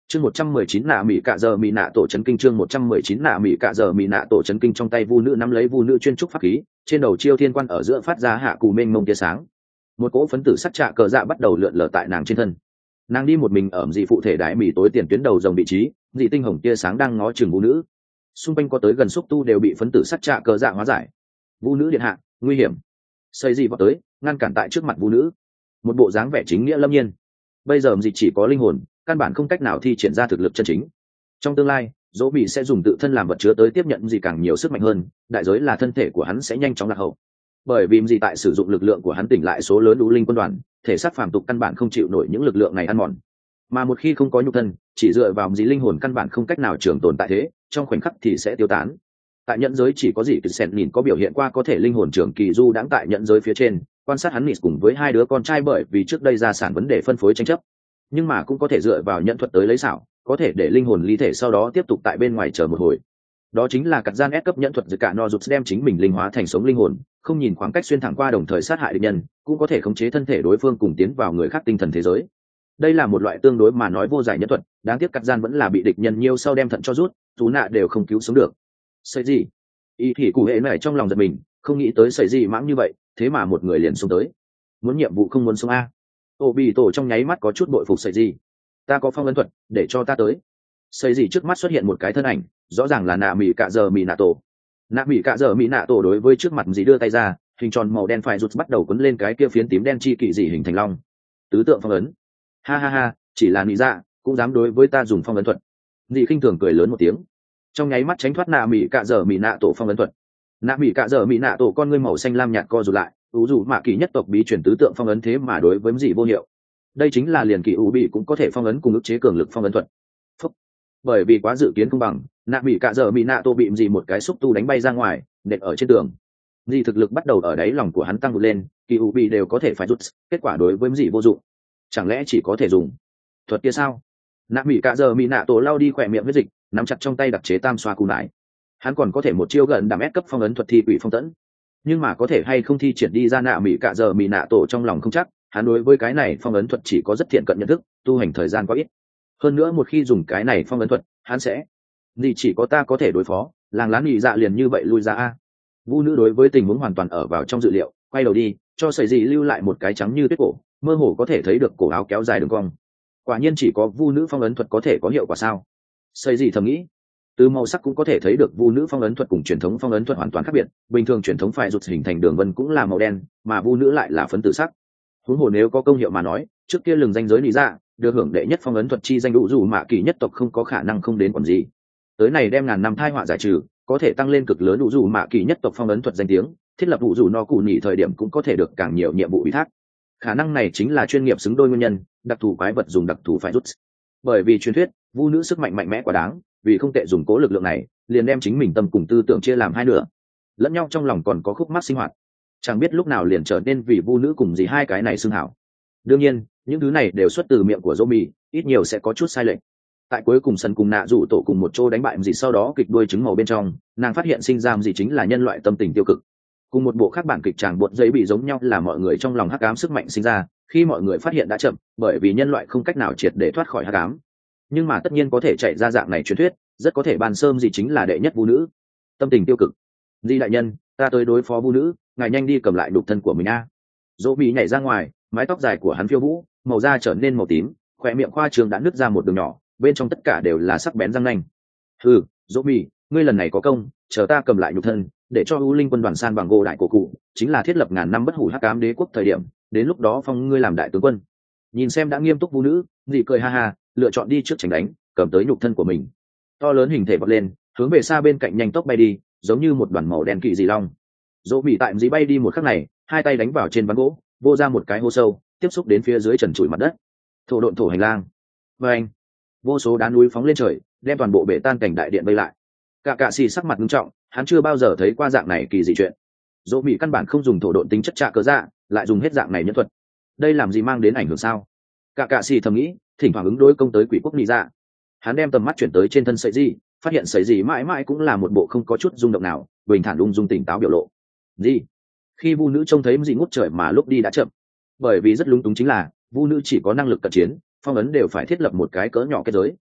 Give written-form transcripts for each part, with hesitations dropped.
Chương 119 nạ mỹ cạ giờ mỹ nạ tổ chấn kinh. Chương 119 nạ mỹ cạ giờ mỹ nạ tổ chấn kinh. Trong tay vu nữ nắm lấy vu nữ chuyên trúc pháp khí, trên đầu chiêu thiên quan ở giữa phát ra hạ cù mênh mông tia sáng. Một cỗ phấn tử sắc trạ cờ dạ bắt đầu lượn lờ tại nàng trên thân. Nàng đi một mình ở dị phụ thể đái mỹ tối tiền tuyến đầu dòng vị trí, dị tinh hồng tia sáng đang ngó chừng vu nữ. Xung quanh có tới gần xúc tu đều bị phấn tử sắc trạ cờ dạ hóa giải. Vu nữ điện hạ, nguy hiểm. Xây dị vọt tới, ngăn cản tại trước mặt vu nữ. Một bộ dáng vẻ chính nghĩa lâm nhiên. Bây giờ dị chỉ có linh hồn, căn bản không cách nào thi triển ra thực lực chân chính. Trong tương lai, dỗ bị sẽ dùng tự thân làm vật chứa tới tiếp nhận gì càng nhiều sức mạnh hơn, đại giới là thân thể của hắn sẽ nhanh chóng lạc hậu. Bởi vì gì tại sử dụng lực lượng của hắn tỉnh lại số lớn u linh quân đoàn, thể xác phàm tục căn bản không chịu nổi những lực lượng này ăn mòn. Mà một khi không có nhục thân, chỉ dựa vào gì linh hồn căn bản không cách nào trường tồn tại thế, trong khoảnh khắc thì sẽ tiêu tán. Tại nhận giới chỉ có gì từ sen nhìn có biểu hiện qua có thể linh hồn trường kỳ du đãng tại nhận giới phía trên, quan sát hắn nịt cùng với hai đứa con trai bởi vì trước đây gia sản vấn đề phân phối tranh chấp, nhưng mà cũng có thể dựa vào nhận thuật tới lấy xảo, có thể để linh hồn ly thể sau đó tiếp tục tại bên ngoài chờ một hồi. Đó chính là cắt gian ép cấp nhẫn thuật giữa cả no giúp đem chính mình linh hóa thành sống linh hồn, không nhìn khoảng cách xuyên thẳng qua đồng thời sát hại địch nhân, cũng có thể khống chế thân thể đối phương cùng tiến vào người khác tinh thần thế giới. Đây là một loại tương đối mà nói vô giải nhẫn thuật, đáng tiếc cắt gian vẫn là bị địch nhân nhiêu sau đem thận cho rút, tú nạ đều không cứu sống được. Sợi gì? Y thì cụ hệ này trong lòng giật mình, không nghĩ tới sợi gì mãng như vậy, thế mà một người liền xuống tới. Muốn nhiệm vụ không muốn sống a. Ô bị tổ trong nháy mắt có chút bội phục sợi gì. Ta có phong ấn thuật, để cho ta tới. Sợi gì trước mắt xuất hiện một cái thân ảnh, rõ ràng là nạ mỹ cạ giờ mỹ nạ tổ. Nạ mỹ cạ giờ mỹ nạ tổ đối với trước mặt gì đưa tay ra, hình tròn màu đen phải rụt bắt đầu quấn lên cái kia phiến tím đen chi kỳ dị hình thành long. Tứ tượng phong ấn. Ha ha ha, chỉ là nị dạ, cũng dám đối với ta dùng phong ấn thuật. Dị khinh thường cười lớn một tiếng, trong nháy mắt tránh thoát nạ mỹ cạ giờ mỹ nạ tổ phong ấn thuật. Nạ mỹ cạ giờ mỹ nạ tổ con ngươi màu xanh lam nhạt co rụt lại, ủ dù mạ kỳ nhất tộc bí truyền tứ tượng phong ấn thế mà đối với dị vô hiệu. Đây chính là liền kỳ ủ bị cũng có thể phong ấn cùng ức chế cường lực phong ấn thuật. Phúc. Bởi vì quá dự kiến không bằng, nạ mỹ cạ giờ mỹ nạ tổ bị dị một cái xúc tu đánh bay ra ngoài, nện ở trên tường. Dị thực lực bắt đầu ở đáy lòng của hắn tăng vượt lên, kỳ ủ bị đều có thể phải rút, kết quả đối với dị vô dụng. Chẳng lẽ chỉ có thể dùng thuật kia sao? Nạ mỹ cạ giờ mỹ nạ tổ lau đi khỏe miệng huyết dịch, nắm chặt trong tay đặc chế tam xoa cù nải. Hắn còn có thể một chiêu gần đảm ép cấp phong ấn thuật thi quỷ phong tẫn, nhưng mà có thể hay không thi triển đi ra nạ mỹ cạ giờ mỹ nạ tổ trong lòng không chắc. Hắn đối với cái này phong ấn thuật chỉ có rất thiện cận nhận thức, tu hành thời gian quá ít. Hơn nữa một khi dùng cái này phong ấn thuật, hắn sẽ gì chỉ có ta có thể đối phó, làng lán nhị dạ liền như vậy lui ra a. Vu nữ đối với tình huống hoàn toàn ở vào trong dự liệu, quay đầu đi, cho sợi gì lưu lại một cái trắng như tuyết cổ, mơ hồ có thể thấy được cổ áo kéo dài đường cong. Quả nhiên chỉ có vu nữ phong ấn thuật có thể có hiệu quả sao? Sợi gì thầm nghĩ. Từ màu sắc cũng có thể thấy được vu nữ phong ấn thuật cùng truyền thống phong ấn thuật hoàn toàn khác biệt. Bình thường truyền thống phải rụt hình thành đường vân cũng là màu đen, mà vu nữ lại là phấn tử sắc. Huống hồ nếu có công hiệu mà nói, trước kia lừng danh giới lý dạ được hưởng đệ nhất phong ấn thuật chi danh đủ dù mạ kỳ nhất tộc không có khả năng không đến còn gì. Tới này đem ngàn năm thai họa giải trừ, có thể tăng lên cực lớn đủ dù mạ kỳ nhất tộc phong ấn thuật danh tiếng, thiết lập đủ dù no cụ nhị thời điểm cũng có thể được càng nhiều nhiệm vụ ủy thác. Khả năng này chính là chuyên nghiệp xứng đôi nguyên nhân, đặc thù quái vật dùng đặc thù phải rút. Bởi vì truyền thuyết, vu nữ sức mạnh mạnh mẽ quá đáng, vì không tệ dùng cố lực lượng này, liền đem chính mình tâm cùng tư tưởng chia làm hai nửa, lẫn nhau trong lòng còn có khúc mắc sinh hoạt, chẳng biết lúc nào liền trở nên vì vu nữ cùng gì hai cái này xưng hảo. Đương nhiên, những thứ này đều xuất từ miệng của Zombie, ít nhiều sẽ có chút sai lệch. Tại cuối cùng sân cùng nạ rủ tổ cùng một chỗ đánh bại gì sau đó kịch đuôi trứng màu bên trong, nàng phát hiện sinh ra gì chính là nhân loại tâm tình tiêu cực. Cùng một bộ khác bản kịch tràng buột giấy bị giống nhau là mọi người trong lòng hắc ám sức mạnh sinh ra, khi mọi người phát hiện đã chậm, bởi vì nhân loại không cách nào triệt để thoát khỏi hắc ám. Nhưng mà tất nhiên có thể chạy ra dạng này truyền thuyết, rất có thể bàn sơm gì chính là đệ nhất vu nữ. Tâm tình tiêu cực. Di đại nhân, ta tới đối phó vu nữ, ngài nhanh đi cầm lại đục thân của mình a. Dỗ bị nhảy ra ngoài, mái tóc dài của hắn phiêu vũ, màu da trở nên màu tím, khỏe miệng khoa trương đã nứt ra một đường nhỏ, bên trong tất cả đều là sắc bén răng nanh. Hừ, Dỗ bị, ngươi lần này có công, chờ ta cầm lại nhục thân, để cho U Linh quân đoàn san bằng gỗ đại cổ cụ, chính là thiết lập ngàn năm bất hủ hắc ám đế quốc thời điểm, đến lúc đó phong ngươi làm đại tướng quân. Nhìn xem đã nghiêm túc vu nữ, dị cười ha ha, lựa chọn đi trước tránh đánh, cầm tới nhục thân của mình. To lớn hình thể bật lên, hướng về xa bên cạnh nhanh tốc bay đi, giống như một đoàn màu đen kỳ dị long. Dỗ bị tại dí bay đi một khắc này, hai tay đánh vào trên ván gỗ, vô ra một cái hố sâu, tiếp xúc đến phía dưới trần trụi mặt đất. Thổ độn thổ hành lang. Và anh, vô số đá núi phóng lên trời, đem toàn bộ bể tan cảnh đại điện vây lại. Cả xì sắc mặt nghiêm trọng, hắn chưa bao giờ thấy qua dạng này kỳ dị chuyện. Dỗ bị căn bản không dùng thổ độn tính chất trạ cớ dạ, lại dùng hết dạng này nhân thuật. Đây làm gì mang đến ảnh hưởng sao? Cả xì thầm nghĩ, thỉnh thoảng ứng đối công tới quỷ quốc nị dạ. Hắn đem tầm mắt chuyển tới trên thân sợi gì, phát hiện sợi gì mãi mãi cũng là một bộ không có chút rung động nào, bình thản ung dung tỉnh táo biểu lộ. Gì? Khi vu nữ trông thấy gì ngút trời mà lúc đi đã chậm, bởi vì rất lúng túng chính là vu nữ chỉ có năng lực cận chiến, phong ấn đều phải thiết lập một cái cỡ nhỏ kết giới.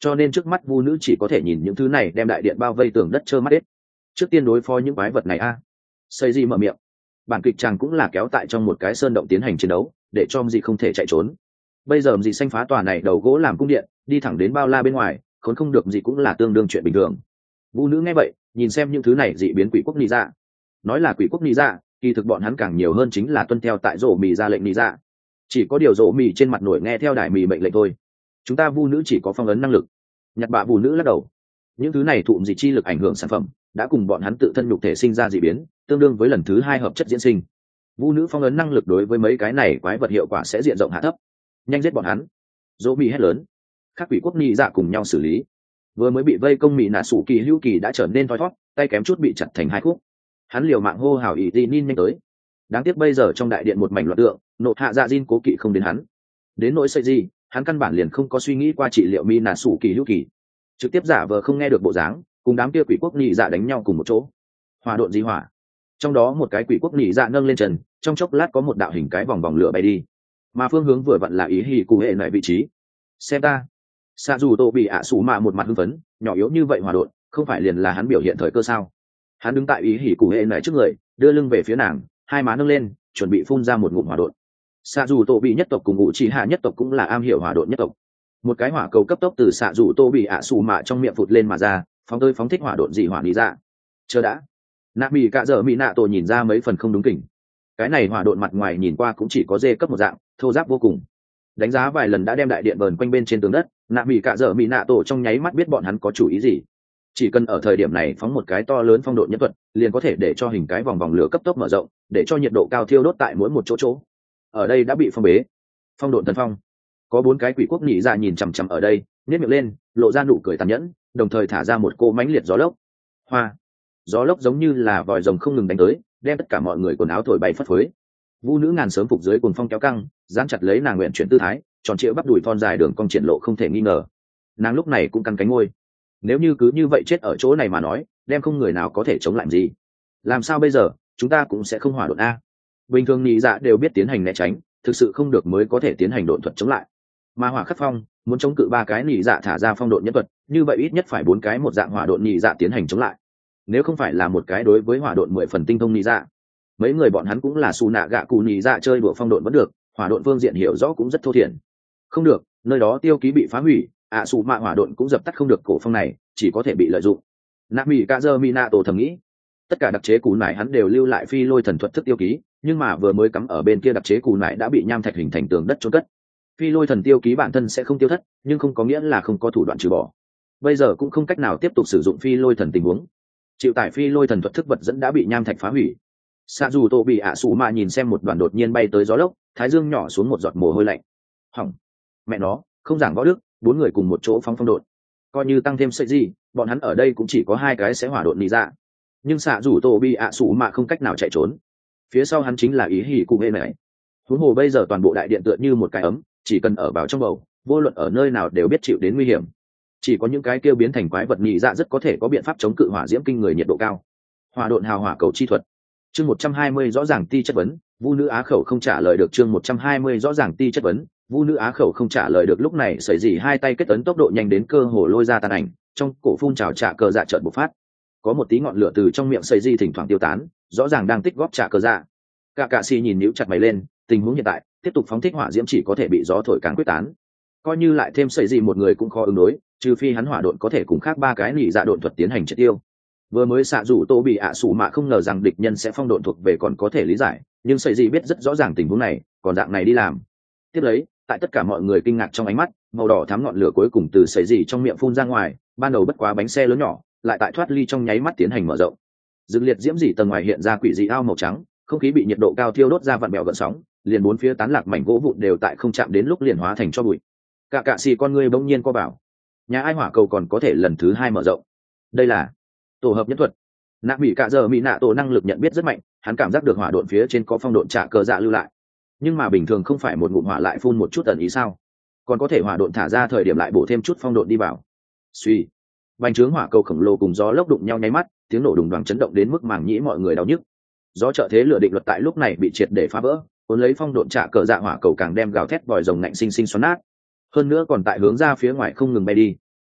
cho nên trước mắt vu nữ chỉ có thể nhìn những thứ này đem đại điện bao vây tường đất trơ mắt hết. Trước tiên đối phó những quái vật này a. Xây gì mở miệng. Bản kịch chàng cũng là kéo tại trong một cái sơn động tiến hành chiến đấu để cho gì không thể chạy trốn. Bây giờ gì xanh phá tòa này đầu gỗ làm cung điện đi thẳng đến bao la bên ngoài, khốn không được gì cũng là tương đương chuyện bình thường. Vu nữ nghe vậy nhìn xem những thứ này dị biến quỷ quốc nị dạ. Nói là quỷ quốc nị dạ, kỳ thực bọn hắn càng nhiều hơn chính là tuân theo tại rổ mì ra lệnh nị dạ. Chỉ có điều rổ mì trên mặt nổi nghe theo đài mì mệnh lệnh thôi. Chúng ta vu nữ chỉ có phong ấn năng lực. Nhặt bạ vu nữ lắc đầu. Những thứ này thụ dị chi lực ảnh hưởng sản phẩm đã cùng bọn hắn tự thân nhục thể sinh ra dị biến, tương đương với lần thứ 2 hợp chất diễn sinh. Vu nữ phong ấn năng lực đối với mấy cái này quái vật hiệu quả sẽ diện rộng hạ thấp. Nhanh giết bọn hắn. Dỗ mì hét lớn. Các quỷ quốc nị dạ cùng nhau xử lý. Vừa mới bị vây công mị nạ sủ kỳ hữu kỳ đã trở nên thoi thót, tay kém chút bị chặt thành 2 khúc. Hắn liều mạng hô hào ý tin nhanh tới. Đáng tiếc bây giờ trong đại điện một mảnh loạn tượng, nộ hạ dạ Jin cố kỵ không đến hắn. Đến nỗi sợi gì, hắn căn bản liền không có suy nghĩ qua trị liệu mị nạ sủ kỳ hữu kỳ, trực tiếp giả vờ không nghe được bộ dáng, cùng đám kia quỷ quốc nị dạ đánh nhau cùng một chỗ. Hỏa độn di hỏa. Trong đó một cái quỷ quốc nị dạ nâng lên chân, trong chốc lát có một đạo hình cái vòng vòng lửa bay đi, mà phương hướng vừa vặn là ý hỉ cụ hệ lại vị trí. Xem ta. Sa dù tô bị ạ sủ mạ một mặt hưng phấn, nhỏ yếu như vậy hỏa độn, không phải liền là hắn biểu hiện thời cơ sao? Hắn đứng tại ý hỉ cụ hệ lại trước người, đưa lưng về phía nàng, hai má nâng lên, chuẩn bị phun ra một ngụm hỏa độn. Sa dù tô bị nhất tộc cùng ngũ chỉ hạ nhất tộc cũng là am hiểu hỏa độn nhất tộc. Một cái hỏa cầu cấp tốc từ Sa dù tô bị ạ sủ mạ trong miệng phụt lên mà ra, phóng thích hỏa độn dị hỏa lý ra. Chờ đã. Nạ mì cạ dở mì nạ tổ nhìn ra mấy phần không đúng kỉnh. Cái này hỏa độn mặt ngoài nhìn qua cũng chỉ có dê cấp một dạng, thô ráp vô cùng. Đánh giá vài lần đã đem đại điện vờn quanh bên trên tường đất, nạ mì cạ dở mì nạ tổ trong nháy mắt biết bọn hắn có chủ ý gì. Chỉ cần ở thời điểm này phóng một cái to lớn phong độn nhân thuật, liền có thể để cho hình cái vòng vòng lửa cấp tốc mở rộng, để cho nhiệt độ cao thiêu đốt tại mỗi một chỗ. Ở đây đã bị phong bế. Phong độn thần phong. Có 4 cái quỷ quốc nhị dạ nhìn chằm chằm ở đây, nhếch miệng lên, lộ ra nụ cười tàn nhẫn, đồng thời thả ra một cô mãnh liệt gió lốc. Hoa. Gió lốc giống như là vòi rồng không ngừng đánh tới, đem tất cả mọi người quần áo thổi bay phất phới. Vu nữ ngàn sớm phục dưới cuồng phong kéo căng, dán chặt lấy nàng nguyện chuyển tư thái, tròn trịa bắp đùi thon dài đường cong triển lộ không thể nghi ngờ. Nàng lúc này cũng căng cánh ngôi. Nếu như cứ như vậy chết ở chỗ này mà nói, đem không người nào có thể chống lại gì. Làm sao bây giờ, chúng ta cũng sẽ không hỏa độn a. Bình thường nhị dạ đều biết tiến hành né tránh, thực sự không được mới có thể tiến hành độn thuật chống lại. Mà hỏa khắc phong, muốn chống cự 3 cái nhị dạ thả ra phong độn nhân thuật, như vậy ít nhất phải 4 cái một dạng hỏa độn nhị dạ tiến hành chống lại. Nếu không phải là một cái đối với hỏa độn 10 phần tinh thông nhị dạ, mấy người bọn hắn cũng là xù nạ gạ cù nhị dạ chơi đùa phong độn vẫn được, hỏa độn phương diện hiểu rõ cũng rất thô thiển. Không được, nơi đó tiêu ký bị phá hủy, xù mạ hỏa độn cũng dập tắt không được cổ phong này, chỉ có thể bị lợi dụng. Nạ mỹ cạ dơ mi nạ tổ thầm nghĩ, tất cả đặc chế cù nải hắn đều lưu lại phi lôi thần thuật thức tiêu ký, nhưng mà vừa mới cắm ở bên kia đặc chế cù nải đã bị nham thạch hình thành tường đất chôn cất. Phi lôi thần tiêu ký bản thân sẽ không tiêu thất, nhưng không có nghĩa là không có thủ đoạn trừ bỏ. Bây giờ cũng không cách nào tiếp tục sử dụng phi lôi thần tình huống. Chịu tải phi lôi thần thuật thức vật dẫn đã bị nham thạch phá hủy. Sa dù tô bị ạ sủ mạ nhìn xem một đoàn đột nhiên bay tới gió lốc, thái dương nhỏ xuống một giọt mồ hôi lạnh. Hỏng, mẹ nó, không giảng võ đức, 4 người cùng một chỗ phóng phong độn. Coi như tăng thêm sợi gì, bọn hắn ở đây cũng chỉ có 2 cái sẽ hỏa độn nị dạ. Nhưng Sa dù tô bị ạ sủ mạ không cách nào chạy trốn. Phía sau hắn chính là ý hỉ cụ hệ này. Huống hồ bây giờ toàn bộ đại điện tựa như một cái ấm, chỉ cần ở vào trong bầu, vô luận ở nơi nào đều biết chịu đến nguy hiểm. Chỉ có những cái kia biến thành quái vật nhị dạ rất có thể có biện pháp chống cự hỏa diễm kinh người nhiệt độ cao. Hỏa độn hào hỏa cầu chi thuật. Chương 120 rõ ràng ti chất vấn, Vu nữ á khẩu không trả lời được. Chương 120 rõ ràng ti chất vấn, Vu nữ á khẩu không trả lời được. Lúc này sẩy gì hai tay kết ấn tốc độ nhanh đến cơ hồ lôi ra tàn ảnh, trong cổ phun trào trả cờ dạ chợt bộc phát. Có một tí ngọn lửa từ trong miệng sẩy gì thỉnh thoảng tiêu tán, rõ ràng đang tích góp trả cờ dạ. Cả cạ xì nhìn nhíu chặt mày lên, tình huống hiện tại, tiếp tục phóng thích hỏa diễm chỉ có thể bị gió thổi càng quyết tán. Coi như lại thêm sẩy gì một người cũng khó ứng đối, trừ phi hắn hỏa độn có thể cùng khác 3 cái nỉ dạ độn thuật tiến hành triệt tiêu. Vừa mới xạ rủ tô bị ạ sủ mạ không ngờ rằng địch nhân sẽ phong độn thuộc về còn có thể lý giải, nhưng sẩy gì biết rất rõ ràng tình huống này, còn dạng này đi làm. Tiếp lấy, tại tất cả mọi người kinh ngạc trong ánh mắt, màu đỏ thắm ngọn lửa cuối cùng từ sẩy gì trong miệng phun ra ngoài, ban đầu bất quá bánh xe lớn nhỏ, lại tại thoát ly trong nháy mắt tiến hành mở rộng. Dực liệt diễm dị tầng ngoài hiện ra quỷ dị ao màu trắng, không khí bị nhiệt độ cao thiêu đốt ra vặn bèo gợn sóng, liền 4 phía tán lạc mảnh gỗ vụn đều tại không chạm đến lúc liền hóa thành cho bụi. Cả cạ xì con ngươi bỗng nhiên co bảo, nhà ai hỏa cầu còn có thể lần thứ 2 mở rộng. Đây là tổ hợp nhân thuật. Nạ mỹ cạ giờ mỹ nạ tổ năng lực nhận biết rất mạnh, hắn cảm giác được hỏa độn phía trên có phong độn trả cờ dạ lưu lại. Nhưng mà bình thường không phải một ngụm hỏa lại phun một chút ẩn ý sao? Còn có thể hỏa độn thả ra thời điểm lại bổ thêm chút phong độn đi vào. Suy, bành trướng hỏa cầu khổng lồ cùng gió lốc đụng nhau nháy mắt, tiếng nổ đùng đoàng chấn động đến mức màng nhĩ mọi người đau nhức. Gió trợ thế lửa định luật tại lúc này bị triệt để phá vỡ, cuốn lấy phong độn trả cờ dạ hỏa cầu càng đem gào thét vòi rồng ngạnh sinh sinh xoắn nát. Hơn nữa còn tại hướng ra phía ngoài không ngừng bay đi.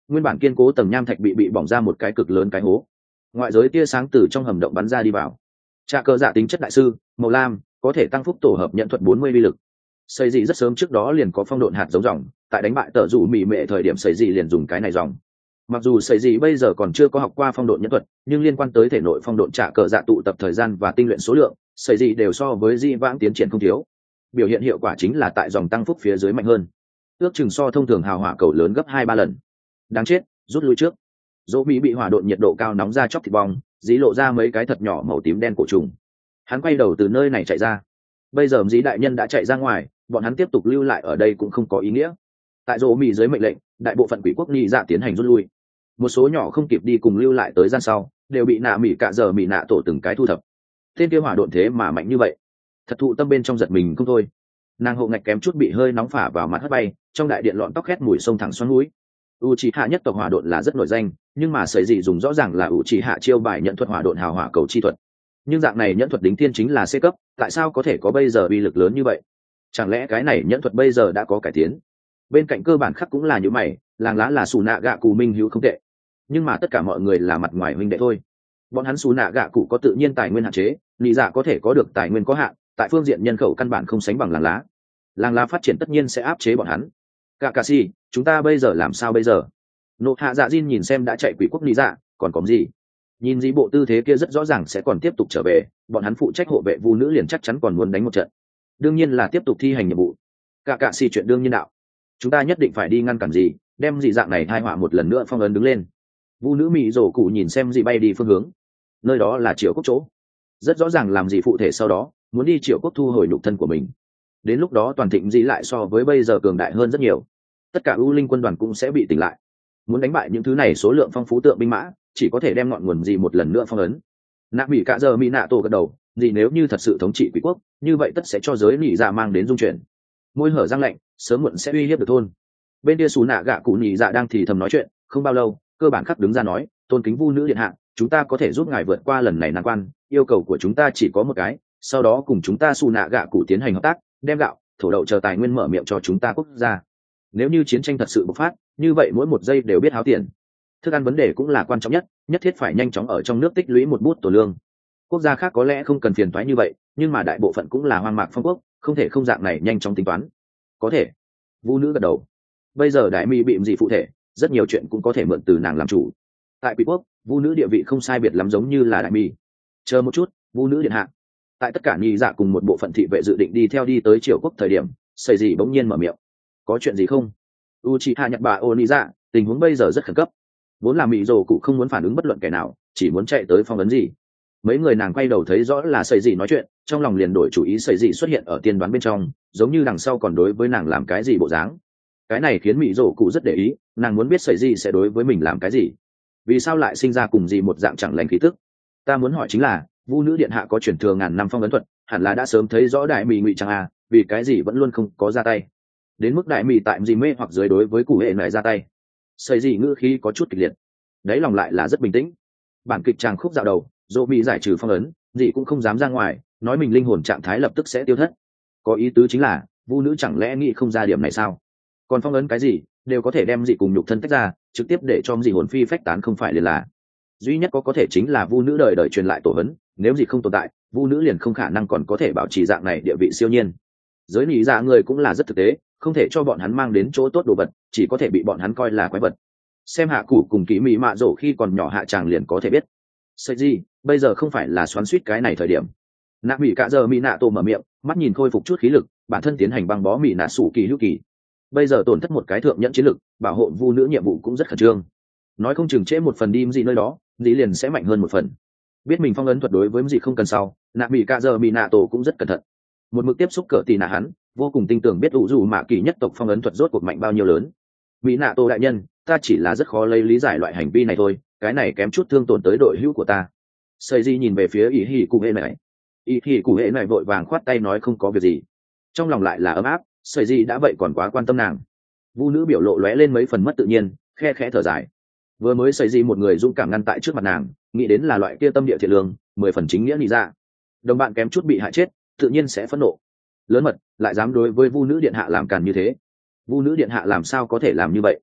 nguyên bản kiên cố tầng nham thạch bị bỏng ra một cái cực lớn cái hố, ngoại giới tia sáng từ trong hầm động bắn ra đi vào. Trà cờ dạ tính chất đại sư màu lam có thể tăng phúc tổ hợp nhận thuật 40 vi lực. Xây dị rất sớm trước đó liền có phong độn hạt giống dòng, tại đánh bại tờ rủ mỉ mệ thời điểm xây dị liền dùng cái này dòng. Mặc dù xây dị bây giờ còn chưa có học qua phong độn nhân thuật, nhưng liên quan tới thể nội phong độn trà cờ dạ tụ tập thời gian và tinh luyện số lượng, xây dị đều so với di vãng tiến triển không thiếu. Biểu hiện hiệu quả chính là tại dòng tăng phúc phía dưới mạnh hơn, ước chừng so thông thường hào hỏa cầu lớn gấp 2-3 lần. Đáng chết, rút lui trước. Dỗ mỹ bị hỏa độn nhiệt độ cao nóng ra chóc thịt bong, dí lộ ra mấy cái thật nhỏ màu tím đen cổ trùng. Hắn quay đầu từ nơi này chạy ra. Bây giờ dí đại nhân đã chạy ra ngoài, bọn hắn tiếp tục lưu lại ở đây cũng không có ý nghĩa. Tại dỗ mỹ dưới mệnh lệnh, đại bộ phận quỷ quốc nhị dạ tiến hành rút lui. Một số nhỏ không kịp đi cùng lưu lại tới gian sau, đều bị nạ mỹ cạ giờ mỹ nạ tổ từng cái thu thập. Tên kia hỏa độn thế mà mạnh như vậy, thật thụ tâm bên trong giật mình không thôi. Nàng hộ ngạch kém chút bị hơi nóng phả vào mặt hất bay, trong đại điện lọn tóc khét mùi sông thẳng xoắn mũi. Uchiha nhất tộc hỏa độn là rất nổi danh, nhưng mà sợi dị dùng rõ ràng là Uchiha chiêu bài nhận thuật hỏa độn hào hỏa cầu chi thuật. Nhưng dạng này nhẫn thuật đính thiên chính là C cấp, tại sao có thể có bây giờ uy lực lớn như vậy? Chẳng lẽ cái này nhẫn thuật bây giờ đã có cải tiến? Bên cạnh cơ bản khác cũng là như mày, làng lá là xù nạ gạ cụ minh hữu không tệ, nhưng mà tất cả mọi người là mặt ngoài huynh đệ thôi. Bọn hắn xù nạ gạ cụ có tự nhiên tài nguyên hạn chế, lý dạ có thể có được tài nguyên có hạn, tại phương diện nhân khẩu căn bản không sánh bằng làng lá. Làng lá phát triển tất nhiên sẽ áp chế bọn hắn. Kakashi, chúng ta bây giờ làm sao bây giờ? Nộ hạ dạ Jin nhìn xem đã chạy quỷ quốc lý dạ, còn có gì? Nhìn dĩ bộ tư thế kia rất rõ ràng sẽ còn tiếp tục trở về, bọn hắn phụ trách hộ vệ vu nữ liền chắc chắn còn muốn đánh một trận. Đương nhiên là tiếp tục thi hành nhiệm vụ. Kakashi chuyện đương nhiên đạo. Chúng ta nhất định phải đi ngăn cản gì, đem dị dạng này tai họa một lần nữa phong ấn đứng lên. Vu nữ mỹ rổ cụ nhìn xem dị bay đi phương hướng. Nơi đó là Triệu Quốc chỗ. Rất rõ ràng làm gì phụ thể sau đó, muốn đi Triệu Quốc thu hồi nhục thân của mình. Đến lúc đó toàn thịnh dị lại so với bây giờ cường đại hơn rất nhiều. Tất cả ưu linh quân đoàn cũng sẽ bị tỉnh lại. Muốn đánh bại những thứ này số lượng phong phú tượng binh mã, chỉ có thể đem ngọn nguồn gì một lần nữa phong ấn. Nạ mỹ cạ giờ mỹ nạ tổ gật đầu, gì nếu như thật sự thống trị quỷ quốc, như vậy tất sẽ cho giới nỉ dạ mang đến dung chuyển. Môi hở răng lạnh, sớm muộn sẽ uy hiếp được thôn. Bên kia xù nạ gạ cụ nỉ dạ đang thì thầm nói chuyện, không bao lâu cơ bản khắc đứng ra nói, tôn kính vu nữ điện hạ, chúng ta có thể giúp ngài vượt qua lần này nan quan, yêu cầu của chúng ta chỉ có một cái, sau đó cùng chúng ta xù nạ gạ cụ tiến hành hợp tác, đem gạo thổ đậu chờ tài nguyên mở miệng cho chúng ta quốc gia. Nếu như chiến tranh thật sự bộc phát, như vậy mỗi một giây đều biết háo tiền. Thức ăn vấn đề cũng là quan trọng nhất, nhất thiết phải nhanh chóng ở trong nước tích lũy một bút tổ lương. Quốc gia khác có lẽ không cần phiền toái như vậy, nhưng mà đại bộ phận cũng là hoang mạc phong quốc, không thể không dạng này nhanh chóng tính toán. Có thể. Vu nữ gật đầu. Bây giờ đại mi bị gì phụ thể, rất nhiều chuyện cũng có thể mượn từ nàng làm chủ. Tại quỷ quốc, vu nữ địa vị không sai biệt lắm giống như là đại mi. Chờ một chút, vu nữ điện hạ. Tại tất cả nhị dạ cùng một bộ phận thị vệ dự định đi theo đi tới Triều Quốc thời điểm, Sẩy Dị bỗng nhiên mở miệng. Có chuyện gì không? Uchiha Nhật Bà Oniza, tình huống bây giờ rất khẩn cấp. Vốn là mỹ rồ cụ không muốn phản ứng bất luận kẻ nào, chỉ muốn chạy tới phong ấn gì. Mấy người nàng quay đầu thấy rõ là Sẩy Dị nói chuyện, trong lòng liền đổi chủ ý. Sẩy Dị xuất hiện ở tiên đoán bên trong, giống như đằng sau còn đối với nàng làm cái gì bộ dáng. Cái này khiến mỹ rồ cụ rất để ý, nàng muốn biết Sẩy Dị sẽ đối với mình làm cái gì. Vì sao lại sinh ra cùng gì một dạng chẳng lành khí tức? Ta muốn hỏi chính là, vu nữ điện hạ có truyền thừa ngàn năm phong ấn thuật, hẳn là đã sớm thấy rõ đại mỹ ngụy trang à, vì cái gì vẫn luôn không có ra tay? Đến mức đại mỹ tại gì mê hoặc dưới đối với cụ hệ này ra tay. Sẩy Dị ngữ khí có chút kịch liệt, đấy lòng lại là rất bình tĩnh. Bản kịch tràng khúc dạo đầu, dỗ bị giải trừ phong ấn, dị cũng không dám ra ngoài, nói mình linh hồn trạng thái lập tức sẽ tiêu thất. Có ý tứ chính là, vu nữ chẳng lẽ nghĩ không ra điểm này sao? Còn phong ấn cái gì, đều có thể đem dị cùng nhục thân tách ra, trực tiếp để cho dị hồn phi phách tán, không phải liền là. Duy nhất có thể chính là vu nữ đời đời truyền lại tổ hấn, nếu dị không tồn tại, vu nữ liền không khả năng còn có thể bảo trì dạng này địa vị siêu nhiên. Giới nỉ dạ người cũng là rất thực tế, không thể cho bọn hắn mang đến chỗ tốt đồ vật, chỉ có thể bị bọn hắn coi là quái vật. Xem hạ cụ cùng kỹ mỹ mạ rổ khi còn nhỏ hạ tràng liền có thể biết. Sợi gì, bây giờ không phải là xoắn suýt cái này thời điểm. Nạ mỹ cạ giờ mỹ nạ tổ mở miệng, mắt nhìn khôi phục chút khí lực, bản thân tiến hành băng bó mỹ nạ sủ kỳ hữu kỳ. Bây giờ tổn thất một cái thượng nhẫn chiến lực, bảo hộ vu nữ nhiệm vụ cũng rất khẩn trương. Nói không chừng trễ một phần đi gì nơi đó, gì liền sẽ mạnh hơn một phần. Biết mình phong ấn thuật đối với gì không cần sau, nạ mỹ cạ giờ mỹ nạ tổ cũng rất cẩn thận. Một mực tiếp xúc cỡ tì nạ hắn, vô cùng tin tưởng biết ủ dù mạ kỳ nhất tộc phong ấn thuật rốt cuộc mạnh bao nhiêu lớn. Mỹ nạ tổ đại nhân, ta chỉ là rất khó lấy lý giải loại hành vi này thôi, cái này kém chút thương tổn tới đội hữu của ta. Sẩy Dị nhìn về phía ý hỉ cụ hệ này, ý hỉ cụ hệ này vội vàng khoát tay nói không có việc gì. Trong lòng lại là ấm áp, Sẩy Dị đã vậy còn quá quan tâm nàng. Vu nữ biểu lộ lóe lên mấy phần mất tự nhiên, khe khẽ thở dài. Vừa mới Sẩy Dị một người dũng cảm ngăn tại trước mặt nàng, nghĩ đến là loại kia tâm địa thiện lương, 10 phần chính nghĩa nghĩ ra. Đồng bạn kém chút bị hại chết, tự nhiên sẽ phẫn nộ. Lớn mật, lại dám đối với vu nữ điện hạ làm càn như thế. Vu nữ điện hạ làm sao có thể làm như vậy?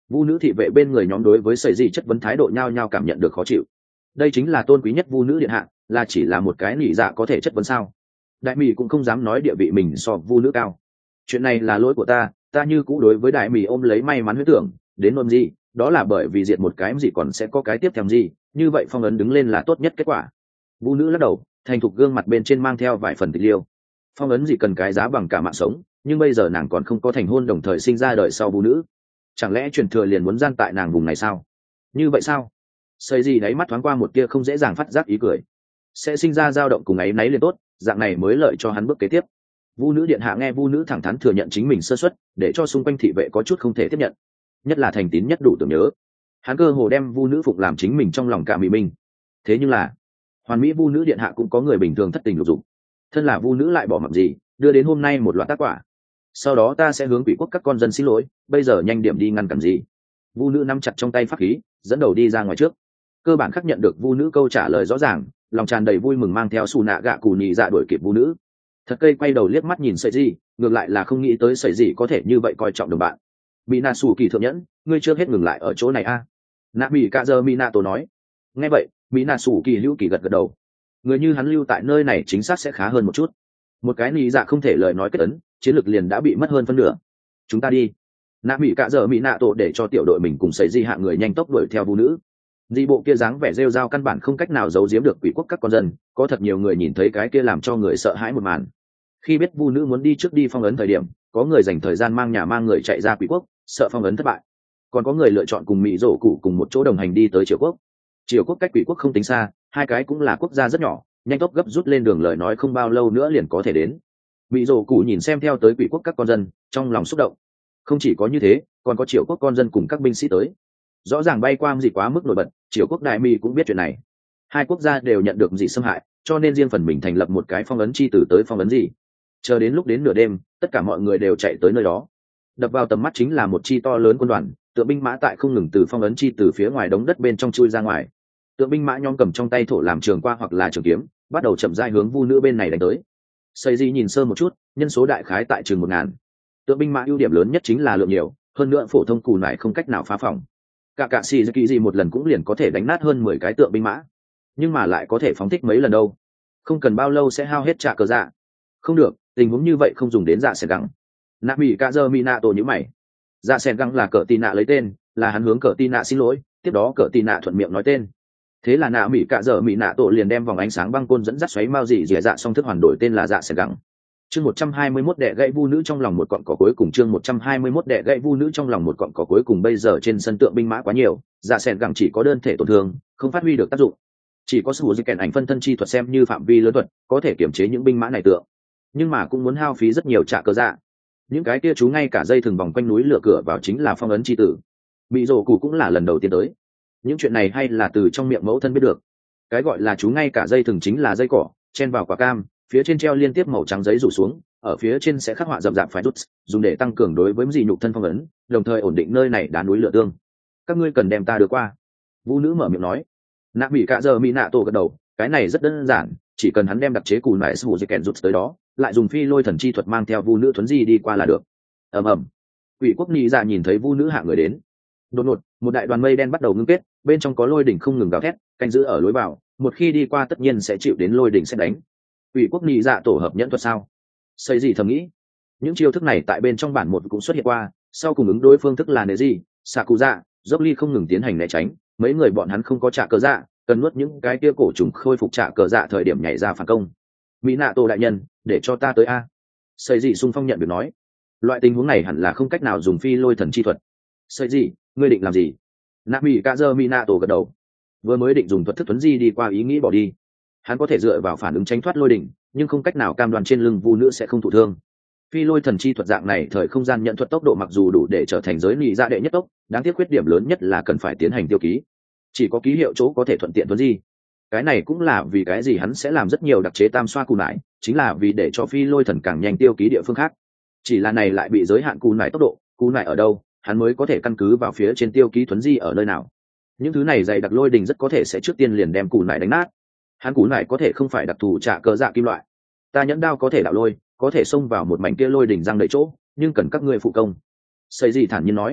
Vu nữ thị vệ bên người nhóm đối với sợi gì chất vấn thái độ nhao nhao cảm nhận được khó chịu. Đây chính là tôn quý nhất vu nữ điện hạ, là chỉ là một cái nỉ dạ có thể chất vấn sao? Đại Mỹ cũng không dám nói địa vị mình so vu nữ cao. Chuyện này là lỗi của ta như cũ đối với Đại Mỹ ôm lấy may mắn huyết tưởng, đến ôm gì, đó là bởi vì diệt một cái gì còn sẽ có cái tiếp theo gì, như vậy phong ấn đứng lên là tốt nhất kết quả. Vu nữ lắc đầu, thành thục gương mặt bên trên mang theo vài phần tịch liêu. Phong ấn gì cần cái giá bằng cả mạng sống, nhưng bây giờ nàng còn không có thành hôn đồng thời sinh ra đời sau vu nữ, chẳng lẽ truyền thừa liền muốn gian tại nàng vùng này sao? Như vậy sao? Xây gì đáy mắt thoáng qua một tia không dễ dàng phát giác ý cười, sẽ sinh ra dao động cùng ấy náy liền tốt, dạng này mới lợi cho hắn bước kế tiếp. Vu nữ điện hạ nghe vu nữ thẳng thắn thừa nhận chính mình sơ suất, để cho xung quanh thị vệ có chút không thể tiếp nhận, nhất là thành tín nhất đủ tưởng nhớ, hắn cơ hồ đem vu nữ phục làm chính mình trong lòng cả mỹ minh. Thế nhưng là hoàn mỹ vu nữ điện hạ cũng có người bình thường thất tình lục dục, thân là vu nữ lại bỏ mặc gì, đưa đến hôm nay một loạt tác quả. Sau đó ta sẽ hướng quỷ quốc các con dân xin lỗi, bây giờ nhanh điểm đi ngăn cản gì. Vu nữ nắm chặt trong tay pháp khí, dẫn đầu đi ra ngoài trước. Cơ bản xác nhận được vu nữ câu trả lời rõ ràng, lòng tràn đầy vui mừng mang theo xù nạ gạ cù nhị dạ đuổi kịp vu nữ. Thật cây quay đầu liếc mắt nhìn sợi gì, ngược lại là không nghĩ tới sợi gì có thể như vậy coi trọng đồng bạn. Bị nà sủ kỳ thượng nhẫn, ngươi chưa hết ngừng lại ở chỗ này a? Nạ bị cả giờ mỹ nạ tổ nói. Nghe vậy, mỹ nà sủ kỳ hữu kỳ gật gật đầu. Người như hắn lưu tại nơi này chính xác sẽ khá hơn một chút. Một cái nhị dạ không thể lời nói kết ấn, chiến lược liền đã bị mất hơn phân nửa. Chúng ta đi. Nạ mỹ cả giờ mỹ nạ tổ để cho tiểu đội mình cùng sợi gì hạ người nhanh tốc đuổi theo vu nữ. Di bộ kia dáng vẻ rêu rao căn bản không cách nào giấu giếm được quỷ quốc các con dân, có thật nhiều người nhìn thấy cái kia làm cho người sợ hãi một màn. Khi biết vu nữ muốn đi trước đi phong ấn thời điểm, có người dành thời gian mang nhà mang người chạy ra quỷ quốc, sợ phong ấn thất bại. Còn có người lựa chọn cùng mỹ rổ cụ cùng một chỗ đồng hành đi tới triều quốc. Triều quốc cách quỷ quốc không tính xa, hai cái cũng là quốc gia rất nhỏ, nhanh tốc gấp rút lên đường lời nói không bao lâu nữa liền có thể đến. Mỹ rổ cụ nhìn xem theo tới quỷ quốc các con dân, trong lòng xúc động. Không chỉ có như thế, còn có triều quốc con dân cùng các binh sĩ tới. Rõ ràng bay qua gì quá mức nổi bật, triều quốc đại mỹ cũng biết chuyện này. Hai quốc gia đều nhận được gì xâm hại, cho nên riêng phần mình thành lập một cái phong ấn chi tử tới phong ấn gì. Chờ đến lúc đến nửa đêm, tất cả mọi người đều chạy tới nơi đó. Đập vào tầm mắt chính là một chi to lớn quân đoàn, tượng binh mã tại không ngừng từ phong ấn chi từ phía ngoài đống đất bên trong chui ra ngoài. Tượng binh mã nhóm cầm trong tay thổ làm trường qua hoặc là trường kiếm, bắt đầu chậm rãi hướng vu nữ bên này đánh tới. Xây di nhìn sơ một chút, nhân số đại khái tại chừng 1000. Tượng binh mã ưu điểm lớn nhất chính là lượng nhiều, hơn nữa phổ thông cù nải không cách nào phá phòng. Cả xì kỳ gì một lần cũng liền có thể đánh nát hơn 10 cái tượng binh mã, nhưng mà lại có thể phóng thích mấy lần đâu. Không cần bao lâu sẽ hao hết trả cờ dạ. Không được, tình huống như vậy không dùng đến dạ sẹn găng. Nạ mỹ cả giờ mỹ nạ tổ như mày. Dạ sẹn găng là cờ tì nạ lấy tên, là hắn hướng cờ tì nạ xin lỗi, tiếp đó cờ tì nạ thuận miệng nói tên. Thế là nạ mỹ cả giờ mỹ nạ tổ liền đem vòng ánh sáng băng côn dẫn dắt xoáy mau dị dẻ dạ song thức hoàn đổi tên là dạ sẹn găng. Chương 121 đệ gãy vu nữ trong lòng một cọng cỏ cuối cùng, chương 121 đệ gãy vu nữ trong lòng một cọng cỏ cuối cùng. Bây giờ trên sân tượng binh mã quá nhiều, dạ sẹn găng chỉ có đơn thể tổn thương, không phát huy được tác dụng. Chỉ có sự di kèn ảnh phân thân chi thuật xem như phạm vi lớn thuật, có thể kiểm chế những binh mã này tượng, nhưng mà cũng muốn hao phí rất nhiều trả cơ dạ. Những cái kia chú ngay cả dây thừng vòng quanh núi lửa cửa vào chính là phong ấn chi tử. Bị rổ cụ cũng là lần đầu tiên tới. Những chuyện này hay là từ trong miệng mẫu thân biết được. Cái gọi là chú ngay cả dây thừng chính là dây cỏ chen vào quả cam, phía trên treo liên tiếp màu trắng giấy rủ xuống, ở phía trên sẽ khắc họa rậm rạp phải rút, dùng để tăng cường đối với dị nhục thân phong ấn, đồng thời ổn định nơi này đá núi lửa tương. Các ngươi cần đem ta đưa qua. Vũ nữ mở miệng nói. Nạ mỹ cả giờ mỹ nạ tổ gật đầu, cái này rất đơn giản, chỉ cần hắn đem đặc chế cù nải sủ dây kèn rút tới đó, lại dùng phi lôi thần chi thuật mang theo vu nữ thuấn di đi qua là được. Ầm ầm. Quỷ quốc nhị dạ nhìn thấy vu nữ hạ người đến, đột ngột một đại đoàn mây đen bắt đầu ngưng kết, bên trong có lôi đỉnh không ngừng gào thét, canh giữ ở lối vào, một khi đi qua tất nhiên sẽ chịu đến lôi đỉnh sẽ đánh. Quỷ quốc nhị dạ tổ hợp nhẫn thuật sao? Xây gì thầm nghĩ. Những chiêu thức này tại bên trong bản một cũng xuất hiện qua, sau cùng ứng đối phương thức là nề gì, xạ cụ dạ, dốc ly không ngừng tiến hành né tránh, mấy người bọn hắn không có trả cờ dạ, cần nuốt những cái kia cổ trùng khôi phục trả cờ dạ thời điểm nhảy ra phản công. Mỹ nạ tổ đại nhân, để cho ta tới a. Xây gì xung phong nhận được nói. Loại tình huống này hẳn là không cách nào dùng phi lôi thần chi thuật. Xây gì, ngươi định làm gì? Nạ mỹ cả giờ mỹ nạ tổ gật đầu. Vừa mới định dùng thuật thức tuấn di đi qua ý nghĩ bỏ đi. Hắn có thể dựa vào phản ứng tránh thoát lôi đỉnh, nhưng không cách nào cam đoan trên lưng vu nữ sẽ không thụ thương. Phi lôi thần chi thuật dạng này thời không gian nhận thuật tốc độ mặc dù đủ để trở thành giới lì dạ đệ nhất tốc, đáng tiếc khuyết điểm lớn nhất là cần phải tiến hành tiêu ký. Chỉ có ký hiệu chỗ có thể thuận tiện tuấn di. Cái này cũng là vì cái gì hắn sẽ làm rất nhiều đặc chế tam xoa cù nải, chính là vì để cho phi lôi thần càng nhanh tiêu ký địa phương khác. Chỉ là này lại bị giới hạn cù nải tốc độ, cù nải ở đâu, hắn mới có thể căn cứ vào phía trên tiêu ký tuấn di ở nơi nào. Những thứ này dày đặc lôi đình rất có thể sẽ trước tiên liền đem cù nải đánh nát. Hắn cù nải có thể không phải đặc thù trả cờ dạ kim loại. Ta nhẫn đao có thể đạo lôi, có thể xông vào một mảnh kia lôi đỉnh răng đầy chỗ, nhưng cần các ngươi phụ công. Xây gì thản nhiên nói.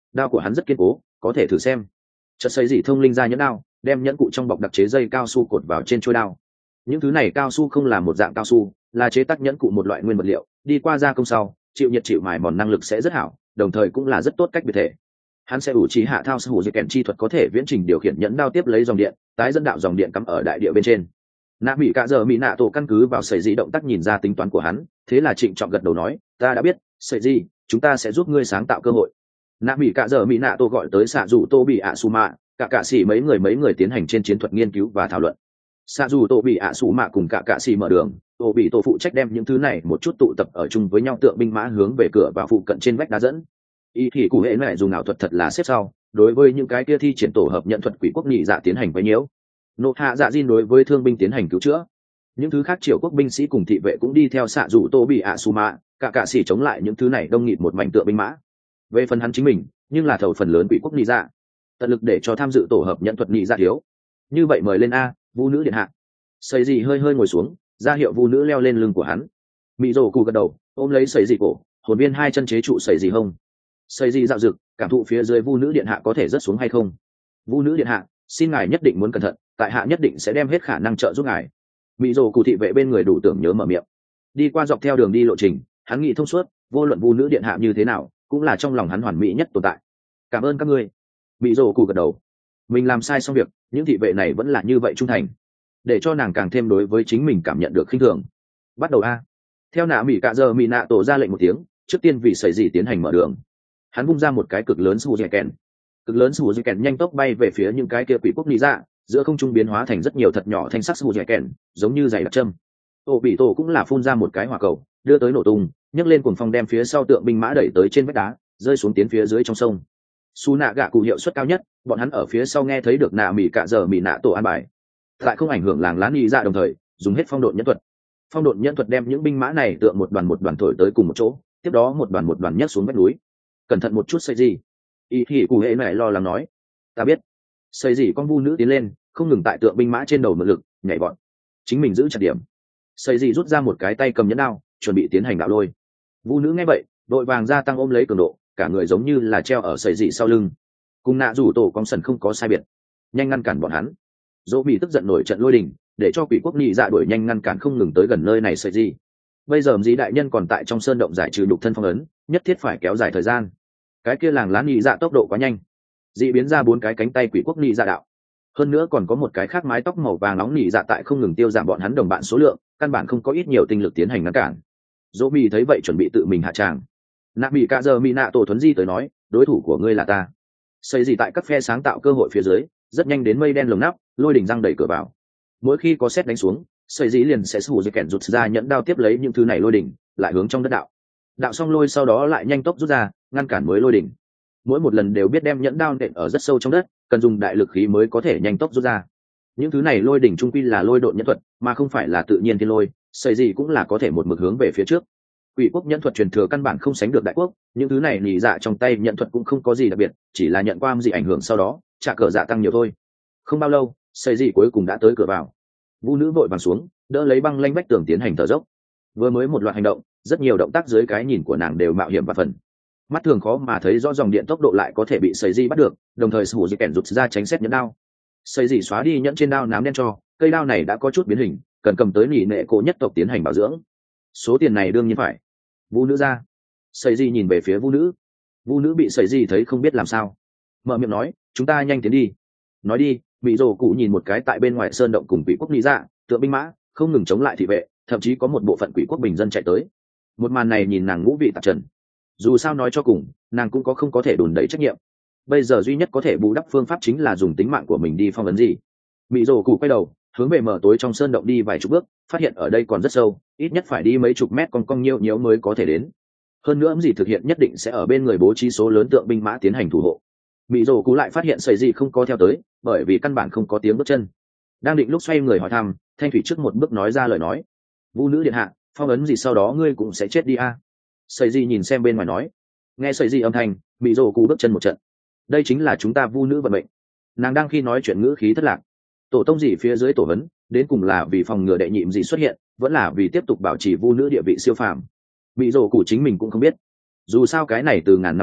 đao của hắn rất kiên cố, có thể thử xem. Chợt xây dị thông linh ra nhẫn đao, đem nhẫn cụ trong bọc đặc chế dây cao su cột vào trên trôi đao. Những thứ này cao su không là một dạng cao su, là chế tác nhẫn cụ một loại nguyên vật liệu, đi qua gia công sau, chịu nhiệt chịu mài mòn năng lực sẽ rất hảo, đồng thời cũng là rất tốt cách biệt thể. Hắn sẽ ủ trí hạ thao sư hủ di kèn chi thuật có thể viễn trình điều khiển nhẫn đao tiếp lấy dòng điện, tái dẫn đạo dòng điện cắm ở đại địa bên trên. Nạ Mỹ Cạ Dợ Mỹ Nạ Tổ căn cứ vào sợi dị động tác nhìn ra tính toán của hắn, thế là trịnh trọng gật đầu nói, ta đã biết, sợi dị, chúng ta sẽ giúp ngươi sáng tạo cơ hội. Nạ Mỹ Cạ Dợ Mỹ Nạ Tổ gọi tới xạ dù Tô Bị ạ Su Mạ, cả sĩ mấy người tiến hành trên chiến thuật nghiên cứu và thảo luận. Xạ dù Tô Bị ạ Su Mạ cùng cả sĩ mở đường, Tô Bị Tô phụ trách đem những thứ này một chút tụ tập ở chung với nhau tượng binh mã hướng về cửa và phụ cận trên vách đá dẫn. Ý thì cụ hệ này dùng ảo thuật thật là xếp sau, đối với những cái kia thi triển tổ hợp nhận thuật quỷ quốc nhị dạ tiến hành với nhiễu. Nộ hạ dạ Jin đối với thương binh tiến hành cứu chữa. Những thứ khác triều quốc binh sĩ cùng thị vệ cũng đi theo xạ dù Tô Bị ạ Su Mạ, cả sĩ chống lại những thứ này đông nghịt một mảnh tượng binh mã. Về phần hắn chính mình, nhưng là thầu phần lớn quỷ quốc nhị dạ, tận lực để cho tham dự tổ hợp nhận thuật nhị dạ thiếu. Như vậy mời lên a, vu nữ điện hạ. Sầy dị hơi ngồi xuống, ra hiệu vu nữ leo lên lưng của hắn. Mị rồ cù gật đầu, ôm lấy sầy dị cổ, hồn viên hai chân chế trụ sầy dị hông. Sầy dị dạo dực, cảm thụ phía dưới vu nữ điện hạ có thể rớt xuống hay không. Vu nữ điện hạ, xin ngài nhất định muốn cẩn thận, tại hạ nhất định sẽ đem hết khả năng trợ giúp ngài. Mị rồ cù thị vệ bên người đủ tưởng nhớ mở miệng. Đi qua dọc theo đường đi lộ trình, hắn nghĩ thông suốt, vô luận vu nữ điện hạ như thế nào, cũng là trong lòng hắn hoàn mỹ nhất tồn tại. Cảm ơn các ngươi. Mị rồ cù gật đầu. Mình làm sai xong việc, những thị vệ này vẫn là như vậy trung thành, để cho nàng càng thêm đối với chính mình cảm nhận được khinh thường. Bắt đầu a. Theo Nạ Mỹ Cạ Dợ Mỹ Nạ Tổ ra lệnh một tiếng, trước tiên vì sẩy dị tiến hành mở đường. Hắn vung ra một cái cực lớn sù dẻ kèn. Cực lớn sù dẻ kèn nhanh tốc bay về phía những cái kia quỷ quốc lý dạ, giữa không trung biến hóa thành rất nhiều thật nhỏ thanh sắc sù dẻ kèn, giống như giày đặc châm. Tổ bị tổ cũng là phun ra một cái hỏa cầu, đưa tới nổ tung, nhấc lên cuồng phong đem phía sau tượng binh mã đẩy tới trên vách đá, rơi xuống tiến phía dưới trong sông. Su nạ gạ cụ hiệu suất cao nhất, bọn hắn ở phía sau nghe thấy được Nạ Mỹ Cạ Dợ Mỹ Nạ Tổ an bài, tại không ảnh hưởng làng lá nhị dạ đồng thời dùng hết phong độn nhân thuật. Phong độn nhân thuật đem những binh mã này tượng một đoàn thổi tới cùng một chỗ, tiếp đó một đoàn nhấc xuống vách núi. Cẩn thận một chút xây gì. Ý thì cụ hệ này lo lắng nói, ta biết. Xây gì con vu nữ tiến lên, không ngừng tại tượng binh mã trên đầu mượn lực nhảy bọn, chính mình giữ chặt điểm. Xây gì rút ra một cái tay cầm nhẫn đao, chuẩn bị tiến hành đạo lôi. Vu nữ nghe vậy, đội vàng gia tăng ôm lấy cường độ, cả người giống như là treo ở sợi dị sau lưng. Cùng Nạ rủ tổ con sần không có sai biệt, nhanh ngăn cản bọn hắn. Dỗ bị tức giận nổi trận lôi đình, để cho quỷ quốc nhị dạ đuổi nhanh ngăn cản không ngừng tới gần nơi này sợi dị. Bây giờ dĩ đại nhân còn tại trong sơn động giải trừ đục thân phong ấn, nhất thiết phải kéo dài thời gian. Cái kia làng lá nhị dạ tốc độ quá nhanh, dị biến ra 4 cái cánh tay quỷ quốc nhị dạ đạo. Hơn nữa còn có một cái khác mái tóc màu vàng nóng nhị dạ tại không ngừng tiêu giảm bọn hắn đồng bạn số lượng, căn bản không có ít nhiều tinh lực tiến hành ngăn cản. Dỗ bị thấy vậy chuẩn bị tự mình hạ tràng. Nạ Mỹ Cạ Dợ Mỹ Nạ Tổ thuấn di tới nói, đối thủ của ngươi là ta. Xây gì tại các phe sáng tạo cơ hội phía dưới, rất nhanh đến mây đen lồng nắp, lôi đỉnh răng đẩy cửa vào. Mỗi khi có sét đánh xuống, xây dĩ liền sẽ sử dụng kẹn rụt ra nhẫn đao tiếp lấy những thứ này lôi đỉnh, lại hướng trong đất đạo. Đạo xong lôi sau đó lại nhanh tốc rút ra, ngăn cản mới lôi đỉnh. Mỗi một lần đều biết đem nhẫn đao nện ở rất sâu trong đất, cần dùng đại lực khí mới có thể nhanh tốc rút ra. Những thứ này lôi đỉnh trung quy là lôi độn nhẫn thuật, mà không phải là tự nhiên thiên lôi, xây gì cũng là có thể một mực hướng về phía trước. Quỷ quốc nhẫn thuật truyền thừa căn bản không sánh được đại quốc, những thứ này nhị dạ trong tay nhận thuật cũng không có gì đặc biệt, chỉ là nhận qua gì ảnh hưởng sau đó trả cờ dạ tăng nhiều thôi. Không bao lâu, xây gì cuối cùng đã tới cửa vào. Vu nữ vội vàng xuống, đỡ lấy băng lanh vách tường tiến hành thở dốc. Vừa mới một loạt hành động, rất nhiều động tác dưới cái nhìn của nàng đều mạo hiểm và phần. Mắt thường khó mà thấy rõ dòng điện tốc độ lại có thể bị xây gì bắt được, đồng thời sử dụng kèn rụt ra tránh xét nhẫn đao. Xây gì xóa đi nhẫn trên đao nám đen cho, cây đao này đã có chút biến hình, cần cầm tới nỉ nệ cổ nhất tộc tiến hành bảo dưỡng. Số tiền này đương nhiên phải. Vu nữ ra. Xây gì nhìn về phía vu nữ. Vu nữ bị xây gì thấy không biết làm sao, mở miệng nói, chúng ta nhanh tiến đi. Nói đi, bị rồ cụ nhìn một cái tại bên ngoài sơn động cùng quỷ quốc lý dạ, tượng binh mã không ngừng chống lại thị vệ, thậm chí có một bộ phận quỷ quốc bình dân chạy tới. Một màn này nhìn nàng ngũ vị tạp trần. Dù sao nói cho cùng, nàng cũng không có thể đùn đẩy trách nhiệm. Bây giờ duy nhất có thể bù đắp phương pháp chính là dùng tính mạng của mình đi phong ấn gì. Bị rồ cụ quay đầu, hướng về mở tối trong sơn động đi vài chục bước, phát hiện ở đây còn rất sâu, ít nhất phải đi mấy chục mét cong cong nhiêu mới có thể đến. Hơn nữa gì thực hiện nhất định sẽ ở bên người bố trí số lớn tượng binh mã tiến hành thủ hộ. Bị rồ cụ lại phát hiện sợi gì không có theo tới, bởi vì căn bản không có tiếng bước chân. Đang định lúc xoay người hỏi thăm, thanh thủy trước một bước nói ra lời nói, vu nữ điện hạ, phong ấn gì sau đó ngươi cũng sẽ chết đi a. Sợi gì nhìn xem bên ngoài nói. Nghe sợi gì âm thanh, bị rồ cụ bước chân một trận. Đây chính là chúng ta vu nữ vận mệnh. Nàng đang khi nói chuyện ngữ khí thất lạc. Tổ tông gì phía dưới tổ hấn, đến cùng là vì phòng ngừa đệ nhịm gì xuất hiện, vẫn là vì tiếp tục bảo trì vu nữ địa vị siêu phàm. Bị rồ cụ chính mình cũng không biết. Dù sao cái này từ ngàn năm nay,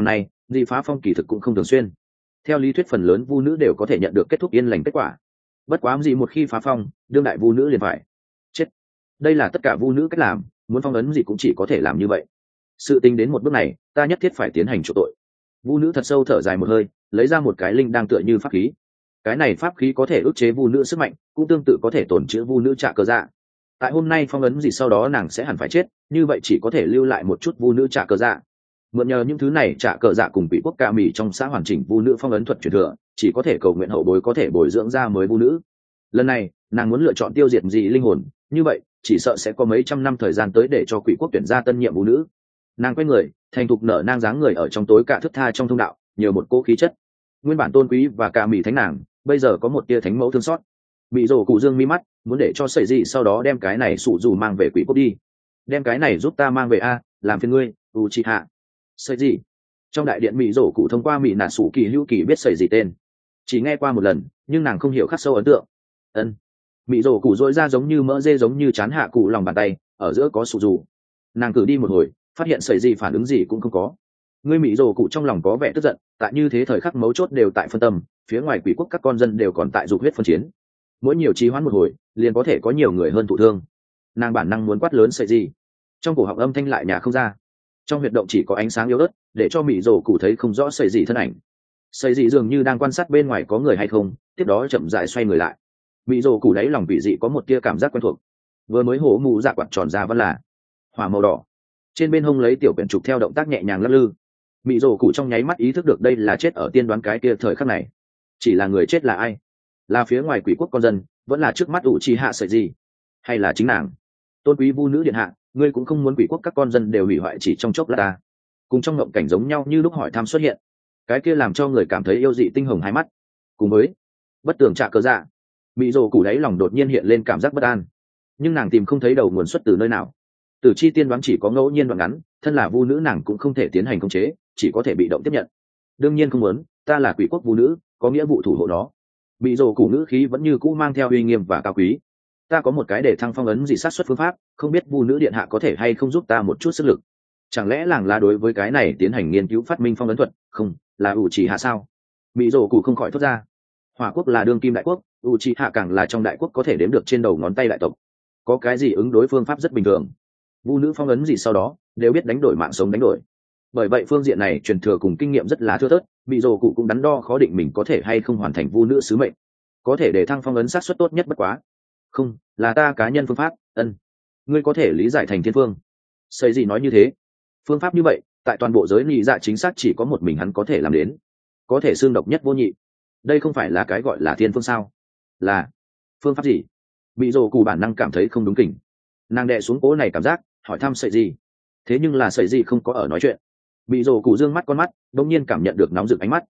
gì phá phong kỳ thực cũng không thường xuyên. Theo lý thuyết phần lớn vu nữ đều có thể nhận được kết thúc yên lành kết quả, bất quá gì một khi phá phong, đương đại vu nữ liền phải chết. Đây là tất cả vu nữ cách làm, muốn phong ấn gì cũng chỉ có thể làm như vậy. Sự tính đến một bước này, ta nhất thiết phải tiến hành chỗ tội. Vu nữ thật sâu thở dài một hơi, lấy ra một cái linh đang tựa như pháp khí. Cái này pháp khí có thể ức chế vu nữ sức mạnh, cũng tương tự có thể tổn chữa vu nữ trả cơ dạ. Tại hôm nay phong ấn gì sau đó nàng sẽ hẳn phải chết, như vậy chỉ có thể lưu lại một chút vu nữ trả cơ dạ. Mượn nhờ những thứ này trả cờ dạ cùng bị quốc ca mỹ trong xã hoàn chỉnh vu nữ phong ấn thuật truyền thừa, chỉ có thể cầu nguyện hậu bối có thể bồi dưỡng ra mới vu nữ. Lần này nàng muốn lựa chọn tiêu diệt gì linh hồn, như vậy chỉ sợ sẽ có mấy trăm năm thời gian tới để cho quỷ quốc tuyển ra tân nhiệm vu nữ. Nàng quay người thành thục nở nang dáng người ở trong tối cả thức tha trong thông đạo, nhiều một cỗ khí chất nguyên bản tôn quý và ca mỹ thánh nàng bây giờ có một tia thánh mẫu thương xót. Bị rổ cụ dương mi mắt, muốn để cho sẩy gì sau đó đem cái này sụ dù mang về quỷ quốc đi. Đem cái này giúp ta mang về a, làm phiền ngươi Uchiha. Sẩy gì? Trong đại điện mỹ rổ cụ thông qua mỹ nạt sủ kỳ hữu kỳ biết sẩy gì tên, chỉ nghe qua một lần nhưng nàng không hiểu khắc sâu ấn tượng. Ân. Mỹ rổ cụ dội ra giống như mỡ dê giống như chán hạ cụ lòng bàn tay, ở giữa có sụ dù. Nàng cử đi một hồi, phát hiện sẩy gì phản ứng gì cũng không có. Ngươi mỹ rổ cụ trong lòng có vẻ tức giận, tại như thế thời khắc mấu chốt đều tại phân tâm, phía ngoài quỷ quốc các con dân đều còn tại dục huyết phân chiến, mỗi nhiều trì hoãn một hồi liền có thể có nhiều người hơn thụ thương. Nàng bản năng muốn quát lớn sẩy gì, trong cổ họng âm thanh lại nhà không ra. Trong huyệt động chỉ có ánh sáng yếu ớt, để cho mỹ rổ cụ thấy không rõ sẩy gì thân ảnh. Sẩy gì dường như đang quan sát bên ngoài có người hay không, tiếp đó chậm rãi xoay người lại. Mỹ rổ cụ đáy lòng vị dị có một tia cảm giác quen thuộc, vừa mới hổ mù dạ quạt tròn ra vẫn là hỏa màu đỏ, trên bên hông lấy tiểu quyển trục theo động tác nhẹ nhàng lắc lư. Mỹ rổ cụ trong nháy mắt ý thức được đây là chết ở tiên đoán cái kia thời khắc này. Chỉ là người chết là ai? Là phía ngoài quỷ quốc con dân, vẫn là trước mắt Uchiha sẩy gì, hay là chính nàng? Tôn quý vu nữ điện hạ, ngươi cũng không muốn quỷ quốc các con dân đều hủy hoại chỉ trong chốc lát ta? Cùng trong ngộng cảnh giống nhau như lúc hỏi thăm xuất hiện, cái kia làm cho người cảm thấy yêu dị tinh hồng hai mắt, cùng với bất tường trả cớ dạ. Mỹ rồ cụ đáy lòng đột nhiên hiện lên cảm giác bất an, nhưng nàng tìm không thấy đầu nguồn xuất từ nơi nào. Tử chi tiên đoán chỉ có ngẫu nhiên đoạn ngắn, thân là vu nữ nàng cũng không thể tiến hành khống chế, chỉ có thể bị động tiếp nhận. Đương nhiên không muốn, ta là quỷ quốc vu nữ, có nghĩa vụ thủ hộ nó. Mỹ rồ cụ ngữ khí vẫn như cũ mang theo uy nghiêm và cao quý. Ta có một cái để thăng phong ấn dị sát xuất phương pháp, không biết vu nữ điện hạ có thể hay không giúp ta một chút sức lực. Chẳng lẽ làng là đối với cái này tiến hành nghiên cứu phát minh phong ấn thuật? Không, là Uchiha sao? Mỹ rồ cụ không khỏi thốt ra. Hỏa quốc là đương kim đại quốc, Uchiha càng là trong đại quốc có thể đếm được trên đầu ngón tay đại tộc. Có cái gì ứng đối phương pháp rất bình thường. Vu nữ phong ấn gì sau đó đều biết đánh đổi mạng sống đánh đổi. Bởi vậy phương diện này truyền thừa cùng kinh nghiệm rất là thưa thớt, Mỹ rồ cụ cũng đắn đo khó định mình có thể hay không hoàn thành vu nữ sứ mệnh. Có thể để thăng phong ấn sát suất tốt nhất bất quá. Không, là ta cá nhân phương pháp. Ân, ngươi có thể lý giải thành thiên phương. Xây gì nói như thế? Phương pháp như vậy tại toàn bộ giới nhị dạ chính xác chỉ có một mình hắn có thể làm đến, có thể xương độc nhất vô nhị. Đây không phải là cái gọi là thiên phương sao? Là phương pháp gì? Bị rồ cụ bản năng cảm thấy không đúng kỉnh, nàng đệ xuống cố này cảm giác hỏi thăm sợi gì, thế nhưng là sợi gì không có ở nói chuyện. Bị rồ cụ dương mắt con mắt đông nhiên cảm nhận được nóng rực ánh mắt.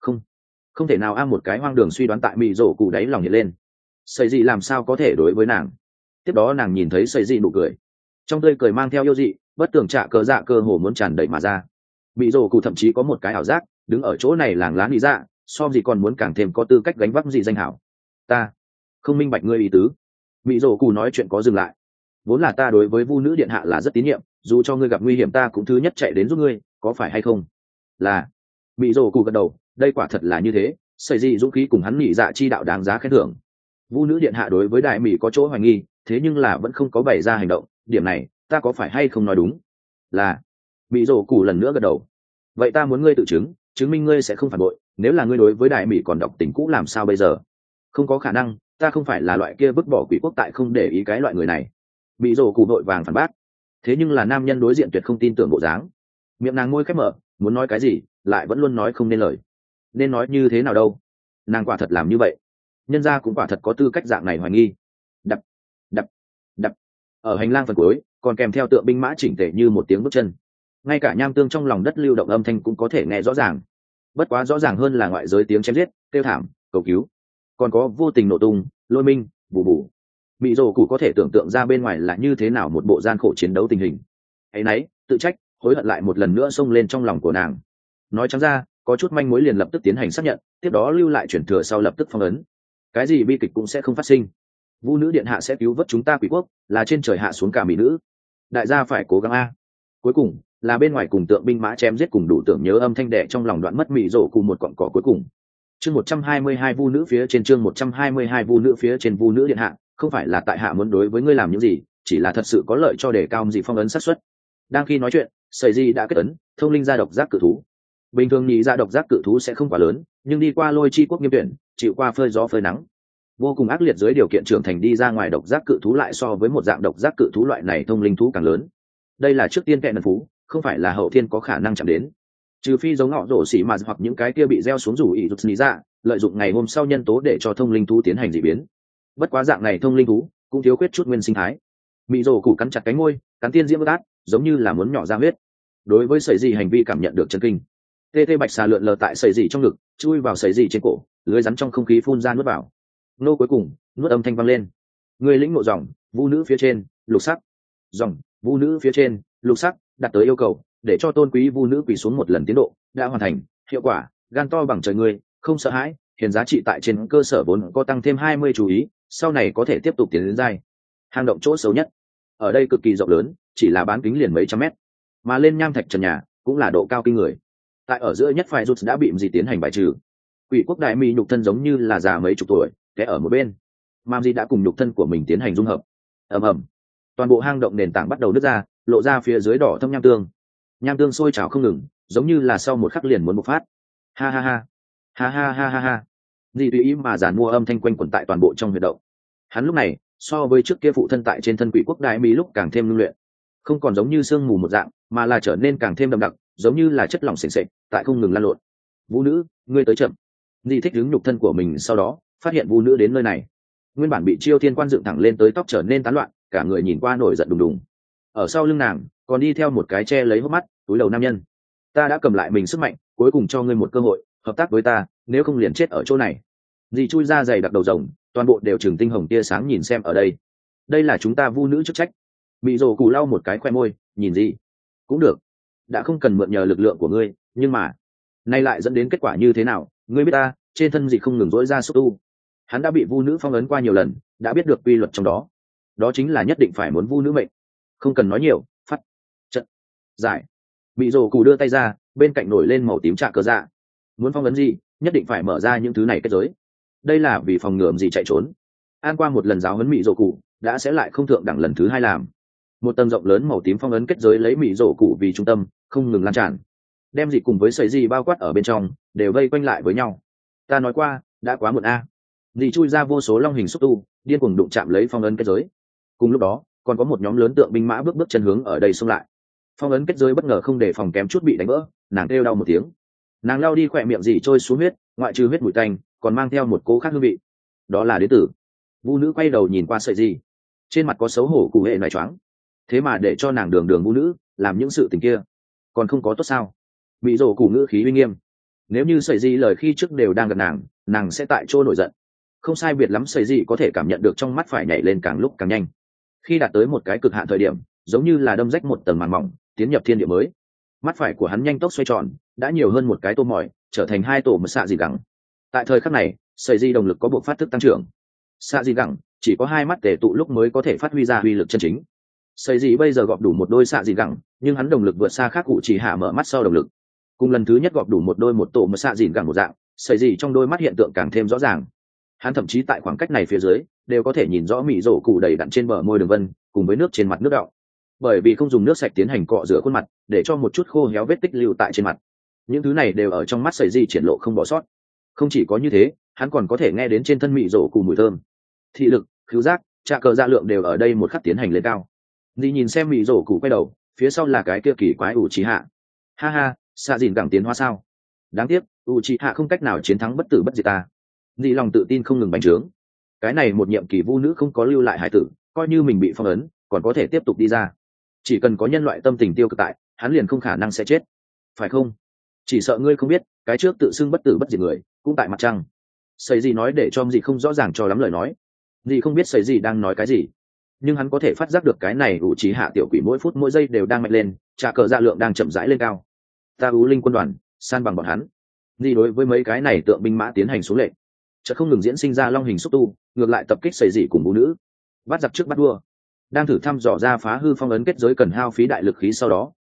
Không thể nào một cái hoang đường suy đoán tại bị rồ cụ đáy lòng hiện lên. Sợi gì làm sao có thể đối với nàng? Tiếp đó nàng nhìn thấy sợi gì nụ cười, trong tươi cười mang theo yêu dị, bất tường trạ cờ dạ cơ hồ muốn tràn đầy mà ra. Bị rồ cụ thậm chí có một cái ảo giác đứng ở chỗ này làng lá lý dạ so gì còn muốn càng thêm có tư cách gánh vác gì danh hảo. Ta không minh bạch ngươi ý tứ. Bị rồ cụ nói chuyện có dừng lại. Vốn là ta đối với vu nữ điện hạ là rất tín nhiệm, dù cho ngươi gặp nguy hiểm ta cũng thứ nhất chạy đến giúp ngươi, có phải hay không? Là. Bị rồ cụ gật đầu, đây quả thật là như thế, sẩy gì dũng khí cùng hắn nhị dạ chi đạo đáng giá khen thưởng. Vu nữ điện hạ đối với đại mỹ có chỗ hoài nghi, thế nhưng là vẫn không có bày ra hành động, điểm này ta có phải hay không nói đúng? Là. Bị rồ cụ lần nữa gật đầu. Vậy ta muốn ngươi tự chứng minh ngươi sẽ không phản bội, nếu là ngươi đối với đại mỹ còn độc tình cũ làm sao bây giờ? Không có khả năng, ta không phải là loại kia vứt bỏ quỷ quốc tại không để ý cái loại người này. Bị rồ cụ vội vàng phản bác. Thế nhưng là nam nhân đối diện tuyệt không tin tưởng bộ dáng, miệng nàng môi khép mở, muốn nói cái gì lại vẫn luôn nói không nên lời. Nên nói như thế nào đâu? Nàng quả thật làm như vậy, nhân gia cũng quả thật có tư cách dạng này hoài nghi. Đập đập đập, ở hành lang phần cuối còn kèm theo tượng binh mã chỉnh tề như một tiếng bước chân, ngay cả nham tương trong lòng đất lưu động âm thanh cũng có thể nghe rõ ràng. Bất quá rõ ràng hơn là ngoại giới tiếng chém giết, kêu thảm, cầu cứu, còn có vô tình nổ tung, lôi minh, bù bù. Bị rồ cụ có thể tưởng tượng ra bên ngoài là như thế nào một bộ gian khổ chiến đấu tình hình. Ấy nấy, tự trách, hối hận lại một lần nữa xông lên trong lòng của nàng. Nói trắng ra, có chút manh mối liền lập tức tiến hành xác nhận, tiếp đó lưu lại chuyển thừa sau lập tức phong ấn. Cái gì bi kịch cũng sẽ không phát sinh. Vu nữ điện hạ sẽ cứu vớt chúng ta quỷ quốc, là trên trời hạ xuống cả mỹ nữ. Đại gia phải cố gắng a. Cuối cùng, là bên ngoài cùng tượng binh mã chém giết cùng đủ tưởng nhớ âm thanh đệ trong lòng đoạn mất mị rổ cụ một cọn cỏ cuối cùng. Chương 122 vu nữ phía trên, chương 122 vu nữ phía trên. Vu nữ điện hạ, không phải là tại hạ muốn đối với ngươi làm những gì, chỉ là thật sự có lợi cho đề cao dị phong ấn xác suất. Đang khi nói chuyện, sợi di đã kết ấn thông linh ra độc giác cự thú. Bình thường nhị ra độc giác cự thú sẽ không quá lớn, nhưng đi qua lôi chi quốc nghiêm tuyển, chịu qua phơi gió phơi nắng, vô cùng ác liệt dưới điều kiện trưởng thành đi ra ngoài độc giác cự thú lại so với một dạng độc giác cự thú loại này thông linh thú càng lớn. Đây là trước tiên kẹn nần phú, không phải là hậu thiên có khả năng chạm đến. Trừ phi giống ngọ rổ xỉ mà hoặc những cái kia bị gieo xuống rủ ý rụt lý ra, lợi dụng ngày hôm sau nhân tố để cho thông linh thú tiến hành dị biến. Bất quá dạng này thông linh thú cũng thiếu khuyết chút nguyên sinh thái. Mị rổ củ cắn chặt cánh môi, cắn tiên diễm bất át, giống như là muốn nhỏ ra huyết. Đối với sợi dị hành vi cảm nhận được chấn kinh. Tê tê bạch xà lượn lờ tại sợi dị trong ngực, chui vào sợi dị trên cổ, lưới rắn trong không khí phun ra nuốt vào. Nô cuối cùng nuốt âm thanh vang lên. Người lĩnh ngộ dòng vu nữ phía trên lục sắc, dòng vu nữ phía trên lục sắc đạt tới yêu cầu, để cho tôn quý vu nữ quỳ xuống một lần tiến độ đã hoàn thành. Hiệu quả gan to bằng trời người, không sợ hãi, hiện giá trị tại trên cơ sở vốn có tăng thêm 20 chú ý, sau này có thể tiếp tục tiến đến giai. Hang động chỗ xấu nhất ở đây cực kỳ rộng lớn, chỉ là bán kính liền mấy trăm mét, mà lên nham thạch trần nhà cũng là độ cao kinh người. Tại ở giữa nhất phải rút đã bị gì tiến hành bài trừ. Quỷ quốc đại mỹ nhục thân giống như là già mấy chục tuổi, té ở một bên. Mam Di đã cùng nhục thân của mình tiến hành dung hợp. Ầm ầm, toàn bộ hang động nền tảng bắt đầu nứt ra, lộ ra phía dưới đỏ thâm nham tương sôi trào không ngừng, giống như là sau một khắc liền muốn bộc phát. Ha ha ha, ha ha ha ha ha. Di tùy ý mà giàn mua âm thanh quanh quẩn tại toàn bộ trong huyệt động. Hắn lúc này so với trước kia phụ thân tại trên thân quỷ quốc đại mỹ lúc càng thêm lưu luyện, không còn giống như sương mù một dạng, mà là trở nên càng thêm đậm đặc, giống như là chất lỏng sền sệt tại không ngừng lan lộn. Vũ nữ, ngươi tới chậm. Di thích đứng nhục thân của mình, sau đó phát hiện vũ nữ đến nơi này, nguyên bản bị chiêu thiên quan dựng thẳng lên tới tóc trở nên tán loạn, cả người nhìn qua nổi giận đùng đùng. Ở sau lưng nàng còn đi theo một cái che lấy hốc mắt túi đầu nam nhân. Ta đã cầm lại mình sức mạnh, cuối cùng cho ngươi một cơ hội hợp tác với ta, nếu không liền chết ở chỗ này. Dì chui ra giày đặc đầu rồng, toàn bộ đều trừng tinh hồng tia sáng nhìn xem ở đây. Đây là chúng ta vu nữ chức trách. Bị rồ cù lau một cái khoe môi, nhìn gì cũng được, đã không cần mượn nhờ lực lượng của ngươi, nhưng mà nay lại dẫn đến kết quả như thế nào, ngươi biết ta trên thân gì không ngừng dỗi ra xúc tu. Hắn đã bị vu nữ phong ấn qua nhiều lần, đã biết được quy luật trong đó, đó chính là nhất định phải muốn vu nữ mệnh. Không cần nói nhiều, phát trận giải. Bị rồ cù đưa tay ra, bên cạnh nổi lên màu tím trạ cờ dạ. Muốn phong ấn gì nhất định phải mở ra những thứ này kết giới, đây là vì phòng ngừa gì chạy trốn. An qua một lần giáo huấn mị rồ cụ đã sẽ lại không thượng đẳng lần thứ hai làm. Một tầng rộng lớn màu tím phong ấn kết giới lấy mị rồ cụ vì trung tâm, không ngừng lan tràn, đem dị cùng với sợi dị bao quát ở bên trong đều vây quanh lại với nhau. Ta nói qua đã quá muộn a. Dị chui ra vô số long hình xúc tu, điên cuồng đụng chạm lấy phong ấn kết giới. Cùng lúc đó còn có một nhóm lớn tượng binh mã bước bước chân hướng ở đây xông lại. Phong ấn kết giới bất ngờ không để phòng kém chút bị đánh vỡ, nàng kêu đau một tiếng. Nàng lao đi khỏe miệng dị trôi xuống huyết, ngoại trừ huyết bụi tanh còn mang theo một cố khác hương vị, đó là đế tử. Vu nữ quay đầu nhìn qua sợi dị, trên mặt có xấu hổ cụ hệ nói choáng. Thế mà để cho nàng đường đường vu nữ làm những sự tình kia, còn không có tốt sao? Bị rổ củ ngữ khí uy nghiêm. Nếu như sợi dị lời khi trước đều đang gần nàng sẽ tại chỗ nổi giận. Không sai biệt lắm, sợi dị có thể cảm nhận được trong mắt phải nhảy lên càng lúc càng nhanh. Khi đạt tới một cái cực hạn thời điểm, giống như là đâm rách một tầng màng mỏng, tiến nhập thiên địa mới. Mắt phải của hắn nhanh tốc xoay tròn, đã nhiều hơn một cái tô mỏi, trở thành hai tổ một xạ dị gẳng. Tại thời khắc này, sợi dị động lực có buộc phát thức tăng trưởng. Xạ dị gẳng chỉ có hai mắt tề tụ lúc mới có thể phát huy ra uy lực chân chính. Sợi dị bây giờ gọp đủ một đôi xạ dị gẳng, nhưng hắn động lực vượt xa khác cụ chỉ hạ mở mắt sau động lực. Cùng lần thứ nhất gọp đủ một đôi một tổ một xạ dị gẳng một dạng, sợi dị trong đôi mắt hiện tượng càng thêm rõ ràng. Hắn thậm chí tại khoảng cách này phía dưới đều có thể nhìn rõ mị rổ cụ đầy đặn trên bờ môi đường vân cùng với nước trên mặt nước đọng, bởi vì không dùng nước sạch tiến hành cọ rửa khuôn mặt để cho một chút khô héo vết tích lưu tại trên mặt. Những thứ này đều ở trong mắt sợi dị triển lộ không bỏ sót. Không chỉ có như thế, hắn còn có thể nghe đến trên thân mị rổ cụ mùi thơm. Thị lực, khứu giác, trạ cờ dạ lượng đều ở đây một khắc tiến hành lên cao. Đi nhìn xem mị rổ cụ quay đầu, phía sau là cái kia kỳ quái ủ trí hạ. Ha ha, xạ dìn càng tiến hóa sao? Đáng tiếc ủ trí hạ không cách nào chiến thắng bất tử bất diệt ta. Đi lòng tự tin không ngừng bành trướng. Cái này một nhiệm kỳ vu nữ không có lưu lại hải tử, coi như mình bị phong ấn còn có thể tiếp tục đi ra. Chỉ cần có nhân loại tâm tình tiêu cực tại, hắn liền không khả năng sẽ chết, phải không? Chỉ sợ ngươi không biết, cái trước tự xưng bất tử bất diệt người cũng tại mặt trăng. Sấy gì nói để cho gì không rõ ràng cho lắm lời nói. Gì không biết sấy gì đang nói cái gì, nhưng hắn có thể phát giác được cái này ủ trí hạ tiểu quỷ mỗi phút mỗi giây đều đang mạnh lên, trả cờ dạ lượng đang chậm rãi lên cao. Ta ú linh quân đoàn san bằng bọn hắn. Gì đối với mấy cái này tượng binh mã tiến hành xuống lệnh, chợt không ngừng diễn sinh ra long hình xúc tu, ngược lại tập kích sấy gì cùng vũ nữ. Bắt giặc trước bắt vua. Đang thử thăm dò ra phá hư phong ấn kết giới cần hao phí đại lực khí, sau đó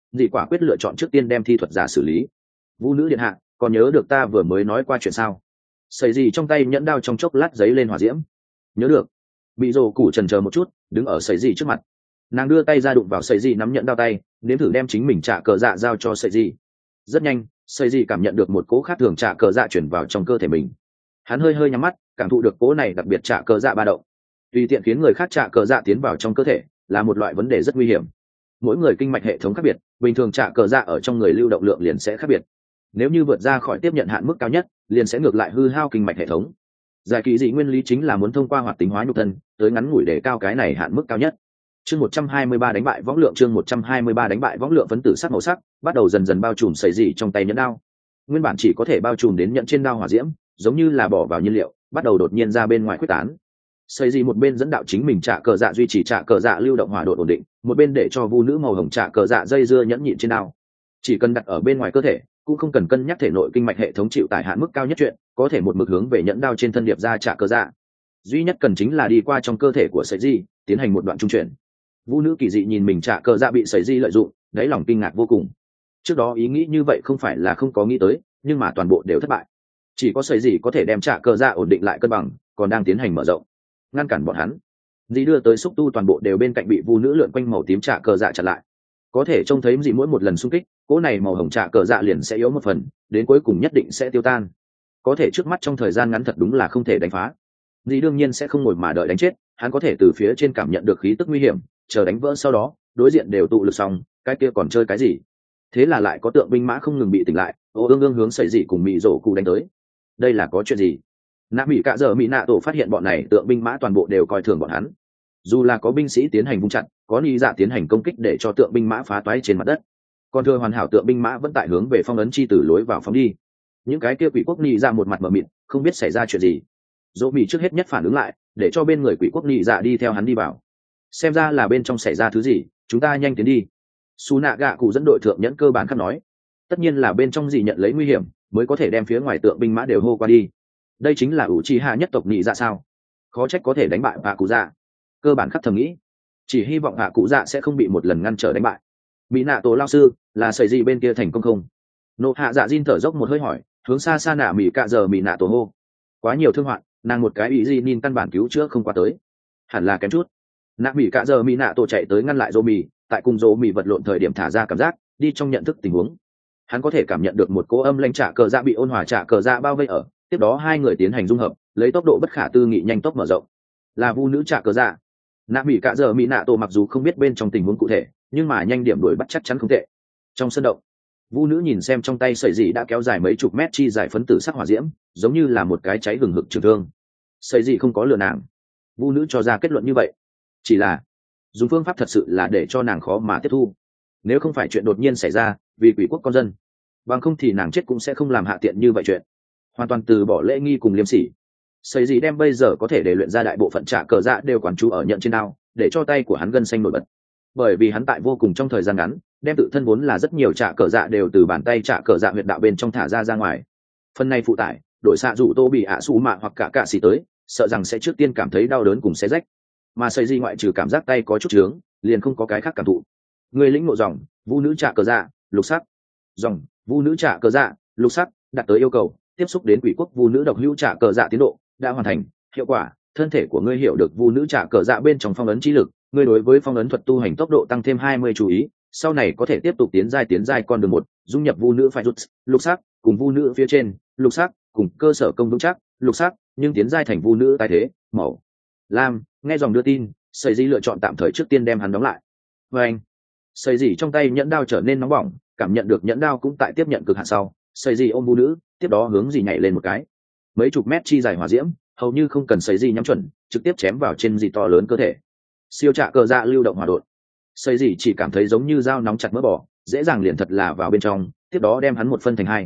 dì quả quyết lựa chọn trước tiên đem thi thuật giả xử lý. Vũ nữ điện hạ, còn nhớ được ta vừa mới nói qua chuyện sao? Sẩy gì trong tay nhẫn đao trong chốc lát giấy lên hỏa diễm. Nhớ được. Bị rồ củ chần chờ một chút, đứng ở sẩy gì trước mặt. Nàng đưa tay ra đụng vào sẩy gì nắm nhẫn đao tay, nếm thử đem chính mình trả cờ dạ giao cho sẩy gì. Rất nhanh, sẩy gì cảm nhận được một cỗ khác thường trả cờ dạ chuyển vào trong cơ thể mình. Hắn hơi hơi nhắm mắt, cảm thụ được cỗ này đặc biệt trả cờ dạ ba động. Tùy tiện khiến người khác trả cờ dạ tiến vào trong cơ thể là một loại vấn đề rất nguy hiểm. Mỗi người kinh mạch hệ thống khác biệt, bình thường trả cờ dạ ở trong người lưu động lượng liền sẽ khác biệt. Nếu như vượt ra khỏi tiếp nhận hạn mức cao nhất, liền sẽ ngược lại hư hao kinh mạch hệ thống. Giải kỳ dị nguyên lý chính là muốn thông qua hoạt tính hóa nhục thân tới ngắn ngủi để cao cái này hạn mức cao nhất. Chương 123 đánh bại võng lượng, chương 123 đánh bại võng lượng phấn tử sắc màu sắc bắt đầu dần dần bao trùm sẩy dị trong tay nhẫn đao. Nguyên bản chỉ có thể bao trùm đến nhẫn trên đao hỏa diễm, giống như là bỏ vào nhiên liệu, bắt đầu đột nhiên ra bên ngoài khuếch tán. Sẩy dị một bên dẫn đạo chính mình trả cờ dạ duy trì trả cờ dạ lưu động hỏa độ ổn định, một bên để cho vu nữ màu hồng trả cờ dạ dây dưa nhẫn nhịn trên đao. Chỉ cần đặt ở bên ngoài cơ thể, cũng không cần cân nhắc thể nội kinh mạch hệ thống chịu tải hạn mức cao nhất chuyện, có thể một mực hướng về nhẫn đao trên thân điệp ra trả cờ dạ. Duy nhất cần chính là đi qua trong cơ thể của sẩy dị, tiến hành một đoạn trung chuyển. Vũ nữ kỳ dị nhìn mình trả cờ dạ bị sẩy dị lợi dụng, đáy lòng kinh ngạc vô cùng. Trước đó ý nghĩ như vậy không phải là không có nghĩ tới, nhưng mà toàn bộ đều thất bại. Chỉ có sẩy dị có thể đem trả cờ dạ ổn định lại cân bằng, còn đang tiến hành mở rộng, ngăn cản bọn hắn. Dị đưa tới xúc tu toàn bộ đều bên cạnh bị vu nữ lượn quanh màu tím trả cờ dạ chặn lại. Có thể trông thấy dị mỗi một lần xung kích, cỗ này màu hồng trả cờ dạ liền sẽ yếu một phần, đến cuối cùng nhất định sẽ tiêu tan. Có thể trước mắt trong thời gian ngắn thật đúng là không thể đánh phá. Dị đương nhiên sẽ không ngồi mà đợi đánh chết, hắn có thể từ phía trên cảm nhận được khí tức nguy hiểm, chờ đánh vỡ sau đó, đối diện đều tụ lực xong, cái kia còn chơi cái gì? Thế là lại có tượng binh mã không ngừng bị tỉnh lại, ương hướng sẩy dị cùng mị rổ cụ đánh tới. Đây là có chuyện gì? Nạ mỹ cạ giờ mỹ nạ tổ phát hiện bọn này tượng binh mã toàn bộ đều coi thường bọn hắn. Dù là có binh sĩ tiến hành vung chặn, có ni dạ tiến hành công kích để cho tượng binh mã phá toái trên mặt đất, còn thừa hoàn hảo tượng binh mã vẫn tại hướng về phong ấn chi tử lối vào phóng đi. Những cái kia quỷ quốc ni dạ một mặt mờ mịt, không biết xảy ra chuyện gì. Dỗ mỹ trước hết nhất phản ứng lại, để cho bên người quỷ quốc ni dạ đi theo hắn đi vào. Xem ra là bên trong xảy ra thứ gì, chúng ta nhanh tiến đi. Su nạ gạ cụ dẫn đội thượng nhẫn cơ bản khắc nói, tất nhiên là bên trong gì nhận lấy nguy hiểm, mới có thể đem phía ngoài tượng binh mã đều hô qua đi. Đây chính là ủ chi hạ nhất tộc ni dạ sao? Khó trách có thể đánh bại hạ cụ dạ. Cơ bản khắc thầm nghĩ, chỉ hy vọng hạ cụ dạ sẽ không bị một lần ngăn trở đánh bại. Mỹ nạ tổ lao sư là sẩy gì bên kia thành công không? Nộ hạ dạ Jin thở dốc một hơi hỏi, hướng xa xa nạ mỹ cạ giờ mỹ nạ tổ hô. Quá nhiều thương hoạn, nàng một cái ý gì nhìn căn bản cứu chữa không qua tới, hẳn là kém chút. Nạ mỹ cạ giờ mỹ nạ tổ chạy tới ngăn lại dô mì, tại cùng dô mì vật lộn thời điểm thả ra cảm giác đi trong nhận thức tình huống. Hắn có thể cảm nhận được một cỗ âm lanh trả cờ dạ bị ôn hòa trả cờ dạ bao vây ở, tiếp đó hai người tiến hành dung hợp, lấy tốc độ bất khả tư nghị nhanh tốc mở rộng. Là vu nữ trả cờ dạ. Nạ mỹ cạ giờ mỹ nạ tổ mặc dù không biết bên trong tình huống cụ thể, nhưng mà nhanh điểm đuổi bắt chắc chắn không tệ. Trong sân động, vu nữ nhìn xem trong tay sẩy dị đã kéo dài mấy chục mét chi dài phấn tử sắc hỏa diễm, giống như là một cái cháy hừng hực trường thương. Sẩy dị không có lừa nàng, vu nữ cho ra kết luận như vậy, chỉ là dùng phương pháp thật sự là để cho nàng khó mà tiếp thu. Nếu không phải chuyện đột nhiên xảy ra vì quỷ quốc con dân, bằng không thì nàng chết cũng sẽ không làm hạ tiện như vậy chuyện, hoàn toàn từ bỏ lễ nghi cùng liêm sỉ. Sẩy dị đem bây giờ có thể để luyện ra đại bộ phận trả cờ dạ đều quản chú ở nhận trên đao, để cho tay của hắn gân xanh nổi bật, bởi vì hắn tại vô cùng trong thời gian ngắn đem tự thân vốn là rất nhiều trả cờ dạ đều từ bàn tay trả cờ dạ huyệt đạo bên trong thả ra ngoài. Phần này phụ tải đội xạ dụ tô bị ạ xù mạ hoặc cả xì tới, sợ rằng sẽ trước tiên cảm thấy đau đớn cùng xé rách, mà sẩy dị ngoại trừ cảm giác tay có chút trướng, liền không có cái khác cảm thụ. Người lĩnh ngộ dòng vu nữ trả cờ dạ lục sắc, dòng vu nữ trả cờ dạ lục sắc đạt tới yêu cầu, tiếp xúc đến quỷ quốc vu nữ độc hữu trả cờ dạ tiến độ đã hoàn thành. Hiệu quả, thân thể của ngươi hiểu được vu nữ trả cờ dạ bên trong phong ấn trí lực, ngươi đối với phong ấn thuật tu hành tốc độ tăng thêm 20 chú ý, sau này có thể tiếp tục tiến giai con đường một, dung nhập vu nữ phải rút lục sắc cùng vu nữ phía trên lục sắc cùng cơ sở công vững chắc lục sắc, nhưng tiến giai thành vu nữ tái thế màu lam. Nghe dòng đưa tin, sẩy dị lựa chọn tạm thời trước tiên đem hắn đóng lại. Và anh, sẩy dị trong tay nhẫn đao trở nên nóng bỏng, cảm nhận được nhẫn đao cũng tại tiếp nhận cực hạn sau, sẩy dị ôm vu nữ, tiếp đó hướng dị nhảy lên một cái, mấy chục mét chi dài hỏa diễm hầu như không cần sẩy dị nhắm chuẩn, trực tiếp chém vào trên dị to lớn cơ thể. Siêu trả cờ dạ lưu động hỏa đột, sẩy dị chỉ cảm thấy giống như dao nóng chặt mỡ bò, dễ dàng liền thật là vào bên trong, tiếp đó đem hắn một phân thành hai.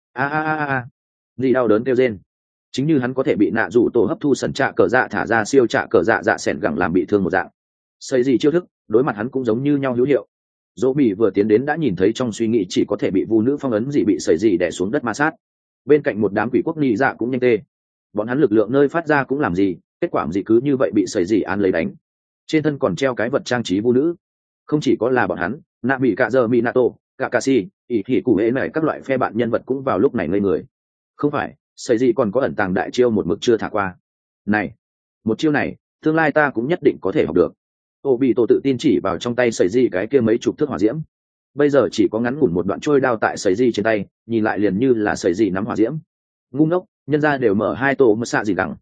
Dị đau đớn kêu rên, chính như hắn có thể bị nạ rủ tổ hấp thu sần trả cờ dạ thả ra siêu trả cờ dạ dạ sẻn gẳng làm bị thương một dạng. Sẩy dị chiêu thức đối mặt hắn cũng giống như nhau hữu hiệu. Dỗ Bỉ vừa tiến đến đã nhìn thấy trong suy nghĩ chỉ có thể bị vu nữ phong ấn dị bị sẩy dị đè xuống đất ma sát. Bên cạnh một đám quỷ quốc ni dạ cũng nhanh tê, bọn hắn lực lượng nơi phát ra cũng làm gì, kết quả gì cứ như vậy bị sẩy dị an lấy đánh. Trên thân còn treo cái vật trang trí vu nữ. Không chỉ có là bọn hắn, nạ bị cạ giờ minato, kakashi, ỷ thị cụ hễ này các loại phe bạn nhân vật cũng vào lúc này ngây người. Không phải, xây gì còn có ẩn tàng đại chiêu một mực chưa thả qua. Này, một chiêu này tương lai ta cũng nhất định có thể học được. Ô bị tổ tự tin chỉ vào trong tay sấy di cái kia mấy chục thước hỏa diễm, bây giờ chỉ có ngắn ngủn một đoạn trôi đao tại sấy di trên tay, nhìn lại liền như là sấy di nắm hỏa diễm. Ngu ngốc, nhân ra đều mở hai tổ mà xạ gì đằng.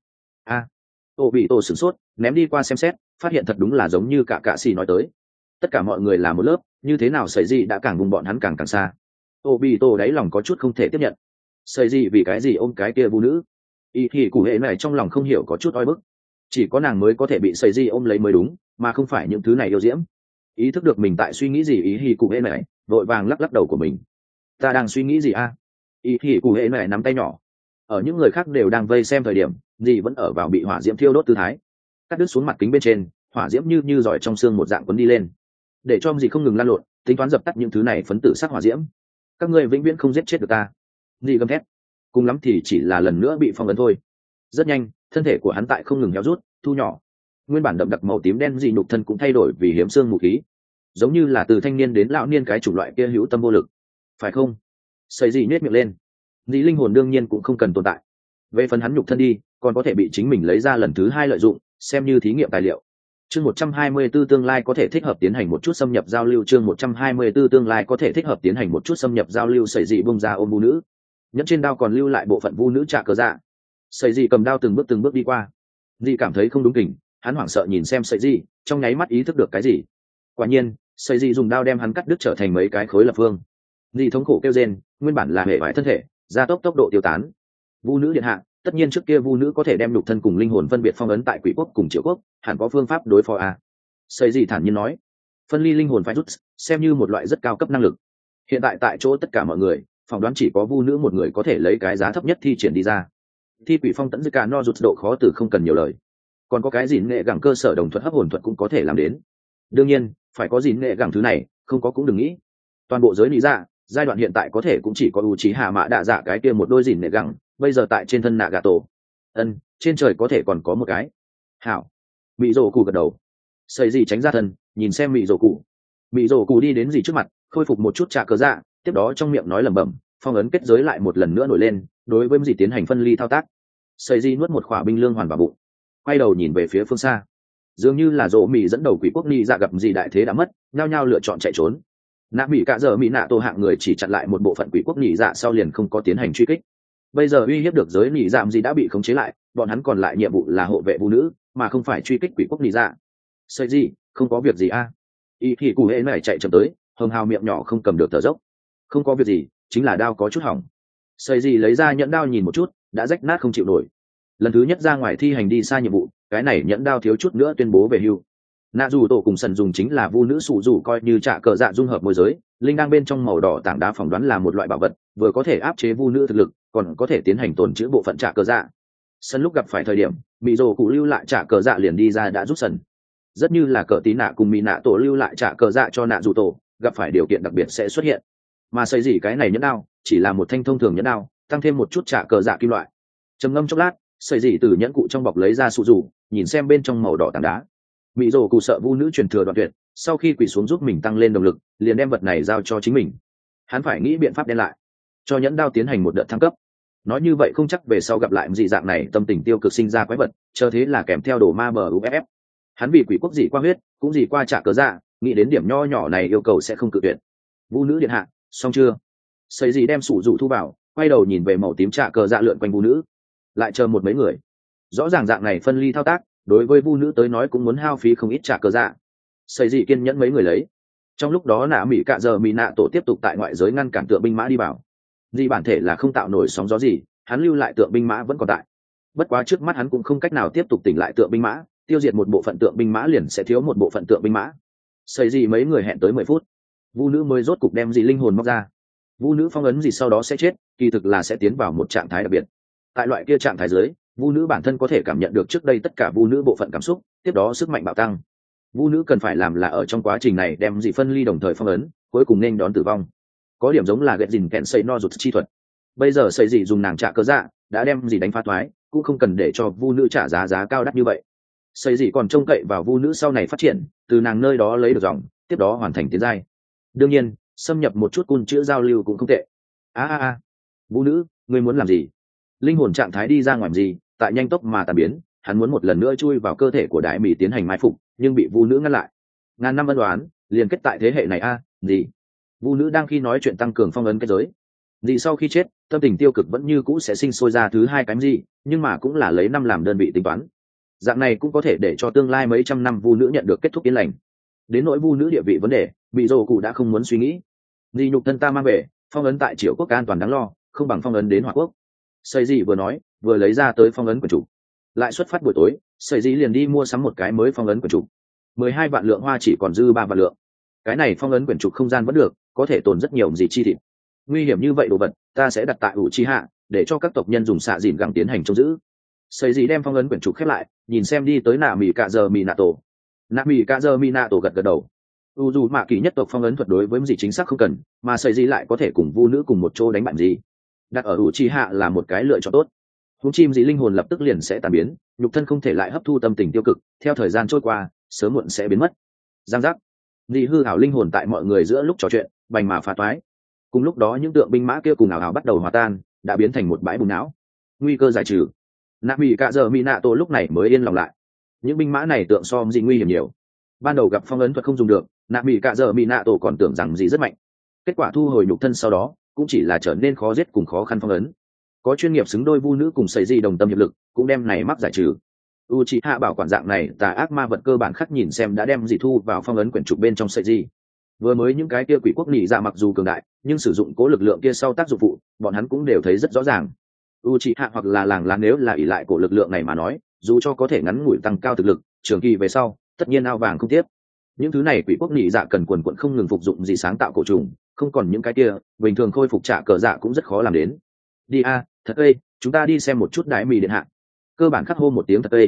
Ô bị tổ sửng sốt, ném đi qua xem xét, phát hiện thật đúng là giống như cả xì nói tới. Tất cả mọi người là một lớp, như thế nào sấy di đã càng vùng bọn hắn càng xa. Ô bị tổ đáy lòng có chút không thể tiếp nhận. Sấy di vì cái gì ôm cái kia vũ nữ? Ý thì cụ hệ này trong lòng không hiểu có chút oi bức. Chỉ có nàng mới có thể bị sấy di ôm lấy mới đúng, mà không phải những thứ này yêu diễm. Ý thức được mình tại suy nghĩ gì, ý thì cụ hệ này vội vàng lắc đầu của mình. Ta đang suy nghĩ gì a? Ý thì cụ hệ này nắm tay nhỏ. Ở những người khác đều đang vây xem thời điểm, dì vẫn ở vào bị hỏa diễm thiêu đốt tư thái. Cắt đứt xuống mặt kính bên trên, hỏa diễm như giỏi trong xương một dạng quấn đi lên, để cho dì không ngừng lan lộn, tính toán dập tắt những thứ này phấn tử sắc hỏa diễm. Các ngươi vĩnh viễn không giết chết được ta, dì gầm thét. Cùng lắm thì chỉ là lần nữa bị phong ấn thôi. Rất nhanh, thân thể của hắn tại không ngừng héo rút, thu nhỏ. Nguyên bản đậm đặc màu tím đen dị nhục thân cũng thay đổi vì hiếm xương mù khí, giống như là từ thanh niên đến lão niên cái chủng loại kia hữu tâm vô lực, phải không? Sấy dị nhếch miệng lên. Dĩ linh hồn đương nhiên cũng không cần tồn tại. Về phần hắn nhục thân đi, còn có thể bị chính mình lấy ra lần thứ hai lợi dụng, xem như thí nghiệm tài liệu. Chương 124 tương lai có thể thích hợp tiến hành một chút xâm nhập giao lưu. Chương 124 tương lai có thể thích hợp tiến hành một chút xâm nhập giao lưu. Sấy dị bung ra ôm vu nữ, nhẫn trên đao còn lưu lại bộ phận vu nữ trả cờ dạ. Sấy dị cầm đao từng bước đi qua. Dị cảm thấy không đúng kỉnh, hắn hoảng sợ nhìn xem sấy dị, trong nháy mắt ý thức được cái gì. Quả nhiên, sấy dị dùng đao đem hắn cắt đứt trở thành mấy cái khối lập phương. Dị thống khổ kêu rên, nguyên bản là hệ vải thân thể, gia tốc tốc độ tiêu tán. Vu nữ điện hạ, tất nhiên trước kia vu nữ có thể đem nhục thân cùng linh hồn phân biệt phong ấn tại quỷ quốc cùng triệu quốc, hẳn có phương pháp đối phó a. Sấy dị thản nhiên nói, phân ly linh hồn phải rút, xem như một loại rất cao cấp năng lực. Hiện tại tại chỗ tất cả mọi người, phỏng đoán chỉ có vu nữ một người có thể lấy cái giá thấp nhất thi triển đi ra. Thi quỷ phong tẫn dư cả no rụt độ khó từ không cần nhiều lời. Còn có cái gì nghệ gẳng cơ sở đồng thuật hấp hồn thuật cũng có thể làm đến. Đương nhiên, phải có gì nghệ gẳng thứ này, không có cũng đừng nghĩ. Toàn bộ giới lý ra, giai đoạn hiện tại có thể cũng chỉ có u trí hạ mã đạ dạ cái kia một đôi dìn nghệ gẳng, bây giờ tại trên thân nạ gà tổ. Trên trời có thể còn có một cái. Hảo. Mị rồ cụ gật đầu. Xây gì tránh ra thân, nhìn xem mị rồ cụ. Mị rồ cụ đi đến gì trước mặt, khôi phục một chút trả cờ dạ, tiếp đó trong miệng nói lẩm bẩm, phong ấn kết giới lại một lần nữa nổi lên, đối với gì tiến hành phân ly thao tác. Xây di nuốt một khỏa binh lương hoàn vào bụng, quay đầu nhìn về phía phương xa. Dường như là rỗ mị dẫn đầu quỷ quốc ni dạ gặp gì đại thế đã mất, nhao nhao lựa chọn chạy trốn. Nạ mị cả giờ mị nạ tổ hạng người chỉ chặn lại một bộ phận quỷ quốc ni dạ sau liền không có tiến hành truy kích. Bây giờ uy hiếp được giới ni dạ gì đã bị khống chế lại, bọn hắn còn lại nhiệm vụ là hộ vệ phụ nữ, mà không phải truy kích quỷ quốc ni dạ. Xây di, không có việc gì a? Y thì cụ hễ này chạy chậm tới, hồng hào miệng nhỏ không cầm được thở dốc. Không có việc gì, chính là đao có chút hỏng. Xây di lấy ra nhẫn đao nhìn một chút, đã rách nát không chịu nổi. Lần thứ nhất ra ngoài thi hành đi xa nhiệm vụ, cái này nhẫn đao thiếu chút nữa tuyên bố về hưu. Nạ dù tổ cùng sần dùng chính là vu nữ sụ dù coi như trả cờ dạ dung hợp môi giới, linh đang bên trong màu đỏ tảng đá phỏng đoán là một loại bảo vật, vừa có thể áp chế vu nữ thực lực, còn có thể tiến hành tồn trữ bộ phận trả cờ dạ. Sân lúc gặp phải thời điểm, bị rồ cụ lưu lại trả cờ dạ liền đi ra đã giúp sần. Rất như là cờ tí nạ cùng mỹ nạ tổ lưu lại trả cờ dạ cho nạ dù tổ, gặp phải điều kiện đặc biệt sẽ xuất hiện. Mà xây gì cái này nhẫn đao, chỉ là một thanh thông thường nhẫn đao, tăng thêm một chút trả cờ dạ kim loại. Trầm ngâm chốc lát, xây gì từ nhẫn cụ trong bọc lấy ra sụ dù, nhìn xem bên trong màu đỏ tảng đá. Mỹ rồ cụ sợ vu nữ truyền thừa đoạn tuyệt, sau khi quỳ xuống giúp mình tăng lên động lực, liền đem vật này giao cho chính mình. Hắn phải nghĩ biện pháp đen lại, cho nhẫn đao tiến hành một đợt thăng cấp. Nói như vậy không chắc về sau gặp lại dị dạng này tâm tình tiêu cực sinh ra quái vật, chờ thế là kèm theo đồ ma bờ uff. Hắn vì quỷ quốc dị qua huyết, cũng dị qua trả cớ dạ, nghĩ đến điểm nho nhỏ này yêu cầu sẽ không cự tuyệt. Vu nữ điện hạ, xong chưa? Xây gì đem sủ dụ thu vào, quay đầu nhìn về màu tím trả cờ dạ lượn quanh vu nữ, lại chờ một mấy người. Rõ ràng dạng này phân ly thao tác, đối với vu nữ tới nói cũng muốn hao phí không ít trả cờ dạ. Xây gì kiên nhẫn mấy người lấy. Trong lúc đó nạ mỹ cạ giờ mỹ nạ tổ tiếp tục tại ngoại giới ngăn cản tượng binh mã đi vào. Dị bản thể là không tạo nổi sóng gió gì, hắn lưu lại tượng binh mã vẫn còn tại. Bất quá trước mắt hắn cũng không cách nào tiếp tục tỉnh lại tượng binh mã, tiêu diệt một bộ phận tượng binh mã liền sẽ thiếu một bộ phận tượng binh mã. Xây gì mấy người hẹn tới 10 phút, vu nữ mới rốt cục đem dị linh hồn móc ra. Vu nữ phong ấn gì sau đó sẽ chết, kỳ thực là sẽ tiến vào một trạng thái đặc biệt. Tại loại kia trạng thái dưới, vu nữ bản thân có thể cảm nhận được trước đây tất cả vu nữ bộ phận cảm xúc, tiếp đó sức mạnh bạo tăng. Vu nữ cần phải làm là ở trong quá trình này đem dị phân ly đồng thời phong ấn, cuối cùng nên đón tử vong. Có điểm giống là gẹt dìn kẹn xây no rụt chi thuật. Bây giờ xây gì dùng nàng trả cớ dạ, đã đem gì đánh phá thoái, cũng không cần để cho vu nữ trả giá cao đắt như vậy. Xây gì còn trông cậy vào vu nữ sau này phát triển, từ nàng nơi đó lấy được dòng, tiếp đó hoàn thành tiến giai. đương nhiên xâm nhập một chút cun chữ giao lưu cũng không tệ. Vũ nữ, ngươi muốn làm gì? Linh hồn trạng thái đi ra ngoài gì, tại nhanh tốc mà tàn biến, hắn muốn một lần nữa chui vào cơ thể của đại mỹ tiến hành mai phục, nhưng bị Vu nữ ngăn lại. Ngàn năm ân đoán liền kết tại thế hệ này gì? Vu nữ đang khi nói chuyện tăng cường phong ấn kết giới. Gì sau khi chết, tâm tình tiêu cực vẫn như cũ sẽ sinh sôi ra thứ hai cánh gì, nhưng mà cũng là lấy năm làm đơn vị tính toán. Dạng này cũng có thể để cho tương lai mấy trăm năm Vu nữ nhận được kết thúc yên lành. Đến nỗi Vu nữ địa vị vấn đề, bị Dỗ Cụ đã không muốn suy nghĩ. Gì nhục thân ta mang về, phong ấn tại Triệu quốc an toàn đáng lo, không bằng phong ấn đến Hỏa quốc. Xây gì vừa nói, vừa lấy ra tới phong ấn quyển trục. Lại xuất phát buổi tối, Xây gì liền đi mua sắm một cái mới phong ấn quyển trục. 12 vạn lượng hoa chỉ còn dư 3 vạn lượng. Cái này phong ấn quyển trục không gian vẫn được, có thể tồn rất nhiều gì chi thịt. Nguy hiểm như vậy đồ vật, ta sẽ đặt tại Uchiha, để cho các tộc nhân dùng xạ dìn gẳng tiến hành trông giữ. Xây gì đem phong ấn quyển trục khép lại, nhìn xem đi tới Nạ Mỉ Cạ Giờ Minato. Nạ Mỉ Cạ Giờ Minato gật gật đầu. Dù mạ kỳ nhất tộc phong ấn thuật đối với gì chính xác không cần, mà Xây gì lại có thể cùng Vu nữ cùng một chỗ đánh bại gì. Đặt ở Uchiha là một cái lựa chọn tốt. Huống chim dị linh hồn lập tức liền sẽ tàn biến, nhục thân không thể lại hấp thu tâm tình tiêu cực, theo thời gian trôi qua, sớm muộn sẽ biến mất. Giang giác. Dị hư ảo linh hồn tại mọi người giữa lúc trò chuyện, bành mà phá toái. Cùng lúc đó những tượng binh mã kia cùng ảo ảo bắt đầu hòa tan, đã biến thành một bãi bùn não. Nguy cơ giải trừ. Nạ Mỉ Cạ Giờ Minato lúc này mới yên lòng lại. Những binh mã này tượng so dị nguy hiểm nhiều. Ban đầu gặp phong ấn thuật không dùng được, Nạ Mỉ Cạ Giờ Minato còn tưởng rằng dị rất mạnh. Kết quả thu hồi nhục thân sau đó, cũng chỉ là trở nên khó giết cùng khó khăn phong ấn. Có chuyên nghiệp xứng đôi Vu nữ cùng Sẩy Dị đồng tâm hiệp lực, cũng đem này mắc giải trừ. Uchiha bảo quản dạng này tà ác ma vật cơ bản khắc nhìn xem đã đem dị thu vào phong ấn quyển trục bên trong Sẩy Dị. Vừa mới những cái kia quỷ quốc nhị dạ mặc dù cường đại, nhưng sử dụng cố lực lượng kia sau tác dụng phụ, bọn hắn cũng đều thấy rất rõ ràng. Uchiha hoặc là làng lá nếu là ỷ lại cổ lực lượng này mà nói, dù cho có thể ngắn ngủi tăng cao thực lực, trường kỳ về sau, tất nhiên ao vàng không tiếp. Những thứ này quỷ quốc nhị dạ cần quần quần không ngừng phục dụng dị sáng tạo cổ trùng, không còn những cái kia, bình thường khôi phục trả cờ dạ cũng rất khó làm đến. Đi thật ơi, chúng ta đi xem một chút Đại Mỉ điện hạ. Cơ bản khắc hô một tiếng thật ơi.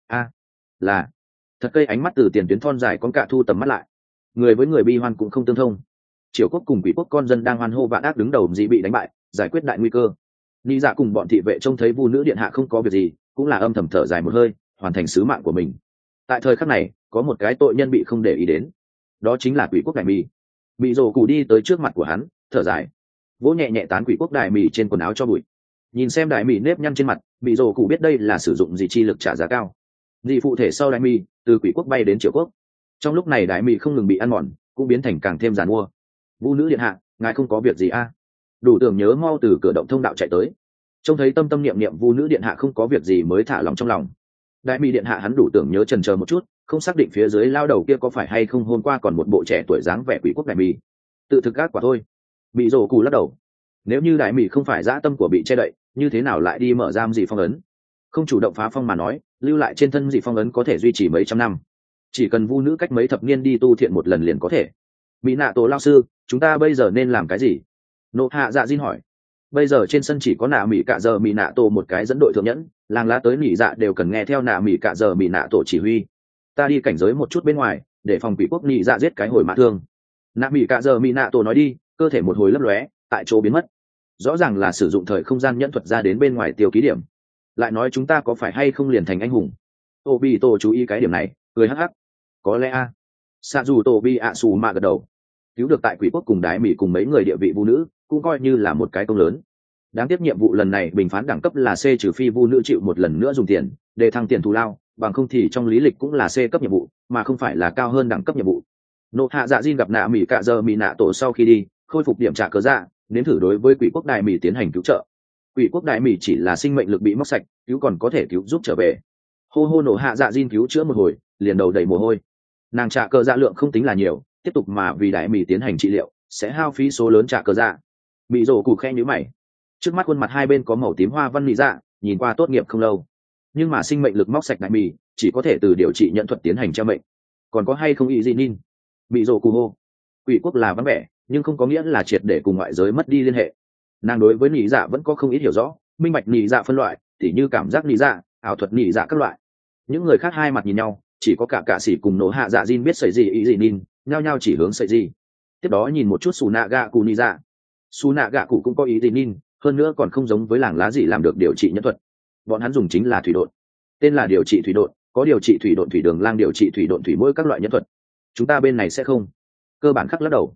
Là thật cây. Ánh mắt từ tiền tuyến thon dài con cạ thu tầm mắt lại. Người với người bi hoan cũng không tương thông. Triều quốc cùng quỷ quốc con dân đang hoan hô vạn ác đứng đầu dị bị đánh bại, giải quyết đại nguy cơ. Ni dạ cùng bọn thị vệ trông thấy Vu nữ điện hạ không có việc gì, cũng là âm thầm thở dài một hơi, hoàn thành sứ mạng của mình. Tại thời khắc này, có một cái tội nhân bị không để ý đến, đó chính là quỷ quốc Đại Mỉ. Bị Dỗ Cụ đi tới trước mặt của hắn, thở dài, vỗ nhẹ nhẹ tán quỷ quốc Đại Mỉ trên quần áo cho bụi. Nhìn xem Đại Mỉ nếp nhăn trên mặt, Bị Dỗ Cụ biết đây là sử dụng gì chi lực trả giá cao. Dị phụ thể sau Đại Mỉ từ quỷ quốc bay đến Triều quốc. Trong lúc này Đại Mỉ không ngừng bị ăn mòn, cũng biến thành càng thêm giàn mua. Vu nữ điện hạ, ngài không có việc gì Đủ tưởng nhớ mau từ cửa động thông đạo chạy tới. Trông thấy tâm tâm niệm niệm Vu nữ điện hạ không có việc gì mới thả lòng trong lòng. Đại Mỉ điện hạ hắn đủ tưởng nhớ chần chờ một chút, không xác định phía dưới lao đầu kia có phải hay không hôm qua còn một bộ trẻ tuổi dáng vẻ quỷ quốc Đại Mỉ. Tự thực ác quả thôi. Bị Dỗ Cụ lắc đầu. Nếu như Đại Mỉ không phải dã tâm của bị che đậy, như thế nào lại đi mở giam dị phong ấn? Không chủ động phá phong mà nói, lưu lại trên thân dị phong ấn có thể duy trì mấy trăm năm. Chỉ cần Vu nữ cách mấy thập niên đi tu thiện một lần liền có thể. Mỹ nạ tổ lao sư, chúng ta bây giờ nên làm cái gì? Nộ hạ dạ Jin hỏi. Bây giờ trên sân chỉ có Nạ Mỉ Cạ Giờ Mỹ nạ tổ một cái dẫn đội thượng nhẫn, làng lá tới nỉ dạ đều cần nghe theo Nạ Mỉ Cạ Giờ Mỹ nạ tổ chỉ huy. Ta đi cảnh giới một chút bên ngoài, để phòng quỷ quốc nỉ dạ giết cái hồi mã thương. Nạ Mỉ Cạ Giờ Mỹ nạ tổ nói đi, cơ thể một hồi lấp lóe, tại chỗ biến mất. Rõ ràng là sử dụng thời không gian nhẫn thuật ra đến bên ngoài tiêu ký điểm. Lại nói chúng ta có phải hay không liền thành anh hùng? Tô Bi Tô chú ý cái điểm này, cười hắc hắc. Có lẽ Sạ dù Tô Bi ạ xù mà gật đầu. Cứu được tại quỷ quốc cùng Đại Mỉ cùng mấy người địa vị Vu nữ, cũng coi như là một cái công lớn. Đáng tiếc nhiệm vụ lần này bình phán đẳng cấp là C trừ phi Vu nữ chịu một lần nữa dùng tiền để thăng tiền thù lao, bằng không thì trong lý lịch cũng là C cấp nhiệm vụ, mà không phải là cao hơn đẳng cấp nhiệm vụ. Nộ hạ dạ Jin gặp Nạ Mỉ Cạ Giờ Mỹ nạ tổ sau khi đi, khôi phục điểm trả cớ dạ, nếm thử đối với quỷ quốc Đại Mỉ tiến hành cứu trợ. Quỷ quốc Đại Mỉ chỉ là sinh mệnh lực bị móc sạch, cứu còn có thể cứu giúp trở về. Hô nộ hạ dạ Jin cứu chữa một hồi, liền đầu đầy mồ hôi. Nàng trả cớ dạ lượng không tính là nhiều, tiếp tục mà vì Đại Mỉ tiến hành trị liệu sẽ hao phí số lớn trả cớ dạ. Bị Dỗ Cụ khe nhíu mày. Trước mắt khuôn mặt hai bên có màu tím hoa văn nị dạ, nhìn qua tốt nghiệp không lâu, nhưng mà sinh mệnh lực móc sạch Đại Mỉ chỉ có thể từ điều trị nhận thuật tiến hành treo mệnh. Còn có hay không ý gì nin? Bị Dỗ Cụ hô. Quỷ quốc là vắng vẻ, nhưng không có nghĩa là triệt để cùng ngoại giới mất đi liên hệ. Nàng đối với nị dạ vẫn có không ít hiểu rõ, minh bạch nị dạ phân loại, tỉ như cảm giác nị dạ, ảo thuật nị dạ các loại. Những người khác hai mặt nhìn nhau, chỉ có cả sĩ cùng Nộ hạ dạ Jin biết sợi gì ý gì nin, nhao nhao chỉ hướng sợi gì. Tiếp đó nhìn một chút Sù Nạ Gạ Cụ nị dạ. Sù Nạ Gạ Cụ cũng có ý gì nin, hơn nữa còn không giống với làng lá gì làm được điều trị nhân thuật. Bọn hắn dùng chính là thủy độn, tên là điều trị thủy độn, có điều trị thủy độn thủy đường lang, điều trị thủy độn thủy mũi các loại nhân thuật. Chúng ta bên này sẽ không. Cơ bản khắc lắc đầu.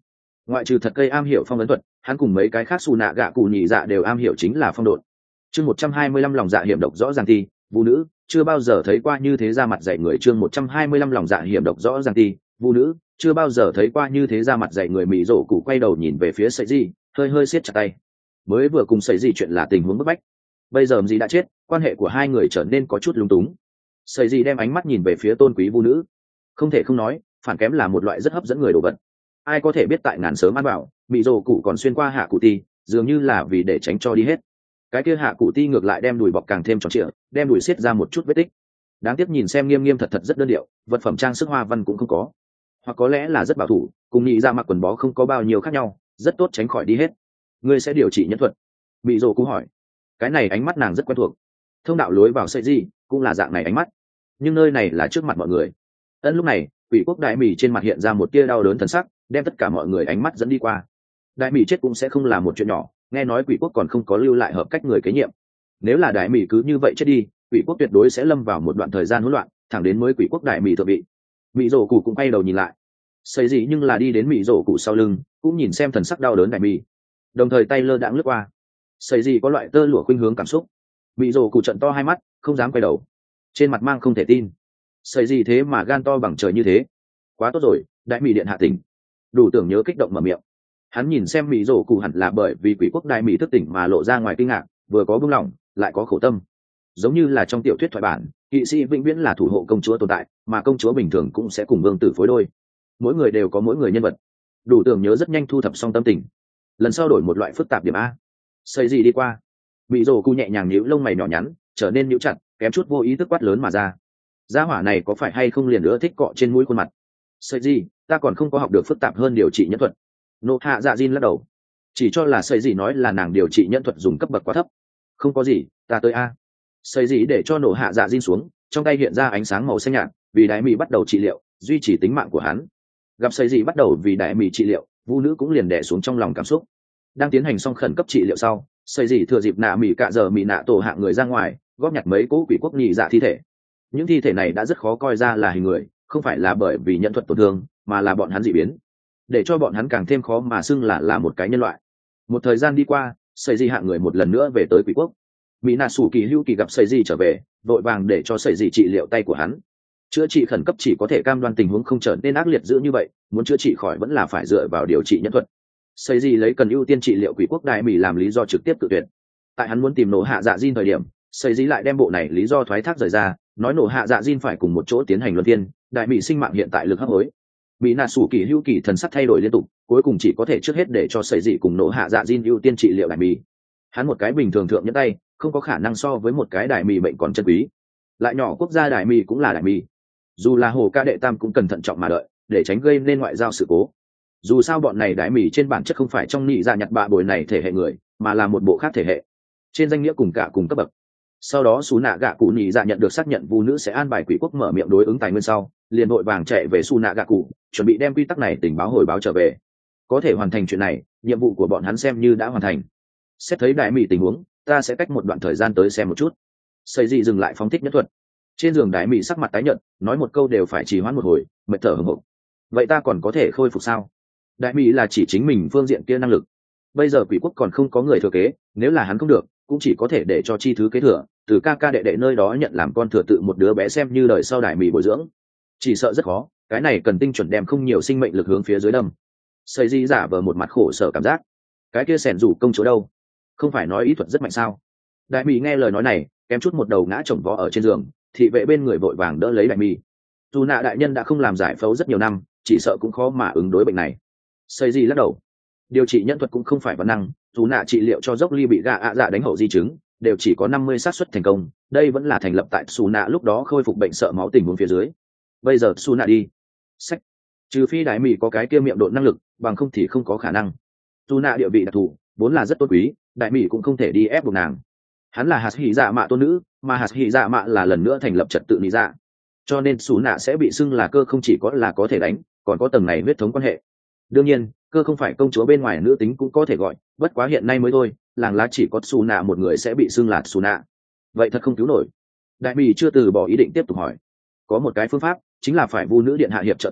ngoại trừ thật cây am hiểu phong ấn thuật, hắn cùng mấy cái khác xù nạ gạ cụ nhị dạ đều am hiểu chính là phong độn. Chương 125 lòng dạ hiểm độc rõ ràng ti, vũ nữ, chưa bao giờ thấy qua như thế ra mặt dạy người. Chương 125 lòng dạ hiểm độc rõ ràng ti, vũ nữ, chưa bao giờ thấy qua như thế ra mặt dạy người. Mị rổ cụ quay đầu nhìn về phía sợi gì, hơi hơi siết chặt tay. Mới vừa cùng sợi gì chuyện là tình huống bức bách, bây giờ gì đã chết, quan hệ của hai người trở nên có chút lung túng. Sợi gì đem ánh mắt nhìn về phía tôn quý vũ nữ, không thể không nói, phản kém là một loại rất hấp dẫn người đồ vật. Ai có thể biết tại ngàn sớm ăn bảo, mị rổ cụ còn xuyên qua hạ cụ ti, dường như là vì để tránh cho đi hết. Cái kia hạ cụ ti ngược lại đem đùi bọc càng thêm tròn trịa, đem đùi xiết ra một chút vết tích. Đáng tiếc nhìn xem nghiêm nghiêm thật thật rất đơn điệu, vật phẩm trang sức hoa văn cũng không có, hoặc có lẽ là rất bảo thủ, cùng nhị ra mặc quần bó không có bao nhiêu khác nhau, rất tốt tránh khỏi đi hết. Ngươi sẽ điều trị nhân thuật? Mị rổ cụ hỏi. Cái này ánh mắt nàng rất quen thuộc, thông đạo lối vào sợi gì cũng là dạng này ánh mắt, nhưng nơi này là trước mặt mọi người. Ân, lúc này quỷ quốc đại mị trên mặt hiện ra một tia đau đớn thần sắc, đem tất cả mọi người ánh mắt dẫn đi qua. Đại mị chết cũng sẽ không là một chuyện nhỏ, nghe nói quỷ quốc còn không có lưu lại hợp cách người kế nhiệm. Nếu là đại mị cứ như vậy chết đi, quỷ quốc tuyệt đối sẽ lâm vào một đoạn thời gian hỗn loạn, thẳng đến mới quỷ quốc đại mị thượng vị. Mị rổ cụ cũng quay đầu nhìn lại, xây gì nhưng là đi đến mị rổ cụ sau lưng, cũng nhìn xem thần sắc đau đớn đại mị, đồng thời tay lơ đãng lướt qua. Xây gì có loại tơ lụa khuynh hướng cảm xúc. Mị rổ cụ trận to hai mắt, không dám quay đầu, trên mặt mang không thể tin. Xây gì thế mà gan to bằng trời như thế, quá tốt rồi. Đại mị điện hạ tỉnh. Đủ tưởng nhớ kích động mở miệng. Hắn nhìn xem mị rổ cụ hẳn là bởi vì quỷ quốc đại mị thức tỉnh mà lộ ra ngoài kinh ngạc, vừa có bưng lòng lại có khổ tâm. Giống như là trong tiểu thuyết thoại bản, kỵ sĩ vĩnh viễn là thủ hộ công chúa tồn tại, mà công chúa bình thường cũng sẽ cùng vương tử phối đôi. Mỗi người đều có mỗi người nhân vật. Đủ tưởng nhớ rất nhanh thu thập xong tâm tình. Lần sau đổi một loại phức tạp điểm a. Xây gì đi qua. Mị rổ cụ nhẹ nhàng nhíu lông mày nhỏ nhắn, trở nên nhíu chặt, kém chút vô ý thức quát lớn mà ra. Gia hỏa này có phải hay không liền nữa thích cọ trên mũi khuôn mặt. Xây gì, ta còn không có học được phức tạp hơn điều trị nhân thuật. Nộ hạ dạ Jin lắc đầu, chỉ cho là xây gì nói là nàng điều trị nhân thuật dùng cấp bậc quá thấp. Không có gì, ta tới a. Xây gì để cho nộ hạ dạ Jin xuống, trong tay hiện ra ánh sáng màu xanh nhạt, vì đại mị bắt đầu trị liệu, duy trì tính mạng của hắn. Gặp xây gì bắt đầu vì đại mị trị liệu, vũ nữ cũng liền đè xuống trong lòng cảm xúc. Đang tiến hành xong khẩn cấp trị liệu sau, xây gì thừa dịp nạ mị cạ giờ mị nạ tổ hạng người ra ngoài, góp nhặt mấy cỗ quỷ quốc nhị dạ thi thể. Những thi thể này đã rất khó coi ra là hình người, không phải là bởi vì nhận thuật tổn thương, mà là bọn hắn dị biến, để cho bọn hắn càng thêm khó mà xưng là một cái nhân loại. Một thời gian đi qua, xây di hạng người một lần nữa về tới quỷ quốc. Mỹ nạ sủ kỳ hữu kỳ gặp xây di trở về, vội vàng để cho xây di trị liệu tay của hắn. Chữa trị khẩn cấp chỉ có thể cam đoan tình huống không trở nên ác liệt dữ như vậy, muốn chữa trị khỏi vẫn là phải dựa vào điều trị nhân thuật. Xây di lấy cần ưu tiên trị liệu quỷ quốc đại mỹ làm lý do trực tiếp tự tuyệt. Tại hắn muốn tìm nổ hạ dạ Jin thời điểm, xây di lại đem bộ này lý do thoái thác rời ra, nói nổ hạ dạ Jin phải cùng một chỗ tiến hành luân phiên, đại mỹ sinh mạng hiện tại lực hấp hối. Mỹ nạ sủ kỳ hữu kỳ thần sắc thay đổi liên tục, cuối cùng chỉ có thể trước hết để cho sẩy dị cùng nổ hạ dạ Jin ưu tiên trị liệu đại mỹ. Hắn một cái bình thường thượng nhẫn tay, không có khả năng so với một cái đại mỹ bệnh còn chân quý. Lại nhỏ quốc gia đại mỹ cũng là đại mỹ, dù là hồ ca đệ tam cũng cần thận trọng mà đợi, để tránh gây nên ngoại giao sự cố. Dù sao bọn này đại mỹ trên bản chất không phải trong nhị dạ nhặt bạ bồi này thể hệ người, mà là một bộ khác thể hệ, trên danh nghĩa cùng cả cùng cấp bậc. Sau đó xú nạ gạ cụ nhị dạ nhận được xác nhận vu nữ sẽ an bài quỷ quốc mở miệng đối ứng tài nguyên sau, liền vội vàng chạy về xú nạ gạ cụ, chuẩn bị đem quy tắc này tình báo hồi báo trở về. Có thể hoàn thành chuyện này, nhiệm vụ của bọn hắn xem như đã hoàn thành. Xét thấy đại mỹ tình huống, ta sẽ cách một đoạn thời gian tới xem một chút. Xây dị dừng lại phóng thích nhất thuật. Trên giường đại mỹ sắc mặt tái nhợt, nói một câu đều phải trì hoãn một hồi, mệt thở hổn hển. Vậy ta còn có thể khôi phục sao? Đại mỹ là chỉ chính mình phương diện kia năng lực. Bây giờ quỷ quốc còn không có người thừa kế, nếu là hắn không được, cũng chỉ có thể để cho chi thứ kế thừa, từ ca ca đệ đệ nơi đó nhận làm con thừa tự một đứa bé xem như đời sau đại mỹ bồi dưỡng. Chỉ sợ rất khó, cái này cần tinh chuẩn đem không nhiều sinh mệnh lực hướng phía dưới đâm. Xây di giả vờ một mặt khổ sở cảm giác, cái kia sẻn rủ công chúa đâu, không phải nói ý thuật rất mạnh sao? Đại mỹ nghe lời nói này, kém chút một đầu ngã chồng vó ở trên giường, thị vệ bên người vội vàng đỡ lấy đại mỹ. Dù nạ đại nhân đã không làm giải phẫu rất nhiều năm, chỉ sợ cũng khó mà ứng đối bệnh này. Xây di lắc đầu, điều trị nhân thuật cũng không phải văn năng, dù nạ trị liệu cho dốc ly bị gạ ạ dạ đánh hậu di chứng đều chỉ có 50 xác suất thành công, đây vẫn là thành lập tại xù nạ lúc đó khôi phục bệnh sợ máu tình huống phía dưới. Bây giờ xù nạ đi sách, trừ phi đại mỹ có cái kia miệng độ năng lực, bằng không thì không có khả năng. Xù nạ địa vị đặc thù vốn là rất tôn quý, đại mỹ cũng không thể đi ép buộc nàng. Hắn là hạt hỉ dạ mạ tôn nữ, mà hạt hỉ dạ mạ là lần nữa thành lập trật tự lý dạ, cho nên xù nạ sẽ bị xưng là cơ không chỉ có là có thể đánh, còn có tầng này huyết thống quan hệ. Đương nhiên cơ không phải công chúa bên ngoài nữ tính cũng có thể gọi, bất quá hiện nay mới thôi, làng lá chỉ có xù nạ một người sẽ bị xưng là xù nạ. Vậy thật không cứu nổi. Đại mỹ chưa từ bỏ ý định tiếp tục hỏi, có một cái phương pháp, chính là phải vu nữ điện hạ hiệp trợ ta,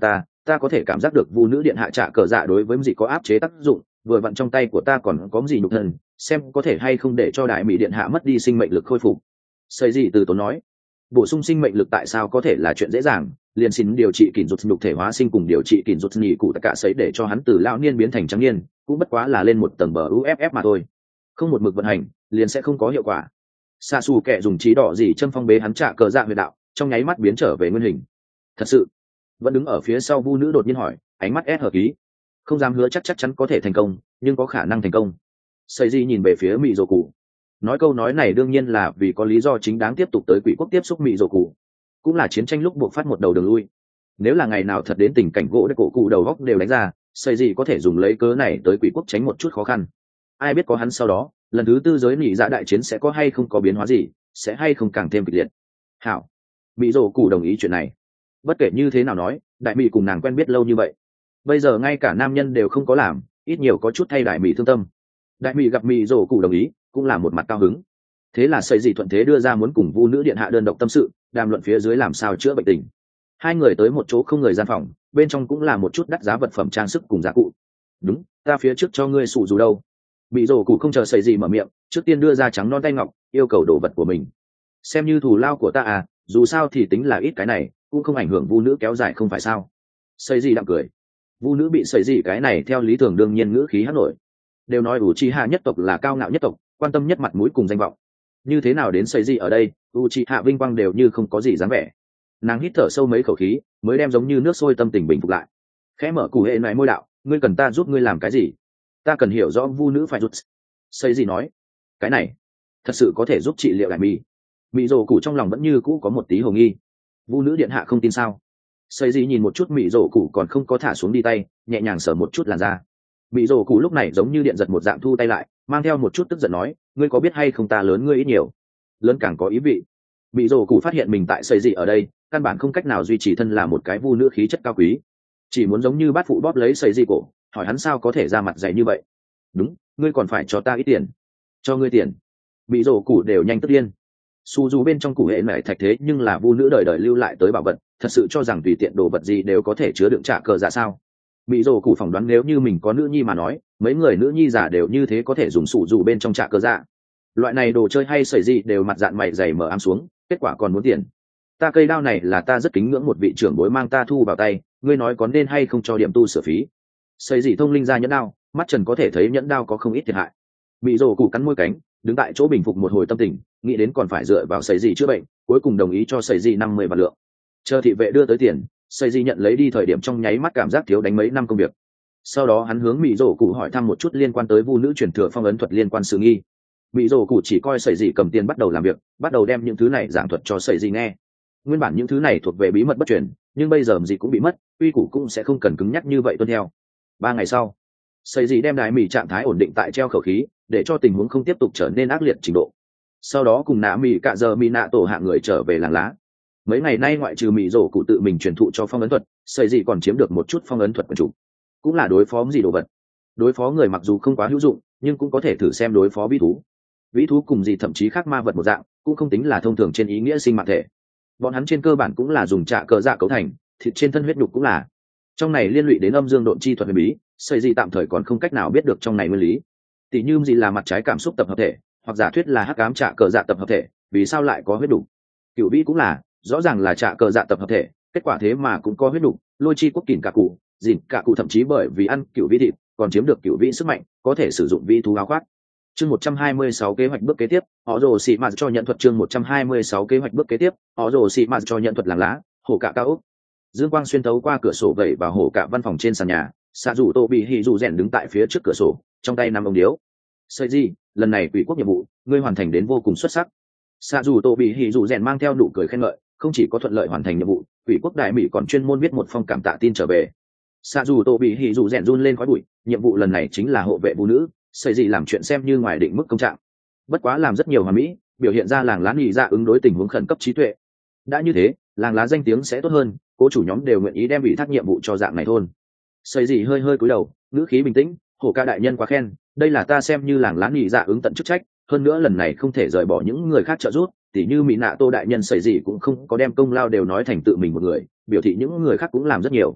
ta có thể cảm giác được vu nữ điện hạ trả cờ dạ đối với gì có áp chế tác dụng, vừa vặn trong tay của ta còn có gì nhục thân, xem có thể hay không để cho đại mỹ điện hạ mất đi sinh mệnh lực khôi phục. Xây gì từ tốn nói, bổ sung sinh mệnh lực tại sao có thể là chuyện dễ dàng, liền xin điều trị kỷ rụt nhục thể hóa sinh cùng điều trị kỷ rụt nhị cụ tất cả sấy để cho hắn từ lão niên biến thành trắng niên, cũng bất quá là lên một tầng bờ uff mà thôi, không một mực vận hành liền sẽ không có hiệu quả. Sa Su kẻ dùng trí đỏ gì châm phong bế hắn trả cờ dạ huyệt đạo, trong nháy mắt biến trở về nguyên hình. Thật sự, vẫn đứng ở phía sau vu nữ đột nhiên hỏi, ánh mắt ép hở ký, không dám hứa chắc chắn có thể thành công, nhưng có khả năng thành công. Xây di nhìn về phía Mị Dồ Cụ, nói câu nói này đương nhiên là vì có lý do chính đáng tiếp tục tới quỷ quốc tiếp xúc Mị Dồ Cụ, cũng là chiến tranh lúc buộc phát một đầu đường lui. Nếu là ngày nào thật đến tình cảnh gỗ đất cổ cụ đầu góc đều đánh ra, xây di có thể dùng lấy cớ này tới quỷ quốc tránh một chút khó khăn. Ai biết có hắn sau đó, lần thứ tư giới nỉ dạ đại chiến sẽ có hay không có biến hóa gì, sẽ hay không càng thêm kịch liệt. Hảo, Mị Dồ Cụ đồng ý chuyện này. Bất kể như thế nào nói, đại Mị cùng nàng quen biết lâu như vậy, bây giờ ngay cả nam nhân đều không có làm, ít nhiều có chút thay đại Mị thương tâm. Đại Mị gặp Mị Dồ Cụ đồng ý, cũng là một mặt cao hứng. Thế là xây dị thuận thế đưa ra muốn cùng vu nữ điện hạ đơn độc tâm sự, đàm luận phía dưới làm sao chữa bệnh tình. Hai người tới một chỗ không người gian phòng, bên trong cũng là một chút đắt giá vật phẩm trang sức cùng giá cụ. Đúng, ta phía trước cho ngươi sụ dù đâu. Bị Dồ Cụ không chờ xây dị mở miệng, trước tiên đưa ra trắng non tay ngọc, yêu cầu đồ vật của mình. Xem như thù lao của ta à, dù sao thì tính là ít cái này, cũng không ảnh hưởng vu nữ kéo dài không phải sao. Xây dị đạm cười. Vu nữ bị xây dị cái này theo lý thường đương nhiên ngữ khí hất nổi. Đều nói Uchiha nhất tộc là cao ngạo nhất tộc, quan tâm nhất mặt mũi cùng danh vọng. Như thế nào đến xây gì ở đây, Uchiha vinh quang đều như không có gì dáng vẻ. Nàng hít thở sâu mấy khẩu khí, mới đem giống như nước sôi tâm tình bình phục lại. Khẽ mở củ hệ nói môi đạo, ngươi cần ta giúp ngươi làm cái gì? Ta cần hiểu rõ vu nữ phải rút. Xây gì nói, cái này thật sự có thể giúp trị liệu đại mi. Mị Dồ Cụ trong lòng vẫn như cũ có một tí hồ nghi. Vu nữ điện hạ không tin sao? Xây gì nhìn một chút Mị Dồ Cụ còn không có thả xuống đi tay, nhẹ nhàng sờ một chút làn da. Mị Dồ Cụ lúc này giống như điện giật một dạng thu tay lại, mang theo một chút tức giận nói, ngươi có biết hay không ta lớn ngươi ít nhiều, lớn càng có ý vị. Mị Dồ Cụ phát hiện mình tại xây dị ở đây, căn bản không cách nào duy trì thân là một cái vu nữ khí chất cao quý, chỉ muốn giống như bát phụ bóp lấy xây dị cổ, hỏi hắn sao có thể ra mặt dày như vậy. Đúng, ngươi còn phải cho ta ít tiền. Cho ngươi tiền. Mị Dồ Cụ đều nhanh tức điên. Su dù bên trong củ hệ mẹ thạch thế nhưng là vu nữ đời đời lưu lại tới bảo vật, thật sự cho rằng tùy tiện đồ vật gì đều có thể chứa đựng trả cờ dạ sao? Mị Dồ Cụ phỏng đoán nếu như mình có nữ nhi mà nói, mấy người nữ nhi giả đều như thế có thể dùng sụ dù bên trong trả cờ dạ. Loại này đồ chơi hay sẩy gì đều mặt dạng mày dày mở ám xuống, kết quả còn muốn tiền. Ta cây đao này là ta rất kính ngưỡng một vị trưởng bối mang ta thu vào tay, ngươi nói có nên hay không cho điểm tu sửa phí? Sẩy gì thông linh ra nhẫn đao, mắt trần có thể thấy nhẫn đao có không ít thiệt hại. Mị Dồ Cụ cắn môi cánh, đứng tại chỗ bình phục một hồi tâm tình, nghĩ đến còn phải dựa vào sẩy gì chữa bệnh, cuối cùng đồng ý cho sẩy gì 50 vạn lượng. Chờ thị vệ đưa tới tiền, xây di nhận lấy đi thời điểm trong nháy mắt cảm giác thiếu đánh mấy năm công việc. Sau đó hắn hướng Mị Dồ Cụ hỏi thăm một chút liên quan tới vu nữ truyền thừa phong ấn thuật liên quan sự nghi. Mị Dồ Cụ chỉ coi xây di cầm tiền bắt đầu làm việc, bắt đầu đem những thứ này giảng thuật cho xây di nghe. Nguyên bản những thứ này thuộc về bí mật bất truyền, nhưng bây giờ gì cũng bị mất, uy củ cũng sẽ không cần cứng nhắc như vậy tuân theo. 3 ngày sau, xây di đem đại Mị trạng thái ổn định tại treo khẩu khí, để cho tình huống không tiếp tục trở nên ác liệt trình độ. Sau đó cùng nã Mị cạ giờ Mị nạ tổ hạ người trở về làng lá. Mấy ngày nay ngoại trừ Mị Dồ Cụ tự mình truyền thụ cho phong ấn thuật, xây gì còn chiếm được một chút phong ấn thuật quyền chủ, cũng là đối phó gì đồ vật. Đối phó người mặc dù không quá hữu dụng, nhưng cũng có thể thử xem đối phó vĩ thú. Vĩ thú cùng gì thậm chí khác ma vật một dạng, cũng không tính là thông thường trên ý nghĩa sinh mạng thể. Bọn hắn trên cơ bản cũng là dùng trạ cờ dạ cấu thành, thịt trên thân huyết nhục cũng là. Trong này liên lụy đến âm dương độn chi thuật huyền bí, xây gì tạm thời còn không cách nào biết được trong này nguyên lý. Tỷ như gì là mặt trái cảm xúc tập hợp thể, hoặc giả thuyết là hắc ám trạ cờ dạ tập hợp thể, vì sao lại có huyết nhục? Cửu vĩ cũng là, rõ ràng là trạ cờ dạ tập hợp thể, kết quả thế mà cũng có huyết nhục. Lôi chi quốc kìm cả cụ, dìn cả cụ thậm chí bởi vì ăn cửu vĩ thịt, còn chiếm được cửu vĩ sức mạnh, có thể sử dụng vĩ thú áo khoác. Chương 126 kế hoạch bước kế tiếp, họ rồ xị mạt cho nhận thuật. Chương 126 kế hoạch bước kế tiếp, họ rồ xị mạt cho nhận thuật làng lá, hổ cạ cao ốc. Dương quang xuyên thấu qua cửa sổ vẩy vào hổ cạ văn phòng trên sàn nhà, xạ dù tô bị hỉ dù rèn đứng tại phía trước cửa sổ, trong tay nắm ống điếu. Sợi gì, lần này quỷ quốc nhiệm vụ, ngươi hoàn thành đến vô cùng xuất sắc. Xạ dù tô bị hỉ dù rèn mang theo nụ cười khen ngợi, không chỉ có thuận lợi hoàn thành nhiệm vụ, quỷ quốc đại mỹ còn chuyên môn viết một phong cảm tạ tin trở về. Xạ dù tô bị hỉ dù rèn run lên khói bụi, nhiệm vụ lần này chính là hộ vệ phụ nữ, xây gì làm chuyện xem như ngoài định mức công trạng, bất quá làm rất nhiều hoàn mỹ, biểu hiện ra làng lá nghị ra ứng đối tình huống khẩn cấp trí tuệ. Đã như thế, làng lá danh tiếng sẽ tốt hơn, cố chủ nhóm đều nguyện ý đem ủy thác nhiệm vụ cho dạng này thôn. Xây gì hơi hơi cúi đầu, ngữ khí bình tĩnh, hổ ca đại nhân quá khen, đây là ta xem như làng lá nghị dạ ứng tận chức trách, hơn nữa lần này không thể rời bỏ những người khác trợ giúp, tỉ như mỹ nạ tô đại nhân xây gì cũng không có đem công lao đều nói thành tự mình một người, biểu thị những người khác cũng làm rất nhiều.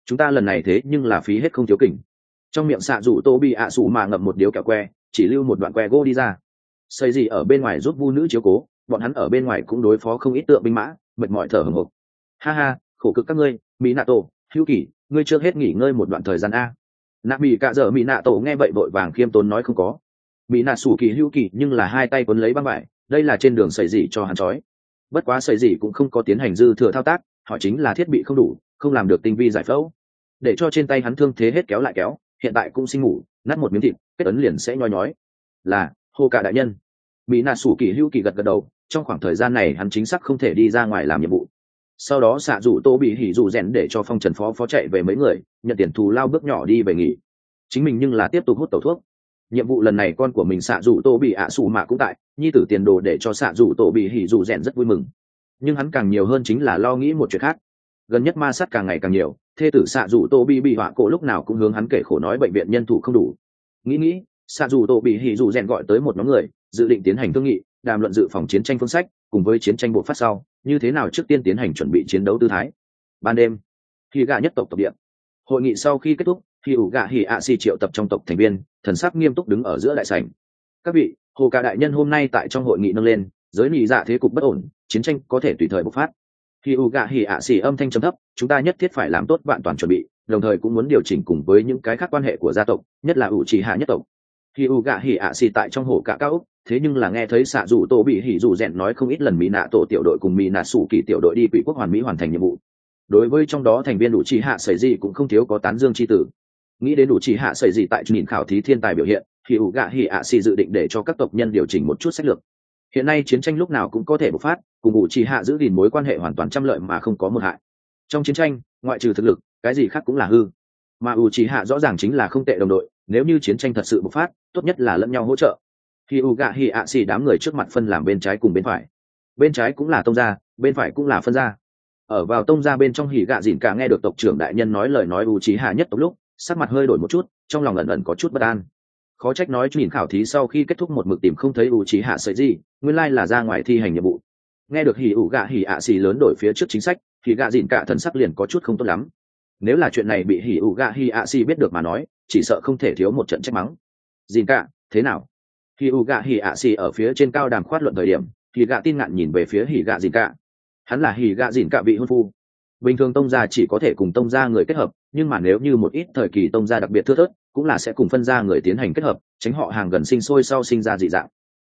chúng ta lần này thế nhưng là phí hết không thiếu kỉnh. Trong miệng xạ rủ tô bị ạ sủ mà ngậm một điếu kẹo que, chỉ lưu một đoạn que gỗ đi ra. Xây gì ở bên ngoài giúp vu nữ chiếu cố, bọn hắn ở bên ngoài cũng đối phó không ít tượng binh mã, mệt mỏi thở hổn hộc. Ha ha, khổ cực các ngươi, mỹ nạ tổ, hữu kỳ, ngươi chưa hết nghỉ ngơi một đoạn thời gian a. Nạ mỹ cả giờ mỹ nạ tổ nghe vậy vội vàng khiêm tốn nói không có. Mỹ nạ sủ kỳ hữu kỳ nhưng là hai tay quấn lấy băng vải, đây là trên đường sẩy gì cho hắn trói. Bất quá sẩy gì cũng không có tiến hành dư thừa thao tác, họ chính là thiết bị không đủ, không làm được tinh vi giải phẫu, để cho trên tay hắn thương thế hết kéo lại kéo, hiện tại cũng sinh ngủ, nát một miếng thịt, kết ấn liền sẽ nhói nhói. Là hô cả đại nhân. Mỹ nạ sủ kỳ hữu kỳ gật gật đầu, trong khoảng thời gian này hắn chính xác không thể đi ra ngoài làm nhiệm vụ. Sau đó xạ rủ tô bị hỉ rủ rèn để cho phong trần phó chạy về mấy người, nhận tiền thù lao bước nhỏ đi về nghỉ. Chính mình nhưng là tiếp tục hút tẩu thuốc. Nhiệm vụ lần này con của mình xạ rủ tô bị ạ sủ mạ cũng tại, nhi tử tiền đồ để cho xạ rủ tô bị hỉ rủ rèn rất vui mừng. Nhưng hắn càng nhiều hơn chính là lo nghĩ một chuyện khác. Gần nhất ma sát càng ngày càng nhiều, thê tử xạ rủ tô bị họa cổ lúc nào cũng hướng hắn kể khổ nói bệnh viện nhân thủ không đủ. Nghĩ xạ rủ tô bị hỉ rủ rèn gọi tới một nhóm người, dự định tiến hành thương nghị, đàm luận dự phòng chiến tranh phương sách, cùng với chiến tranh bộ phát sau như thế nào trước tiên tiến hành chuẩn bị chiến đấu tư thái. Ban đêm, khi gạ nhất tộc tộc địa, hội nghị sau khi kết thúc, khi ủ gạ hỉ ạ xì triệu tập trong tộc thành viên, thần sắc nghiêm túc đứng ở giữa đại sảnh. Các vị, hồ cả đại nhân hôm nay tại trong hội nghị nâng lên giới nghị dạ thế cục bất ổn, chiến tranh có thể tùy thời bộc phát. Khi ủ gạ hỉ ạ xì âm thanh trầm thấp, chúng ta nhất thiết phải làm tốt vạn toàn chuẩn bị, đồng thời cũng muốn điều chỉnh cùng với những cái khác quan hệ của gia tộc, nhất là ủ trì hạ nhất tộc. Khi ủ gạ hỉ ạ xì tại trong hồ cả cao ốc, thế nhưng là nghe thấy xạ rủ tô bị hỉ rủ rèn nói không ít lần mỹ nạ tổ tiểu đội cùng mỹ nạ sủ kỳ tiểu đội đi quỷ quốc hoàn mỹ hoàn thành nhiệm vụ. Đối với trong đó thành viên đủ chỉ hạ sẩy gì cũng không thiếu có tán dương chi tử. Nghĩ đến đủ chỉ hạ sẩy gì tại nhìn khảo thí thiên tài biểu hiện, thì ủ gạ hỉ ạ xì dự định để cho các tộc nhân điều chỉnh một chút sách lược. Hiện nay chiến tranh lúc nào cũng có thể bộc phát, cùng ủ chỉ hạ giữ gìn mối quan hệ hoàn toàn trăm lợi mà không có một hại. Trong chiến tranh, ngoại trừ thực lực, cái gì khác cũng là hư. Mà ủ chỉ hạ rõ ràng chính là không tệ đồng đội, nếu như chiến tranh thật sự bộc phát, tốt nhất là lẫn nhau hỗ trợ. Khi u gạ hỉ ạ xì đám người trước mặt phân làm bên trái cùng bên phải, bên trái cũng là tông gia, bên phải cũng là phân gia. Ở vào tông gia bên trong hỉ gạ dỉn cả nghe được tộc trưởng đại nhân nói lời nói u trí hạ nhất tộc lúc, sắc mặt hơi đổi một chút, trong lòng ẩn ẩn có chút bất an. Khó trách nói nhìn khảo thí sau khi kết thúc một mực tìm không thấy u trí hạ sợi gì, nguyên lai là ra ngoài thi hành nhiệm vụ. Nghe được hỉ u gạ hỉ ạ xì lớn đổi phía trước chính sách, hỉ gạ dỉn cả thần sắc liền có chút không tốt lắm. Nếu là chuyện này bị hỉ u gạ hỉ ạ xì biết được mà nói, chỉ sợ không thể thiếu một trận trách mắng. Dỉn cả, thế nào? Khi u gạ hỉ ạ xì ở phía trên cao đàm khoát luận thời điểm, hỉ gạ tin ngạn nhìn về phía hỉ gạ dìn cả. Hắn là hỉ gạ dìn cả vị hôn phu. Bình thường tông gia chỉ có thể cùng tông gia người kết hợp, nhưng mà nếu như một ít thời kỳ tông gia đặc biệt thưa thớt, cũng là sẽ cùng phân gia người tiến hành kết hợp, tránh họ hàng gần sinh sôi sau sinh ra dị dạng.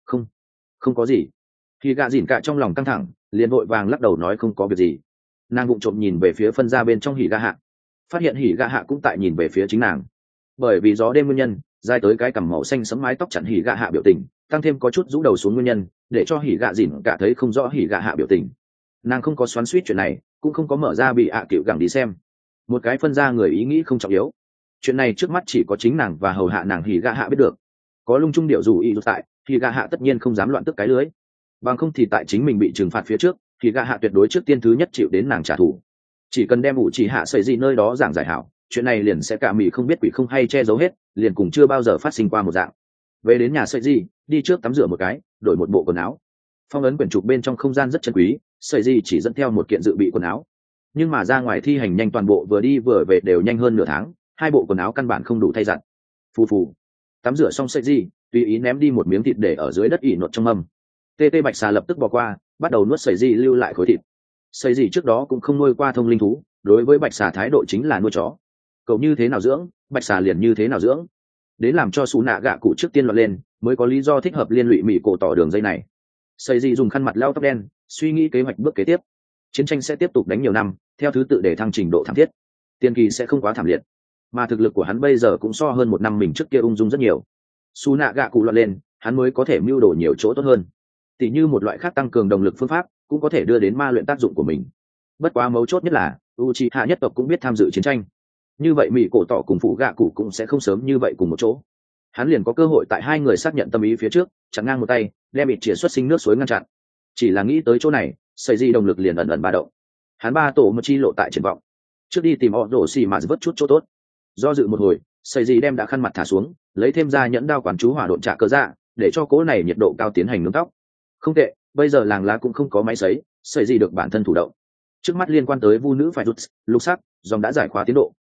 Không có gì. Hỉ gạ dìn cả trong lòng căng thẳng, liền vội vàng lắc đầu nói không có việc gì. Nàng vụng trộm nhìn về phía phân gia bên trong hỉ gạ hạ, phát hiện hỉ gạ hạ cũng tại nhìn về phía chính nàng. Bởi vì gió đêm nguyên nhân, dài tới cái cằm màu xanh sẫm mái tóc chặn hỉ gạ hạ biểu tình, tăng thêm có chút rũ đầu xuống nguyên nhân, để cho hỉ gạ dỉn cả thấy không rõ hỉ gạ hạ biểu tình. Nàng không có xoắn xuýt chuyện này, cũng không có mở ra bị ạ cựu gẳng đi xem. Một cái phân ra người ý nghĩ không trọng yếu. Chuyện này trước mắt chỉ có chính nàng và hầu hạ nàng hỉ gạ hạ biết được. Có lung trung điệu dù ý tại, hỉ gạ hạ tất nhiên không dám loạn tức cái lưới. Bằng không thì tại chính mình bị trừng phạt phía trước, hỉ gạ hạ tuyệt đối trước tiên thứ nhất chịu đến nàng trả thù. Chỉ cần đem ủ chỉ hạ sợi gì nơi đó giảng giải hảo, chuyện này liền sẽ cả mì không biết quỷ không hay che giấu hết, liền cùng chưa bao giờ phát sinh qua một dạng. Về đến nhà sợi gì, đi trước tắm rửa một cái, đổi một bộ quần áo. Phong ấn quyển trục bên trong không gian rất chân quý, sợi gì chỉ dẫn theo một kiện dự bị quần áo. Nhưng mà ra ngoài thi hành nhanh toàn bộ vừa đi vừa về đều nhanh hơn nửa tháng, hai bộ quần áo căn bản không đủ thay giặt. Phù phù. Tắm rửa xong sợi gì, tùy ý ném đi một miếng thịt để ở dưới đất ỉ nột trong mâm. Tê bạch xà lập tức bỏ qua, bắt đầu nuốt sợi gì lưu lại khối thịt. Sợi gì trước đó cũng không nuôi qua thông linh thú, đối với bạch xà thái độ chính là nuôi chó. Cậu như thế nào dưỡng, bạch xà liền như thế nào dưỡng. Đến làm cho xù nạ gạ cụ trước tiên loạn lên, mới có lý do thích hợp liên lụy mỹ cổ tỏ đường dây này. Sợi gì dùng khăn mặt lau tóc đen, suy nghĩ kế hoạch bước kế tiếp. Chiến tranh sẽ tiếp tục đánh nhiều năm, theo thứ tự để thăng trình độ thảm thiết. Tiên kỳ sẽ không quá thảm liệt, mà thực lực của hắn bây giờ cũng so hơn một năm mình trước kia ung dung rất nhiều. Xù nạ gạ cụ loạn lên, hắn mới có thể mưu đồ nhiều chỗ tốt hơn. Tỷ như một loại khác tăng cường động lực phương pháp, cũng có thể đưa đến ma luyện tác dụng của mình. Bất quá mấu chốt nhất là Uchiha nhất tộc cũng biết tham dự chiến tranh, như vậy mỹ cổ tỏ cùng phụ gạ cụ cũng sẽ không sớm như vậy cùng một chỗ. Hắn liền có cơ hội tại hai người xác nhận tâm ý phía trước, chặn ngang một tay đem ít chĩa xuất sinh nước suối ngăn chặn. Chỉ là nghĩ tới chỗ này, sợi di động lực liền ẩn ẩn ba động. Hắn ba tổ một chi lộ tại triển vọng, trước đi tìm họ đổ xì mà vớt chút chỗ tốt. Do dự một hồi, sợi di đem đã khăn mặt thả xuống, lấy thêm ra nhẫn đao quản chú hỏa độn trả cơ dạ, để cho cố này nhiệt độ cao tiến hành nướng tóc. Không tệ, bây giờ làng lá cũng không có máy sấy, sợi di được bản thân thủ động. Trước mắt liên quan tới vu nữ phải rút lục sắc dòng đã giải khóa tiến độ,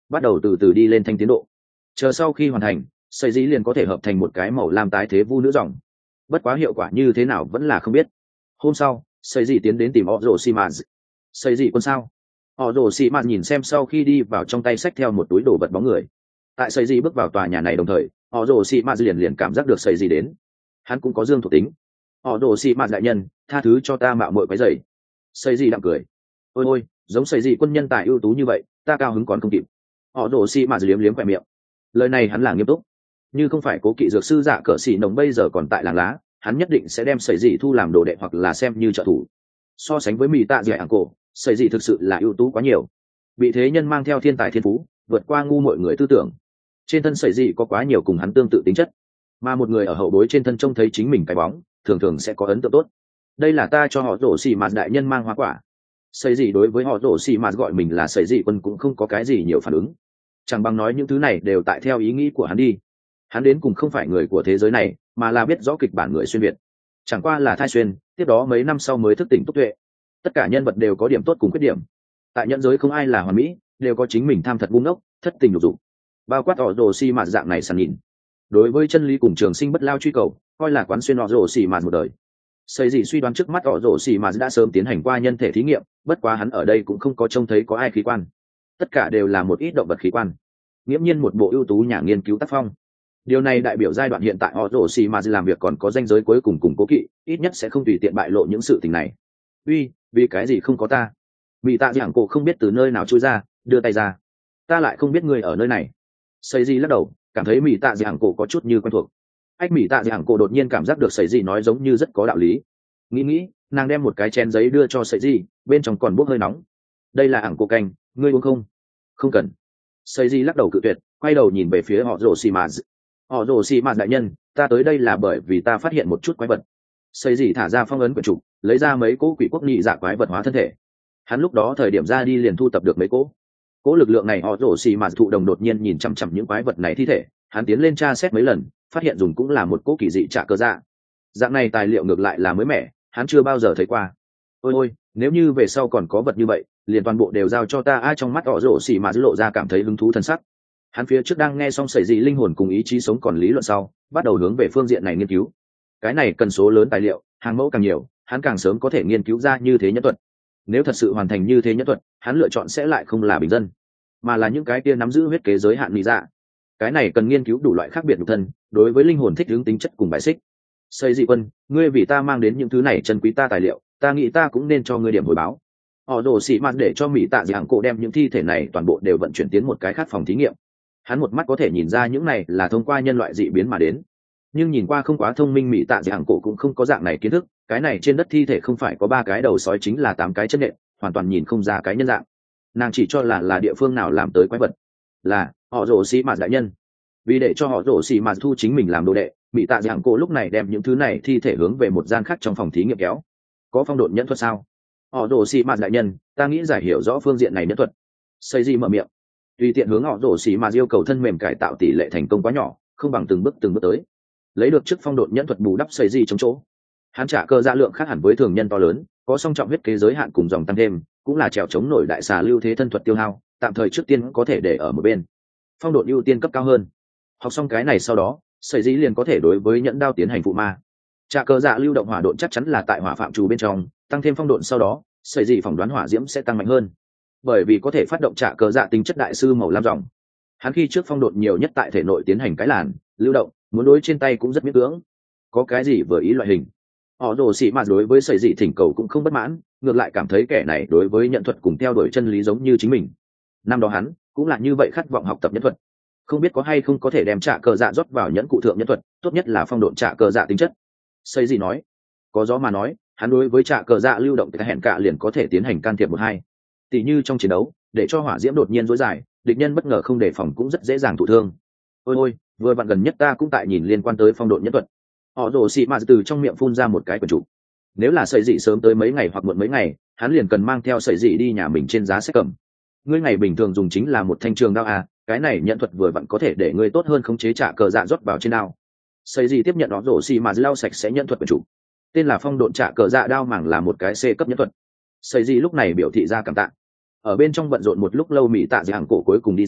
bắt đầu từ từ đi lên thanh tiến độ. Chờ sau khi hoàn thành, sợi dĩ liền có thể hợp thành một cái màu lam tái thế vu nữ dòng. Bất quá hiệu quả như thế nào vẫn là không biết. Hôm sau, sợi dĩ tiến đến tìm họ rồ xì mạt. Sợi dĩ quân sao? Họ rồ xì mạt nhìn xem sau khi đi vào trong tay xách theo một túi đồ vật bóng người. Tại sợi dĩ bước vào tòa nhà này đồng thời, họ rồ xì mạt liền cảm giác được sợi dĩ đến. Hắn cũng có dương thuộc tính. Họ rồ xì mạt đại nhân, tha thứ cho ta mạo muội quấy rầy. Sợi dĩ đạm cười. Ôi ôi, giống sợi dĩ quân nhân tài ưu tú như vậy, ta cao hứng còn không kịp. Họ rồ xì mạt liếm liếm khỏe miệng. Lời này hắn là nghiêm túc. Như không phải cố kỵ dược sư dạ cỡ xì nồng bây giờ còn tại làng lá, hắn nhất định sẽ đem sợi dĩ thu làm đồ đệ hoặc là xem như trợ thủ. So sánh với mỹ tạ dẻ ảng cổ, sợi dĩ thực sự là ưu tú quá nhiều. Bị thế nhân mang theo thiên tài thiên phú, vượt qua ngu mọi người tư tưởng. Trên thân sợi dĩ có quá nhiều cùng hắn tương tự tính chất, mà một người ở hậu bối trên thân trông thấy chính mình cái bóng, thường thường sẽ có ấn tượng tốt. Đây là ta cho họ rổ xì mạt đại nhân mang hoa quả. Sợi dĩ đối với họ rổ xì mạt gọi mình là sợi dĩ quân cũng không có cái gì nhiều phản ứng, chẳng bằng nói những thứ này đều tại theo ý nghĩ của hắn đi. Hắn đến cùng không phải người của thế giới này, mà là biết rõ kịch bản người xuyên việt, chẳng qua là thai xuyên, tiếp đó mấy năm sau mới thức tỉnh túc tuệ. Tất cả nhân vật đều có điểm tốt cùng khuyết điểm, tại nhân giới không ai là hoàn mỹ, đều có chính mình tham thật ngu ngốc, thất tình lục dục, bao quát họ rồ xì mạt dạng này sàn nhìn. Đối với chân lý cùng trường sinh bất lao truy cầu, coi là quán xuyên họ rồ xì mạt một đời. Xây gì suy đoán trước mắt họ rồ xì mạt đã sớm tiến hành qua nhân thể thí nghiệm, bất quá hắn ở đây cũng không có trông thấy có ai khí quan, tất cả đều là một ít động vật khí quan, nghiễm nhiên một bộ ưu tú nhà nghiên cứu tác phong. Điều này đại biểu giai đoạn hiện tại họ rồ xì mạt làm việc còn có ranh giới cuối cùng cố kỵ, ít nhất sẽ không tùy tiện bại lộ những sự tình này. Vì cái gì không có ta? Bị tạ giảng cổ không biết từ nơi nào chui ra, đưa tay ra. Ta lại không biết người ở nơi này. Sấy gì lắc đầu, cảm thấy mỹ tạ giảng cổ có chút như quen thuộc. Ách mỹ tạ giảng cổ đột nhiên cảm giác được sấy gì nói giống như rất có đạo lý. Nghĩ, nàng đem một cái chén giấy đưa cho sấy gì, bên trong còn bốc hơi nóng. Đây là ảng cổ canh, ngươi uống không? Không cần. Sấy gì lắc đầu cự tuyệt, quay đầu nhìn về phía họ rồ xì mạt. Họ rồ xì mạt đại nhân, ta tới đây là bởi vì ta phát hiện một chút quái vật. Sấy gì thả ra phong ấn quyển trục, lấy ra mấy cỗ quỷ quốc nhị dạ quái vật hóa thân thể. Hắn lúc đó thời điểm ra đi liền thu tập được mấy cỗ lực lượng này. Họ rổ xì mạt thụ đồng đột nhiên nhìn chằm chằm những quái vật này thi thể, hắn tiến lên tra xét mấy lần, phát hiện dùng cũng là một cỗ kỳ dị trả cơ dạ. Dạng này tài liệu ngược lại là mới mẻ, hắn chưa bao giờ thấy qua. Ôi, nếu như về sau còn có vật như vậy, liền toàn bộ đều giao cho ta. Ai trong mắt họ rổ xì mạt lộ ra cảm thấy hứng thú thân sắc. Hắn phía trước đang nghe xong sẩy dị linh hồn cùng ý chí sống còn lý luận sau, bắt đầu hướng về phương diện này nghiên cứu. Cái này cần số lớn tài liệu, hàng mẫu càng nhiều, hắn càng sớm có thể nghiên cứu ra như thế nhân thuật. Nếu thật sự hoàn thành như thế nhân thuật, hắn lựa chọn sẽ lại không là bình dân, mà là những cái kia nắm giữ huyết kế giới hạn lý dạ. Cái này cần nghiên cứu đủ loại khác biệt nhục thân, đối với linh hồn thích ứng tính chất cùng bài xích. Xây dị quân, ngươi vì ta mang đến những thứ này chân quý ta tài liệu, ta nghĩ ta cũng nên cho ngươi điểm hồi báo. Họ đổ xị mạt để cho mỹ tạ giảng cổ đem những thi thể này toàn bộ đều vận chuyển tiến một cái khác phòng thí nghiệm. Hắn một mắt có thể nhìn ra những này là thông qua nhân loại dị biến mà đến, nhưng nhìn qua không quá thông minh. Mỹ tạ giảng cổ cũng không có dạng này kiến thức, cái này trên đất thi thể không phải có 3 cái đầu sói chính là 8 cái chân nện, hoàn toàn nhìn không ra cái nhân dạng. Nàng chỉ cho là địa phương nào làm tới quái vật. Là họ rổ xì mạt đại nhân. Vì để cho họ rổ xì mạt thu chính mình làm đồ đệ, Mỹ tạ giảng cổ lúc này đem những thứ này thi thể hướng về một gian khác trong phòng thí nghiệm kéo. Có phong độn nhẫn thuật sao? Họ rổ xì mạt đại nhân, ta nghĩ giải hiểu rõ phương diện này nhẫn thuật. Xây gì mở miệng, tùy tiện hướng họ rổ xì mạt yêu cầu thân mềm cải tạo tỷ lệ thành công quá nhỏ, không bằng từng bước tới. Lấy được chức phong độn nhẫn thuật bù đắp xây gì trong chỗ. Hắn trả cơ dạ lượng khác hẳn với thường nhân to lớn, có song trọng huyết kế giới hạn cùng dòng tăng thêm, cũng là trèo chống nổi đại xà lưu thế thân thuật tiêu hao, tạm thời trước tiên có thể để ở một bên. Phong độn ưu tiên cấp cao hơn. Học xong cái này sau đó, sợi dĩ liền có thể đối với nhẫn đao tiến hành phụ ma. Trả cơ dạ lưu động hỏa độn chắc chắn là tại hỏa phạm trù bên trong, tăng thêm phong độn sau đó, sợi dĩ phỏng đoán hỏa diễm sẽ tăng mạnh hơn, bởi vì có thể phát động trả cơ dạ tính chất đại sư màu lam dòng. Hắn khi trước phong độn nhiều nhất tại thể nội tiến hành cái làn lưu động, muốn đối trên tay cũng rất miễn cưỡng. Có cái gì vừa ý loại hình. Họ rồ xị mạt đối với sợi dị thỉnh cầu cũng không bất mãn, ngược lại cảm thấy kẻ này đối với nhận thuật cùng theo đuổi chân lý giống như chính mình. Năm đó hắn cũng là như vậy, khát vọng học tập nhân thuật, không biết có hay không có thể đem trả cờ dạ rót vào nhẫn cụ thượng nhân thuật, tốt nhất là phong độn trả cờ dạ tính chất. Sợi dị nói, có gió mà nói, hắn đối với trả cờ dạ lưu động cái hẹn cả liền có thể tiến hành can thiệp 1-2. Tỷ như trong chiến đấu, để cho hỏa diễm đột nhiên rối dài, địch nhân bất ngờ không đề phòng cũng rất dễ dàng thụ thương. Ôi, vừa vặn gần nhất ta cũng tại nhìn liên quan tới phong độn nhân thuật. Họ rồ xị mạt từ trong miệng phun ra một cái quyển trục. Nếu là sợi dị sớm tới mấy ngày hoặc muộn mấy ngày, hắn liền cần mang theo sợi dị đi nhà mình trên giá sách cầm. Ngươi ngày bình thường dùng chính là một thanh trường đao à, cái này nhận thuật vừa vặn có thể để ngươi tốt hơn khống chế trả cờ dạ rót vào trên đao. Sợi dị tiếp nhận họ rồ xị mạt lau sạch sẽ nhận thuật quyển trục. Tên là phong độn trả cờ dạ đao mảng, là một cái C cấp nhận thuật. Sợi dị lúc này biểu thị ra cảm tạ. Ở bên trong bận rộn một lúc lâu, mỹ tạ giảng cổ cuối cùng đi ra,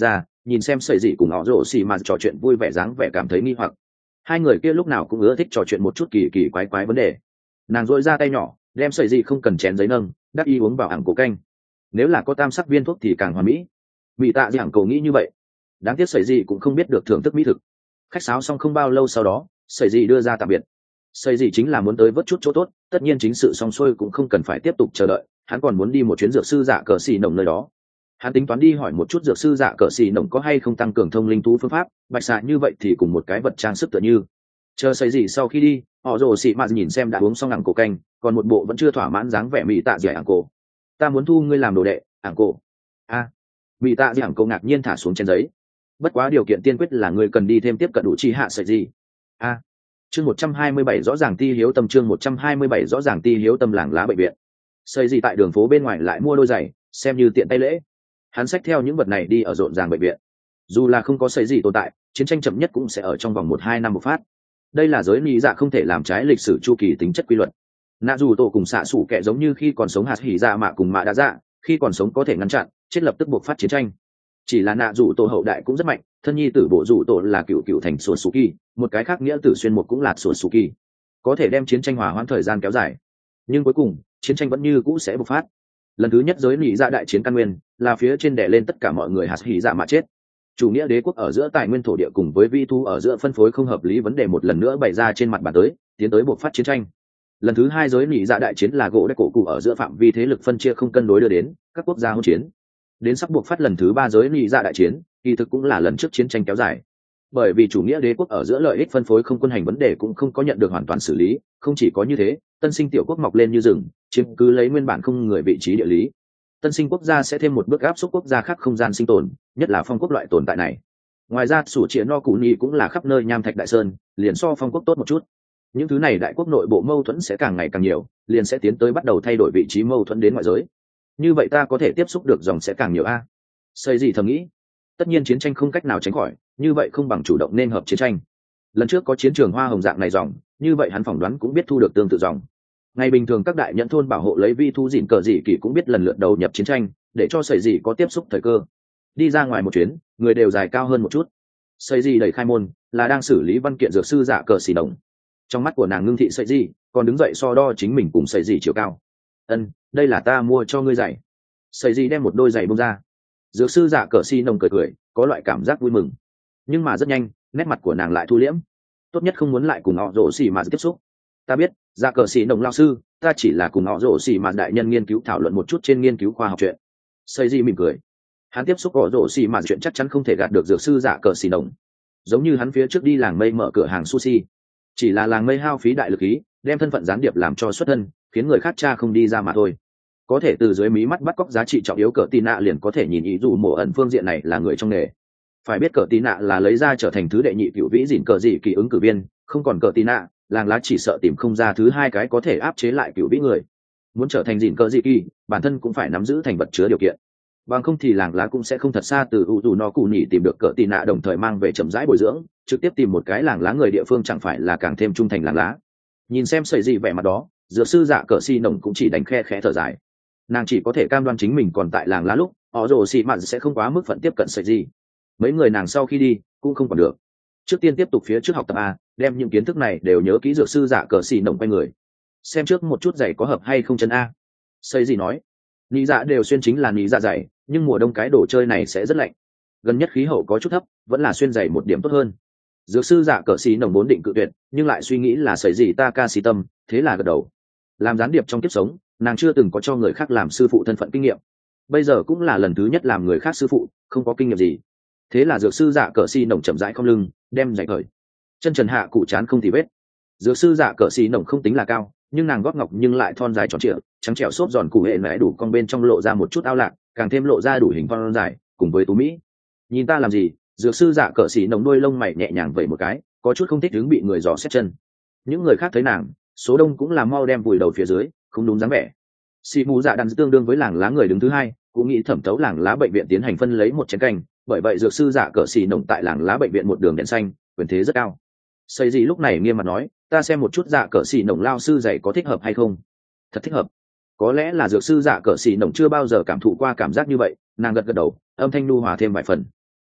nhìn xem sợi dị cùng họ rổ xì mà trò chuyện vui vẻ dáng vẻ cảm thấy nghi hoặc. Hai người kia lúc nào cũng ưa thích trò chuyện một chút kỳ kỳ quái quái vấn đề. Nàng dội ra tay nhỏ đem sợi dị không cần chén giấy nâng, đắc y uống vào ảng cổ canh. Nếu là có tam sắc viên thuốc thì càng hoàn mỹ. Bị tạ dị ảng cổ nghĩ như vậy. Đáng tiếc sợi dị cũng không biết được thưởng thức mỹ thực. Khách sáo xong không bao lâu sau đó, sợi dị đưa ra tạm biệt. Sợi dị chính là muốn tới vớt chút chỗ tốt, tất nhiên chính sự xong xuôi cũng không cần phải tiếp tục chờ đợi, hắn còn muốn đi một chuyến dược sư dạ cờ xì nồng nơi đó. Hắn tính toán đi hỏi một chút dược sư dạ cờ xì nồng có hay không tăng cường thông linh thú phương pháp, bạch xạ như vậy thì cùng một cái vật trang sức tựa như. Chờ sợi dị sau khi đi, họ rồ xì mạt nhìn xem đã uống xong ảng cổ canh, còn một bộ vẫn chưa thỏa mãn dáng vẻ mỹ tạ dẻ ảng cổ. Ta muốn thu ngươi làm đồ đệ, ảng cổ. A. Mỹ tạ dẻ ảng cổ ngạc nhiên thả xuống trên giấy. Bất quá điều kiện tiên quyết là ngươi cần đi thêm tiếp cận đủ chi hạ sợi dị. A. Chương 127 rõ ràng ti hiếu tâm, chương 127 rõ ràng ti hiếu tâm làng lá bệnh viện. Sợi dị tại đường phố bên ngoài lại mua đôi giày, xem như tiện tay lễ. Hắn xách theo những vật này đi ở rộn ràng bệnh viện. Dù là không có sợi dị tồn tại, chiến tranh chậm nhất cũng sẽ ở trong vòng 1-2 năm bộc phát. Đây là giới lý dạ không thể làm trái lịch sử chu kỳ tính chất quy luật. Nạ dù tổ cùng xạ sủ kẻ giống như khi còn sống hạt hỉ dạ mạ cùng mạ đã dạ, khi còn sống có thể ngăn chặn, chết lập tức bộc phát chiến tranh. Chỉ là nạ dù tổ hậu đại cũng rất mạnh, thân nhi tử bộ dù tổ là cựu thành sủa sù kỳ, một cái khác nghĩa tử xuyên một cũng là sủa sù kỳ, có thể đem chiến tranh hòa hoãn thời gian kéo dài. Nhưng cuối cùng chiến tranh vẫn như cũ sẽ bộc phát. Lần thứ nhất giới lý dạ đại chiến căn nguyên là phía trên đè lên tất cả mọi người hạt hỉ dạ mạ chết. Chủ nghĩa đế quốc ở giữa tài nguyên thổ địa cùng với vi thu ở giữa phân phối không hợp lý vấn đề một lần nữa bày ra trên mặt bàn tới, tiến tới bộc phát chiến tranh. Lần thứ hai giới lý dạ đại chiến là gỗ đách cổ cụ ở giữa phạm vi thế lực phân chia không cân đối đưa đến các quốc gia hỗn chiến. Đến sắp buộc phát lần thứ ba giới lý dạ đại chiến, kỳ thực cũng là lần trước chiến tranh kéo dài. Bởi vì chủ nghĩa đế quốc ở giữa lợi ích phân phối không quân hành vấn đề cũng không có nhận được hoàn toàn xử lý, không chỉ có như thế, tân sinh tiểu quốc mọc lên như rừng, chiếm cứ lấy nguyên bản không người vị trí địa lý. Tân sinh quốc gia sẽ thêm một bước áp suất quốc gia khác không gian sinh tồn, nhất là phong quốc loại tồn tại này. Ngoài ra sủ trịa no cù ni cũng là khắp nơi nham thạch đại sơn, liền so phong quốc tốt một chút. Những thứ này đại quốc nội bộ mâu thuẫn sẽ càng ngày càng nhiều, liền sẽ tiến tới bắt đầu thay đổi vị trí mâu thuẫn đến ngoại giới. Như vậy ta có thể tiếp xúc được dòng sẽ càng nhiều a. Xây gì thầm nghĩ. Tất nhiên chiến tranh không cách nào tránh khỏi, như vậy không bằng chủ động nên hợp chiến tranh. Lần trước có chiến trường hoa hồng dạng này dòng, như vậy hắn phỏng đoán cũng biết thu được tương tự dòng. Ngày bình thường các đại nhẫn thôn bảo hộ lấy vi thu dịn cờ dị kỳ cũng biết lần lượt đầu nhập chiến tranh, để cho sợi dị có tiếp xúc thời cơ. Đi ra ngoài một chuyến, người đều dài cao hơn một chút. Sợi dị đẩy khai môn, là đang xử lý văn kiện dược sư dạ cờ xì đồng. Trong mắt của nàng ngưng thị sợi dị, còn đứng dậy so đo chính mình cùng sợi dị chiều cao. Ân, đây là ta mua cho ngươi giày. Sợi dị đem một đôi giày bông ra. Dược sư dạ cờ xì nồng cười cười, có loại cảm giác vui mừng. Nhưng mà rất nhanh, nét mặt của nàng lại thu liễm. Tốt nhất không muốn lại cùng họ rổ xì mà tiếp xúc. Ta biết, dạ cờ xì nồng lao sư, ta chỉ là cùng họ rổ xì mà đại nhân nghiên cứu thảo luận một chút trên nghiên cứu khoa học chuyện. Sợi dị mỉm cười. Hắn tiếp xúc họ rổ xì mà chuyện chắc chắn không thể gạt được dược sư dạ cờ xì nồng. Giống như hắn phía trước đi làng mây mở cửa hàng sushi, chỉ là làng mây hao phí đại lực ý, đem thân phận gián điệp làm cho xuất thân, khiến người khác cha không đi ra mà thôi. Có thể từ dưới mí mắt bắt cóc giá trị trọng yếu cỡ tì nạ liền có thể nhìn ý dù mổ ẩn phương diện này là người trong nghề. Phải biết cỡ tì nạ là lấy ra trở thành thứ đệ nhị cựu vĩ dỉn cờ dị kỳ ứng cử viên, không còn cỡ tì nạ, làng lá chỉ sợ tìm không ra thứ hai cái có thể áp chế lại cựu vĩ người. Muốn trở thành dỉn cờ dị kỳ, bản thân cũng phải nắm giữ thành vật chứa điều kiện, bằng không thì làng lá cũng sẽ không thật xa từ u dù no cụ nhỉ tìm được cỡ tì nạ đồng thời mang về chậm rãi bồi dưỡng, trực tiếp tìm một cái làng lá người địa phương chẳng phải là càng thêm trung thành làng lá. Nhìn xem sợi gì vẻ mặt đó, dược sư dạ cờ xì nồng cũng chỉ đánh khe khẽ thở dài. Nàng chỉ có thể cam đoan chính mình còn tại làng lá lúc họ rồ xì mặn sẽ không quá mức phận tiếp cận sợi gì. Mấy người nàng sau khi đi cũng không còn được. Trước tiên tiếp tục phía trước học tập a, đem những kiến thức này đều nhớ kỹ. Dược sư dạ cờ xì nồng quay người xem trước một chút giày có hợp hay không chân a. Sợi gì nói nị dạ đều xuyên chính là nị dạ giày, nhưng mùa đông cái đồ chơi này sẽ rất lạnh, gần nhất khí hậu có chút thấp, vẫn là xuyên giày một điểm tốt hơn. Dược sư dạ cờ xì nồng vốn định cự tuyệt, nhưng lại suy nghĩ là sợi gì ta ca xì tâm, thế là gật đầu. Làm gián điệp trong kiếp sống, nàng chưa từng có cho người khác làm sư phụ thân phận kinh nghiệm, bây giờ cũng là lần thứ nhất làm người khác sư phụ, không có kinh nghiệm gì. Thế là dược sư dạ cờ xì nồng chậm rãi không lưng, đem giày cởi, chân trần hạ cụ chán không thì vết. Dược sư dạ cờ xì nồng không tính là cao, nhưng nàng gót ngọc nhưng lại thon dài tròn trịa, trắng trẻo xốp giòn cụ hệ mẽ đủ con bên trong lộ ra một chút ao lạc, càng thêm lộ ra đủ hình thon dài cùng với tú mỹ. Nhìn ta làm gì? Dược sư dạ cờ xì nồng đuôi lông mày nhẹ nhàng vẩy một cái, có chút không thích đứng bị người dò xét chân. Những người khác thấy nàng, số đông cũng là mau đem vùi đầu phía dưới, không đúng dáng vẻ. Xì mù dạ đàn tương đương với làng lá người đứng thứ hai, cũng nghĩ thẩm thấu làng lá bệnh viện tiến hành phân lấy một chén canh, bởi vậy dược sư dạ cờ xì nồng tại làng lá bệnh viện một đường đèn xanh, quyền thế rất cao. Xây gì lúc này nghiêm mặt nói, ta xem một chút dạ cờ xì nồng lao sư giày có thích hợp hay không. Thật thích hợp. Có lẽ là dược sư dạ cờ xì nồng chưa bao giờ cảm thụ qua cảm giác như vậy, nàng gật gật đầu, âm thanh nu hòa thêm vài phần.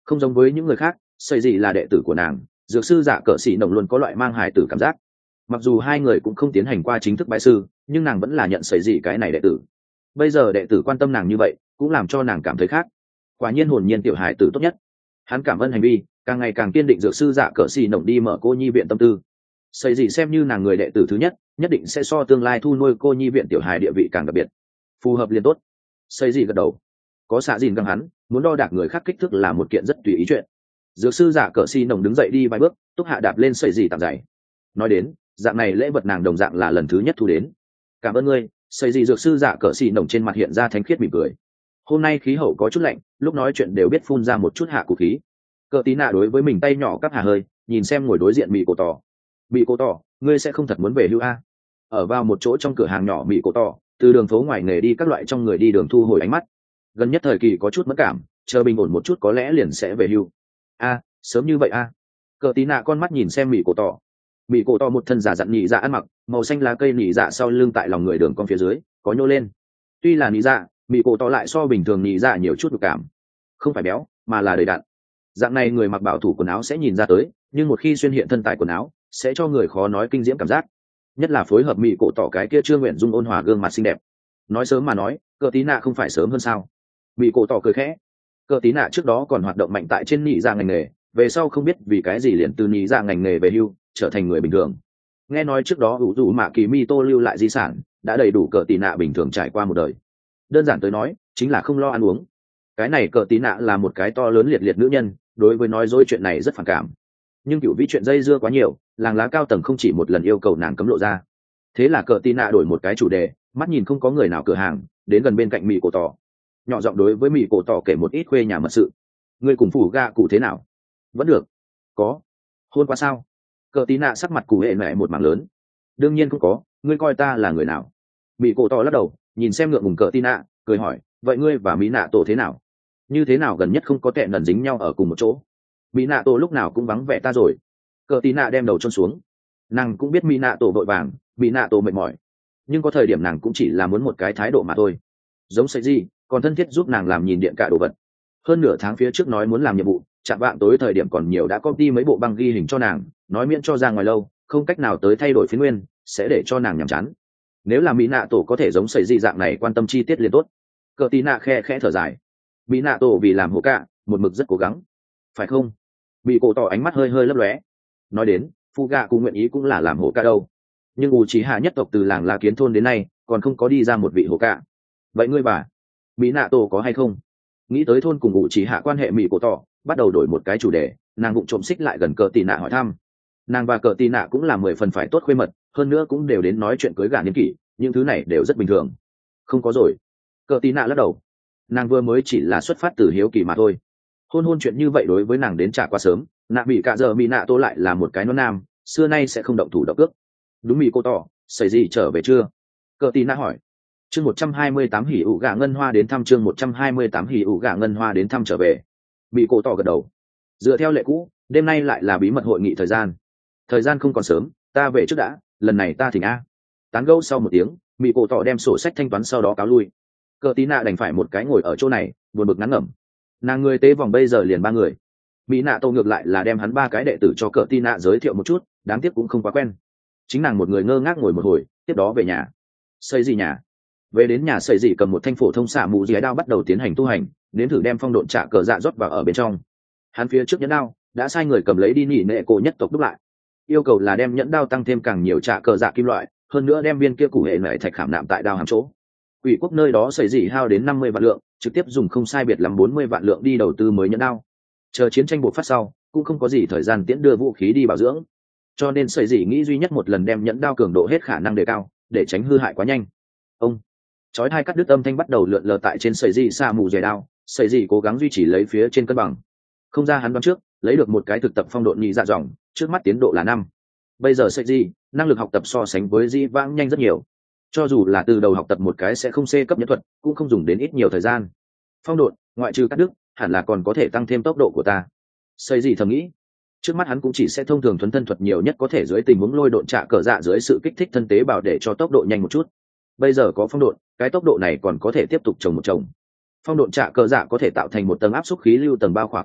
Không giống với những người khác, xây gì là đệ tử của nàng, dược sư dạ cờ xì nồng luôn có loại mang hài tử cảm giác. Mặc dù hai người cũng không tiến hành qua chính thức bái sư, nhưng nàng vẫn là nhận xây gì cái này đệ tử. Bây giờ đệ tử quan tâm nàng như vậy, cũng làm cho nàng cảm thấy khác. Quả nhiên hồn nhiên tiểu hài tử tốt nhất. Hắn cảm ơn hành vi, càng ngày càng kiên định dược sư dạ cờ xì nồng đi mở cô nhi viện tâm tư. Xây gì xem như nàng người đệ tử thứ nhất, nhất định sẽ so tương lai thu nuôi cô nhi viện tiểu hài địa vị càng đặc biệt. Phù hợp liền tốt. Xây gì gật đầu. Có xạ dìn găng hắn, muốn đo đạc người khác kích thước là một kiện rất tùy ý chuyện. Dược sư dạ cờ xì nồng đứng dậy đi vài bước, túc hạ đạp lên xây gì tạm dày. Nói đến, dạng này lễ vật nàng đồng dạng là lần thứ nhất thu đến. Cảm ơn ngươi. Xây gì dược sư dạ cờ xì nồng trên mặt hiện ra thánh khiết mỉm cười. Hôm nay khí hậu có chút lạnh, lúc nói chuyện đều biết phun ra một chút hạ cụ khí. Cờ tí nạ đối với mình tay nhỏ cắp hà hơi, nhìn xem ngồi đối diện mị cổ tỏ. Mị cổ tỏ, ngươi sẽ không thật muốn về hưu a? Ở vào một chỗ trong cửa hàng nhỏ mị cổ tỏ, từ đường phố ngoài nghề đi các loại trong người đi đường thu hồi ánh mắt. Gần nhất thời kỳ có chút mất cảm, chờ bình ổn một chút có lẽ liền sẽ về hưu. A, sớm như vậy a? Cờ tí nạ con mắt nhìn xem mị cổ tỏ. Mị cổ tỏ một thân giả dặn nhị dạ ăn mặc, màu xanh lá cây nhị dạ sau lưng tại lòng người đường con phía dưới, có nhô lên. Tuy là nhị dạ, mị cổ tỏ lại so bình thường nhị dạ nhiều chút nhục cảm. Không phải béo, mà là đầy đặn. Dạng này người mặc bảo thủ quần áo sẽ nhìn ra tới, nhưng một khi xuyên hiện thân tại quần áo sẽ cho người khó nói kinh diễm cảm giác, nhất là phối hợp mị cổ tỏ cái kia chưa nguyện dung ôn hòa gương mặt xinh đẹp. Nói sớm mà nói, cờ tí nạ không phải sớm hơn sao? Mị cổ tỏ cười khẽ. Cờ tí nạ trước đó còn hoạt động mạnh tại trên nhị dạ ngành nghề, về sau không biết vì cái gì liền từ nhị dạ ngành nghề về hưu, trở thành người bình thường. Nghe nói trước đó ủ dù mạ kỳ mi tô lưu lại di sản đã đầy đủ cờ tí nạ bình thường trải qua một đời. Đơn giản tới nói chính là không lo ăn uống. Cái này cờ tí nạ là một cái to lớn liệt liệt nữ nhân, đối với nói dối chuyện này rất phản cảm. Nhưng cựu vĩ chuyện dây dưa quá nhiều, làng lá cao tầng không chỉ một lần yêu cầu nàng cấm lộ ra. Thế là cờ tí nạ đổi một cái chủ đề, mắt nhìn không có người nào cửa hàng, đến gần bên cạnh mị cổ tỏ, nhỏ giọng đối với mị cổ tỏ kể một ít khuê nhà mật sự. Ngươi cùng phủ ga cụ thế nào? Vẫn được. Có hôn qua sao? Cờ tí nạ sắc mặt cụ hệ mẹ một mảng lớn. Đương nhiên không có, ngươi coi ta là người nào? Mị cổ tỏ lắc đầu, nhìn xem ngượng ngùng cờ tí nạ, cười hỏi, vậy ngươi và mỹ nạ tổ thế nào? Như thế nào gần nhất không có tệ nần dính nhau ở cùng một chỗ? Mỹ nạ tổ lúc nào cũng vắng vẻ ta rồi. Cờ tí nạ đem đầu chôn xuống. Nàng cũng biết mỹ nạ tổ vội vàng, mỹ nạ tổ mệt mỏi, nhưng có thời điểm nàng cũng chỉ là muốn một cái thái độ mà thôi. Giống sợi gì, còn thân thiết giúp nàng làm nhìn điện cả đồ vật. Hơn nửa tháng phía trước nói muốn làm nhiệm vụ, chạm vạng tối thời điểm còn nhiều đã copy mấy bộ băng ghi hình cho nàng, nói miễn cho ra ngoài lâu, không cách nào tới thay đổi phiến nguyên, sẽ để cho nàng nhàm chán. Nếu là mỹ nạ tổ có thể giống sợi gì dạng này quan tâm chi tiết liền tốt. Cờ tí nạ khe khẽ thở dài. Mỹ nạ tổ vì làm hổ cả, một mực rất cố gắng, phải không? Mỹ cổ tỏ ánh mắt hơi hơi lấp lóe. Nói đến, phu gạ cũng nguyện ý cũng là làm hổ cả đâu. Nhưng ủ trí hạ nhất tộc từ làng La Kiến thôn đến nay còn không có đi ra một vị hổ cả. Vậy ngươi bà, Mỹ nạ tổ có hay không? Nghĩ tới thôn cùng ủ trí hạ quan hệ, Mỹ cổ tỏ bắt đầu đổi một cái chủ đề, nàng vụng trộm xích lại gần cờ tì nạ hỏi thăm. Nàng và cờ tì nạ cũng là 10 phần phải tốt khuê mật, hơn nữa cũng đều đến nói chuyện cưới gả niên kỷ, những thứ này đều rất bình thường. Không có rồi. Cờ tì nạ lắc đầu. Nàng vừa mới chỉ là xuất phát từ hiếu kỳ mà thôi. Hôn chuyện như vậy đối với nàng đến trả quá sớm. Nạ bị cả giờ mỹ nạ tô lại là một cái non nam, xưa nay sẽ không động thủ động cước. Đúng, mỹ cô tỏ xảy gì trở về chưa? Cờ tí nạ hỏi. Chương 128 hỉ ủ gà ngân hoa đến thăm. Chương 128 hỉ ủ gà ngân hoa đến thăm trở về. Mỹ cô tỏ gật đầu. Dựa theo lệ cũ, đêm nay lại là bí mật hội nghị thời gian. Thời gian không còn sớm, ta về trước đã, lần này ta thỉnh a. Tán gẫu sau một tiếng, mỹ cô tỏ đem sổ sách thanh toán sau đó cáo lui. Cờ tí nạ đành phải một cái ngồi ở chỗ này, buồn bực ngắn ngẩm. Nàng người tế vòng bây giờ liền 3 người. Mỹ nạ tô ngược lại là đem hắn 3 cái đệ tử cho cờ tí nạ giới thiệu một chút, đáng tiếc cũng không quá quen. Chính nàng một người ngơ ngác ngồi một hồi, tiếp đó về nhà. Xây gì nhà? Về đến nhà, xây gì cầm một thanh phổ thông xạ mù dì đao bắt đầu tiến hành tu hành, nếm thử đem phong độn trả cờ dạ rót vào ở bên trong. Hắn phía trước nhẫn đao đã sai người cầm lấy đi nhị nệ cổ nhất tộc đúc lại, yêu cầu là đem nhẫn đao tăng thêm càng nhiều trả cờ dạ kim loại, hơn nữa đem viên kia củ hệ lại thạch khảm nạm tại đao hàm chỗ. Quỷ quốc nơi đó xảy gì hao đến 50 vạn lượng, trực tiếp dùng không sai biệt lắm 40 vạn lượng đi đầu tư mới nhẫn đao. Chờ chiến tranh buộc phát sau, cũng không có gì thời gian tiễn đưa vũ khí đi bảo dưỡng, cho nên xảy gì nghĩ duy nhất một lần đem nhẫn đao cường độ hết khả năng đề cao, để tránh hư hại quá nhanh. Ông chói hai cắt đứt âm thanh bắt đầu lượn lờ tại trên sợi gì xa mù dày đao, sợi gì cố gắng duy trì lấy phía trên cân bằng. Không ra hắn đoán trước, lấy được một cái thực tập phong độ nhị dạ dòng, trước mắt tiến độ là 5. Bây giờ sợi gì năng lực học tập so sánh với di vãng nhanh rất nhiều. Cho dù là từ đầu học tập một cái sẽ không C cấp nhất thuật, cũng không dùng đến ít nhiều thời gian. Phong độn, ngoại trừ cắt đứt, hẳn là còn có thể tăng thêm tốc độ của ta. Xây gì thầm nghĩ. Trước mắt hắn cũng chỉ sẽ thông thường thuần thân thuật nhiều nhất có thể dưới tình huống lôi độn trả cờ dạ dưới sự kích thích thân tế bào để cho tốc độ nhanh một chút. Bây giờ có phong độn, cái tốc độ này còn có thể tiếp tục trồng một trồng. Phong độn trả cờ dạ có thể tạo thành một tầng áp suất khí lưu tầng bao khỏa cơ thể,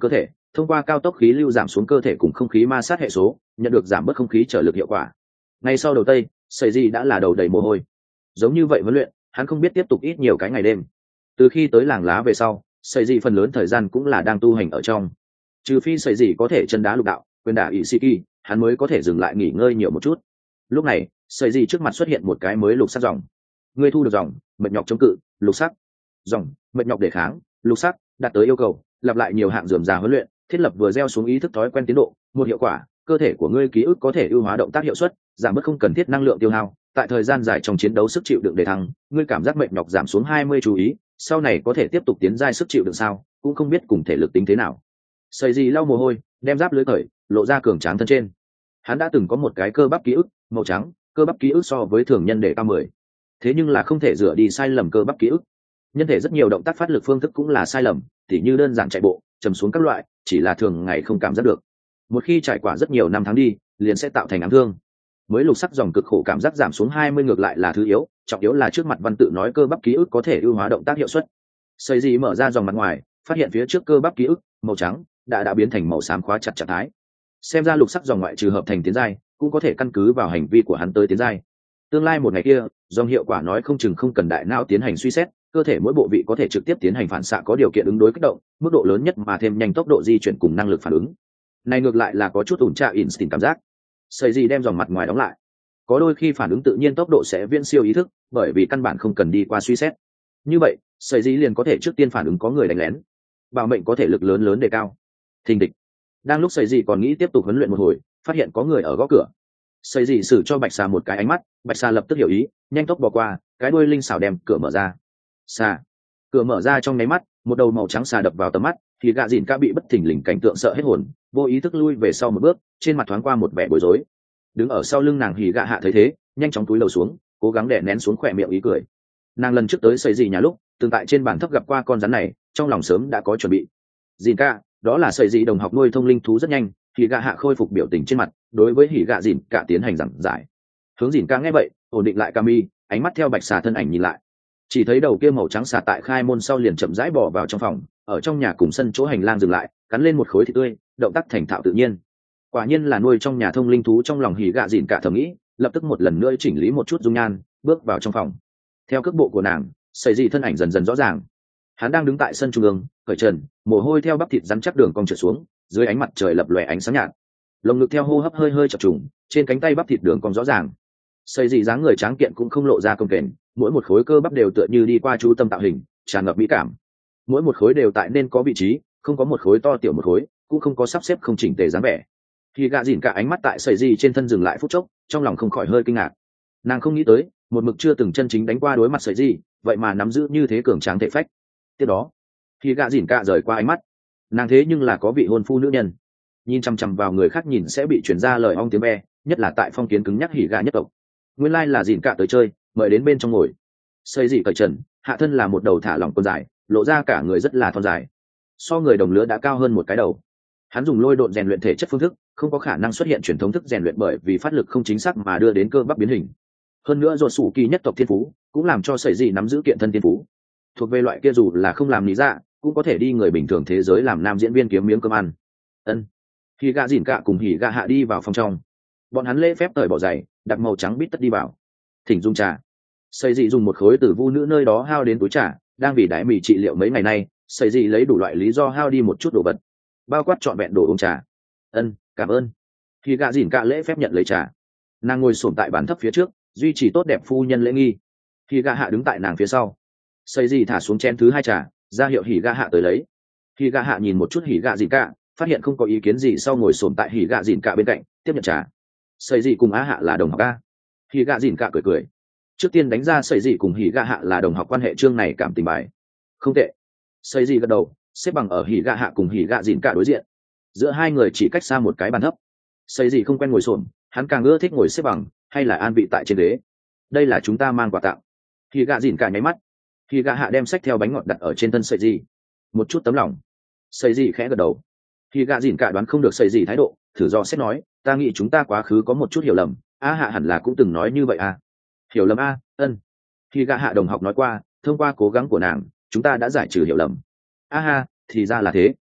thông qua cao tốc khí lưu giảm xuống cơ thể cùng không khí ma sát hệ số, nhận được giảm bớt không khí trở lực hiệu quả. Ngay sau đầu tây, sợi gì đã là đầu đầy mồ hôi. Giống như vậy huấn luyện, hắn không biết tiếp tục ít nhiều cái ngày đêm. Từ khi tới làng lá về sau, sợi gì phần lớn thời gian cũng là đang tu hành ở trong. Trừ phi sợi gì có thể chân đá lục đạo, quyền đả Ishiki, hắn mới có thể dừng lại nghỉ ngơi nhiều một chút. Lúc này, sợi gì trước mặt xuất hiện một cái mới lục sắc dòng. Ngươi thu được dòng, mệt nhọc chống cự, lục sắc. Dòng, mệt nhọc đề kháng, lục sắc, đạt tới yêu cầu, lặp lại nhiều hạng rườm rà huấn luyện, thiết lập vừa gieo xuống ý thức thói quen tiến độ, một hiệu quả, cơ thể của ngươi ký ức có thể ưu hóa động tác hiệu suất, giảm bớt không cần thiết năng lượng tiêu hao, tại thời gian dài trong chiến đấu sức chịu đựng đề thăng, ngươi cảm giác mệt nhọc giảm xuống 20 chú ý, sau này có thể tiếp tục tiến giai sức chịu đựng sao, cũng không biết cùng thể lực tính thế nào. Sợi gì lau mồ hôi, đem giáp lưới cởi, lộ ra cường tráng thân trên. Hắn đã từng có một cái cơ bắp ký ức màu trắng, cơ bắp ký ức so với thường nhân để cao 10. Thế nhưng là không thể rửa đi sai lầm cơ bắp ký ức. Nhân thể rất nhiều động tác phát lực phương thức cũng là sai lầm, tỉ như đơn giản chạy bộ, trầm xuống các loại, chỉ là thường ngày không cảm giác được. Một khi trải qua rất nhiều năm tháng đi, liền sẽ tạo thành ám thương. Mới lục sắc dòng cực khổ cảm giác giảm xuống 20 ngược lại là thứ yếu, trọng yếu là trước mặt văn tự nói cơ bắp ký ức có thể ưu hóa động tác hiệu suất. Sợi gì mở ra dòng mặt ngoài, phát hiện phía trước cơ bắp ký ức màu trắng đã biến thành màu xám khóa chặt trạng thái. Xem ra lục sắc dòng ngoại trừ hợp thành tiến giai, cũng có thể căn cứ vào hành vi của hắn tới tiến giai. Tương lai một ngày kia, dòng hiệu quả nói không chừng không cần đại não tiến hành suy xét, cơ thể mỗi bộ vị có thể trực tiếp tiến hành phản xạ có điều kiện ứng đối kích động, mức độ lớn nhất mà thêm nhanh tốc độ di chuyển cùng năng lực phản ứng. Này ngược lại là có chút ủn tra instinct cảm giác. Sợi gì đem dòng mặt ngoài đóng lại. Có đôi khi phản ứng tự nhiên tốc độ sẽ viễn siêu ý thức, bởi vì căn bản không cần đi qua suy xét. Như vậy, sợi gì liền có thể trước tiên phản ứng có người đánh lén. Bảo mệnh có thể lực lớn lớn đề cao. Thình địch. Đang lúc sợi gì còn nghĩ tiếp tục huấn luyện một hồi, phát hiện có người ở gõ cửa. Sợi gì xử cho bạch xà một cái ánh mắt, bạch xà lập tức hiểu ý, nhanh tốc bỏ qua, cái đuôi linh xảo đem cửa mở ra. Xà. Cửa mở ra trong nháy mắt, một đầu màu trắng xà đập vào tầm mắt, thì gạ dìn ca bị bất thình lình cảnh tượng sợ hết hồn, vô ý thức lui về sau một bước, trên mặt thoáng qua một vẻ bối rối. Đứng ở sau lưng nàng hỉ gạ hạ thấy thế, nhanh chóng túi lầu xuống, cố gắng đè nén xuống khỏe miệng ý cười. Nàng lần trước tới sợi gì nhà lúc, từng tại trên bàn thấp gặp qua con rắn này, trong lòng sớm đã có chuẩn bị. Dìn ca, đó là sợi gì đồng học nuôi thông linh thú rất nhanh, hỉ gạ hạ khôi phục biểu tình trên mặt, đối với hỉ gạ dìn ca tiến hành giảng giải. Hướng dìn ca nghe vậy, ổn định lại Cami, ánh mắt theo bạch xà thân ảnh nhìn lại, chỉ thấy đầu kia màu trắng xà tại khai môn sau liền chậm rãi bò vào trong phòng, ở trong nhà cùng sân chỗ hành lang dừng lại, cắn lên một khối thịt tươi, động tác thành thạo tự nhiên. Quả nhiên là nuôi trong nhà thông linh thú, trong lòng hỉ gạ dìn cả thầm nghĩ, lập tức một lần nữa chỉnh lý một chút dung nhan, bước vào trong phòng. Theo cước bộ của nàng, sợi dị thân ảnh dần dần rõ ràng. Hắn đang đứng tại sân trung ương, cởi trần, mồ hôi theo bắp thịt rắn chắc đường cong trượt xuống, dưới ánh mặt trời lập lòe ánh sáng nhạt. Lồng ngực theo hô hấp hơi hơi chập trùng, trên cánh tay bắp thịt đường cong rõ ràng. Sợi dị dáng người tráng kiện cũng không lộ ra công kềnh, mỗi một khối cơ bắp đều tựa như đi qua chú tâm tạo hình, tràn ngập mỹ cảm. Mỗi một khối đều tại nên có vị trí, không có một khối to tiểu một khối, cũng không có sắp xếp không chỉnh tề dáng vẻ. Khi gạ dìn cả ánh mắt tại sợi dị trên thân dừng lại phút chốc, trong lòng không khỏi hơi kinh ngạc. Nàng không nghĩ tới, một mực chưa từng chân chính đánh qua đối mặt sợi dị, vậy mà nắm giữ như thế cường tráng thể phách. Tiếp đó, khi gạ dìn cả rời qua ánh mắt, nàng thế nhưng là có vị hôn phu nữ nhân, nhìn chăm chăm vào người khác nhìn sẽ bị chuyển ra lời ong tiếng be, nhất là tại phong kiến cứng nhắc hỉ gạ nhất tộc. Nguyên lai là dìn cả tới chơi, mời đến bên trong ngồi. Sợi dị cởi trần, hạ thân là một đầu thả lỏng con dài, lộ ra cả người rất là thon dài, so người đồng lứa đã cao hơn một cái đầu. Hắn dùng lôi độn rèn luyện thể chất phương thức, không có khả năng xuất hiện truyền thống thức rèn luyện bởi vì phát lực không chính xác mà đưa đến cơ bắp biến hình. Hơn nữa ruột sủ kỳ nhất tộc thiên phú cũng làm cho sợi dị nắm giữ kiện thân thiên phú, thuộc về loại kia dù là không làm lý dạ cũng có thể đi người bình thường thế giới làm nam diễn viên kiếm miếng cơm ăn. Ân. Khi gạ dìn cạ cùng hỉ gạ hạ đi vào phòng trong, bọn hắn lễ phép cởi bỏ giày, đặt màu trắng bít tất đi vào. Thỉnh dung trà. Sợi dị dùng một khối từ vu nữ nơi đó hao đến túi trà, đang vì đái mì trị liệu mấy ngày nay, sợi dị lấy đủ loại lý do hao đi một chút đồ vật, bao quát trọn vẹn đồ uống trà. Ân, cảm ơn. Khi gạ dìn cạ lễ phép nhận lấy trà, nàng ngồi xổm tại bàn thấp phía trước, duy trì tốt đẹp phu nhân lễ nghi. Khi gạ hạ đứng tại nàng phía sau, sợi dị thả xuống chén thứ hai trà, ra hiệu hỉ gạ hạ tới lấy. Khi gạ hạ nhìn một chút hỉ gạ dìn cạ, phát hiện không có ý kiến gì sau ngồi xổm tại hỉ gạ dìn cạ bên cạnh, tiếp nhận trà. Sợi dị cùng á hạ là đồng học a. Hỉ gạ dìn cạ cười cười, trước tiên đánh ra sợi dị cùng hỉ gạ hạ là đồng học quan hệ chương này cảm tình bài. Không tệ. Sợi dị gật đầu, xếp bằng ở hỉ gạ hạ cùng hỉ gạ dìn cạ đối diện, giữa hai người chỉ cách xa một cái bàn thấp. Sợi dị không quen ngồi xổm, hắn càng ưa thích ngồi xếp bằng hay là an vị tại trên ghế. Đây là chúng ta mang quà tặng. Hỉ gạ dìn cạ nháy mắt, hỉ gạ hạ đem sách theo bánh ngọt đặt ở trên thân sợi dị, một chút tấm lòng. Sợi dị khẽ gật đầu. Hỉ gạ dìn cạ đoán không được sợi dị thái độ, thử do xét nói, ta nghĩ chúng ta quá khứ có một chút hiểu lầm, a hạ hẳn là cũng từng nói như vậy à. Hiểu lầm a? Ân. Hỉ gạ hạ đồng học nói qua, thông qua cố gắng của nàng chúng ta đã giải trừ hiểu lầm. A ha, thì ra là thế.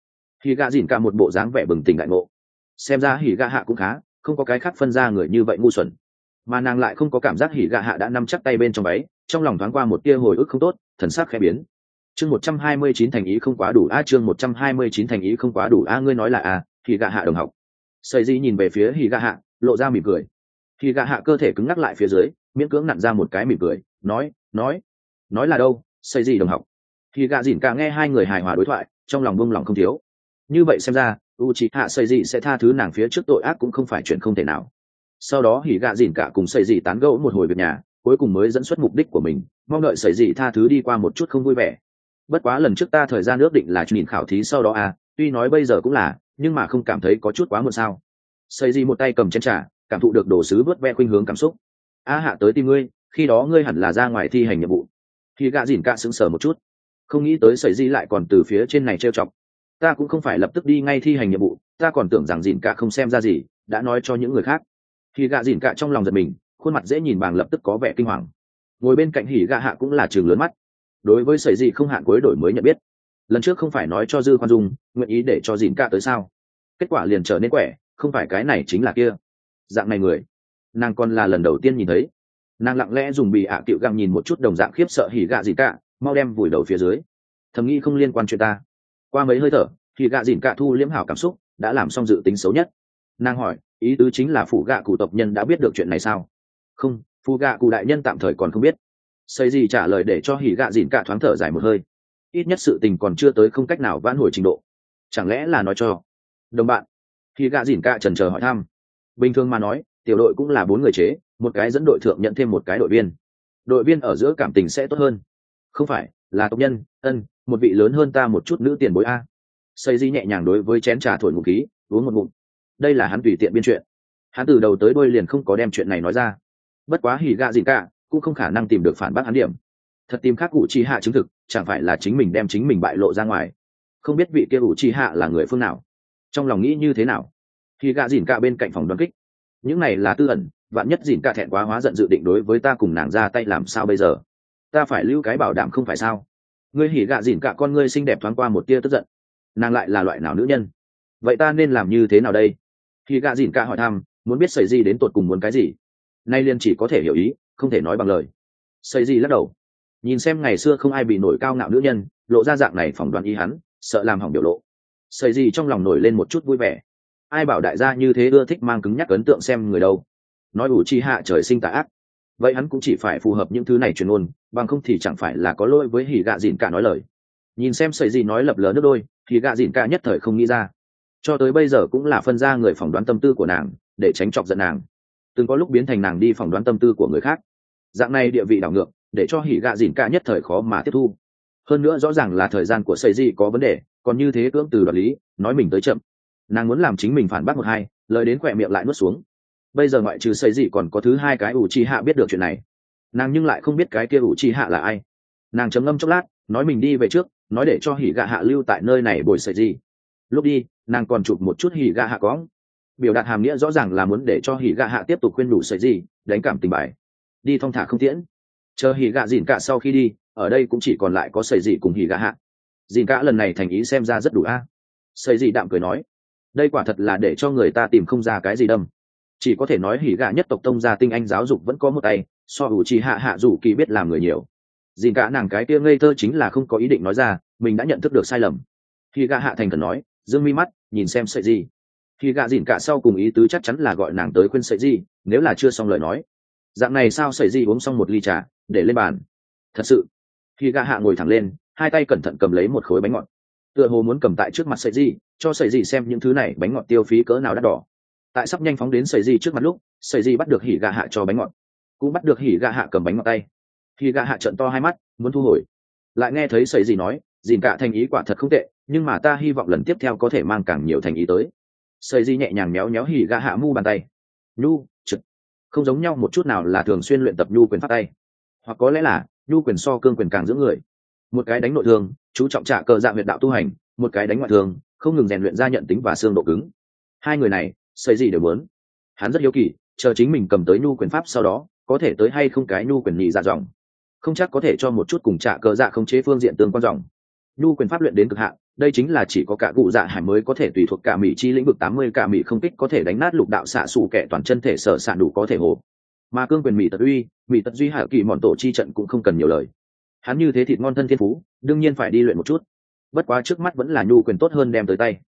Hỉ gạ dìn cả một bộ dáng vẻ bừng tỉnh đại ngộ. Xem ra hỉ gạ hạ cũng khá, không có cái khác phân ra người như vậy ngu xuẩn. Mà nàng lại không có cảm giác hỉ gạ hạ đã nắm chắc tay bên trong váy, trong lòng thoáng qua một tia hồi ức không tốt, thần sắc khẽ biến. Chương 129 thành ý không quá đủ a, chương 129 thành ý không quá đủ a, ngươi nói là a, hỉ gạ hạ đồng học. Sợi Di nhìn về phía hỉ gạ hạ, lộ ra mỉm cười. Hỉ gạ hạ cơ thể cứng ngắc lại phía dưới, miễn cưỡng nặn ra một cái mỉm cười, nói là đâu, Sợi Di đồng học. Hỉ gạ dìn cả nghe hai người hài hòa đối thoại, trong lòng buông lòng không thiếu. Như vậy xem ra Uchiha Sợi Dị sẽ tha thứ nàng phía trước tội ác cũng không phải chuyện không thể nào. Sau đó hỉ gạ dìn cả cùng Sợi Dị tán gẫu một hồi việc nhà, cuối cùng mới dẫn xuất mục đích của mình, mong đợi Sợi Dị tha thứ đi qua một chút không vui vẻ. Bất quá lần trước ta thời gian ước định là nhìn khảo thí sau đó à, tuy nói bây giờ cũng là, nhưng mà không cảm thấy có chút quá muộn sao. Sợi Dị một tay cầm chén trà, cảm thụ được đồ sứ vớt ve khuynh hướng cảm xúc. A hạ tới tìm ngươi, khi đó ngươi hẳn là ra ngoài thi hành nhiệm vụ. Hỉ gạ dìn cả sững sờ một chút, không nghĩ tới Sợi Dị lại còn từ phía trên này trêu chọc. Ta cũng không phải lập tức đi ngay thi hành nhiệm vụ, ta còn tưởng rằng dìn cả không xem ra gì, đã nói cho những người khác. Hỉ gạ dìn cả trong lòng giật mình, khuôn mặt dễ nhìn bàng lập tức có vẻ kinh hoàng. Ngồi bên cạnh hỉ gạ hạ cũng là trường lớn mắt. Đối với Sợi Dị không hạn cuối đổi mới nhận biết, lần trước không phải nói cho dư khoan dung, nguyện ý để cho dìn cả tới sao? Kết quả liền trở nên quẻ, không phải cái này chính là kia. Dạng này người, nàng còn là lần đầu tiên nhìn thấy. Nàng lặng lẽ dùng bì ạ tiệu găng nhìn một chút đồng dạng khiếp sợ hỉ gạ dìn cả, mau đem vùi đầu phía dưới. Thầm nghĩ không liên quan chuyện ta. Qua mấy hơi thở thì gạ dìn cả thu liễm hảo cảm xúc, đã làm xong dự tính xấu nhất. Nàng hỏi, ý tứ chính là phủ gạ cụ tộc nhân đã biết được chuyện này sao? Không, phủ gạ cụ đại nhân tạm thời còn không biết. Xây gì trả lời để cho hỉ gạ dìn cả thoáng thở dài một hơi. Ít nhất sự tình còn chưa tới không cách nào vãn hồi trình độ. Chẳng lẽ là nói cho đồng bạn? Hỉ gạ dìn cả chần chờ hỏi thăm. Bình thường mà nói, tiểu đội cũng là 4 người chế, một cái dẫn đội thượng nhận thêm một cái đội viên. Đội viên ở giữa cảm tình sẽ tốt hơn. Không phải, là tộc nhân, một vị lớn hơn ta một chút nữ tiền bối a. Xây di nhẹ nhàng đối với chén trà thổi ngụm khí, uống một ngụm. Đây là hắn tùy tiện biên chuyện, hắn từ đầu tới đuôi liền không có đem chuyện này nói ra. Bất quá hỉ gạ dìn cả cũng không khả năng tìm được phản bác hắn điểm. Thật tìm khác cụ chi hạ chứng thực, chẳng phải là chính mình đem chính mình bại lộ ra ngoài. Không biết vị kia cụ chi hạ là người phương nào, trong lòng nghĩ như thế nào. Hỉ gạ dìn cả bên cạnh phòng đoán kích, những này là tư ẩn, vạn nhất dìn cả thẹn quá hóa giận dự định đối với ta cùng nàng ra tay làm sao bây giờ? Ta phải lưu cái bảo đảm không phải sao? Ngươi hỉ gạ dìn cả con ngươi xinh đẹp thoáng qua một tia tức giận. Nàng lại là loại nào nữ nhân? Vậy ta nên làm như thế nào đây? Hỉ gạ dìn cả hỏi thăm, muốn biết Sợi Dị đến tột cùng muốn cái gì. Nay liền chỉ có thể hiểu ý, không thể nói bằng lời. Sợi Dị lắc đầu, nhìn xem ngày xưa không ai bị nổi cao ngạo nữ nhân, lộ ra dạng này phỏng đoán ý hắn, sợ làm hỏng biểu lộ. Sợi Dị trong lòng nổi lên một chút vui vẻ. Ai bảo đại gia như thế ưa thích mang cứng nhắc ấn tượng xem người đâu? Nói ủ chi hạ trời sinh tà ác, vậy hắn cũng chỉ phải phù hợp những thứ này truyền ngôn, bằng không thì chẳng phải là có lỗi với hỉ gạ dìn cả nói lời. Nhìn xem Sợi Dị nói lập lờ nước đôi, hỉ gạ dìn cả nhất thời không nghĩ ra, cho tới bây giờ cũng là phân ra người phỏng đoán tâm tư của nàng để tránh chọc giận nàng, từng có lúc biến thành nàng đi phỏng đoán tâm tư của người khác. Dạng này địa vị đảo ngược, để cho hỉ gạ dìn cả nhất thời khó mà tiếp thu. Hơn nữa rõ ràng là thời gian của Sợi Dị có vấn đề, còn như thế cưỡng từ đoạt lý, nói mình tới chậm. Nàng muốn làm chính mình phản bác một hai, lời đến khỏe miệng lại nuốt xuống. Bây giờ ngoại trừ Sợi Dị còn có thứ hai cái ủ chi hạ biết được chuyện này, nàng nhưng lại không biết cái kia ủ chi hạ là ai. Nàng trầm ngâm chốc lát, nói mình đi về trước, nói để cho hỉ gạ hạ lưu tại nơi này bồi Sợi Dị. Lúc đi, nàng còn chụp một chút hỉ gạ hạ cóng, biểu đạt hàm nghĩa rõ ràng là muốn để cho hỉ gạ hạ tiếp tục khuyên đủ Sợi Dị, đánh cảm tình bài, đi thong thả không tiễn. Chờ hỉ gạ dìn cả sau khi đi, ở đây cũng chỉ còn lại có Sợi Dị cùng hỉ gạ hạ. Dìn cả lần này thành ý xem ra rất đủ a. Sợi Dị đạm cười nói, đây quả thật là để cho người ta tìm không ra cái gì đâm. Chỉ có thể nói hỉ gạ nhất tộc tông gia tinh anh giáo dục vẫn có một tay, so ủ trì hạ hạ dù kỳ biết làm người nhiều. Dìn cả nàng cái kia ngây thơ chính là không có ý định nói ra mình đã nhận thức được sai lầm. Hỉ gạ hạ thành thần nói, dương mi mắt nhìn xem Sợi Dị. Hỉ gạ dìn cả sau cùng ý tứ chắc chắn là gọi nàng tới khuyên Sợi Dị, nếu là chưa xong lời nói. Dạng này sao? Sợi Dị uống xong một ly trà để lên bàn. Thật sự. Hỉ gạ hạ ngồi thẳng lên, hai tay cẩn thận cầm lấy một khối bánh ngọt, tựa hồ muốn cầm tại trước mặt Sợi Dị, cho Sợi Dị xem những thứ này bánh ngọt tiêu phí cỡ nào đắt đỏ. Tại sắp nhanh phóng đến Sợi Dị trước mặt lúc, Sợi Dị bắt được hỉ gạ hạ cho bánh ngọt, cũng bắt được hỉ gạ hạ cầm bánh ngọt tay. Hỉ gạ hạ trợn to hai mắt muốn thu hồi, lại nghe thấy Sợi Dị nói, dìn cả thành ý quả thật không tệ, nhưng mà ta hy vọng lần tiếp theo có thể mang càng nhiều thành ý tới. Sợi Dị nhẹ nhàng méo méo hỉ gạ hạ mu bàn tay, nhu trực, không giống nhau một chút nào là thường xuyên luyện tập nhu quyền phát tay, hoặc có lẽ là nhu quyền so cương quyền càng dưỡng người. Một cái đánh nội thương chú trọng trả cờ dạng huyệt đạo tu hành, một cái đánh ngoại thương không ngừng rèn luyện ra nhận tính và xương độ cứng. Hai người này Sợi Dị đều muốn. Hắn rất hiếu kỳ, chờ chính mình cầm tới nhu quyền pháp sau đó có thể tới hay không cái nhu quyền nhị dạ dòng, không chắc có thể cho một chút cùng trả cờ dạ không chế phương diện tương quan dòng. Nhu quyền pháp luyện đến cực hạn, đây chính là chỉ có cả cụ dạ hải mới có thể tùy thuộc cả mỹ chi lĩnh vực 80 cả mỹ không kích có thể đánh nát lục đạo xạ xù kẻ toàn chân thể sở sạn đủ có thể hồ. Mà cương quyền mỹ tật duy hạ kỳ mọn tổ chi trận cũng không cần nhiều lời. Hắn như thế thịt ngon thân thiên phú, đương nhiên phải đi luyện một chút. Bất quá trước mắt vẫn là nhu quyền tốt hơn đem tới tay.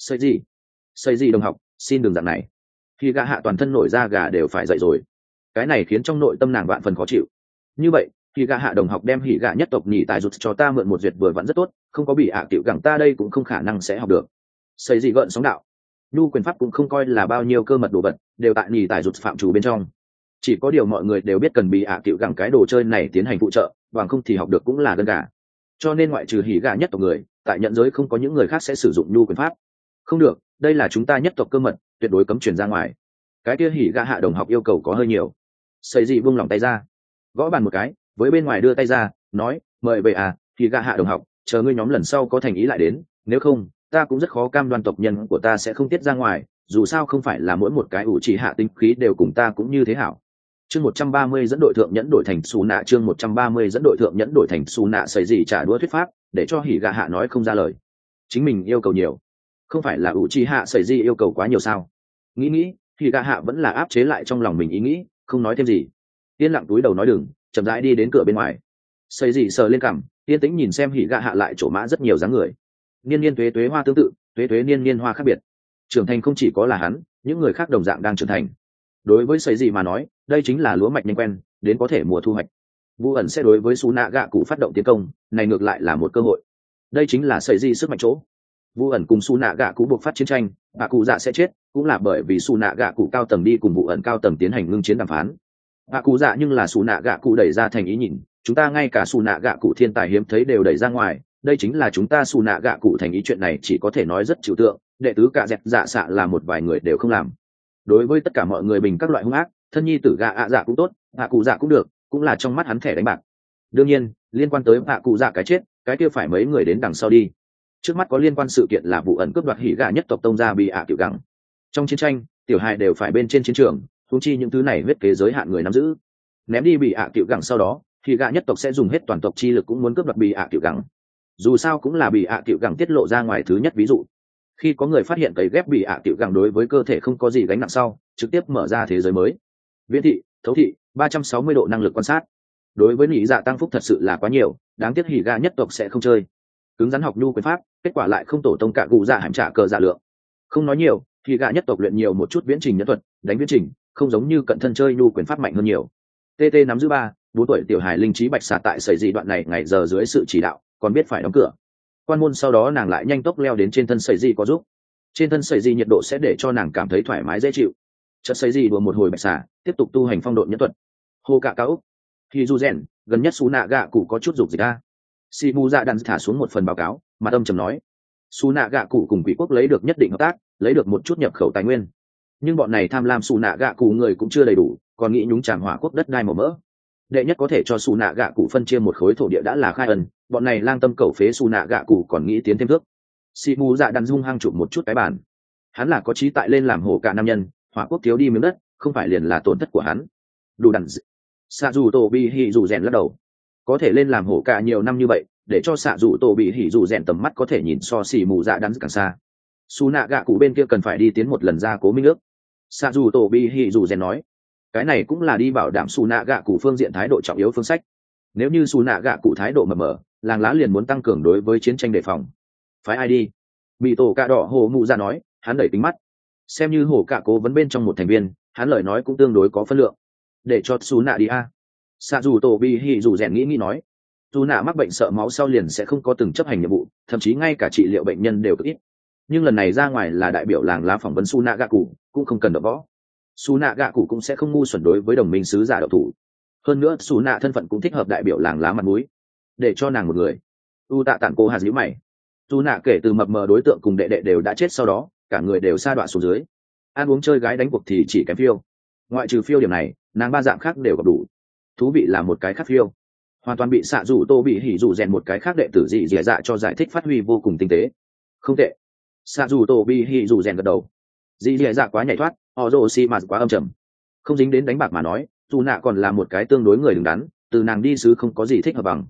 Xây gì đồng học, xin đừng dạng này. Khi gã hạ toàn thân nổi da gà đều phải dậy rồi. Cái này khiến trong nội tâm nàng vạn phần khó chịu. Như vậy, khi gã hạ đồng học đem hỉ gã nhất tộc nhị tài rụt cho ta mượn một duyệt vừa vẫn rất tốt, không có bị ạ tiểu gẳng ta đây cũng không khả năng sẽ học được. Xây gì gợn sóng đạo. Nhu quyền pháp cũng không coi là bao nhiêu cơ mật đồ vật, đều tại nhị tài rụt phạm chủ bên trong. Chỉ có điều mọi người đều biết cần bị ạ tiểu gẳng cái đồ chơi này tiến hành phụ trợ, bằng không thì học được cũng là đơn gà. Cho nên ngoại trừ hỉ gã nhất tộc người, tại nhận giới không có những người khác sẽ sử dụng nhu quyền pháp. Không được, đây là chúng ta nhất tộc cơ mật, tuyệt đối cấm truyền ra ngoài. Cái kia hỉ gã hạ đồng học yêu cầu có hơi nhiều. Xây gì buông lỏng tay ra, gõ bàn một cái, với bên ngoài đưa tay ra, nói, mời về à, hỉ gã hạ đồng học, chờ ngươi nhóm lần sau có thành ý lại đến, nếu không, ta cũng rất khó cam đoan tộc nhân của ta sẽ không tiết ra ngoài, dù sao không phải là mỗi một cái ủ trì hạ tinh khí đều cùng ta cũng như thế hảo. Chương 130 dẫn đội thượng nhẫn đổi thành xù nạ, chương 130 dẫn đội thượng nhẫn đổi thành xù nạ. Xây gì trả đũa thuyết pháp, để cho hỉ gã hạ nói không ra lời. Chính mình yêu cầu nhiều, không phải là ủ trì hạ xây gì yêu cầu quá nhiều sao? Nghĩ, hỉ gã hạ vẫn là áp chế lại trong lòng mình ý nghĩ, không nói thêm gì. Yên lặng túi đầu nói đừng, chậm rãi đi đến cửa bên ngoài. Xây gì sờ lên cằm, yên tĩnh nhìn xem hỉ gã hạ lại trổ mã rất nhiều dáng người. Niên tuế hoa tương tự, tuế niên hoa khác biệt. Trưởng thành không chỉ có là hắn, những người khác đồng dạng đang trưởng thành. Đối với xây gì mà nói, đây chính là lúa mạch nhanh quen, đến có thể mùa thu hoạch. Vu ẩn sẽ đối với Sú nạ gạ cụ phát động tiến công, này ngược lại là một cơ hội. Đây chính là xây gì sức mạnh chỗ. Vu ẩn cùng Sú nạ gạ cụ buộc phát chiến tranh, bà cụ dạ sẽ chết, cũng là bởi vì Sú nạ gạ cụ cao tầng đi cùng Vu ẩn cao tầng tiến hành ngưng chiến đàm phán. Bà cụ dạ nhưng là Sú nạ gạ cụ đẩy ra thành ý nhìn, chúng ta ngay cả Sú nạ gạ cụ thiên tài hiếm thấy đều đẩy ra ngoài, đây chính là chúng ta Sú nạ gạ cụ thành ý, chuyện này chỉ có thể nói rất trừu tượng, đệ tứ cả dẹp dạ xạ là một vài người đều không làm. Đối với tất cả mọi người bình các loại hung ác, thân nhi tử gạ ạ dạ cũng tốt, hạ cụ dạ cũng được, cũng là trong mắt hắn thẻ đánh bạc. Đương nhiên, liên quan tới hạ cụ dạ cái chết, cái kia phải mấy người đến đằng sau đi. Trước mắt có liên quan sự kiện là vụ ẩn cướp đoạt hỉ gạ nhất tộc tông gia bị ạ tiểu gẳng. Trong chiến tranh, tiểu hài đều phải bên trên chiến trường, huống chi những thứ này huyết kế giới hạn người nắm giữ. Ném đi bị ạ tiểu gẳng sau đó, hỉ gạ nhất tộc sẽ dùng hết toàn tộc chi lực cũng muốn cướp đoạt bị ạ tiểu gẳng. Dù sao cũng là bị ạ tiểu gẳng tiết lộ ra ngoài thứ nhất ví dụ. Khi có người phát hiện cấy ghép bị ạ tiểu gẳng đối với cơ thể không có gì gánh nặng sau, trực tiếp mở ra thế giới mới. Viễn thị, thấu thị, 360 độ năng lực quan sát. Đối với nhị dạ tăng phúc thật sự là quá nhiều, đáng tiếc hỉ gạ nhất tộc sẽ không chơi. Cứng rắn học nhu quyền pháp, kết quả lại không tổ tông cả cụ dạ hàm trả cờ dạ lượng. Không nói nhiều, hỉ gạ nhất tộc luyện nhiều một chút viễn trình nhân thuật, đánh viễn trình, không giống như cận thân chơi nhu quyền pháp mạnh hơn nhiều. TT nắm giữ 4 tuổi tiểu hài linh trí bạch xà tại sẩy gì đoạn này ngày giờ dưới sự chỉ đạo, còn biết phải đóng cửa. Quan môn sau đó nàng lại nhanh tốc leo đến trên thân sẩy gì có giúp. Trên thân sẩy gì nhiệt độ sẽ để cho nàng cảm thấy thoải mái dễ chịu. Chợt sẩy gì đùa một hồi bạch xà, tiếp tục tu hành phong độn nhẫn thuật. Hô cả cáo. Khi du rèn, gần nhất Sú nạ gạ cụ có chút dục dịch a. Si mu dạ đàn thả xuống một phần báo cáo, mà âm trầm nói, Sú nạ gạ cụ cùng quỷ quốc lấy được nhất định hợp tác, lấy được một chút nhập khẩu tài nguyên. Nhưng bọn này tham lam Sú nạ gạ cụ người cũng chưa đầy đủ, còn nghĩ nhúng chàm hỏa quốc đất đai màu mỡ. Đệ nhất có thể cho Sú nạ gạ cụ phân chia một khối thổ địa đã là khai ân, bọn này lang tâm cẩu phế Sú nạ gạ cụ còn nghĩ tiến thêm bước. Si mu dạ đàn rung hăng chụp một chút cái bàn. Hắn là có trí tại lên làm hổ cả nam nhân, hỏa quốc thiếu đi miếng đất, không phải liền là tổn thất của hắn. Đủ đàn xạ dù tổ bị hỉ dù rèn lắc đầu, có thể lên làm hổ cả nhiều năm như vậy, để cho xạ dù tổ bị hỉ dù rèn tầm mắt có thể nhìn so xì mù dạ đắn càng xa. Sú nạ gạ cụ bên kia cần phải đi tiến một lần ra cố minh ước. Xạ dù tổ bị hỉ dù rèn nói, cái này cũng là đi bảo đảm Sú nạ gạ cụ phương diện thái độ trọng yếu phương sách. Nếu như Sú nạ gạ cụ thái độ mờ mờ, làng lá liền muốn tăng cường đối với chiến tranh đề phòng. Phái ai đi? Bị tổ cạ đỏ hồ mụ ra nói, hắn đẩy tính mắt, xem như hổ cạ cố vấn bên trong một thành viên, hắn lời nói cũng tương đối có phân lượng. Để cho Sú nạ đi a. Xạ dù tổ bị hỉ dù rèn nghĩ nói, dù nạ mắc bệnh sợ máu sau liền sẽ không có từng chấp hành nhiệm vụ, thậm chí ngay cả trị liệu bệnh nhân đều cực ít. Nhưng lần này ra ngoài là đại biểu làng lá phỏng vấn Sú nạ gạ cụ, cũng không cần đập võ. Sú nạ gạ cụ cũng sẽ không ngu xuẩn đối với đồng minh sứ giả độc thủ. Hơn nữa Sú nạ thân phận cũng thích hợp đại biểu làng lá mặt mũi, để cho nàng một người. U tạ tản cô hạt nhíu mày. Sú nạ kể từ mập mờ đối tượng cùng đệ đệ đều đã chết sau đó, cả người đều sa đọa xuống dưới. Ăn uống chơi gái đánh cuộc thì chỉ kém phiêu. Ngoại trừ phiêu điểm này, nàng ba dạng khác đều gặp đủ. Thú vị là một cái khác phiêu, hoàn toàn bị xạ dù tô bị hỉ dù rèn một cái khác đệ tử dị dẻ dạ cho giải thích phát huy vô cùng tinh tế. Không tệ. Xạ dù tô bị hỉ dù rèn gật đầu. Dị dẻ dạ quá nhảy thoát, họ rồ xi mà quá âm trầm. Không dính đến đánh bạc mà nói, dù nạ còn là một cái tương đối người đứng đắn, từ nàng đi sứ không có gì thích hợp bằng.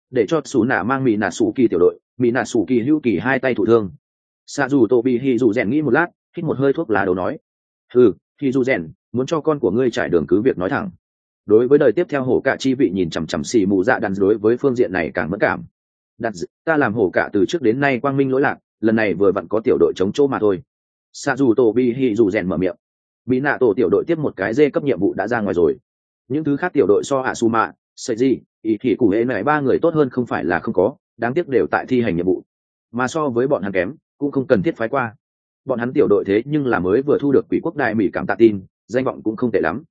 để cho xù nạ mang mỹ nạ sủ kỳ tiểu đội. Mỹ nạ sủ kỳ hữu kỳ hai tay thụ thương. Xạ dù tô bị hì dù rèn nghĩ một lát, hít một hơi thuốc lá đầu nói: hì dù rèn, muốn cho con của ngươi trải đường cứ việc nói thẳng. Đối với đời tiếp theo hổ cả chi vị nhìn chằm chằm xì mù dạ đàn, đối với phương diện này càng mẫn cảm. Đặt ta làm hổ cả từ trước đến nay quang minh lỗi lạc, lần này vừa vặn có tiểu đội chống chỗ mà thôi. Xạ dù tổ bị hì dù rèn mở miệng. Bị nạ tổ tiểu đội tiếp một cái dê cấp nhiệm vụ đã ra ngoài rồi. Những thứ khác tiểu đội so hạ su mạ sợi gì ý thì cụ hệ này ba người tốt hơn không phải là không có, đáng tiếc đều tại thi hành nhiệm vụ, mà so với bọn hắn kém cũng không cần thiết phái qua. Bọn hắn tiểu đội thế nhưng là mới vừa thu được quỷ quốc đại mỹ cảm tạ tin, danh vọng cũng không tệ lắm.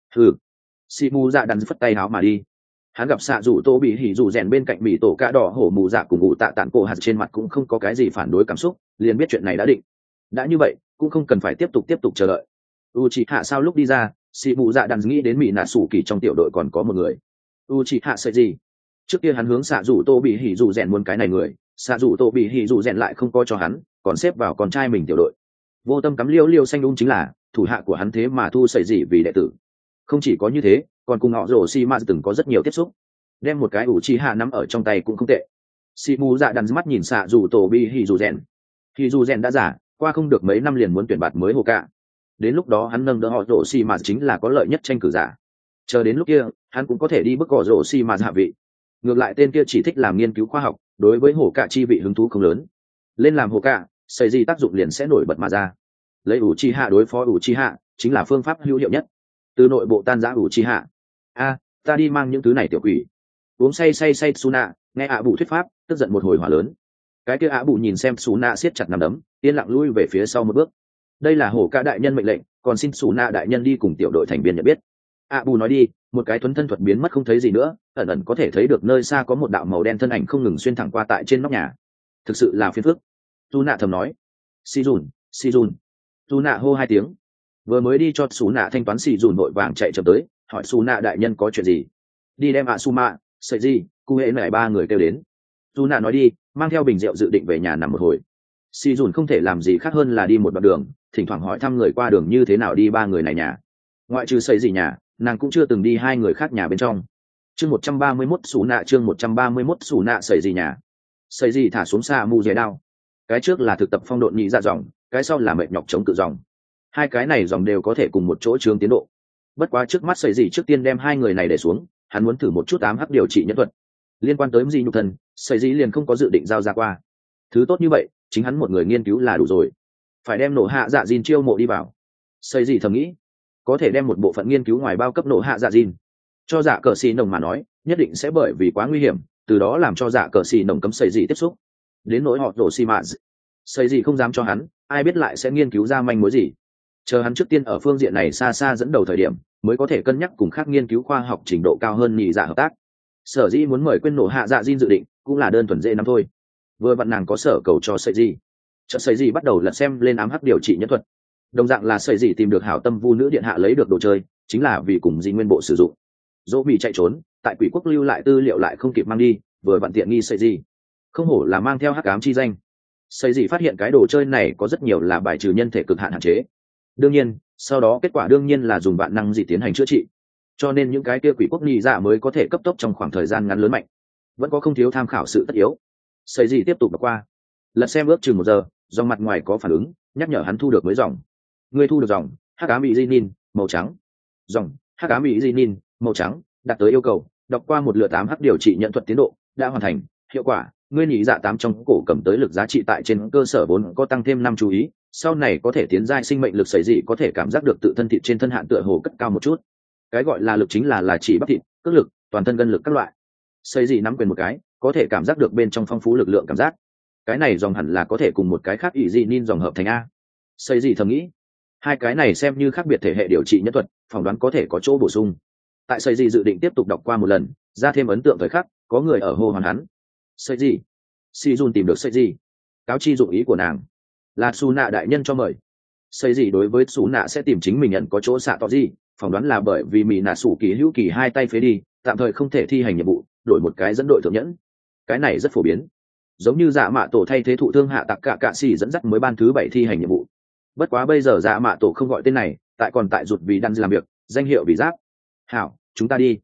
Si mù dạ đắn phất tay áo mà đi. Hắn gặp xạ dù tô bị hỉ dù rèn bên cạnh mỹ tổ cạ đỏ hổ mù dạ cùng ngụ tạ tản cổ hạt, trên mặt cũng không có cái gì phản đối cảm xúc, liền biết chuyện này đã định. Đã như vậy cũng không cần phải tiếp tục chờ đợi. Uchiha sao lúc đi ra, Si mù dạ đắn nghĩ đến mỹ nạ sủ kỳ trong tiểu đội còn có một người. Uchiha sợi gì? Trước kia hắn hướng xạ dù tô bị hỉ dù rèn muốn cái này người, xạ dù tô bị hỉ dù rèn lại không có cho hắn, còn xếp vào con trai mình tiểu đội. Vô tâm cắm liêu xanh đúng chính là thủ hạ của hắn thế mà thu sợi gì vì đệ tử. Không chỉ có như thế, còn cùng họ rồ si ma từng có rất nhiều tiếp xúc, đem một cái ủ chi hạ nắm ở trong tay cũng không tệ. Si mù dạ đắn mắt nhìn xạ dù tổ bi hì dù rèn đã giả, qua không được mấy năm liền muốn tuyển bạt mới hồ cả. Đến lúc đó hắn nâng đỡ họ rồ si ma chính là có lợi nhất tranh cử giả. Chờ đến lúc kia hắn cũng có thể đi bức họ rồ si ma hạ vị. Ngược lại tên kia chỉ thích làm nghiên cứu khoa học, đối với hồ cả chi vị hứng thú không lớn. Lên làm hồ cả, xây gì tác dụng liền sẽ nổi bật mà ra. Lấy ủ chi hạ đối phó ủ chi hạ chính là phương pháp hữu hiệu nhất. Từ nội bộ tan rã ủ chi hạ. Ta đi mang những thứ này tiểu quỷ. Uống say Suna nghe ạ bù thuyết pháp, tức giận một hồi hỏa lớn. Cái kia ạ bù nhìn xem Suna siết chặt nắm đấm, yên lặng lui về phía sau một bước. Đây là hổ ca đại nhân mệnh lệnh, còn xin Suna đại nhân đi cùng tiểu đội thành viên nhận biết. ạ bù nói đi, một cái thuấn thân thuật biến mất không thấy gì nữa, ẩn ẩn có thể thấy được nơi xa có một đạo màu đen thân ảnh không ngừng xuyên thẳng qua tại trên nóc nhà. Thực sự là phiền phức. Suna thầm nói. Si dùn. Suna hô hai tiếng. Vừa mới đi cho Suna thanh toán, Si dùn vội vàng chạy chậm tới, hỏi Suna đại nhân có chuyện gì. Đi đem Asuma, sợi gì, cụ hệ này ba người kêu đến. Suna nói đi, mang theo bình rượu dự định về nhà nằm một hồi. Si dùn không thể làm gì khác hơn là đi một đoạn đường, thỉnh thoảng hỏi thăm người qua đường như thế nào đi ba người này nhà. Ngoại trừ sợi gì nhà, nàng cũng chưa từng đi hai người khác nhà bên trong. Chương 131 Suna sợi gì nhà. Sợi gì thả xuống xa mu dề đao. Cái trước là thực tập phong độn nhị dạ dòng, cái sau là mệt nhọc chống cự dòng. Hai cái này dòng đều có thể cùng một chỗ chướng tiến độ. Bất quá trước mắt sợi gì trước tiên đem hai người này để xuống, hắn muốn thử một chút ám hắc điều trị nhân thuật. Liên quan tới gì nhục thân, sợi gì liền không có dự định giao ra qua. Thứ tốt như vậy, chính hắn một người nghiên cứu là đủ rồi. Phải đem nổ hạ dạ Jin chiêu mộ đi vào. Sợi gì thầm nghĩ, có thể đem một bộ phận nghiên cứu ngoài bao cấp nổ hạ dạ Jin. Cho dạ cờ xì nồng mà nói, nhất định sẽ bởi vì quá nguy hiểm, từ đó làm cho dạ cờ xì nồng cấm sợi gì tiếp xúc. Đến nỗi họ đổ xì mạ, sợi gì không dám cho hắn, ai biết lại sẽ nghiên cứu ra manh mối gì. Chờ hắn trước tiên ở phương diện này xa xa dẫn đầu thời điểm, mới có thể cân nhắc cùng khác nghiên cứu khoa học trình độ cao hơn nhị dạ hợp tác. Sở dĩ muốn mời quên nổ hạ dạ Jin dự định cũng là đơn thuần dễ nắm thôi. Vừa vặn nàng có sở cầu cho sợi gì, chợ sợi gì bắt đầu lật xem lên ám hắc điều trị nhân thuật. Đồng dạng là sợi gì tìm được hảo tâm vu nữ điện hạ lấy được đồ chơi, chính là vì cùng Di nguyên bộ sử dụng. Dỗ bị chạy trốn, tại quỷ quốc lưu lại tư liệu lại không kịp mang đi, vừa vặn tiện nghi sợi gì. Không hổ là mang theo hắc ám chi danh. Sợi gì phát hiện cái đồ chơi này có rất nhiều là bài trừ nhân thể cực hạn hạn chế. Đương nhiên, sau đó kết quả đương nhiên là dùng vạn năng gì tiến hành chữa trị, cho nên những cái kia quỷ quốc nhị dạ mới có thể cấp tốc trong khoảng thời gian ngắn lớn mạnh. Vẫn có không thiếu tham khảo sự tất yếu. Sợi gì tiếp tục đọc qua, lật xem ước chừng 1 giờ, dòng mặt ngoài có phản ứng, nhắc nhở hắn thu được mới dòng. Người thu được dòng hắc ám bị zinin màu trắng, dòng hắc ám bị zinin màu trắng, đạt tới yêu cầu. Đọc qua một lượt 8 hắc điều trị nhận thuật tiến độ đã hoàn thành. Hiệu quả, ngươi nhị dạ 8 trong cổ cầm tới lực giá trị tại trên cơ sở vốn có tăng thêm 5 chú ý, sau này có thể tiến giai sinh mệnh lực. Sấy gì có thể cảm giác được tự thân thịt trên thân hạn tựa hồ cất cao một chút. Cái gọi là lực chính là chỉ bắp thịt, cước lực, toàn thân gân lực các loại. Sấy gì nắm quyền một cái, có thể cảm giác được bên trong phong phú lực lượng cảm giác. Cái này dòng hẳn là có thể cùng một cái khác ỷ dị nin dòng hợp thành a. Sấy gì thầm nghĩ, hai cái này xem như khác biệt thể hệ điều trị nhân thuật, phỏng đoán có thể có chỗ bổ sung. Tại sấy gì dự định tiếp tục đọc qua một lần, ra thêm ấn tượng thời khắc, có người ở hô hoán hắn. Sấy gì? Si Jun tìm được sấy gì, cáo chi dụng ý của nàng là Su nạ đại nhân cho mời. Xây gì đối với Su nạ sẽ tìm chính mình nhận có chỗ xạ tỏ gì, phỏng đoán là bởi vì mỹ nạ sủ kỳ hữu kỳ hai tay phế đi, tạm thời không thể thi hành nhiệm vụ, đổi một cái dẫn đội thượng nhẫn. Cái này rất phổ biến, giống như dạ mạ tổ thay thế thụ thương hạ tặc cả xì dẫn dắt mới ban thứ 7 thi hành nhiệm vụ. Bất quá bây giờ dạ mạ tổ không gọi tên này, tại còn tại rụt vì đang làm việc, danh hiệu vì giáp. Hảo, chúng ta đi.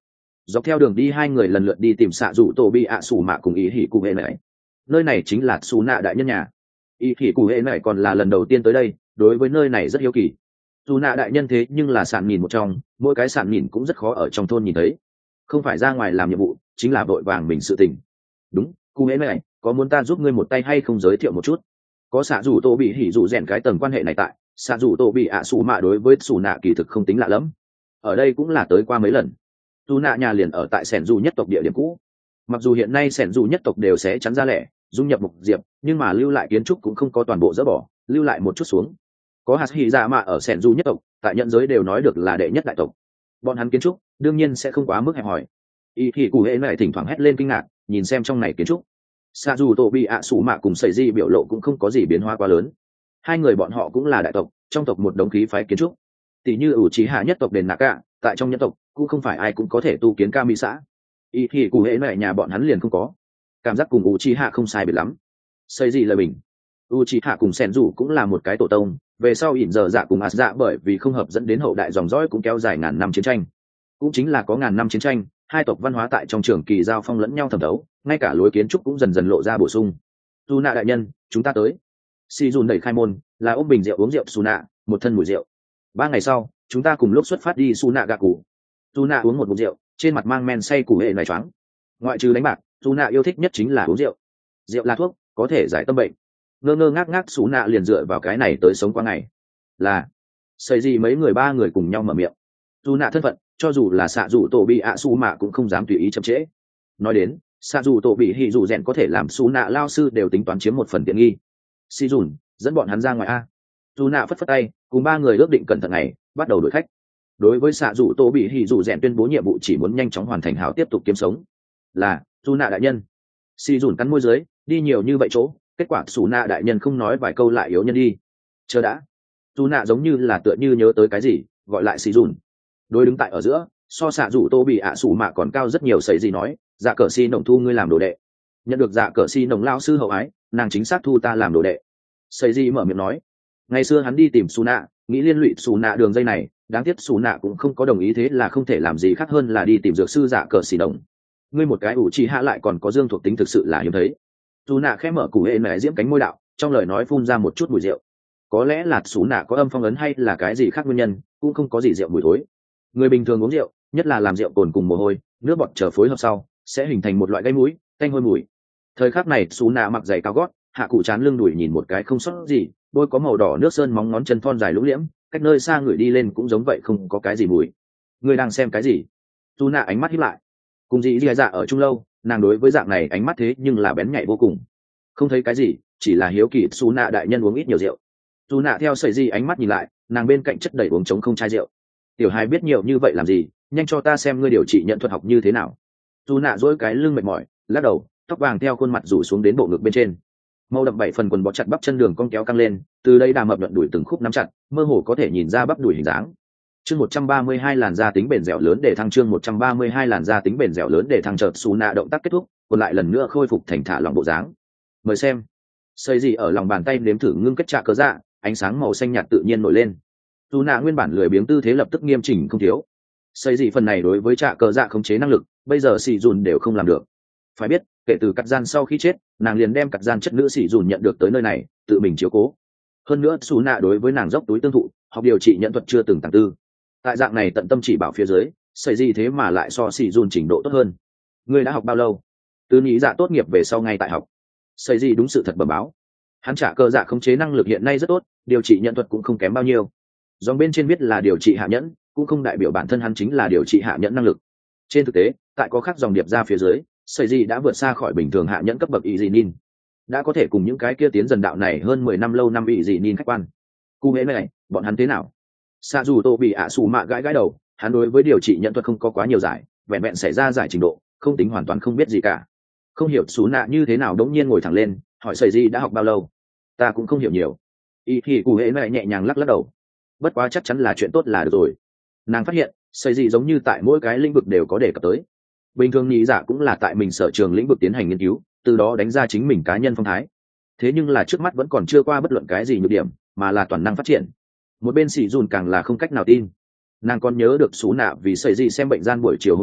Dọc theo đường đi hai người lần lượt đi tìm xạ rủ tổ bị ạ sủ mạ cùng ý hỉ cụ hệ này. Nơi này chính là xù nạ đại nhân nhà. Ý hỉ cụ hệ này còn là lần đầu tiên tới đây, đối với nơi này rất hiếu kỳ. Xù nạ đại nhân thế nhưng là sạn nhìn một trong, mỗi cái sạn nhìn cũng rất khó ở trong thôn nhìn thấy. Không phải ra ngoài làm nhiệm vụ, chính là vội vàng mình sự tình. Đúng, cụ hệ này, có muốn ta giúp ngươi một tay hay không giới thiệu một chút? Có xạ rủ tổ bị hỉ rủ rèn cái tầng quan hệ này tại, xạ rủ tổ bị ạ sủ mạ đối với xù nạ kỳ thực không tính lạ lắm. Ở đây cũng là tới qua mấy lần. Dù nạ nhà liền ở tại sẻn dù nhất tộc địa điểm cũ. Mặc dù hiện nay sẻn dù nhất tộc đều sẽ chắn ra lẻ dung nhập mục diệp, nhưng mà lưu lại kiến trúc cũng không có toàn bộ dỡ bỏ, lưu lại một chút xuống. Có hạt hỉ dạ mạ ở sẻn dù nhất tộc, tại nhận giới đều nói được là đệ nhất đại tộc. Bọn hắn kiến trúc đương nhiên sẽ không quá mức hẹp hòi. Y thì cụ hệ này thỉnh thoảng hét lên kinh ngạc, nhìn xem trong này kiến trúc. Sa dù tổ bị ạ sủ mạ cùng sẩy di biểu lộ cũng không có gì biến hóa quá lớn. Hai người bọn họ cũng là đại tộc, trong tộc một đống khí phái kiến trúc. Tỷ như ủ trí hạ nhất tộc đền nạ cả, tại trong nhân tộc cũng không phải ai cũng có thể tu kiến ca mỹ xã. Y thì cụ hệ này nhà bọn hắn liền không có. Cảm giác cùng ủ trí hạ không sai biệt lắm. Sẩy di lời bình. U trí hạ cùng sẻn rủ cũng là một cái tổ tông, về sau ỉn giờ dạ cùng ạt dạ bởi vì không hợp dẫn đến hậu đại dòng dõi cũng kéo dài ngàn năm chiến tranh. Cũng chính là có ngàn năm chiến tranh, hai tộc văn hóa tại trong trường kỳ giao phong lẫn nhau thẩm thấu, ngay cả lối kiến trúc cũng dần dần lộ ra bổ sung. Su nạ đại nhân, chúng ta tới. Si dùn đẩy khai môn, là ôm bình rượu uống rượu Su nạ, một thân mùi rượu. 3 ngày sau, chúng ta cùng lúc xuất phát đi Su nạ gạ cụ. Su nạ uống một ngụm rượu, trên mặt mang men say củ hệ này choáng. Ngoại trừ đánh bạc, Su nạ yêu thích nhất chính là uống rượu. Rượu là thuốc, có thể giải tâm bệnh. Ngơ ngơ ngác ngác Su nạ liền dựa vào cái này tới sống qua ngày. Là xây gì mấy người 3 người cùng nhau mở miệng. Su nạ thân phận, cho dù là xạ dù tổ bị ạ su mạ cũng không dám tùy ý chậm trễ. Nói đến, xạ dù tổ bị hỉ dù rèn có thể làm Su nạ lao sư đều tính toán chiếm một phần tiện nghi. Si dùn dẫn bọn hắn ra ngoài a. Su nạ phất phất tay, cùng 3 người ước định cẩn thận này, bắt đầu đuổi khách. Đối với xạ dù tổ bị hỉ dù rèn tuyên bố nhiệm vụ chỉ muốn nhanh chóng hoàn thành hảo tiếp tục kiếm sống. Là Su nạ đại nhân. Si dùn cắn môi dưới, đi nhiều như vậy chỗ, kết quả Su nạ đại nhân không nói vài câu lại yếu nhân đi. Chờ đã. Su nạ giống như là tựa như nhớ tới cái gì, gọi lại Si dùn. Đối đứng tại ở giữa, so xạ dù tô bị ạ sủ mạ còn cao rất nhiều. Sấy gì nói, dạ cờ si nồng thu ngươi làm đồ đệ. Nhận được dạ cờ si nồng lao sư hậu ái, nàng chính xác thu ta làm đồ đệ. Sấy gì mở miệng nói, ngày xưa hắn đi tìm Su nạ, nghĩ liên lụy Su nạ đường dây này, đáng tiếc Su nạ cũng không có đồng ý, thế là không thể làm gì khác hơn là đi tìm dược sư dạ cờ si nồng. Ngươi một cái ủ trì hạ lại còn có dương thuộc tính thực sự là hiếm thấy. Su nạ khẽ mở củ hệ mẹ diễm cánh môi đạo, trong lời nói phun ra một chút mùi rượu. Có lẽ là Su nạ có âm phong ấn hay là cái gì khác nguyên nhân, cũng không có gì rượu mùi thối. Người bình thường uống rượu, nhất là làm rượu cồn cùng mồ hôi, nước bọt chờ phối hợp sau, sẽ hình thành một loại gây mũi, tanh hôi mùi. Thời khắc này Su nạ mặc giày cao gót, hạ cụ chán lưng đùi nhìn một cái không sót gì, đôi có màu đỏ nước sơn móng ngón chân thon dài lũng liễm, cách nơi xa người đi lên cũng giống vậy không có cái gì mùi. Người đang xem cái gì? Su nạ ánh mắt híp lại. Cùng gì dạ ở chung lâu, nàng đối với dạng này ánh mắt thế nhưng là bén nhạy vô cùng. Không thấy cái gì, chỉ là hiếu kỳ Su nạ đại nhân uống ít nhiều rượu. Su nạ theo sợi di ánh mắt nhìn lại, nàng bên cạnh chất đầy uống trống không chai rượu. Tiểu hài biết nhiều như vậy làm gì, nhanh cho ta xem ngươi điều trị nhận thuật học như thế nào. Su nạ dỗi cái lưng mệt mỏi, lắc đầu, tóc vàng theo khuôn mặt rủ xuống đến bộ ngực bên trên. Màu đậm 7 phần quần bó chặt bắp chân đường cong kéo căng lên, từ đây đà mập nhuận đùi từng khúc nắm chặt, mơ hồ có thể nhìn ra bắp đùi hình dáng. Chương 132 làn da tính bền dẻo lớn để thăng, chương 132 làn da tính bền dẻo lớn để thăng. Chợt Su nạ động tác kết thúc, còn lại lần nữa khôi phục thành thả lỏng bộ dáng. Mời xem. Xây gì ở lòng bàn tay nếm thử ngưng kết trạ cớ dạ, ánh sáng màu xanh nhạt tự nhiên nổi lên. Su nạ nguyên bản lười biếng tư thế lập tức nghiêm chỉnh không thiếu. Xây gì phần này đối với trạ cờ dạ khống chế năng lực, bây giờ xì dùn đều không làm được. Phải biết, kể từ cắt gian sau khi chết, nàng liền đem cắt gian chất nữ xì dùn nhận được tới nơi này, tự mình chiếu cố. Hơn nữa Su nạ đối với nàng dốc túi tương thụ, học điều trị nhận thuật chưa từng tăng tư. Tại dạng này tận tâm chỉ bảo phía dưới, xây gì thế mà lại so xì dùn trình độ tốt hơn. Ngươi đã học bao lâu? Từ nghĩ dạ tốt nghiệp về sau ngay tại học. Xây gì đúng sự thật bẩm báo. Hắn trả cờ dạ khống chế năng lực hiện nay rất tốt, điều trị nhận thuật cũng không kém bao nhiêu. Dòng bên trên viết là điều trị hạ nhẫn, cũng không đại biểu bản thân hắn chính là điều trị hạ nhẫn năng lực. Trên thực tế, tại có khác dòng điệp ra phía dưới, sợi gì đã vượt xa khỏi bình thường hạ nhẫn cấp bậc y dị nin, đã có thể cùng những cái kia tiến dần đạo này hơn 10 năm lâu năm y dị nin khách quan. Cụ hễ này, bọn hắn thế nào? Sa dù tô bị ạ sủ mạ gãi gãi đầu, hắn đối với điều trị nhận thuật không có quá nhiều giải, vẹn vẹn xảy ra giải trình độ, không tính hoàn toàn không biết gì cả. Không hiểu Sú nạ như thế nào đống nhiên ngồi thẳng lên, hỏi sợi gì đã học bao lâu? Ta cũng không hiểu nhiều. Y thì cụ hễ này nhẹ nhàng lắc lắc đầu. Bất quá chắc chắn là chuyện tốt là được rồi. Nàng phát hiện xây gì giống như tại mỗi cái lĩnh vực đều có đề cập tới. Bình thường nghĩ giả cũng là tại mình sở trường lĩnh vực tiến hành nghiên cứu, từ đó đánh ra chính mình cá nhân phong thái. Thế nhưng là trước mắt vẫn còn chưa qua bất luận cái gì nhược điểm, mà là toàn năng phát triển. Một bên xỉ dùn càng là không cách nào tin. Nàng còn nhớ được Sú nạ vì xây gì xem bệnh gian buổi chiều hôm đó,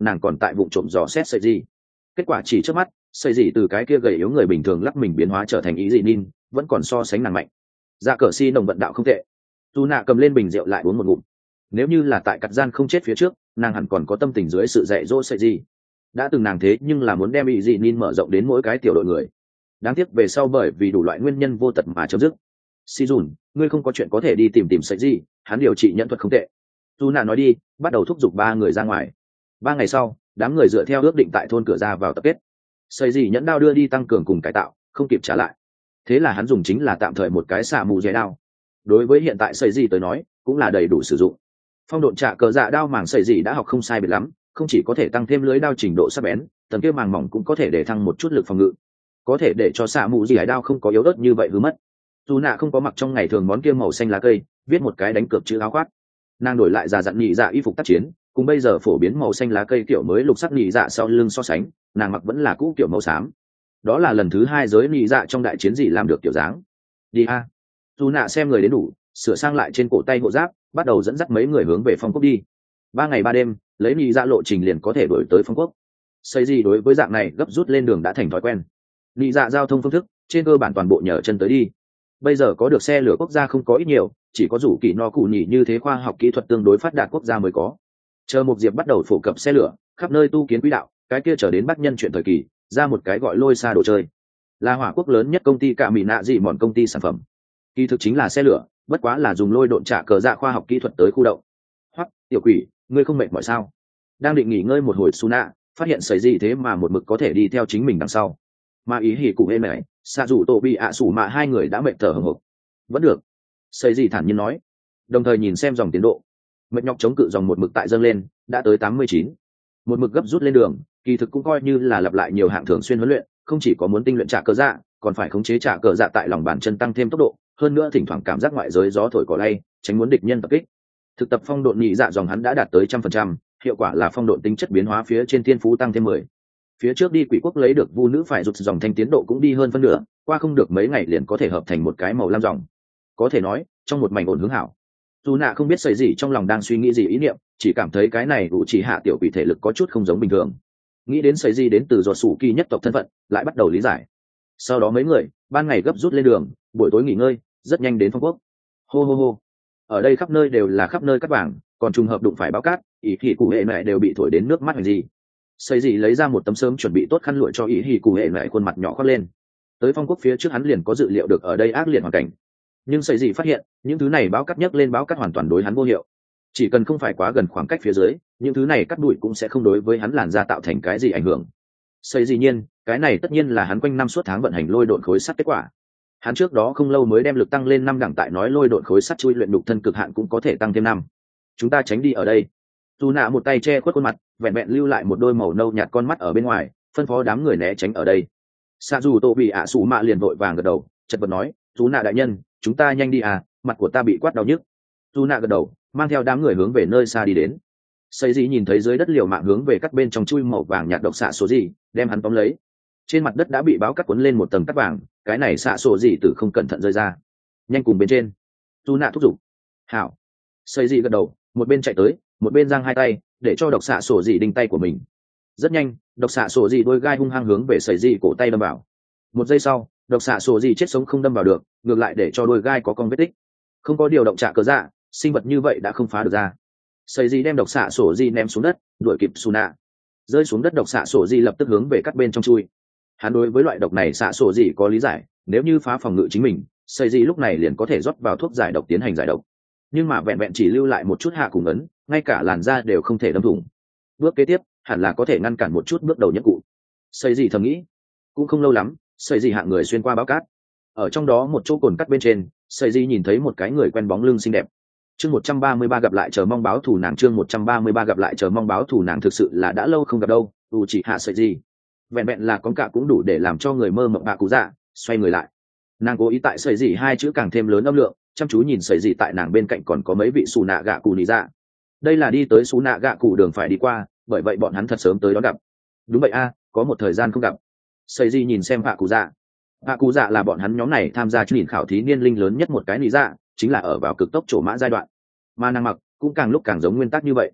nàng còn tại vụ trộm dò xét sợi gì. Kết quả chỉ trước mắt, sợi gì từ cái kia gầy yếu người bình thường lắc mình biến hóa trở thành ý dị nin, vẫn còn so sánh nàng mạnh. Dạ cờ si nồng vận đạo không tệ. Dù nạ cầm lên bình rượu lại uống một ngụm. Nếu như là tại cắt gian không chết phía trước, nàng hẳn còn có tâm tình dưới sự dạy dỗ sợi gì. Đã từng nàng thế nhưng là muốn đem ý dị nin mở rộng đến mỗi cái tiểu đội người. Đáng tiếc về sau bởi vì đủ loại nguyên nhân vô tật mà chấm dứt. Si dùn, ngươi không có chuyện có thể đi tìm sợi gì, hắn điều trị nhẫn thuật không tệ. Dù nạ nói đi, bắt đầu thúc giục ba người ra ngoài. 3 ngày sau, đám người dựa theo ước định tại thôn cửa ra vào tập kết. Sợi gì nhẫn đao đưa đi tăng cường cùng cải tạo, không kịp trả lại. Thế là hắn dùng chính là tạm thời một cái xạ mù dẻ đao. Đối với hiện tại sợi gì tới nói, cũng là đầy đủ sử dụng. Phong độn trả cờ dạ đao màng sợi gì đã học không sai biệt lắm, không chỉ có thể tăng thêm lưới đao trình độ sắc bén, tầng kia màng mỏng cũng có thể để thăng một chút lực phòng ngự, có thể để cho xạ mù dẻ đao không có yếu ớt như vậy hư mất. Dù nạ không có mặc trong ngày thường món kia màu xanh lá cây, viết một cái đánh cược chữ áo khoác. Nàng đổi lại già dặn nhị dạ y phục tác chiến, cùng bây giờ phổ biến màu xanh lá cây kiểu mới lục sắc nhị dạ sau lưng so sánh, nàng mặc vẫn là cũ kiểu màu xám. Đó là lần thứ 2 giới nhị dạ trong đại chiến gì làm được kiểu dáng. Đi a. Dù nạ xem người đến đủ, sửa sang lại trên cổ tay hộ giáp, bắt đầu dẫn dắt mấy người hướng về phong quốc đi. 3 ngày 3 đêm, lấy nhị dạ lộ trình liền có thể đuổi tới phong quốc. Xây gì đối với dạng này gấp rút lên đường đã thành thói quen. Nhị dạ giao thông phương thức, trên cơ bản toàn bộ nhờ chân tới đi. Bây giờ có được xe lửa quốc gia không có ít nhiều, chỉ có rủ kỳ no cụ nhỉ như thế khoa học kỹ thuật tương đối phát đạt quốc gia mới có. Chờ một diệp bắt đầu phổ cập xe lửa, khắp nơi tu kiến quỹ đạo, cái kia trở đến bắc nhân chuyện thời kỳ, ra một cái gọi lôi xa đồ chơi, là hỏa quốc lớn nhất công ty cả mỹ nạ dị mòn công ty sản phẩm. Kỳ thực chính là xe lửa, bất quá là dùng lôi độn trả cờ dạ khoa học kỹ thuật tới khu động. Hoặc tiểu quỷ, ngươi không mệt mỏi sao? Đang định nghỉ ngơi một hồi Suna, phát hiện xảy gì thế mà một mực có thể đi theo chính mình đằng sau. Mà ý hỉ cụ êm này, xạ rủ tổ bị ạ sủ mạ hai người đã mệt thở hổn hộc. Vẫn được, xảy gì thản nhiên nói, đồng thời nhìn xem dòng tiến độ. Mệt nhọc chống cự dòng một mực tại dâng lên, đã tới 89. Một mực gấp rút lên đường, kỳ thực cũng coi như là lặp lại nhiều hạng thường xuyên huấn luyện, không chỉ có muốn tinh luyện trả cờ dạ, còn phải khống chế trả cờ dạ tại lòng bàn chân tăng thêm tốc độ, hơn nữa thỉnh thoảng cảm giác ngoại giới gió thổi cỏ lay, tránh muốn địch nhân tập kích. Thực tập phong độn nhị dạ dòng hắn đã đạt tới 100%, hiệu quả là phong độn tính chất biến hóa phía trên thiên phú tăng thêm 10. Phía trước đi quỷ quốc lấy được vu nữ phải rụt dòng thanh tiến độ cũng đi hơn phân nửa, qua không được mấy ngày liền có thể hợp thành một cái màu lam dòng. Có thể nói, trong một mảnh ổn hướng hảo. Dù nạ không biết xảy gì trong lòng đang suy nghĩ gì ý niệm, chỉ cảm thấy cái này ủ chỉ hạ tiểu quỷ thể lực có chút không giống bình thường. Nghĩ đến xảy gì đến từ giọt sủ kỳ nhất tộc thân phận, lại bắt đầu lý giải. Sau đó mấy người, ban ngày gấp rút lên đường, buổi tối nghỉ ngơi, rất nhanh đến phong quốc. Hô hô hô. Ở đây khắp nơi đều là khắp nơi cát vàng, còn trùng hợp đụng phải báo cát, ý thì cụ hệ mẹ đều bị thổi đến nước mắt hành gì. Xây gì lấy ra một tấm sớm chuẩn bị tốt khăn lụa cho ý hì cụ hệ mẹ khuôn mặt nhỏ khoác lên. Tới phong quốc phía trước hắn liền có dự liệu được ở đây ác liệt hoàn cảnh, nhưng xây gì phát hiện những thứ này báo cắt nhấc lên báo cắt hoàn toàn đối hắn vô hiệu. Chỉ cần không phải quá gần khoảng cách phía dưới, những thứ này cắt bụi cũng sẽ không đối với hắn làn da tạo thành cái gì ảnh hưởng. Xây dĩ nhiên, cái này tất nhiên là hắn quanh năm suốt tháng vận hành lôi độn khối sắt kết quả. Hắn trước đó không lâu mới đem lực tăng lên 5 đẳng, tại nói lôi độn khối sắt chui luyện đục thân cực hạn cũng có thể tăng thêm 5. Chúng ta tránh đi ở đây. Dù nạ một tay che khuất khuôn mặt, vẹn vẹn lưu lại một đôi màu nâu nhạt con mắt ở bên ngoài, phân phó đám người né tránh ở đây. Sa dù tổ bị ạ sủ mạ liền vội vàng gật đầu, chật vật nói, dù nạ đại nhân, chúng ta nhanh đi à, mặt của ta bị quát đau nhức. Dù nạ gật đầu, mang theo đám người hướng về nơi xa đi đến. Xây dĩ nhìn thấy dưới đất liều mạng hướng về cắt bên trong chui màu vàng nhạt độc xạ số gì, đem hắn tóm lấy. Trên mặt đất đã bị báo cắt cuốn lên một tầng cắt vàng, cái này xạ sổ gì từ không cẩn thận rơi ra. Nhanh cùng bên trên. Dù nạ thúc giục. Hảo. Xây dĩ gật đầu, một bên chạy tới, một bên giang hai tay, để cho độc xạ sổ gì đinh tay của mình. Rất nhanh, độc xạ sổ gì đôi gai hung hăng hướng về Xây dĩ cổ tay đâm vào. Một giây sau, độc xạ sổ gì chết sống không đâm vào được, ngược lại để cho đôi gai có con vết tích. Không có điều động trả cờ dạ, sinh vật như vậy đã không phá được ra. Xây dĩ đem độc xạ sổ gì ném xuống đất, đuổi kịp Su nạ. Rơi xuống đất độc xạ sổ gì lập tức hướng về cắt bên trong chui. Hắn đối với loại độc này xạ sổ gì có lý giải, nếu như phá phòng ngự chính mình, Xây dĩ lúc này liền có thể rót vào thuốc giải độc tiến hành giải độc. Nhưng mà vẹn vẹn chỉ lưu lại một chút hạ cùng ấn, ngay cả làn da đều không thể đâm thủng. Bước kế tiếp hẳn là có thể ngăn cản một chút bước đầu nhất cụ. Xây dĩ thầm nghĩ. Cũng không lâu lắm, Xây dĩ hạng người xuyên qua báo cát. Ở trong đó một chỗ cồn cắt bên trên, Xây dĩ nhìn thấy một cái người quen bóng lưng xinh đẹp. Chương 133 gặp lại chờ mong báo thù nàng, chương 133 gặp lại chờ mong báo thù nàng, thực sự là đã lâu không gặp đâu. Chỉ hạ Xây dĩ vẹn vẹn là con cả cũng đủ để làm cho người mơ mộng bạ cụ dạ. Xoay người lại, nàng cố ý tại Xây dĩ hai chữ càng thêm lớn âm lượng, chăm chú nhìn Xây dĩ tại nàng bên cạnh còn có mấy vị xù nạ gạ cụ nị dạ. Đây là đi tới xù nạ gạ cụ đường phải đi qua, bởi vậy bọn hắn thật sớm tới đón gặp. Đúng vậy a, có một thời gian không gặp. Xây dĩ nhìn xem bạ cụ dạ. Bạ cụ dạ là bọn hắn nhóm này tham gia chương trình khảo thí niên linh lớn nhất một cái nị dạ, chính là ở vào cực tốc trổ mã giai đoạn. Mà nàng mặc cũng càng lúc càng giống nguyên tắc như vậy.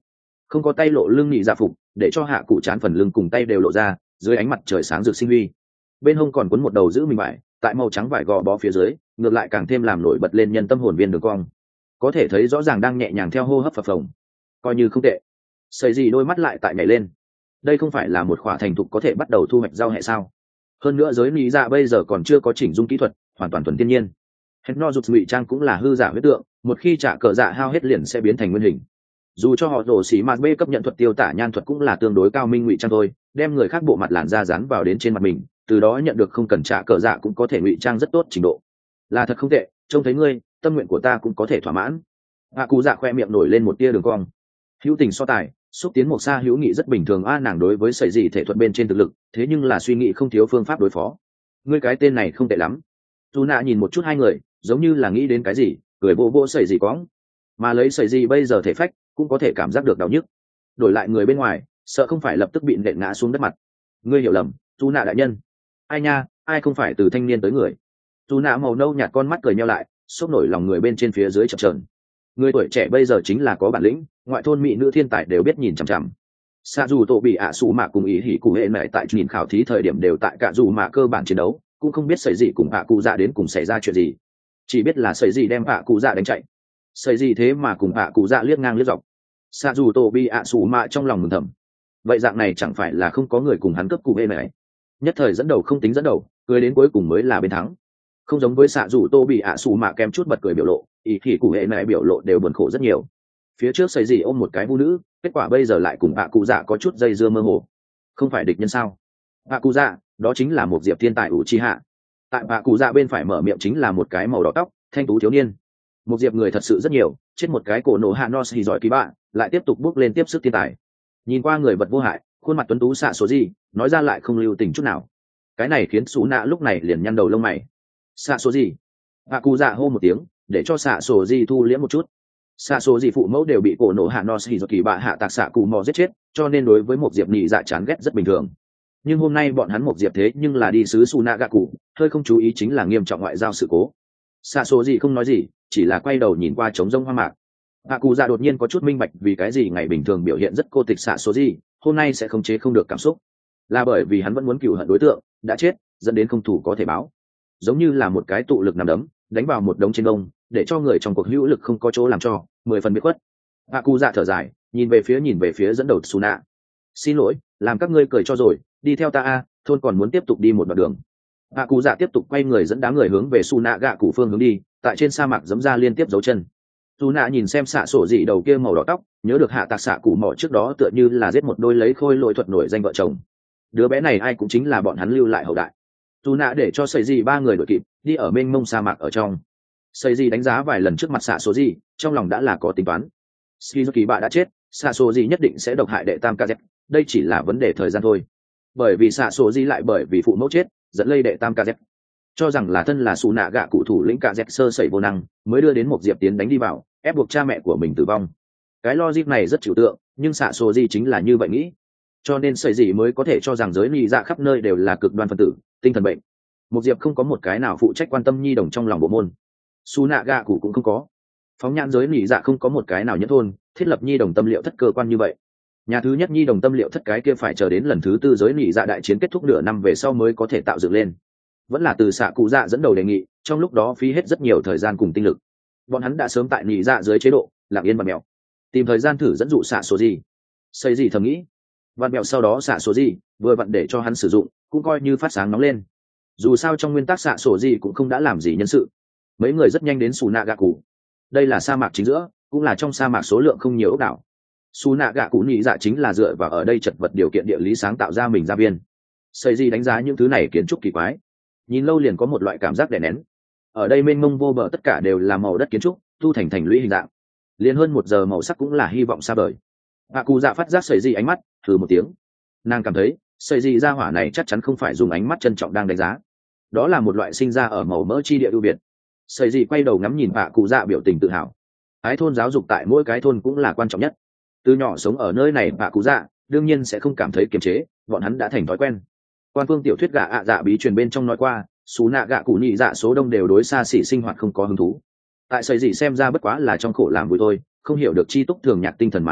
không có tay lộ lưng nhị dạ phục, để cho hạ cụ chán phần lưng cùng tay đều lộ ra, dưới ánh mặt trời sáng rực sinh huy. Bên hông còn quấn một đầu giữ mình vải, tại màu trắng vải gò bó phía dưới, ngược lại càng thêm làm nổi bật lên nhân tâm hồn viên đường cong. Có thể thấy rõ ràng đang nhẹ nhàng theo hô hấp phập phồng, coi như không tệ. Sẩy gì đôi mắt lại tại nhảy lên. Đây không phải là một khỏa thành thục có thể bắt đầu thu hoạch rau hẹ sao? Hơn nữa giới lý dạ bây giờ còn chưa có chỉnh dung kỹ thuật, hoàn toàn thuần thiên nhiên. Hết no rụt ngụy trang cũng là hư giả huyết tượng, một khi trả cờ dạ hao hết liền sẽ biến thành nguyên hình. Dù cho họ rổ xỉ mạt B cấp nhận thuật tiêu tả nhan thuật cũng là tương đối cao minh ngụy trang thôi, đem người khác bộ mặt làn da dán vào đến trên mặt mình, từ đó nhận được không cần trả cờ dạ cũng có thể ngụy trang rất tốt trình độ. Là thật không tệ, trông thấy ngươi, tâm nguyện của ta cũng có thể thỏa mãn. Hạ cụ dạ khoe miệng nổi lên một tia đường cong. Hữu tình so tài, xúc tiến một xa hữu nghị rất bình thường a, nàng đối với sẩy gì thể thuật bên trên thực lực, thế nhưng là suy nghĩ không thiếu phương pháp đối phó. Ngươi cái tên này không tệ lắm. Dù nạ nhìn một chút hai người, giống như là nghĩ đến cái gì, cười vô vô sẩy gì quõng. Mà lấy sẩy gì bây giờ thể phách, cũng có thể cảm giác được đau nhức. Đổi lại người bên ngoài, sợ không phải lập tức bị nện ngã xuống đất mặt. Ngươi hiểu lầm, dù nạ đại nhân. Ai nha, ai không phải từ thanh niên tới người. Dù nạ màu nâu nhạt con mắt cười nheo lại, xốc nổi lòng người bên trên phía dưới chập chờn. Người tuổi trẻ bây giờ chính là có bản lĩnh, ngoại thôn mỹ nữ thiên tài đều biết nhìn chằm chằm. Xa dù tổ bị ạ sủ mạ cùng ý hỉ cụ hệ mẹ tại nhìn khảo thí thời điểm đều tại cả dù mạ cơ bản chiến đấu, cũng không biết xảy gì cùng ạ cụ dạ đến cùng xảy ra chuyện gì, chỉ biết là xảy gì đem ạ cụ dạ đánh chạy. Xảy gì thế mà cùng ạ cụ dạ liếc ngang liếc dọc. Xa dù tổ bị ạ sủ mạ trong lòng mừng thầm, vậy dạng này chẳng phải là không có người cùng hắn cấp cụ hệ mẹ. Nhất thời dẫn đầu không tính dẫn đầu, cười đến cuối cùng mới là bên thắng. Không giống với xạ dù tô bị ạ sủ mạ kèm chút bật cười biểu lộ, ý thì cụ hệ mẹ biểu lộ đều buồn khổ rất nhiều. Phía trước xảy gì ôm một cái vũ nữ, kết quả bây giờ lại cùng ạ cụ dạ có chút dây dưa mơ hồ. Không phải địch nhân sao? Ạ cụ dạ, đó chính là một diệp thiên tài ủ chi hạ. Tại ạ cụ dạ bên phải mở miệng chính là một cái màu đỏ tóc thanh tú thiếu niên. Một diệp người thật sự rất nhiều, chết một cái cổ nổ hạ no xì giỏi kỳ bạ, lại tiếp tục bước lên tiếp sức thiên tài. Nhìn qua người vật vô hại, khuôn mặt tuấn tú xạ số gì, nói ra lại không lưu tình chút nào. Cái này khiến xú nạ lúc này liền nhăn đầu lông mày. Xạ số gì? Ạ cụ dạ hô một tiếng, để cho xạ số gì thu liễm một chút. Xạ số gì phụ mẫu đều bị cổ nổ hạ no xì giỏi kỳ bạ hạ tạc xạ cụ mò giết chết, cho nên đối với một diệp nhị dạ chán ghét rất bình thường. Nhưng hôm nay bọn hắn một diệp thế nhưng là đi sứ su nạ gạ cụ, hơi không chú ý chính là nghiêm trọng ngoại giao sự cố. Xạ số gì không nói gì, chỉ là quay đầu nhìn qua trống rông hoang mạc. Hạ cụ dạ đột nhiên có chút minh bạch vì cái gì ngày bình thường biểu hiện rất cô tịch xạ số gì, hôm nay sẽ không chế không được cảm xúc, là bởi vì hắn vẫn muốn cừu hận đối tượng đã chết, dẫn đến không thủ có thể báo. Giống như là một cái tụ lực nằm đấm đánh vào một đống trên đông, để cho người trong cuộc hữu lực không có chỗ làm cho 10 phần biết khuất. Hạ cụ dạ thở dài, nhìn về phía dẫn đầu Suna. Xin lỗi, làm các ngươi cười cho rồi, đi theo ta a, thôn còn muốn tiếp tục đi một đoạn đường. Hạ cụ dạ tiếp tục quay người dẫn đám người hướng về Suna gạ cụ phương hướng đi, tại trên sa mạc giẫm ra liên tiếp dấu chân. Suna nhìn xem xạ sổ dị đầu kia màu đỏ tóc, nhớ được hạ tạc xạ cụ mỏ trước đó tựa như là giết một đôi lấy khôi lỗi thuật nổi danh vợ chồng. Đứa bé này ai cũng chính là bọn hắn lưu lại hậu đại. Suna để cho sẩy dị ba người đội kịp, đi ở mênh mông sa mạc ở trong. Sẩy dị đánh giá vài lần trước mặt xạ số dị, trong lòng đã là có tính toán. Shizuki bạ đã chết, xạ số dị nhất định sẽ độc hại đệ tam kz, đây chỉ là vấn đề thời gian thôi. Bởi vì xạ số dị lại bởi vì phụ mẫu chết, dẫn lây đệ tam kz. Cho rằng là thân là xù nạ gạ cụ thủ lĩnh kz sơ sẩy vô năng, mới đưa đến một diệp tiến đánh đi vào, ép buộc cha mẹ của mình tử vong. Cái logic này rất trừu tượng, nhưng xạ số dị chính là như vậy nghĩ. Cho nên sẩy dị mới có thể cho rằng giới lý dạ khắp nơi đều là cực đoan phân tử, tinh thần bệnh. Một diệp không có một cái nào phụ trách quan tâm nhi đồng trong lòng bộ môn, xù nạ gạ cụ cũng không có. Phóng nhãn giới lý dạ không có một cái nào nhất thôn thiết lập nhi đồng tâm liệu thất cơ quan như vậy. Nhà thứ nhất nhi đồng tâm liệu thất cái kia phải chờ đến lần thứ tư giới lý dạ đại chiến kết thúc nửa năm về sau mới có thể tạo dựng lên. Vẫn là từ xạ cụ dạ dẫn đầu đề nghị, trong lúc đó phí hết rất nhiều thời gian cùng tinh lực. Bọn hắn đã sớm tại lý dạ dưới chế độ lặng yên và mèo, tìm thời gian thử dẫn dụ xạ số gì. Xây gì thầm nghĩ, và mèo sau đó xạ số gì vừa vặn để cho hắn sử dụng, cũng coi như phát sáng nóng lên. Dù sao trong nguyên tắc xạ số gì cũng không đã làm gì nhân sự. Mấy người rất nhanh đến Sù Nạ Gạ Cụ. Đây là sa mạc chính giữa, cũng là trong sa mạc số lượng không nhiều ốc đảo. Sù Nạ Gạ Cụ nhị dạ chính là dựa vào ở đây chật vật điều kiện địa lý sáng tạo ra mình gia viên. Xây gì đánh giá những thứ này kiến trúc kỳ quái, nhìn lâu liền có một loại cảm giác đè nén. Ở đây mênh mông vô bờ tất cả đều là màu đất kiến trúc thu thành lũy hình dạng, liền hơn 1 giờ màu sắc cũng là hy vọng xa vời. Hạ cụ dạ phát giác Xây gì ánh mắt thử một tiếng, nàng cảm thấy Xây gì ra hỏa này chắc chắn không phải dùng ánh mắt trân trọng đang đánh giá, đó là một loại sinh ra ở màu mỡ chi địa ưu việt. Xây gì quay đầu ngắm nhìn hạ cụ dạ biểu tình tự hào. Ái thôn giáo dục tại mỗi cái thôn cũng là quan trọng nhất. Từ nhỏ sống ở nơi này hạ cụ dạ đương nhiên sẽ không cảm thấy kiềm chế, bọn hắn đã thành thói quen. Quan phương tiểu thuyết gạ ạ dạ bí truyền bên trong nói qua, xú nạ gạ cụ nhị dạ số đông đều đối xa xỉ sinh hoạt không có hứng thú. Tại Xây gì xem ra bất quá là trong khổ làm vui thôi, không hiểu được chi túc thường nhạc tinh thần mà nói,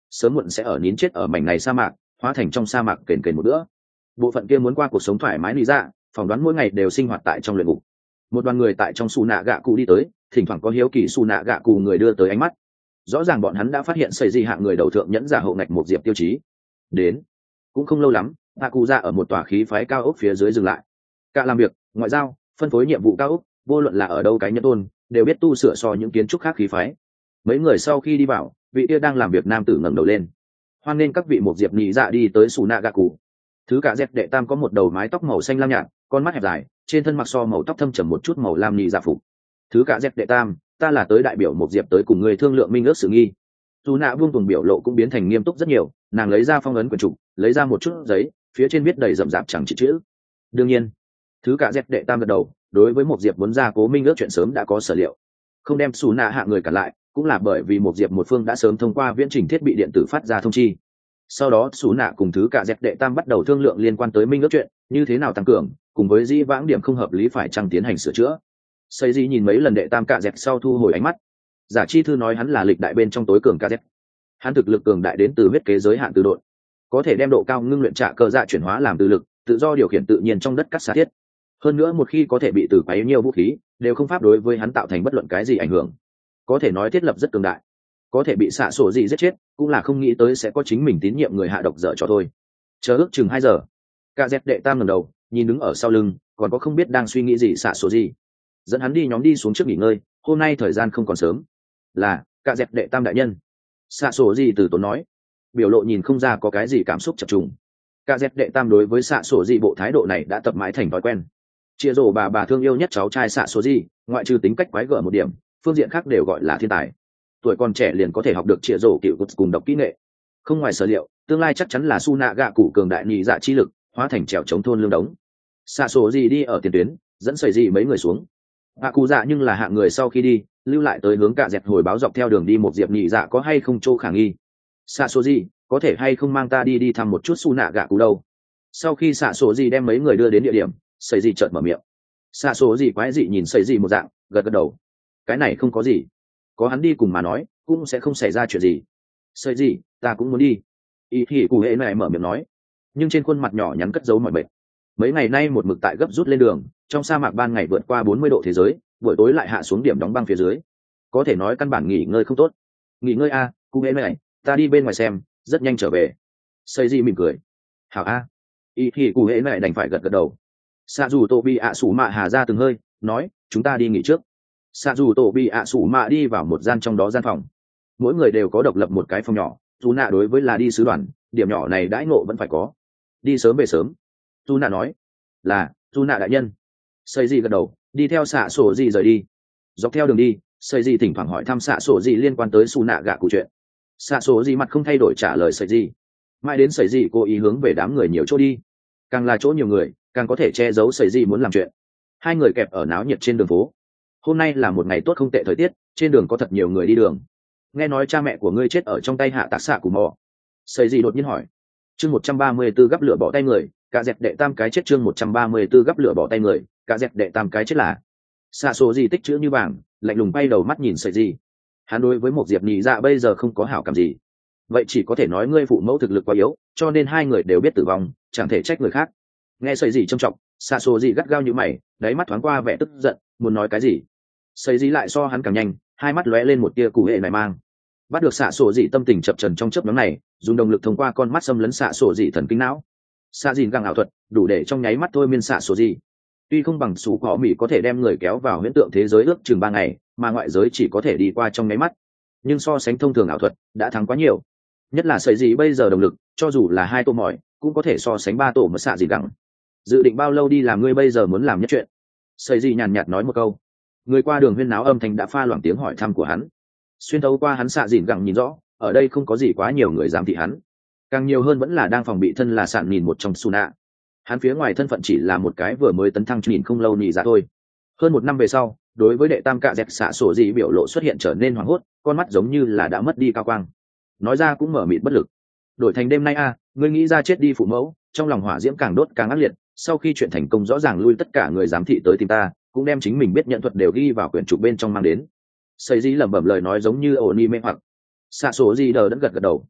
sớm muộn sẽ ở nín chết ở mảnh này sa mạc, hóa thành trong sa mạc kền kền một bữa. Bộ phận kia muốn qua cuộc sống thoải mái lý dạ, phỏng đoán mỗi ngày đều sinh hoạt tại trong luyện ngục. Một đoàn người tại trong su nạ gạ cụ đi tới, thỉnh thoảng có hiếu kỳ su nạ gạ cụ người đưa tới ánh mắt. Rõ ràng bọn hắn đã phát hiện xây di hạng người đầu thượng nhẫn giả hậu ngạch một diệp tiêu chí. Đến cũng không lâu lắm, gạ cụ ra ở một tòa khí phái cao ốc phía dưới dừng lại. Cả làm việc, ngoại giao, phân phối nhiệm vụ cao ốc, vô luận là ở đâu cái nhân tôn đều biết tu sửa so những kiến trúc khác khí phái. Mấy người sau khi đi vào, vị kia đang làm việc nam tử ngẩng đầu lên, hoan nên các vị một diệp nhị dạ đi tới su nạ gạ cụ. Thứ cả dẹp đệ tam có một đầu mái tóc màu xanh lam nhạt, con mắt hẹp dài, trên thân mặc so màu tóc thâm trầm một chút màu lam nhị dạ phục. Thứ cả dẹp đệ tam, ta là tới đại biểu một diệp tới cùng người thương lượng minh ước sự nghi. Dù nạ vương tùng biểu lộ cũng biến thành nghiêm túc rất nhiều, nàng lấy ra phong ấn quyển trục, lấy ra một chút giấy, phía trên viết đầy rậm rạp chẳng chỉ chữ. Đương nhiên, thứ cả dẹp đệ tam gật đầu, đối với một diệp muốn ra cố minh ước chuyện sớm đã có sở liệu, không đem xù nạ hạ người cản lại, cũng là bởi vì một diệp một phương đã sớm thông qua viễn trình thiết bị điện tử phát ra thông chi. Sau đó xù nạ cùng thứ cả dẹp đệ tam bắt đầu thương lượng liên quan tới minh ước chuyện như thế nào tăng cường, cùng với dĩ vãng điểm không hợp lý phải chăng tiến hành sửa chữa. Xây di nhìn mấy lần đệ tam cả dẹp sau thu hồi ánh mắt. Giả chi thư nói hắn là lịch đại bên trong tối cường cả dẹp, hắn thực lực cường đại đến từ huyết kế giới hạn từ độn, có thể đem độ cao ngưng luyện trả cơ dạ chuyển hóa làm từ lực, tự do điều khiển tự nhiên trong đất cắt xa thiết. Hơn nữa một khi có thể bị từ quấy nhiều vũ khí đều không pháp đối với hắn tạo thành bất luận cái gì ảnh hưởng, có thể nói thiết lập rất cường đại. Có thể bị xạ sổ gì giết chết cũng là không nghĩ tới sẽ có chính mình tín nhiệm người hạ độc dở cho thôi. Chờ ước chừng 2 giờ, cả dẹp đệ tam ngẩng đầu nhìn đứng ở sau lưng còn có không biết đang suy nghĩ gì xạ sổ gì, dẫn hắn đi nhóm đi xuống trước nghỉ ngơi, hôm nay thời gian không còn sớm. Là cả dẹp đệ tam đại nhân, xạ sổ gì từ tốn nói, biểu lộ nhìn không ra có cái gì cảm xúc chập trùng. Cả dẹp đệ tam đối với xạ sổ gì bộ thái độ này đã tập mãi thành thói quen. Chia rổ bà thương yêu nhất cháu trai xạ sổ gì, ngoại trừ tính cách quái gở một điểm, phương diện khác đều gọi là thiên tài. Tuổi còn trẻ liền có thể học được chia rổ cựu cùng độc kỹ nghệ, không ngoài sở liệu tương lai chắc chắn là su nạ gạ cụ cường đại nhị dạ chi lực hóa thành trèo chống thôn lương đống. Xạ sổ gì đi ở tiền tuyến dẫn sẩy gì mấy người xuống. Gạ cụ dạ nhưng là hạng người sau khi đi lưu lại tới hướng cả dẹp hồi báo dọc theo đường đi một diệp nhị dạ có hay không chỗ khả nghi. Xạ sổ gì có thể hay không mang ta đi thăm một chút su nạ gạ cụ đâu. Sau khi xạ sổ gì đem mấy người đưa đến địa điểm, sẩy gì chợt mở miệng. Xạ sổ gì quái dị nhìn sẩy gì một dạng, gật gật đầu. Cái này không có gì, có hắn đi cùng mà nói cũng sẽ không xảy ra chuyện gì. Sợi gì ta cũng muốn đi, ý thì cụ hệ này mở miệng nói, nhưng trên khuôn mặt nhỏ nhắn cất giấu mọi bệnh. Mấy ngày nay một mực tại gấp rút lên đường, trong sa mạc ban ngày vượt qua 40 độ thế giới, buổi tối lại hạ xuống điểm đóng băng phía dưới, có thể nói căn bản nghỉ ngơi không tốt. Nghỉ ngơi a, cụ hệ này ta đi bên ngoài xem, rất nhanh trở về. Sợi gì mỉm cười, hảo a. Ý thì cụ hệ này đành phải gật gật đầu. Xạ dù tô bị ạ sủ mạ hà ra từng hơi nói, chúng ta đi nghỉ trước. Xạ dù tổ bị ạ sủ mạ đi vào một gian trong đó gian phòng, mỗi người đều có độc lập một cái phòng nhỏ. Dù nạ đối với là đi sứ đoàn, điểm nhỏ này đãi ngộ vẫn phải có. Đi sớm về sớm, dù nạ nói. Là dù nạ đại nhân. Xây gì gật đầu, đi theo xạ sổ gì rời đi. Dọc theo đường đi, xây gì thỉnh thoảng hỏi thăm xạ sổ gì liên quan tới su nạ gạ cụ chuyện. Xạ sổ gì mặt không thay đổi trả lời xây gì. Mãi đến xây gì cố ý hướng về đám người nhiều chỗ đi, càng là chỗ nhiều người càng có thể che giấu xây gì muốn làm chuyện. Hai người kẹp ở náo nhiệt trên đường phố. Hôm nay là một ngày tốt không tệ thời tiết, trên đường có thật nhiều người đi đường. Nghe nói cha mẹ của ngươi chết ở trong tay hạ tạc xạ của mò. Xây gì đột nhiên hỏi. Chương 134 gắp lửa bỏ tay người, cả dẹp đệ tam cái chết. Chương 134 gắp lửa bỏ tay người, cả dẹp đệ tam cái chết là. Xạ số gì tích chữ như vàng, lạnh lùng bay đầu mắt nhìn Xây gì. Hắn đối với một diệp nhị dạ bây giờ không có hảo cảm gì. Vậy chỉ có thể nói ngươi phụ mẫu thực lực quá yếu, cho nên hai người đều biết tử vong, chẳng thể trách người khác. Nghe Xây gì trầm trọng, xạ số gì gắt gao như mày, đáy mắt thoáng qua vẻ tức giận, muốn nói cái gì. Xây gì lại so hắn càng nhanh, hai mắt lóe lên một tia cụ hệ này mang. Bắt được xạ sổ dị tâm tình chập trần trong chớp nhoáng này, dùng động lực thông qua con mắt xâm lấn xạ sổ dị thần kinh não. Xạ dìn găng ảo thuật đủ để trong nháy mắt thôi miên xạ sổ dị. Tuy không bằng sủ cỏ mỹ có thể đem người kéo vào huyễn tượng thế giới ước chừng 3 ngày, mà ngoại giới chỉ có thể đi qua trong nháy mắt, nhưng so sánh thông thường ảo thuật đã thắng quá nhiều. Nhất là sợi dị bây giờ động lực, cho dù là 2 tổ mỏi cũng có thể so sánh 3 tổ mà xạ dìn găng. Dự định bao lâu đi làm ngươi bây giờ muốn làm nhất chuyện? Sợi dị nhàn nhạt nói một câu. Người qua đường huyên náo âm thanh đã pha loãng tiếng hỏi thăm của hắn. Xuyên thấu qua hắn xạ dìn gẳng nhìn rõ, ở đây không có gì quá nhiều người dám thị hắn, càng nhiều hơn vẫn là đang phòng bị thân là sạn nhìn một trong su nạ. Hắn phía ngoài thân phận chỉ là một cái vừa mới tấn thăng nhìn không lâu nhị dạ thôi. Hơn 1 năm về sau, đối với đệ tam cạ dẹp xạ sổ dị biểu lộ xuất hiện trở nên hoảng hốt, con mắt giống như là đã mất đi cao quang, nói ra cũng mở mịt bất lực. Đổi thành đêm nay a, ngươi nghĩ ra chết đi phụ mẫu, trong lòng hỏa diễm càng đốt càng ác liệt. Sau khi chuyện thành công rõ ràng lui tất cả người giám thị tới tìm ta, cũng đem chính mình biết nhận thuật đều ghi vào quyển trục bên trong mang đến. Xây dĩ lẩm bẩm lời nói giống như ổn ni mê hoặc. Xạ số gì đờ đẫn gật gật đầu.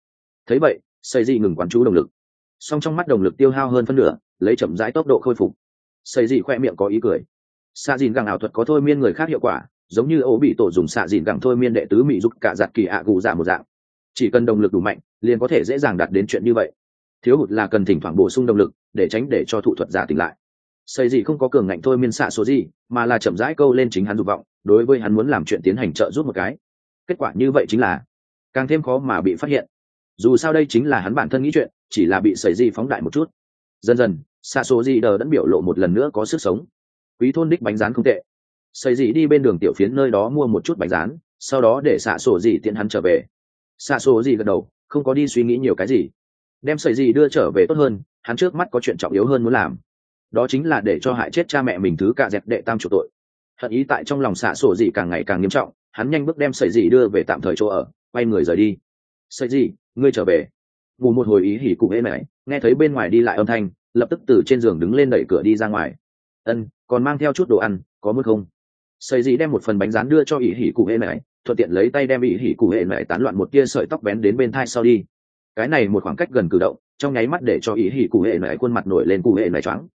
Thấy vậy xây dị ngừng quán chú đồng lực, song trong mắt đồng lực tiêu hao hơn phân nửa, lấy chậm rãi tốc độ khôi phục. Xây dị khoe miệng có ý cười. Xạ dìn gẳng ảo thuật có thôi miên người khác hiệu quả, giống như ố bị tổ dùng xạ dìn gẳng thôi miên đệ tứ mỹ giúp cả giặt kỳ ạ gù dạ một dạng. Chỉ cần đồng lực đủ mạnh liền có thể dễ dàng đạt đến chuyện như vậy. Thiếu hụt là cần thỉnh thoảng bổ sung động lực để tránh để cho thủ thuật giả tỉnh lại. Xây gì không có cường ngạnh thôi miên xạ số gì, mà là chậm rãi câu lên chính hắn dục vọng, đối với hắn muốn làm chuyện tiến hành trợ giúp một cái. Kết quả như vậy chính là càng thêm khó mà bị phát hiện. Dù sao đây chính là hắn bản thân nghĩ chuyện, chỉ là bị sẩy gì phóng đại một chút. Dần dần xạ số gì đờ đẫn biểu lộ một lần nữa có sức sống. Quý thôn đích bánh rán không tệ. Sẩy gì đi bên đường tiểu phiến nơi đó mua một chút bánh rán, sau đó để xạ số gì tiện hắn trở về. Xạ số gì gật đầu, không có đi suy nghĩ nhiều cái gì, đem sẩy gì đưa trở về tốt hơn. Hắn trước mắt có chuyện trọng yếu hơn muốn làm, đó chính là để cho hại chết cha mẹ mình thứ cả dẹp đệ tam chủ tội. Hận ý tại trong lòng xạ sổ gì càng ngày càng nghiêm trọng, hắn nhanh bước đem sẩy gì đưa về tạm thời chỗ ở, quay người rời đi. Sẩy gì, ngươi trở về. Ngủ một hồi ý hỉ cụ êm mẹ nghe thấy bên ngoài đi lại âm thanh, lập tức từ trên giường đứng lên đẩy cửa đi ra ngoài. Ân, còn mang theo chút đồ ăn, có muốn không? Sẩy gì đem một phần bánh rán đưa cho ý hỉ cụ êm mẹ, thuận tiện lấy tay đem ý hỉ cụ êm mẹ tán loạn một tia sợi tóc bén đến bên thai sau đi. Cái này một khoảng cách gần cử động, trong nháy mắt để cho ý hỉ cụ êm mẹ khuôn mặt nổi lên cụ êm mẹ choáng.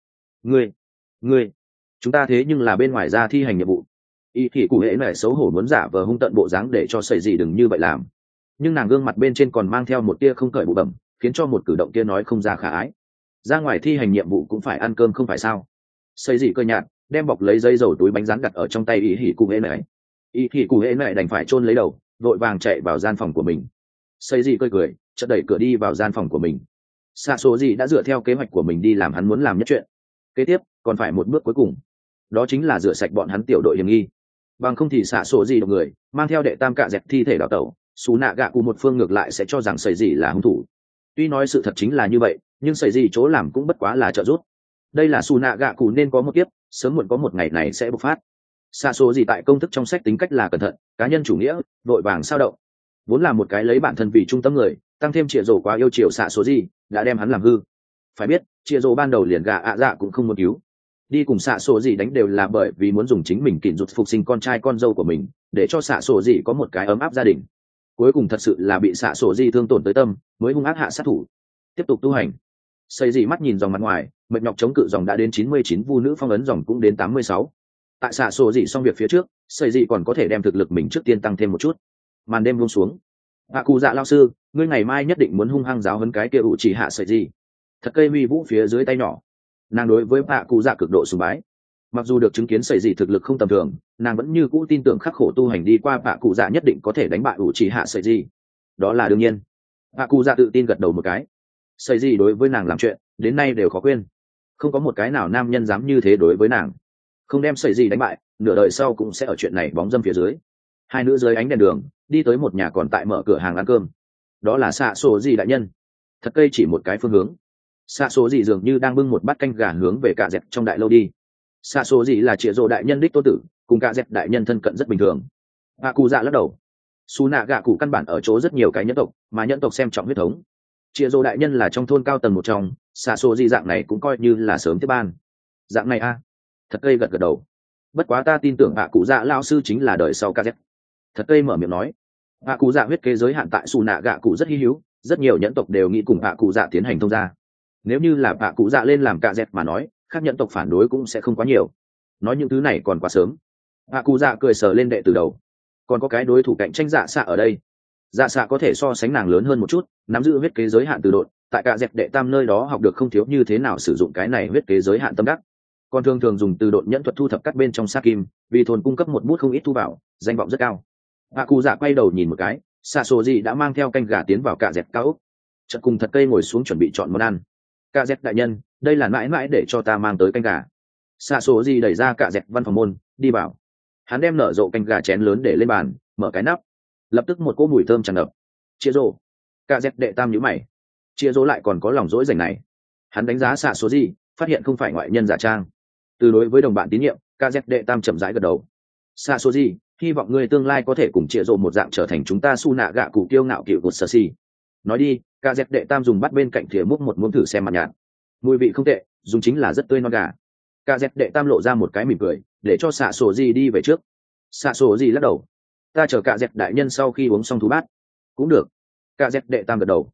Ngươi, chúng ta thế nhưng là bên ngoài ra thi hành nhiệm vụ. Y thì cụ hễ này xấu hổ muốn giả vờ hung tận bộ dáng để cho sẩy gì đừng như vậy làm, nhưng nàng gương mặt bên trên còn mang theo một tia không cởi bụ bẩm, khiến cho một cử động kia nói không ra khả ái. Ra ngoài thi hành nhiệm vụ cũng phải ăn cơm không phải sao? Sẩy gì cơ nhạt, đem bọc lấy dây dầu túi bánh rán đặt ở trong tay y thì cụ hễ này. Y thì cụ hễ này đành phải chôn lấy đầu, vội vàng chạy vào gian phòng của mình. Sẩy gì cười, chợt đẩy cửa đi vào gian phòng của mình. Xạ số gì đã dựa theo kế hoạch của mình đi làm hắn muốn làm nhất chuyện. Kế tiếp còn phải một bước cuối cùng, đó chính là rửa sạch bọn hắn tiểu đội hiểm nghi. Bằng không thì xạ sổ gì độc người mang theo đệ tam cạ dẹt thi thể đào tẩu, xù nạ gạ cụ một phương ngược lại sẽ cho rằng sẩy gì là hung thủ. Tuy nói sự thật chính là như vậy, nhưng sẩy gì chỗ làm cũng bất quá là trợ giúp. Đây là xù nạ gạ cụ nên có một kiếp, sớm muộn có một ngày này sẽ bộc phát. Xạ sổ gì tại công thức trong sách tính cách là cẩn thận, cá nhân chủ nghĩa, vội vàng sao động. Vốn là một cái lấy bản thân vì trung tâm người, tăng thêm chĩa rổ quá yêu chiều xạ số gì đã đem hắn làm hư. Phải biết chia rô ban đầu liền gà ạ dạ cũng không muốn cứu, đi cùng xạ sổ gì đánh đều là bởi vì muốn dùng chính mình kìm rụt phục sinh con trai con dâu của mình, để cho xạ sổ gì có một cái ấm áp gia đình. Cuối cùng thật sự là bị xạ sổ gì thương tổn tới tâm, mới hung ác hạ sát thủ. Tiếp tục tu hành. Xây gì mắt nhìn dòng mặt ngoài, mệt nhọc chống cự dòng đã đến 99, vu nữ phong ấn dòng cũng đến 86. Tại xạ sổ gì xong việc phía trước, xây gì còn có thể đem thực lực mình trước tiên tăng thêm một chút. Màn đêm buông xuống. Hạ cụ dạ lao sư, ngươi ngày mai nhất định muốn hung hăng giáo huấn cái kia ủ chỉ hạ sợi gì. Thật cây huy vũ phía dưới tay nhỏ, nàng đối với hạ cụ dạ cực độ sùng bái. Mặc dù được chứng kiến sợi gì thực lực không tầm thường, nàng vẫn như cũ tin tưởng khắc khổ tu hành đi qua hạ cụ dạ nhất định có thể đánh bại ủ chỉ hạ sợi gì. Đó là đương nhiên. Hạ cụ dạ tự tin gật đầu một cái. Sợi gì đối với nàng làm chuyện đến nay đều khó quên, không có một cái nào nam nhân dám như thế đối với nàng. Không đem sợi gì đánh bại, nửa đời sau cũng sẽ ở chuyện này bóng dâm phía dưới. Hai nữ dưới ánh đèn đường đi tới một nhà còn tại mở cửa hàng ăn cơm. Đó là xạ sổ gì đại nhân. Thật cây chỉ một cái phương hướng. Xạ số gì dường như đang bưng một bát canh gà hướng về cạ dẹp trong đại lâu đi. Xạ số gì là chĩa rộ đại nhân đích tô tử, cùng cạ dẹp đại nhân thân cận rất bình thường. Hạ cụ dạ lắc đầu. Su nạ gạ cụ căn bản ở chỗ rất nhiều cái nhân tộc, mà nhân tộc xem trọng huyết thống. Chĩa rộ đại nhân là trong thôn cao tầng một trong, xạ số gì dạng này cũng coi như là sớm tiếp ban. Dạng này a? Thật cây gật gật đầu. Bất quá ta tin tưởng hạ cụ dạ lao sư chính là đời sau cạ dẹp. Thật cây mở miệng nói. Hạ cụ dạ huyết kế giới hạn tại su nạ gạ cụ rất hi hữu, rất nhiều nhân tộc đều nghĩ cùng hạ cụ dạ tiến hành thông gia. Nếu như là hạ cụ dạ lên làm cạ dẹt mà nói, các nhân tộc phản đối cũng sẽ không quá nhiều. Nói những thứ này còn quá sớm. Hạ cụ dạ cười sờ lên đệ từ đầu. Còn có cái đối thủ cạnh tranh dạ xạ ở đây. Dạ xạ có thể so sánh nàng lớn hơn một chút, nắm giữ huyết kế giới hạn từ độn, tại cạ dẹt đệ tam nơi đó học được không thiếu như thế nào sử dụng cái này huyết kế giới hạn tâm đắc. Còn thường thường dùng từ độn nhẫn thuật thu thập cắt bên trong sa kim, vì thôn cung cấp một bút không ít thu vào, danh vọng rất cao. Hạ cụ dạ quay đầu nhìn một cái, xạ sổ gì đã mang theo canh gà tiến vào cạ dẹt cao ốc. Chợt cùng thật cây ngồi xuống chuẩn bị chọn món ăn. Cạ dẹt đại nhân, đây là mãi mãi để cho ta mang tới canh gà. Xạ số gì đẩy ra cạ dẹt văn phòng môn, đi vào. Hắn đem nở rộ canh gà chén lớn để lên bàn, mở cái nắp. Lập tức một cỗ mùi thơm tràn ngập. Chia rô. Cạ dẹt đệ tam nhíu mày. Chia rô lại còn có lòng dỗi rảnh này. Hắn đánh giá xạ số gì, phát hiện không phải ngoại nhân giả trang. Từ đối với đồng bạn tín nhiệm, cạ dẹt đệ tam chậm rãi gật đầu. Xạ số gì, hy vọng ngươi tương lai có thể cùng chia rô một dạng trở thành chúng ta su nạ gạ cụ kiêu ngạo cựu của sơ si. Nói đi, cạ dẹt đệ tam dùng bắt bên cạnh thìa múc một muỗng thử xem mặt nhạt. Mùi vị không tệ, dùng chính là rất tươi non gà. Cạ dẹt đệ tam lộ ra một cái mỉm cười, để cho xạ sổ gì đi về trước. Xạ sổ gì lắc đầu. Ta chờ cạ dẹt đại nhân sau khi uống xong thú bát. Cũng được. Cạ dẹt đệ tam gật đầu.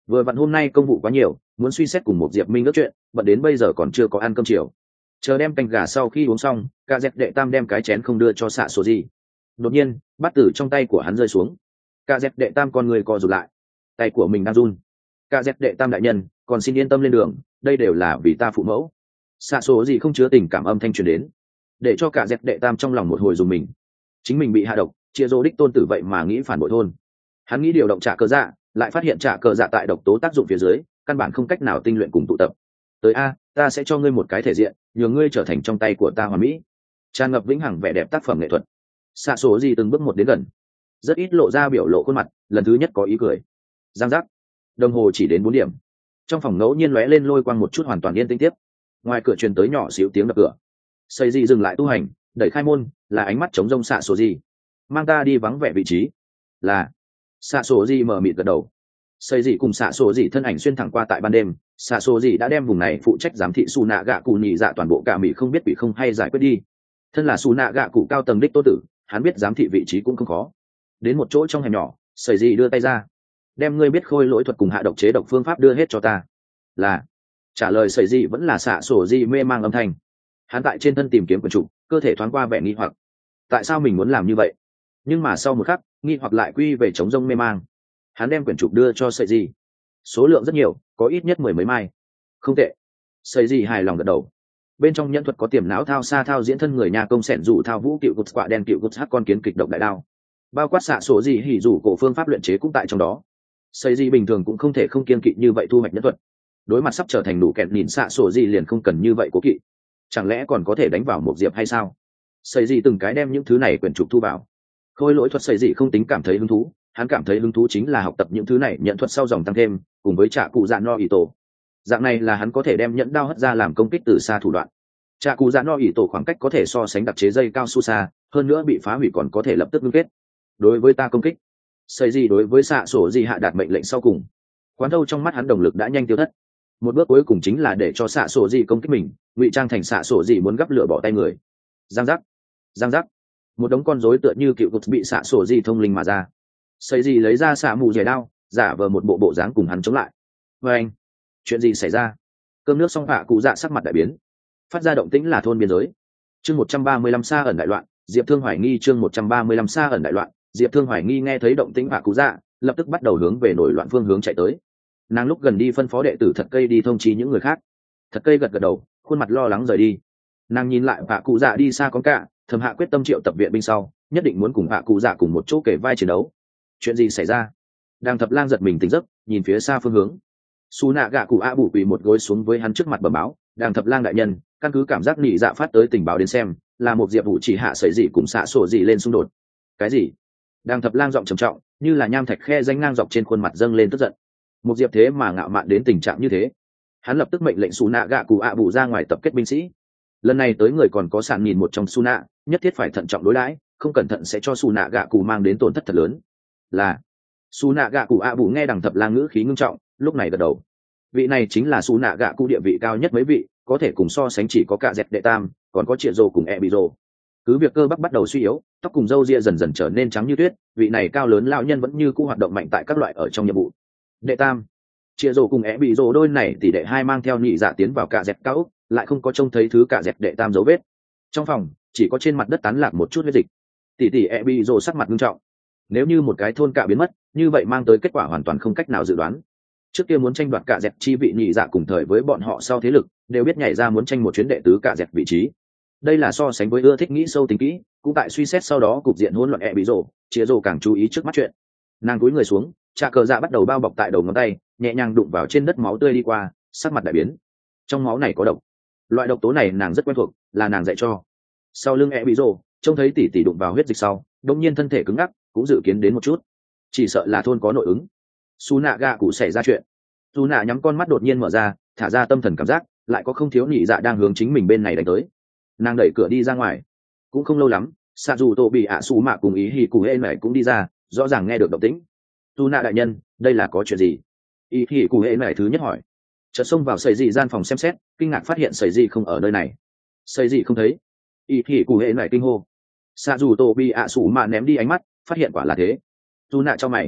vừa vặn hôm nay công vụ quá nhiều, muốn suy xét cùng một diệp minh ước chuyện, bận đến bây giờ còn chưa có ăn cơm chiều. Chờ đem canh gà sau khi uống xong, cả dẹp đệ tam đem cái chén không đưa cho xạ sổ gì. Đột nhiên bát tử trong tay của hắn rơi xuống, cả dẹp đệ tam con người co rụt lại, tay của mình đang run. Cả dẹp đệ tam đại nhân, còn xin yên tâm lên đường, đây đều là vì ta phụ mẫu. Xạ sổ gì không chứa tình cảm âm thanh truyền đến, để cho cả dẹp đệ tam trong lòng một hồi dùng mình. Chính mình bị hạ độc, chia rô đích tôn tử vậy mà nghĩ phản bội thôn. Hắn nghĩ điều động trả cờ dạ, lại phát hiện trả cờ dạ tại độc tố tác dụng phía dưới, căn bản không cách nào tinh luyện cùng tụ tập. Tới a, ta sẽ cho ngươi một cái thể diện, nhờ ngươi trở thành trong tay của ta hoàn mỹ, tràn ngập vĩnh hằng vẻ đẹp tác phẩm nghệ thuật. Xạ số gì từng bước một đến gần, rất ít lộ ra biểu lộ khuôn mặt, lần thứ nhất có ý cười. Giang giác, đồng hồ chỉ đến 4 điểm. Trong phòng ngẫu nhiên lóe lên lôi quang một chút, hoàn toàn yên tĩnh tiếp. Ngoài cửa truyền tới nhỏ xíu tiếng đập cửa. Xây gì dừng lại tu hành, đẩy khai môn, là ánh mắt chống rông xạ số gì. Mang ta đi vắng vẻ vị trí. Là. Xạ số gì mở mịt gật đầu. Xây gì cùng xạ số gì thân ảnh xuyên thẳng qua tại ban đêm. Xạ số gì đã đem vùng này phụ trách giám thị su nạ gạ cụ nhị dạ toàn bộ cả mỹ không biết bị không hay giải quyết đi. Thân là su nạ gạ cụ cao tầng đích tô tử, hắn biết giám thị vị trí cũng không khó. Đến một chỗ trong hẻm nhỏ, Xây gì đưa tay ra, đem ngươi biết khôi lỗi thuật cùng hạ độc chế độc phương pháp đưa hết cho ta. Là. Trả lời Xây gì vẫn là xạ số gì mê mang âm thanh. Hắn tại trên thân tìm kiếm quyển trục, cơ thể thoáng qua vẻ nghi hoặc. Tại sao mình muốn làm như vậy? Nhưng mà sau một khắc, nghi hoặc lại quy về trống rông mê mang. Hắn đem quyển trục đưa cho Sợi Dị. Số lượng rất nhiều, có ít nhất 10 mấy mai. Không tệ. Sợi Dị hài lòng gật đầu. Bên trong nhẫn thuật có tiềm não thao xa thao diễn thân người nhà công sẻn rủ thao vũ cựu cột quạ đen cựu cột hắc con kiến kịch độc đại đao. Bao quát xạ số gì hỉ rủ cổ phương pháp luyện chế cũng tại trong đó. Sợi Dị bình thường cũng không thể không kiên kỵ như vậy thu hoạch nhẫn thuật. Đối mặt sắp trở thành đủ kẹt nhìn xạ số gì liền không cần như vậy cố kỵ. Chẳng lẽ còn có thể đánh vào một diệp hay sao? Sợi Dị từng cái đem những thứ này quyển trục thu vào. Khôi lỗi thuật Sợi Dị không tính cảm thấy hứng thú, hắn cảm thấy hứng thú chính là học tập những thứ này nhận thuật sau dòng tăng thêm, cùng với trả cụ dạ no ỷ tổ. Dạng này là hắn có thể đem nhẫn đao hất ra làm công kích từ xa thủ đoạn. Trả cụ dạ no ỷ tổ khoảng cách có thể so sánh đặc chế dây cao su xa, hơn nữa bị phá hủy còn có thể lập tức ngưng kết. Đối với ta công kích, Sợi Dị đối với xạ sổ gì hạ đạt mệnh lệnh sau cùng. Quán thâu trong mắt hắn động lực đã nhanh tiêu thất. Một bước cuối cùng chính là để cho xạ sổ gì công kích mình, ngụy trang thành xạ sổ gì muốn gắp lửa bỏ tay người. Giang giác, giang giác, một đống con rối tựa như cựu cục bị xạ sổ gì thông linh mà ra. Xây gì lấy ra xạ mù dẻ đao, giả vờ một bộ dáng cùng hắn chống lại. Và anh, chuyện gì xảy ra? Cơm nước xong hạ cụ dạ sắc mặt đại biến. Phát ra động tĩnh là thôn biên giới. Chương 135 xa ẩn đại loạn, Diệp Thương hoài nghi chương 135 xa ẩn đại loạn, Diệp Thương hoài nghi nghe thấy động tĩnh hạ cụ dạ, lập tức bắt đầu hướng về nổi loạn phương hướng chạy tới. Nàng lúc gần đi phân phó đệ tử thật cây đi thông chí những người khác. Thật cây gật gật đầu, khuôn mặt lo lắng rời đi. Nàng nhìn lại hạ cụ dạ đi xa con cả, thầm hạ quyết tâm triệu tập viện binh sau, nhất định muốn cùng hạ cụ dạ cùng một chỗ kể vai chiến đấu. Chuyện gì xảy ra? Đang thập lang giật mình tỉnh giấc, nhìn phía xa phương hướng. Su nạ gạ cụ a bù quỳ một gối xuống với hắn trước mặt bẩm báo, đang thập lang đại nhân, căn cứ cảm giác nị dạ phát tới tình báo đến xem, là một diệp vụ chỉ hạ sợi dị cùng xạ sổ dị lên xung đột. Cái gì? Đang thập lang giọng trầm trọng, như là nham thạch khe danh ngang dọc trên khuôn mặt dâng lên tức giận. Một diệp thế mà ngạo mạn đến tình trạng như thế. Hắn lập tức mệnh lệnh Su nạ gạ cụ a bù ra ngoài tập kết binh sĩ. Lần này tới người còn có sàn nhìn một trong Su nạ, nhất thiết phải thận trọng đối đãi, không cẩn thận sẽ cho Su nạ gạ cụ mang đến tổn thất thật lớn. Là Su nạ gạ cụ a bù nghe đằng thập lang ngữ khí ngưng trọng, lúc này gật đầu. Vị này chính là Su nạ gạ cụ địa vị cao nhất mấy vị, có thể cùng so sánh chỉ có cả dẹt đệ tam, còn có triệu rồ cùng e bị rồ. Cứ việc cơ bắp bắt đầu suy yếu, tóc cùng râu ria dần dần trở nên trắng như tuyết, vị này cao lớn lão nhân vẫn như cũ hoạt động mạnh tại các loại ở trong nhiệm vụ. Đệ tam, triệu rồ cùng e bị rồ đôi này tỷ đệ hai mang theo nhị dạ tiến vào cả dẹt cao, lại không có trông thấy thứ cả dẹt đệ tam dấu vết. Trong phòng chỉ có trên mặt đất tán lạc một chút huyết dịch. Tỷ e bị rồ sắc mặt nghiêm trọng. Nếu như một cái thôn cạ biến mất, như vậy mang tới kết quả hoàn toàn không cách nào dự đoán. Trước kia muốn tranh đoạt cạ dẹt chi vị nhị dạ cùng thời với bọn họ sau thế lực, đều biết nhảy ra muốn tranh một chuyến đệ tứ cạ dẹt vị trí. Đây là so sánh với ưa thích nghĩ sâu tính kỹ, cũng tại suy xét sau đó cục diện hỗn loạn bị rồ, chia rồ càng chú ý trước mắt chuyện. Nàng cúi người xuống, trà cờ dạ bắt đầu bao bọc tại đầu ngón tay, nhẹ nhàng đụng vào trên đất máu tươi đi qua, sắc mặt đại biến. Trong máu này có độc. Loại độc tố này nàng rất quen thuộc, là nàng dạy cho. Sau lưng bị rồ, trông thấy tỷ đụng vào huyết dịch sau, đột nhiên thân thể cứng ngắc, cũng dự kiến đến một chút, chỉ sợ là thôn có nội ứng. Su nạ gạ cụ xảy ra chuyện. Su nạ nhắm con mắt đột nhiên mở ra, thả ra tâm thần cảm giác, lại có không thiếu nhị dạ đang hướng chính mình bên này đánh tới. Nàng đẩy cửa đi ra ngoài. Cũng không lâu lắm, xạ dù tổ bị ạ Su mạ cùng ý hì cụ hễ mẹ cũng đi ra, rõ ràng nghe được động tĩnh. Su nạ đại nhân, đây là có chuyện gì? Ý hì cụ hễ mẹ thứ nhất hỏi. Chợt xông vào sầy dị gian phòng xem xét, kinh ngạc phát hiện sầy dị không ở nơi này. Sầy dị không thấy. Ý hì cụ hễ mẹ kinh hô. Xạ dù tổ bị ạ Su mạ ném đi ánh mắt, phát hiện quả là thế. Su nạ cho mày.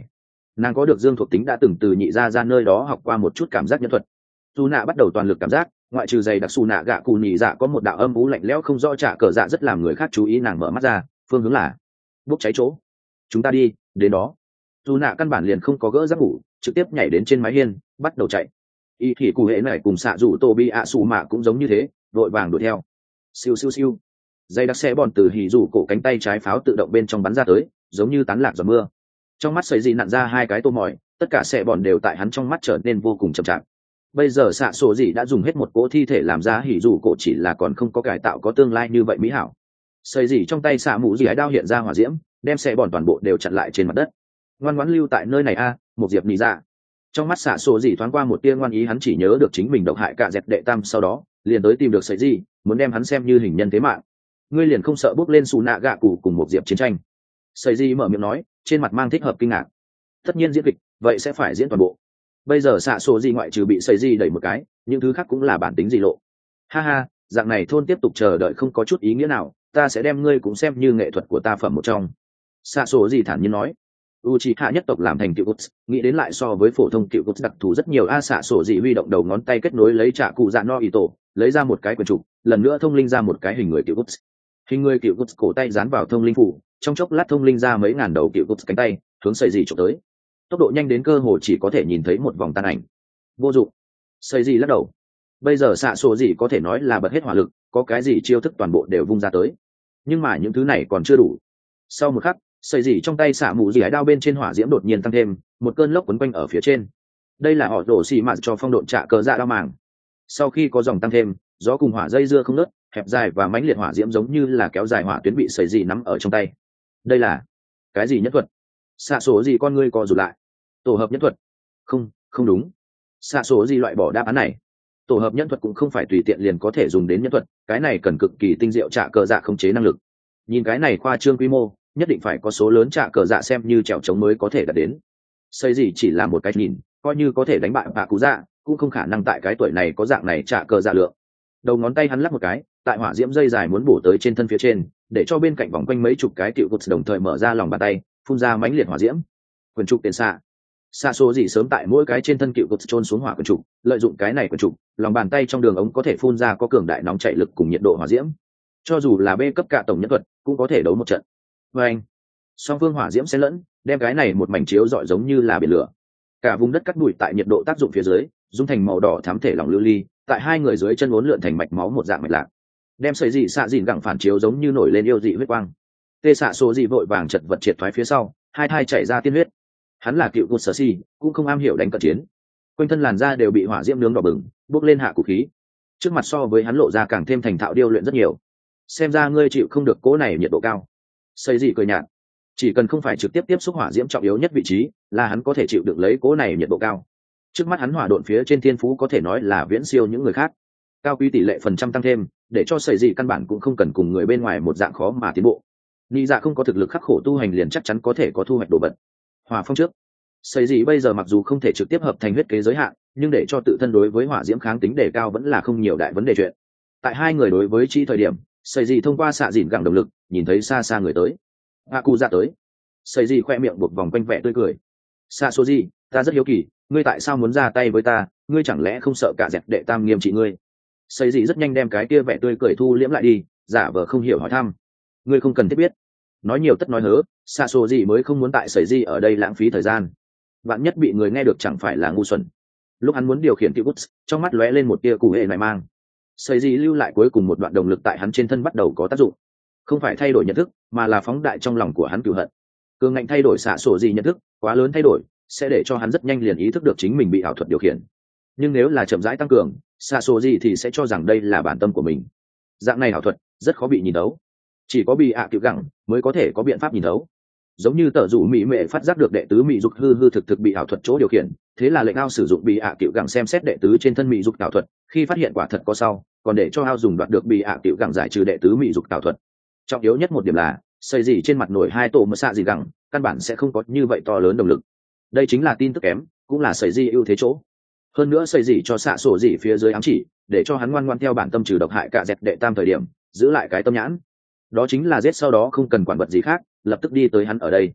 Nàng có được dương thuộc tính đã từng từ nhị gia ra nơi đó học qua một chút cảm giác nhân thuật. Su nạ bắt đầu toàn lực cảm giác, ngoại trừ giày đặc Su nạ gạ cù nhị dạ có một đạo âm ú lạnh lẽo không rõ trả cờ dạ rất làm người khác chú ý. Nàng mở mắt ra, phương hướng là bốc cháy chỗ. Chúng ta đi đến đó. Su nạ căn bản liền không có gỡ giấc ngủ, trực tiếp nhảy đến trên mái hiên bắt đầu chạy. Y thì cụ hệ này cùng xạ rủ tô bi ạ sủ mạ cũng giống như thế, vội vàng đuổi theo. Siêu siêu siêu. Dây đặc xe bòn từ hỉ rủ cổ cánh tay trái pháo tự động bên trong bắn ra tới, giống như tán lạc giọt mưa. Trong mắt sấy gì nặn ra hai cái tô mỏi, tất cả xe bòn đều tại hắn trong mắt trở nên vô cùng chậm chạp. Bây giờ xạ sổ gì đã dùng hết một cỗ thi thể làm ra hỉ rủ cổ, chỉ là còn không có cải tạo có tương lai như vậy mỹ hảo. Sấy gì trong tay xạ mũ gì đao hiện ra hỏa diễm, đem xe bòn toàn bộ đều chặn lại trên mặt đất. Ngoan ngoãn lưu tại nơi này a, một diệp nỉ ra. Trong mắt xạ sổ gì thoáng qua một tia ngoan ý, hắn chỉ nhớ được chính mình độc hại cả dẹp đệ tam, sau đó liền tới tìm được sấy gì, muốn đem hắn xem như hình nhân thế mạng. Ngươi liền không sợ bước lên xù nạ gạ cụ cùng một diệp chiến tranh? Sấy gì mở miệng nói, trên mặt mang thích hợp kinh ngạc. Tất nhiên diễn kịch, vậy sẽ phải diễn toàn bộ. Bây giờ xạ sổ gì ngoại trừ bị sấy gì đẩy một cái, những thứ khác cũng là bản tính gì lộ. Ha ha, dạng này thôn tiếp tục chờ đợi không có chút ý nghĩa nào, ta sẽ đem ngươi cũng xem như nghệ thuật của ta phẩm một trong. Xạ sổ gì thản nhiên nói. Uchiha nhất tộc làm thành cựu Guts, nghĩ đến lại so với phổ thông cựu Guts đặc thù rất nhiều. Xạ sổ gì huy động đầu ngón tay kết nối lấy trả cụ dạ no ito, lấy ra một cái quyển trục, lần nữa thông linh ra một cái hình người cựu Guts. Hình người cựu Guts cổ tay dán vào thông linh phủ, trong chốc lát thông linh ra mấy ngàn đầu cựu Guts cánh tay, hướng sợi gì chụp tới. Tốc độ nhanh đến cơ hồ chỉ có thể nhìn thấy một vòng tan ảnh. Vô dụng. Sợi gì lắc đầu. Bây giờ xạ sổ gì có thể nói là bật hết hỏa lực, có cái gì chiêu thức toàn bộ đều vung ra tới. Nhưng mà những thứ này còn chưa đủ. Sau một khắc, sợi dỉ trong tay xạ mũ dỉ đao bên trên hỏa diễm đột nhiên tăng thêm, một cơn lốc quấn quanh ở phía trên. Đây là họ đổ xì mạt cho phong độn trả cờ dạ đao màng. Sau khi có dòng tăng thêm, gió cùng hỏa dây dưa không nớt, hẹp dài và mãnh liệt hỏa diễm giống như là kéo dài hỏa tuyến bị sợi dỉ nắm ở trong tay. Đây là cái gì nhất thuật? Xạ số gì con ngươi co rụt lại. Tổ hợp nhất thuật? Không, không đúng. Xạ số gì loại bỏ đáp án này. Tổ hợp nhân thuật cũng không phải tùy tiện liền có thể dùng đến nhân thuật, cái này cần cực kỳ tinh diệu trả cờ dạ khống chế năng lực. Nhìn cái này khoa trương quy mô, nhất định phải có số lớn trả cờ dạ xem như trèo trống mới có thể đạt đến. Xây gì chỉ là một cái nhìn, coi như có thể đánh bại bạ cú dạ, cũng không khả năng tại cái tuổi này có dạng này trả cờ dạ lượng. Đầu ngón tay hắn lắc một cái, tại hỏa diễm dây dài muốn bổ tới trên thân phía trên, để cho bên cạnh vòng quanh mấy chục cái cựu cột đồng thời mở ra lòng bàn tay, phun ra mãnh liệt hỏa diễm. Quyền trục tiền xạ. Xạ số gì sớm tại mỗi cái trên thân cựu cột trôn xuống hỏa quyền trục, lợi dụng cái này quyền trục, lòng bàn tay trong đường ống có thể phun ra có cường đại nóng chạy lực cùng nhiệt độ hỏa diễm. Cho dù là B cấp cả tổng nhân thuật, cũng có thể đấu một trận. Và anh, song phương hỏa diễm xen lẫn, đem cái này một mảnh chiếu rọi giống như là biển lửa. Cả vùng đất cắt bụi tại nhiệt độ tác dụng phía dưới, dung thành màu đỏ thắm thể lỏng lưu ly, tại hai người dưới chân uốn lượn thành mạch máu một dạng mạch lạc. Đem sợi dị xạ dìn gẳng phản chiếu giống như nổi lên yêu dị huyết quang. Tê xạ số dị vội vàng chật vật triệt thoái phía sau, hai thai chảy ra tiên huyết. Hắn là cựu cột sở si, cũng không am hiểu đánh cận chiến. Quanh thân làn da đều bị hỏa diễm nướng đỏ bừng, bốc lên hạ củ khí. Trước mặt so với hắn lộ ra càng thêm thành thạo điêu luyện rất nhiều. Xem ra ngươi chịu không được cố này nhiệt độ cao. Sợi dị cười nhạt. Chỉ cần không phải trực tiếp tiếp xúc hỏa diễm trọng yếu nhất vị trí, là hắn có thể chịu được lấy cố này nhiệt độ cao. Trước mắt hắn hỏa độn phía trên thiên phú có thể nói là viễn siêu những người khác. Cao quý tỷ lệ phần trăm tăng thêm, để cho sợi dị căn bản cũng không cần cùng người bên ngoài một dạng khó mà tiến bộ. Nị dạ không có thực lực khắc khổ tu hành liền chắc chắn có thể có thu hoạch đồ vật. Hỏa phong trước, sợi dị bây giờ mặc dù không thể trực tiếp hợp thành huyết kế giới hạn, nhưng để cho tự thân đối với hỏa diễm kháng tính đề cao vẫn là không nhiều đại vấn đề chuyện. Tại hai người đối với chi thời điểm, sợi dị thông qua xạ dìn gẳng động lực, nhìn thấy xa xa người tới. A cụ dạ tới. Sợi dị khoe miệng buộc vòng quanh vẻ tươi cười. Xạ số gì, ta rất hiếu kỳ, ngươi tại sao muốn ra tay với ta, ngươi chẳng lẽ không sợ cả dẹp đệ tam nghiêm trị ngươi? Sợi dị rất nhanh đem cái kia vẻ tươi cười thu liễm lại đi, giả vờ không hiểu hỏi thăm. Ngươi không cần thiết biết. Nói nhiều tất nói hớ, xạ số gì mới không muốn tại sợi dị ở đây lãng phí thời gian. Vạn nhất bị người nghe được chẳng phải là ngu xuẩn. Lúc hắn muốn điều khiển cựu bút, trong mắt lóe lên một tia củ hệ này mang. Sợi dị lưu lại cuối cùng một đoạn động lực tại hắn trên thân bắt đầu có tác dụng. Không phải thay đổi nhận thức, mà là phóng đại trong lòng của hắn cửu hận. Cường ngạnh thay đổi xạ sổ gì nhận thức, quá lớn thay đổi sẽ để cho hắn rất nhanh liền ý thức được chính mình bị ảo thuật điều khiển. Nhưng nếu là chậm rãi tăng cường, xạ sổ gì thì sẽ cho rằng đây là bản tâm của mình. Dạng này ảo thuật rất khó bị nhìn thấu, chỉ có bị cựu gẳng mới có thể có biện pháp nhìn thấu. Giống như tờ dụ mỹ mệ phát giác được đệ tứ mỹ dục hư thực bị ảo thuật chỗ điều khiển, thế là lệnh ao sử dụng bị cựu gẳng xem xét đệ tứ trên thân mỹ dục ảo thuật, khi phát hiện quả thật có sau, còn để cho ao dùng đoạt được bị cựu gẳng giải trừ đệ tứ mỹ dục ảo thuật. Trọng yếu nhất một điểm là xây gì trên mặt nổi hai tổ mờ xạ gì gẳng căn bản sẽ không có như vậy to lớn động lực. Đây chính là tin tức kém, cũng là xây gì ưu thế chỗ. Hơn nữa xây gì cho xạ sổ gì phía dưới ám chỉ, để cho hắn ngoan ngoan theo bản tâm trừ độc hại cả dẹt đệ tam thời điểm, giữ lại cái tâm nhãn. Đó chính là giết sau đó không cần quản vật gì khác, lập tức đi tới hắn ở đây.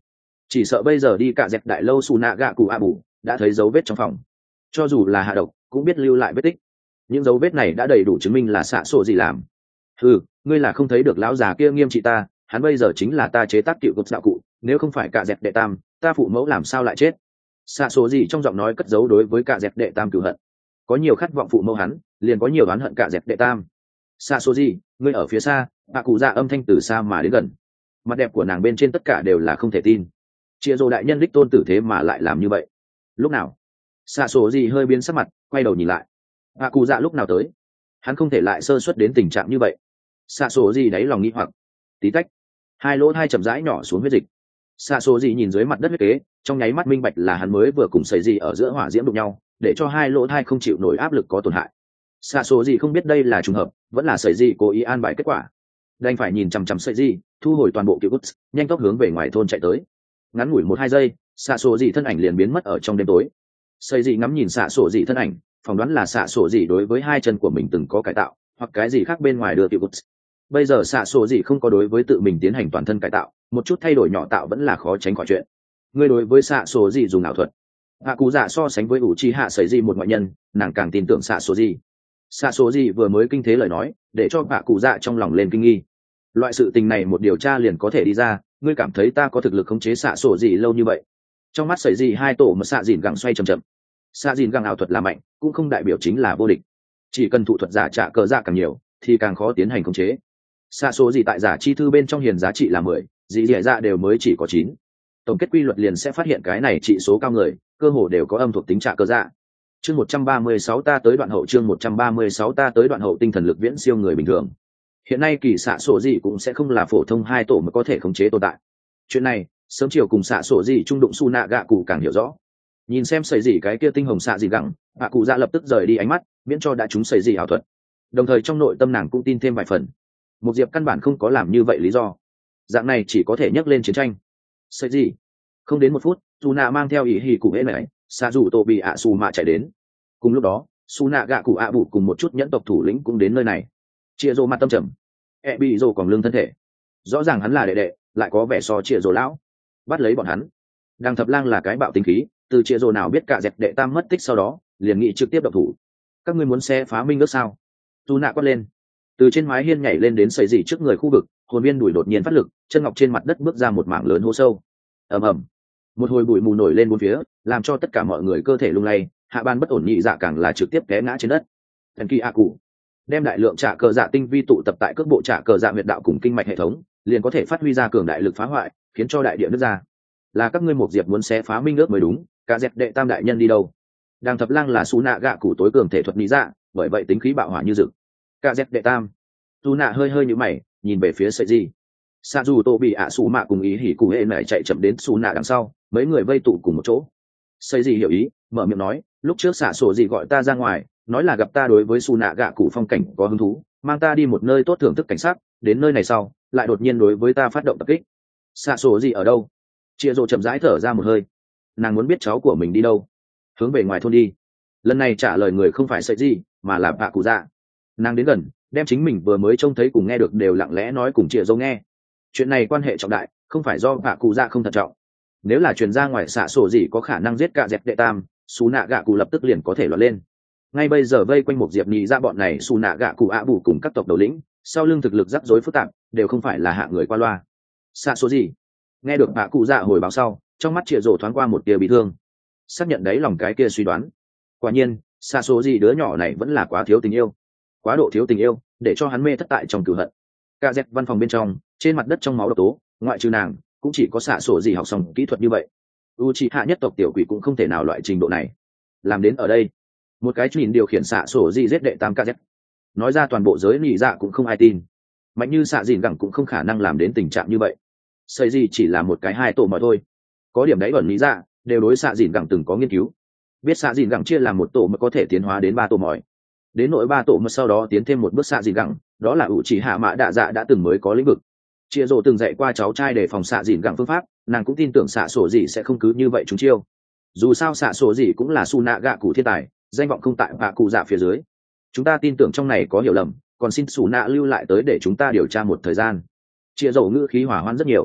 chỉ sợ bây giờ đi cả dẹp đại lâu xù nạ gạ cụ ạ bù đã thấy dấu vết trong phòng, cho dù là hạ độc cũng biết lưu lại vết tích. Những dấu vết này đã đầy đủ chứng minh là xạ sổ gì làm. Ừ, ngươi là không thấy được lão già kia nghiêm trị ta, hắn bây giờ chính là ta chế tác cựu gục dạo cụ, nếu không phải cả dẹp đệ tam, ta phụ mẫu làm sao lại chết. Xạ sổ gì trong giọng nói cất giấu đối với cả dẹp đệ tam cửu hận, có nhiều khát vọng phụ mẫu hắn, liền có nhiều oán hận cả dẹp đệ tam. Xạ sổ gì, ngươi ở phía xa, bà cụ dạ âm thanh từ xa mà đến gần, mặt đẹp của nàng bên trên tất cả đều là không thể tin. Chia rồ đại nhân đích tôn tử thế mà lại làm như vậy. Lúc nào? Xạ sổ gì hơi biến sắc mặt, quay đầu nhìn lại. Bà cụ dạ lúc nào tới? Hắn không thể lại sơ suất đến tình trạng như vậy. Xạ sổ gì đáy lòng nghĩ hoặc. Tí tách, hai lỗ hai chậm rãi nhỏ xuống huyết dịch. Xạ sổ gì nhìn dưới mặt đất huyết kế, trong nháy mắt minh bạch là hắn mới vừa cùng sấy gì ở giữa hỏa diễm đụng nhau, để cho hai lỗ thai không chịu nổi áp lực có tổn hại. Xạ sổ gì không biết đây là trùng hợp, vẫn là sấy gì cố ý an bài kết quả. Đành phải nhìn chằm chằm sấy gì, thu hồi toàn bộ cựu bút, nhanh tốc hướng về ngoài thôn chạy tới. Ngắn ngủi 1-2 giây, xạ sổ gì thân ảnh liền biến mất ở trong đêm tối. Sấy gì ngắm nhìn xạ sổ gì thân ảnh, phỏng đoán là xạ sổ gì đối với hai chân của mình từng có cải tạo, hoặc cái gì khác bên ngoài đưa cựu bút. Bây giờ xạ sổ gì không có đối với tự mình tiến hành toàn thân cải tạo, một chút thay đổi nhỏ tạo vẫn là khó tránh khỏi chuyện. Ngươi đối với xạ sổ gì dùng ảo thuật? Hạ cụ dạ so sánh với ủ chi hạ sấy gì một ngoại nhân, nàng càng tin tưởng xạ sổ gì. Xạ sổ gì vừa mới kinh thế lời nói, để cho hạ cụ dạ trong lòng lên kinh nghi. Loại sự tình này một điều tra liền có thể đi ra, ngươi cảm thấy ta có thực lực khống chế xạ sổ gì lâu như vậy? Trong mắt sấy gì hai tổ mà xạ dìn gẳng xoay chậm chậm. Xạ dìn gẳng ảo thuật là mạnh, cũng không đại biểu chính là vô địch. Chỉ cần thủ thuật giả trả cờ dạ càng nhiều, thì càng khó tiến hành khống chế. Xạ số gì tại giả chi thư bên trong hiền giá trị là 10, dị dẻ dạ đều mới chỉ có 9. Tổng kết quy luật liền sẽ phát hiện cái này trị số cao người, cơ hồ đều có âm thuộc tính trả cơ dạ. Chương 136 ta tới đoạn hậu, chương 136 ta tới đoạn hậu, tinh thần lực viễn siêu người bình thường. Hiện nay kỳ xạ sổ gì cũng sẽ không là phổ thông hai tổ mà có thể khống chế tồn tại. Chuyện này, sớm chiều cùng xạ sổ gì trung đụng su nạ gạ cụ càng hiểu rõ. Nhìn xem sấy gì cái kia tinh hồng xạ gì gẳng, hạ cụ dạ lập tức rời đi ánh mắt, miễn cho đã trúng sấy gì ảo thuật. Đồng thời trong nội tâm nàng cũng tin thêm vài phần. Một diệp căn bản không có làm như vậy lý do, dạng này chỉ có thể nhắc lên chiến tranh. Sấy gì? Không đến 1 phút, su nạ mang theo ý hì cụ hễ này, xạ rủ tổ bị ạ xù mạ chạy đến. Cùng lúc đó, su nạ gạ cụ ạ bụt cùng một chút nhẫn tộc thủ lĩnh cũng đến nơi này. Chia rô mặt tâm trầm, e bị rô còn lương thân thể, rõ ràng hắn là đệ đệ, lại có vẻ so chia rô lão. Bắt lấy bọn hắn. Đằng thập lang là cái bạo tính khí, từ chia rô nào biết cả dẹp đệ tam mất tích sau đó liền nghĩ trực tiếp động thủ. Các ngươi muốn xe phá minh ước sao? Su nạ quát lên. Từ trên mái hiên nhảy lên đến sấy gì trước người khu vực, hồn viên đuổi đột nhiên phát lực, chân ngọc trên mặt đất bước ra một mảng lớn hố sâu. Ầm ầm, một hồi bụi mù nổi lên bốn phía, làm cho tất cả mọi người cơ thể lung lay, hạ ban bất ổn nhị dạ càng là trực tiếp té ngã trên đất. Thần kỳ a cụ đem đại lượng trả cờ dạ tinh vi tụ tập tại cước bộ trả cờ dạ huyệt đạo cùng kinh mạch hệ thống, liền có thể phát huy ra cường đại lực phá hoại, khiến cho đại địa nứt ra. Là các ngươi một diệp muốn xé phá minh ước mới đúng, cả dẹp đệ tam đại nhân đi đâu? Đàng thập lang là sú nạ gạ cụ tối cường thể thuật nhị dạ, bởi vậy tính khí bạo hỏa như rực. Cả dẹp đệ tam. Sú nạ hơi hơi nhíu mày, nhìn về phía sợi gì. Sa dù tô bị ạ sú mạ cùng ý hỉ cụ hệ này chạy chậm đến sú nạ đằng sau, mấy người vây tụ cùng một chỗ. Sợi gì hiểu ý, mở miệng nói, lúc trước xạ sổ gì gọi ta ra ngoài, nói là gặp ta đối với su nạ gạ cụ phong cảnh có hứng thú, mang ta đi một nơi tốt thưởng thức cảnh sát, đến nơi này sau lại đột nhiên đối với ta phát động tập kích. Xạ sổ gì ở đâu? Chia rồ chậm rãi thở ra một hơi, nàng muốn biết cháu của mình đi đâu, hướng về ngoài thôn đi. Lần này trả lời người không phải sợi gì, mà là bạ cụ dạ. Nàng đến gần, đem chính mình vừa mới trông thấy cùng nghe được đều lặng lẽ nói cùng chia rồ nghe. Chuyện này quan hệ trọng đại, không phải do bạ cụ dạ không thận trọng. Nếu là truyền ra ngoài xạ sổ gì có khả năng giết cả dẹp đệ tam, su nạ gạ cụ lập tức liền có thể loạn lên. Ngay bây giờ vây quanh một diệp nhị ra bọn này su nạ gạ cụ ạ bù cùng các tộc đầu lĩnh, sau lưng thực lực rắc rối phức tạp, đều không phải là hạ người qua loa. Xạ số gì? Nghe được bạ cụ dạ hồi báo sau, trong mắt chĩa rổ thoáng qua một tia bị thương, xác nhận đấy lòng cái kia suy đoán. Quả nhiên, xạ số gì đứa nhỏ này vẫn là quá thiếu tình yêu, quá độ thiếu tình yêu, để cho hắn mê thất tại trong cửu hận. Cả dẹp văn phòng bên trong, trên mặt đất trong máu độc tố, ngoại trừ nàng, cũng chỉ có xạ sổ gì học xong kỹ thuật như vậy. Uchiha nhất tộc tiểu quỷ cũng không thể nào loại trình độ này làm đến ở đây. Một cái nhìn điều khiển xạ sổ gì giết đệ tam kz, nói ra toàn bộ giới nhị dạ cũng không ai tin. Mạnh như xạ dìn gẳng cũng không khả năng làm đến tình trạng như vậy. Xây gì chỉ là một cái hai tổ mà thôi. Có điểm đấy ẩn nhị dạ đều đối xạ dìn gẳng từng có nghiên cứu, biết xạ dìn gẳng chia làm một tổ mà có thể tiến hóa đến 3 tổ mỏi, đến nội 3 tổ mà sau đó tiến thêm một bước xạ dìn gẳng, đó là Uchiha mã đạ dạ đã từng mới có lĩnh vực. Chia rổ từng dạy qua cháu trai để phòng xạ dìn gẳng phương pháp, nàng cũng tin tưởng xạ sổ gì sẽ không cứ như vậy chúng chiêu. Dù sao xạ sổ gì cũng là su nạ gạ cụ thiên tài, danh vọng không tại bạ cụ dạ phía dưới. Chúng ta tin tưởng trong này có hiểu lầm, còn xin su nạ lưu lại tới để chúng ta điều tra một thời gian. Chia rổ ngữ khí hỏa hoãn rất nhiều.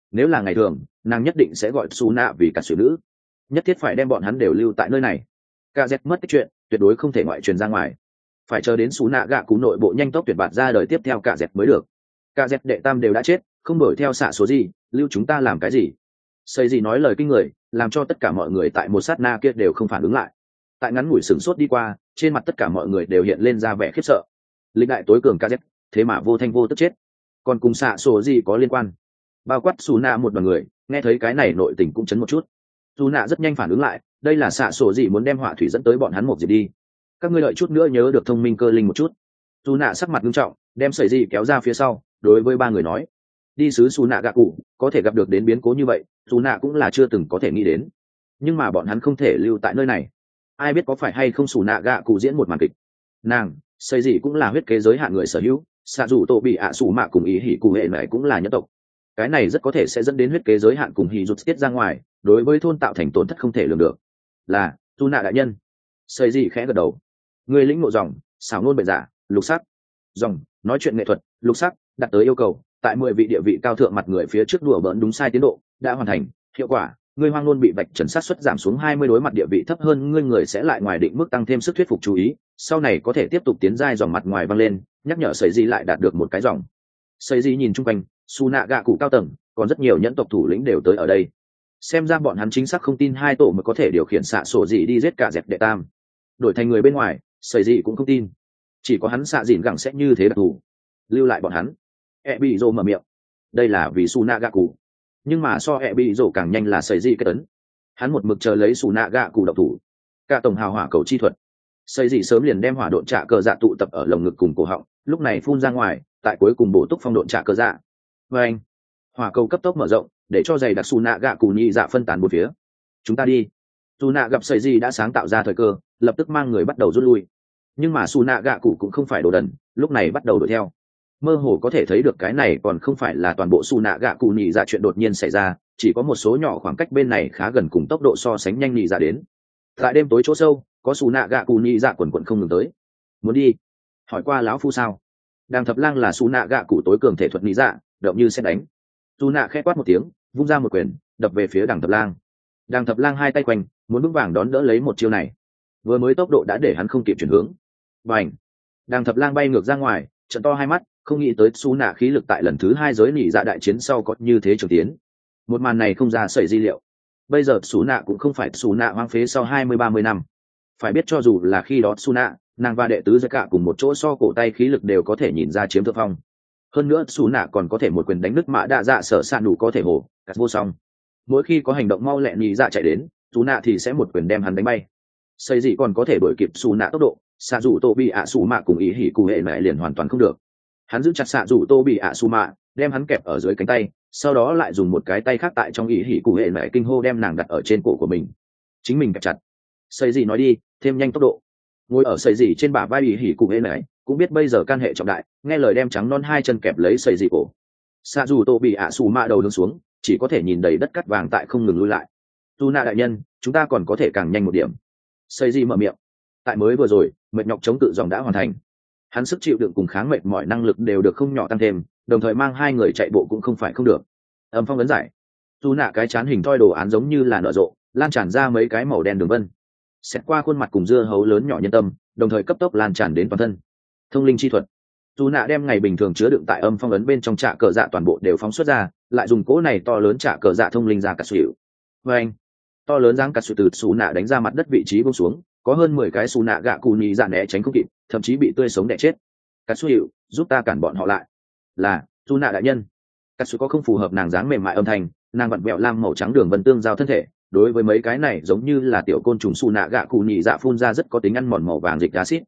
nếu là ngày thường nàng nhất định sẽ gọi xù nạ vì cả sự nữ, nhất thiết phải đem bọn hắn đều lưu tại nơi này. Ca z mất tích chuyện tuyệt đối không thể ngoại truyền ra ngoài, phải chờ đến xù nạ gạ cụ nội bộ nhanh tốc tuyển bạt ra đời tiếp theo cả dẹt mới được. Cả dẹt đệ tam đều đã chết, không đổi theo xạ số gì, lưu chúng ta làm cái gì? Xây gì nói lời kinh người, làm cho tất cả mọi người tại một sát na kia đều không phản ứng lại. Tại ngắn ngủi sửng sốt đi qua, trên mặt tất cả mọi người đều hiện lên ra vẻ khiếp sợ. Lịch đại tối cường cả dẹt, thế mà vô thanh vô tức chết, còn cùng xạ số gì có liên quan? Bao quát xù nạ một đoàn người, nghe thấy cái này nội tình cũng chấn một chút. Xù nạ rất nhanh phản ứng lại, đây là xạ số gì muốn đem họa thủy dẫn tới bọn hắn một diệt đi. Các ngươi đợi chút nữa nhớ được thông minh cơ linh một chút. Xù nạ sắc mặt nghiêm trọng, đem sợi gì kéo ra phía sau, đối với ba người nói, đi sứ xù nạ gạ cụ có thể gặp được đến biến cố như vậy, xù nạ cũng là chưa từng có thể nghĩ đến, nhưng mà bọn hắn không thể lưu tại nơi này. Ai biết có phải hay không xù nạ gạ cụ diễn một màn kịch. Nàng sợi gì cũng là huyết kế giới hạn người sở hữu, xạ dù tổ bị ạ xù mạ cùng ý hỉ cụ hệ này cũng là nhân tộc, cái này rất có thể sẽ dẫn đến huyết kế giới hạn cùng hỉ rụt tiết ra ngoài, đối với thôn tạo thành tổn thất không thể lường được. Là xù nạ đại nhân. Sợi gì khẽ gật đầu. Người lĩnh ngộ dòng xảo nôn bệnh giả lục sắc dòng nói chuyện nghệ thuật lục sắc đặt tới yêu cầu tại 10 vị địa vị cao thượng mặt người phía trước đùa bỡn đúng sai tiến độ đã hoàn thành. Hiệu quả, ngươi hoang nôn bị bạch trần sát suất giảm xuống 20, đối mặt địa vị thấp hơn ngươi người sẽ lại ngoài định mức tăng thêm sức thuyết phục chú ý, sau này có thể tiếp tục tiến giai dòng mặt ngoài văng lên, nhắc nhở sợi gì lại đạt được một cái dòng. Sợi gì nhìn chung quanh, su nạ gạ cụ cao tầng còn rất nhiều nhẫn tộc thủ lĩnh đều tới ở đây, xem ra bọn hắn chính xác không tin hai tổ mới có thể điều khiển xạ sổ gì đi giết cả dẹp đệ tam. Đổi thành người bên ngoài, sợi gì cũng không tin, chỉ có hắn xạ dìn gẳng sẽ như thế đặc thù lưu lại bọn hắn. Bị rồ mở miệng, đây là vì su nạ gạ cụ, nhưng mà so bị rồ càng nhanh là sợi gì kết ấn, hắn một mực chờ lấy su nạ gạ cụ độc thủ. Cả tổng hào hỏa cầu chi thuật, sợi gì sớm liền đem hỏa độn trả cờ dạ tụ tập ở lồng ngực cùng cổ họng, lúc này phun ra ngoài, tại cuối cùng bổ túc phong độn trả cờ dạ. Và anh hỏa cầu cấp tốc mở rộng, để cho giày đặc su nạ gạ cụ nhị dạ phân tán bốn phía. Chúng ta đi. Su nạ gặp sợi gì đã sáng tạo ra thời cơ, lập tức mang người bắt đầu rút lui, nhưng mà su nạ gạ cụ cũng không phải đồ đần, lúc này bắt đầu đuổi theo. Mơ hồ có thể thấy được cái này còn không phải là toàn bộ su nạ gạ cụ nhị dạ chuyện đột nhiên xảy ra, chỉ có một số nhỏ khoảng cách bên này khá gần cùng tốc độ so sánh nhanh nhị dạ đến. Tại đêm tối chỗ sâu, có su nạ gạ cụ nhị dạ quần quần không ngừng tới. Muốn đi? Hỏi qua lão phu sao? Đàng thập lang là su nạ gạ cụ tối cường thể thuật nhị dạ, động như sẽ đánh. Su nạ khẽ quát một tiếng, vung ra một quyền, đập về phía đàng thập lang. Đàng thập lang hai tay quanh, muốn vững vàng đón đỡ lấy một chiêu này, vừa mới tốc độ đã để hắn không kịp chuyển hướng. Bành! Đàng thập lang bay ngược ra ngoài, trợn to hai mắt, không nghĩ tới su nạ khí lực tại lần thứ 2 giới nỉ dạ đại chiến sau có như thế trường tiến. Một màn này không ra sẩy di liệu. Bây giờ su nạ cũng không phải su nạ hoang phế sau 20-30 năm. Phải biết cho dù là khi đó su nạ, nàng và đệ tứ giai cả cùng một chỗ so cổ tay khí lực đều có thể nhìn ra chiếm thượng phong. Hơn nữa su nạ còn có thể một quyền đánh nứt mã đa dạ sở sạn đủ có thể hồ cắt vô song. Mỗi khi có hành động mau lẹ nỉ dạ chạy đến, su nạ thì sẽ một quyền đem hắn đánh bay. Xây gì còn có thể đuổi kịp su nạ tốc độ, xạ dù tô bị ạ su mạ cùng ý hỉ cụ hệ mẹ liền hoàn toàn không được. Hắn giữ chặt xạ dù tô bị ạ su mạ, đem hắn kẹp ở dưới cánh tay, sau đó lại dùng một cái tay khác tại trong ý hỉ cụ hệ mẹ kinh hô đem nàng đặt ở trên cổ của mình, chính mình kẹp chặt. Xây gì nói đi, thêm nhanh tốc độ. Ngồi ở xây gì trên bả vai ý hỉ cụ hệ mẹ cũng biết bây giờ can hệ trọng đại, nghe lời đem trắng non hai chân kẹp lấy xây gì cổ. Xạ dù tô bị ạ su mạ đầu hướng xuống, chỉ có thể nhìn đầy đất cắt vàng tại không ngừng lui lại. Tu Na đại nhân, chúng ta còn có thể càng nhanh một điểm. Xây gì mở miệng. Tại mới vừa rồi, mệt nhọc chống cự dòng đã hoàn thành, hắn sức chịu đựng cùng kháng mệt mọi năng lực đều được không nhỏ tăng thêm, đồng thời mang hai người chạy bộ cũng không phải không được. Âm phong ấn giải. Tu nạ cái chán hình thoi đồ án giống như là nở rộ, lan tràn ra mấy cái màu đen đường vân, xẹt qua khuôn mặt cùng dưa hấu lớn nhỏ nhân tâm, đồng thời cấp tốc lan tràn đến toàn thân. Thông linh chi thuật. Tu nạ đem ngày bình thường chứa đựng tại âm phong ấn bên trong trạ cờ dạ toàn bộ đều phóng xuất ra, lại dùng cỗ này to lớn trạ cờ dạ thông linh ra cả sủi. Anh to lớn dáng cả sủi từ su nạ đánh ra mặt đất vị trí buông xuống, có hơn 10 cái su nạ gạ cù nhì dạ né tránh không kịp, thậm chí bị tươi sống đẻ chết. Cắt Su Hiệu, giúp ta cản bọn họ lại. Là, su nạ đại nhân. Cắt Su có không phù hợp nàng dáng mềm mại âm thanh, nàng vặn vẹo lam màu trắng đường vân tương giao thân thể, đối với mấy cái này giống như là tiểu côn trùng su nạ gạ cù nhì dạ phun ra rất có tính ăn mòn màu vàng dịch acid.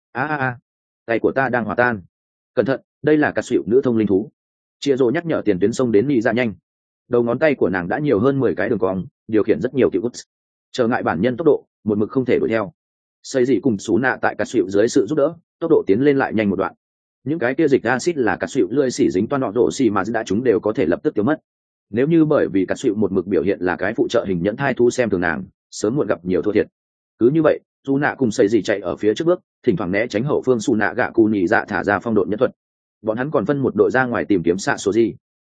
Tay của ta đang hòa tan. Cẩn thận, đây là Cắt Su Hiệu nữ thông linh thú. Chia rồ nhắc nhở tiền tuyến sông đến nhì dạ nhanh. Đầu ngón tay của nàng đã nhiều hơn 10 cái đường cong, điều khiển rất nhiều kiểu út. Trở ngại bản nhân tốc độ, một mực không thể đuổi theo. Xây dị cùng xú nạ tại Cắt Su Hiệu dưới sự giúp đỡ, tốc độ tiến lên lại nhanh một đoạn. Những cái kia dịch acid là Cắt Su Hiệu lưỡi xỉ dính toan nọ độ xì mà đã chúng đều có thể lập tức tiêu mất. Nếu như bởi vì Cắt Su Hiệu một mực biểu hiện là cái phụ trợ hình nhẫn thai thu xem thường nàng, sớm muộn gặp nhiều thua thiệt. Cứ như vậy, xú nạ cùng xây dị chạy ở phía trước bước, thỉnh thoảng né tránh hậu phương xù nạ gạ cù nhì dạ thả ra phong độn nhẫn thuật. Bọn hắn còn phân một đội ra ngoài tìm kiếm xạ số gì.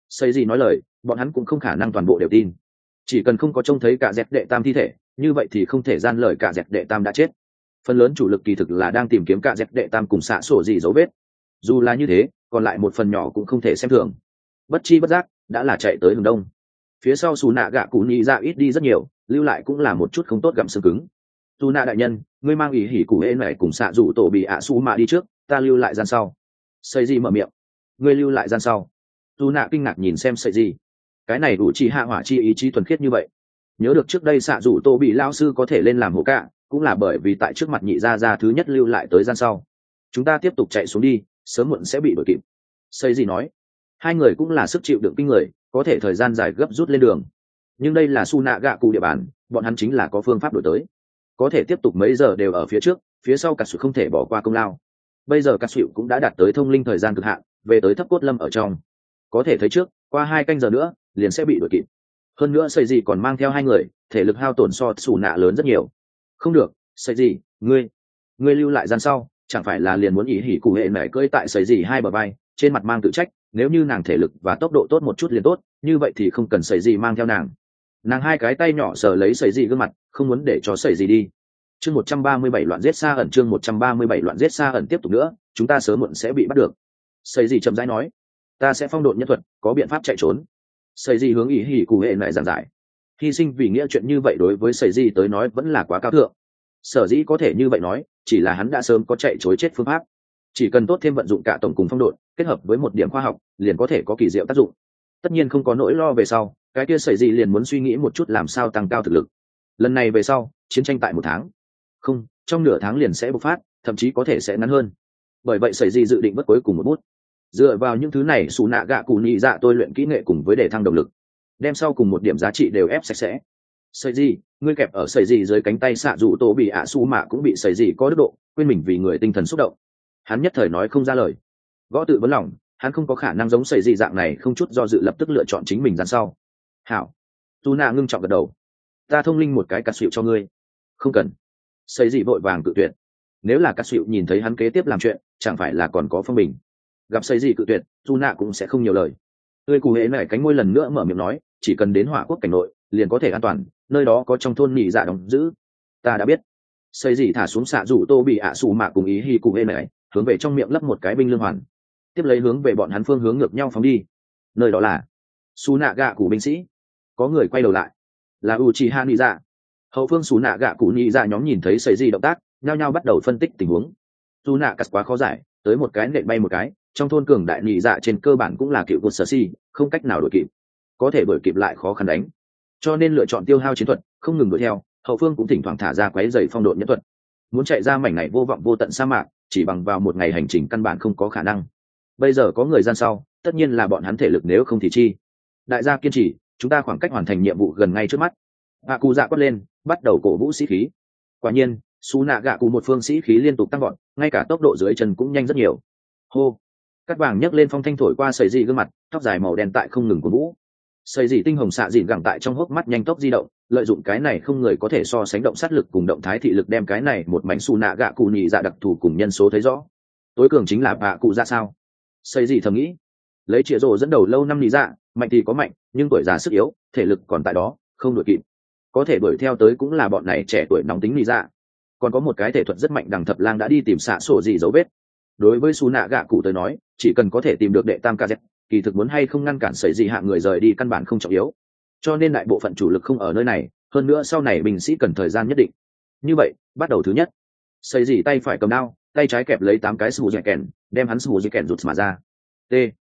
Xây gì nói lời, bọn hắn cũng không khả năng toàn bộ đều tin. Chỉ cần không có trông thấy cả dẹp đệ tam thi thể, như vậy thì không thể gian lời cả dẹp đệ tam đã chết. Phần lớn chủ lực kỳ thực là đang tìm kiếm cả dẹp đệ tam cùng xạ sổ gì dấu vết. Dù là như thế, còn lại một phần nhỏ cũng không thể xem thường. Bất chi bất giác đã là chạy tới hướng đông. Phía sau xù nạ gạ cụ nhị ra ít đi rất nhiều, lưu lại cũng là một chút không tốt gặm xương cứng. Dù nạ đại nhân, ngươi mang ý hỉ cụ hễ này cùng xạ rủ tổ bị ạ su mạ đi trước, ta lưu lại gian sau. Xây gì mở miệng, ngươi lưu lại gian sau. Dù nạ kinh ngạc nhìn xem Xây gì, cái này đủ chi hạ hỏa chi ý chí thuần khiết như vậy. Nhớ được trước đây xạ rủ tổ bị lao sư có thể lên làm hổ cả, cũng là bởi vì tại trước mặt nhị gia thứ nhất lưu lại tới gian sau. Chúng ta tiếp tục chạy xuống đi, sớm muộn sẽ bị đuổi kịp. Xây gì nói, hai người cũng là sức chịu đựng kinh người, có thể thời gian dài gấp rút lên đường. Nhưng đây là su nạ gạ cụ địa bàn, bọn hắn chính là có phương pháp đổi tới, có thể tiếp tục mấy giờ đều ở phía trước, phía sau cả sự không thể bỏ qua công lao. Bây giờ cả sự cũng đã đạt tới thông linh thời gian cực hạn, về tới thấp cốt lâm ở trong, có thể thấy trước qua 2 canh giờ nữa liền sẽ bị đuổi kịp. Hơn nữa Xây gì còn mang theo 2 người, thể lực hao tổn so xù nạ lớn rất nhiều. Không được, Xây gì, ngươi lưu lại gian sau, chẳng phải là liền muốn ý hỉ cụ hệ mẹ cưỡi tại Xây gì hai bờ vai, trên mặt mang tự trách, nếu như nàng thể lực và tốc độ tốt một chút liền tốt, như vậy thì không cần Xây gì mang theo nàng. Nàng 2 cái tay nhỏ sờ lấy Xây gì gương mặt, không muốn để cho Xây gì đi. Chương 137 loạn giết xa ẩn, chương 137 loạn giết xa ẩn tiếp tục nữa, chúng ta sớm muộn sẽ bị bắt được. Xây gì chậm rãi nói, ta sẽ phong độn nhân thuật, có biện pháp chạy trốn. Xây gì hướng ý hỉ cụ hệ lại giảng giải, hy sinh vì nghĩa chuyện như vậy đối với Xây gì tới nói vẫn là quá cao thượng. Sở dĩ có thể như vậy nói, chỉ là hắn đã sớm có chạy trối chết phương pháp, chỉ cần tốt thêm vận dụng cả tổng cùng phong độn, kết hợp với một điểm khoa học, liền có thể có kỳ diệu tác dụng. Tất nhiên không có nỗi lo về sau, cái kia Xây gì liền muốn suy nghĩ một chút làm sao tăng cao thực lực. Lần này về sau, chiến tranh tại 1 tháng, không, trong nửa tháng liền sẽ bộc phát, thậm chí có thể sẽ ngắn hơn. Bởi vậy Xây gì dự định bất cuối cùng một bút. Dựa vào những thứ này xù nạ gạ cụ nhị dạ tôi luyện kỹ nghệ cùng với đề thăng động lực, đem sau cùng một điểm giá trị đều ép sạch sẽ. Xây gì, ngươi kẹp ở Xây gì dưới cánh tay xạ dụ tổ bị ạ su mạ cũng bị Xây gì có đức độ, quên mình vì người tinh thần xúc động. Hắn nhất thời nói không ra lời. Gõ tự vấn lòng, hắn không có khả năng giống Xây gì dạng này không chút do dự lập tức lựa chọn chính mình dàn sau. Hảo. Tu nạ ngưng trọng gật đầu. Ta thông linh một cái cà xịu cho ngươi. Không cần. Xây gì vội vàng cự tuyệt. Nếu là cà xịu nhìn thấy hắn kế tiếp làm chuyện, chẳng phải là còn có phong bình. Gặp Xây gì cự tuyệt, Tu nạ cũng sẽ không nhiều lời. Tươi cụ hễ nảy cánh môi lần nữa mở miệng nói, chỉ cần đến Hỏa Quốc cảnh nội liền có thể an toàn, nơi đó có trong thôn nhị dạ đóng giữ. Ta đã biết. Xây gì thả xuống xạ rủ tô bị ạ sủ mạ cùng ý hi cụ hễ nảy, hướng về trong miệng lấp một cái binh lương hoàn, tiếp lấy hướng về bọn hắn phương hướng ngược nhau phóng đi. Nơi đó là su nạ gạ cụ binh sĩ. Có người quay đầu lại, là Uchiha nhị dạ. Hậu phương su nạ gạ cụ nhị dạ nhóm nhìn thấy Xây gì động tác, nhao nhao bắt đầu phân tích tình huống. Su nạ cắt quá khó giải, tới một cái nện bay một cái, trong thôn cường đại nhị dạ trên cơ bản cũng là cựu cột sở si, không cách nào đuổi kịp, có thể đuổi kịp lại khó khăn đánh, cho nên lựa chọn tiêu hao chiến thuật, không ngừng đuổi theo. Hậu phương cũng thỉnh thoảng thả ra quấy dày phong độn nhẫn thuật, muốn chạy ra mảnh này vô vọng vô tận sa mạc, chỉ bằng vào một ngày hành trình căn bản không có khả năng. Bây giờ có người gian sau, tất nhiên là bọn hắn thể lực, nếu không thì chi. Đại gia kiên trì, chúng ta khoảng cách hoàn thành nhiệm vụ gần ngay trước mắt. Hạ cụ dạ quát lên, bắt đầu cổ vũ sĩ khí. Quả nhiên, su nạ gạ cụ một phương sĩ khí liên tục tăng gọn, ngay cả tốc độ dưới chân cũng nhanh rất nhiều. Hô. Cắt vàng nhấc lên phong thanh thổi qua Xây gì gương mặt, tóc dài màu đen tại không ngừng của vũ. Xây gì tinh hồng xạ dịn gẳng tại trong hốc mắt nhanh tốc di động, lợi dụng cái này không người có thể so sánh động sát lực cùng động thái thị lực, đem cái này một mảnh su nạ gạ cụ nhị dạ đặc thù cùng nhân số thấy rõ. Tối cường chính là bạ cụ ra sao? Xây gì thầm nghĩ. Lấy chĩa rồ dẫn đầu lâu năm nhị dạ, mạnh thì có mạnh, nhưng tuổi già sức yếu, thể lực còn tại đó, không đuổi kịp. Có thể đuổi theo tới cũng là bọn này trẻ tuổi nóng tính nhị dạ. Còn có một cái thể thuật rất mạnh đằng thập lang đã đi tìm xạ sổ gì dấu vết. Đối với su nạ gạ cụ tới nói, chỉ cần có thể tìm được đệ tam kz, kỳ thực muốn hay không ngăn cản Xây gì hạng người rời đi căn bản không trọng yếu, cho nên đại bộ phận chủ lực không ở nơi này. Hơn nữa sau này binh sĩ cần thời gian nhất định. Như vậy bắt đầu thứ nhất, Xây gì tay phải cầm đao, tay trái kẹp lấy 8 cái sù dẻ kèn, đem hắn sù dẻ kèn rụt mà ra. T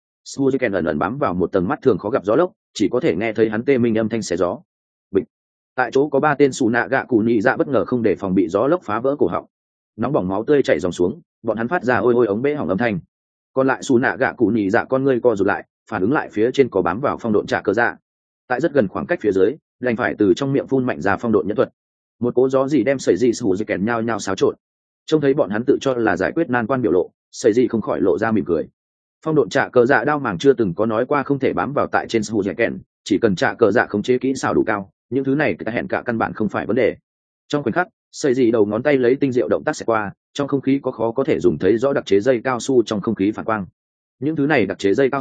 sù dẻ kèn ẩn ẩn bám vào một tầng mắt thường khó gặp gió lốc, chỉ có thể nghe thấy hắn tê minh âm thanh xé gió. Bịch. Tại chỗ có 3 tên su nạ gạ cụ nhị dạ bất ngờ không để phòng bị gió lốc phá vỡ cổ họng, nóng bỏng máu tươi chảy dòng xuống, bọn hắn phát ra ôi ôi ống bể hỏng âm thanh. Còn lại su nạ gạ cụ nhị dạ con ngươi co rụt lại, phản ứng lại phía trên có bám vào phong độn trả cơ dạ. Tại rất gần khoảng cách phía dưới, đành phải từ trong miệng phun mạnh ra phong độn nhẫn thuật. Một cỗ gió gì đem Xây gì sù dây kèn nhao nhao xáo trộn. Trông thấy bọn hắn tự cho là giải quyết nan quan biểu lộ, Xây gì không khỏi lộ ra mỉm cười. Phong độn trả cơ dạ đao màng chưa từng có nói qua không thể bám vào tại trên sù dây kèn, chỉ cần trả cơ dạ khống chế kỹ xảo đủ cao, những thứ này cả hẹn cả căn bản không phải vấn đề. Trong khoảnh khắc, Xây gì đầu ngón tay lấy tinh diệu động tác xẹt qua, trong không khí có khó có thể dùng thấy rõ đặc chế dây cao su trong không khí phản quang. Những thứ này đặc chế dây cao su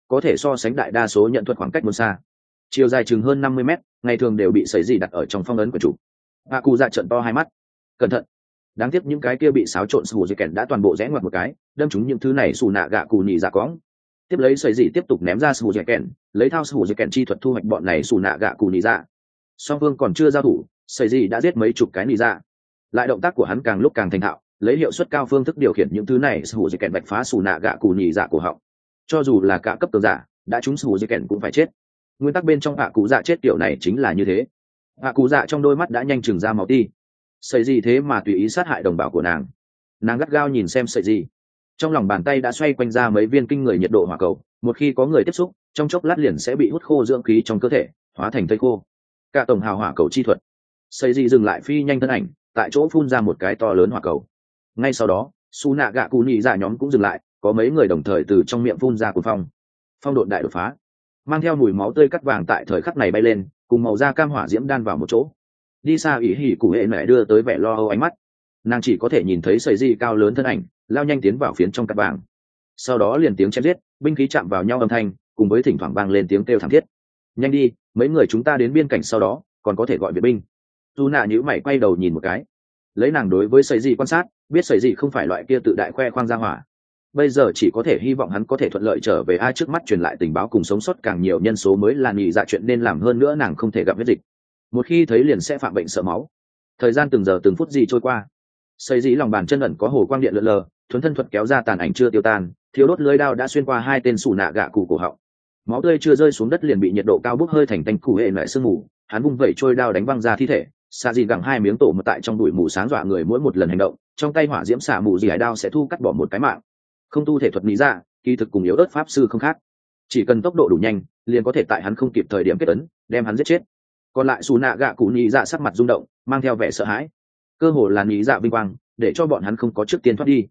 có thể so sánh đại đa số nhận thuật khoảng cách muốn xa. Chiều dài chừng hơn 50 mét, ngày thường đều bị sấy gì đặt ở trong phong ấn của chủ. Hạ cụ dạ trợn to hai mắt. Cẩn thận. Đáng tiếc những cái kia bị xáo trộn sủ dì kèn đã toàn bộ rẽ ngoặt một cái, đâm trúng những thứ này xù nạ gạ cù nhị dạ cóng. Tiếp lấy sấy gì tiếp tục ném ra sủ dì kèn, lấy thao sủ dì kèn chi thuật thu hoạch bọn này xù nạ gạ cù nhị dạ. Song phương còn chưa giao thủ, sấy gì đã giết mấy chục cái nhị dạ. Lại động tác của hắn càng lúc càng thành thạo, lấy hiệu suất cao phương thức điều khiển những thứ này sủ dì kèn bạch phá xù nạ gạ cù nhị dạ của họng. Cho dù là cả cấp cường giả, đã trúng sủ dì kèn cũng phải chết. Nguyên tắc bên trong hạ cụ dạ chết kiểu này chính là như thế. Hạ cụ dạ trong đôi mắt đã nhanh chừng ra máu ti. Sợi gì thế mà tùy ý sát hại đồng bào của nàng gắt gao nhìn xem sợi gì, trong lòng bàn tay đã xoay quanh ra mấy viên kinh người nhiệt độ hỏa cầu, một khi có người tiếp xúc trong chốc lát liền sẽ bị hút khô dưỡng khí trong cơ thể, hóa thành thây khô. Cả tổng hào hỏa cầu chi thuật. Sợi gì dừng lại phi nhanh thân ảnh, tại chỗ phun ra một cái to lớn hỏa cầu. Ngay sau đó su nạ gạ cụ nhị dạ nhóm cũng dừng lại, có mấy người đồng thời từ trong miệng phun ra cuồng phong độn đại đột phá, mang theo mùi máu tươi cắt vàng tại thời khắc này bay lên, cùng màu da cam hỏa diễm đan vào một chỗ. Đi xa ý hỉ cụ hệ mẹ đưa tới vẻ lo âu ánh mắt, nàng chỉ có thể nhìn thấy sợi di cao lớn thân ảnh lao nhanh tiến vào phiến trong cắt vàng, sau đó liền tiếng chém giết, binh khí chạm vào nhau âm thanh, cùng với thỉnh thoảng vang lên tiếng kêu thảm thiết. Nhanh đi, mấy người chúng ta đến biên cảnh sau đó còn có thể gọi viện binh. Dù nạ nhíu mày quay đầu nhìn một cái, lấy nàng đối với sợi di quan sát, biết sợi di không phải loại kia tự đại khoe khoang ra hỏa, bây giờ chỉ có thể hy vọng hắn có thể thuận lợi trở về. Ai trước mắt truyền lại tình báo cùng sống sót càng nhiều nhân số mới là nhị dạ chuyện nên làm, hơn nữa nàng không thể gặp huyết dịch, một khi thấy liền sẽ phạm bệnh sợ máu. Thời gian từng giờ từng phút gì trôi qua, xây dĩ lòng bàn chân ẩn có hồ quang điện lượn lờ, thuấn thân thuật kéo ra tàn ảnh chưa tiêu tan, thiếu đốt lưới đao đã xuyên qua hai tên xù nạ gạ cụ cổ họng, máu tươi chưa rơi xuống đất liền bị nhiệt độ cao bốc hơi thành tanh cụ hệ lại sương mù. Hắn vung vẩy trôi đao đánh văng ra thi thể, xạ dị gẳng hai miếng tổ mật tại trong bụi mù sáng dọa người. Mỗi một lần hành động trong tay hỏa diễm xạ mù dị hải đao sẽ thu cắt bỏ một cái mạng. Không tu thể thuật lý ra, kỳ thực cùng yếu ớt pháp sư không khác, chỉ cần tốc độ đủ nhanh liền có thể tại hắn không kịp thời điểm kết ấn đem hắn giết chết. Còn lại xù nạ gạ cụ nhị dạ sắc mặt rung động, mang theo vẻ sợ hãi, cơ hồ là nhị dạ vinh quang để cho bọn hắn không có trước tiên thoát đi.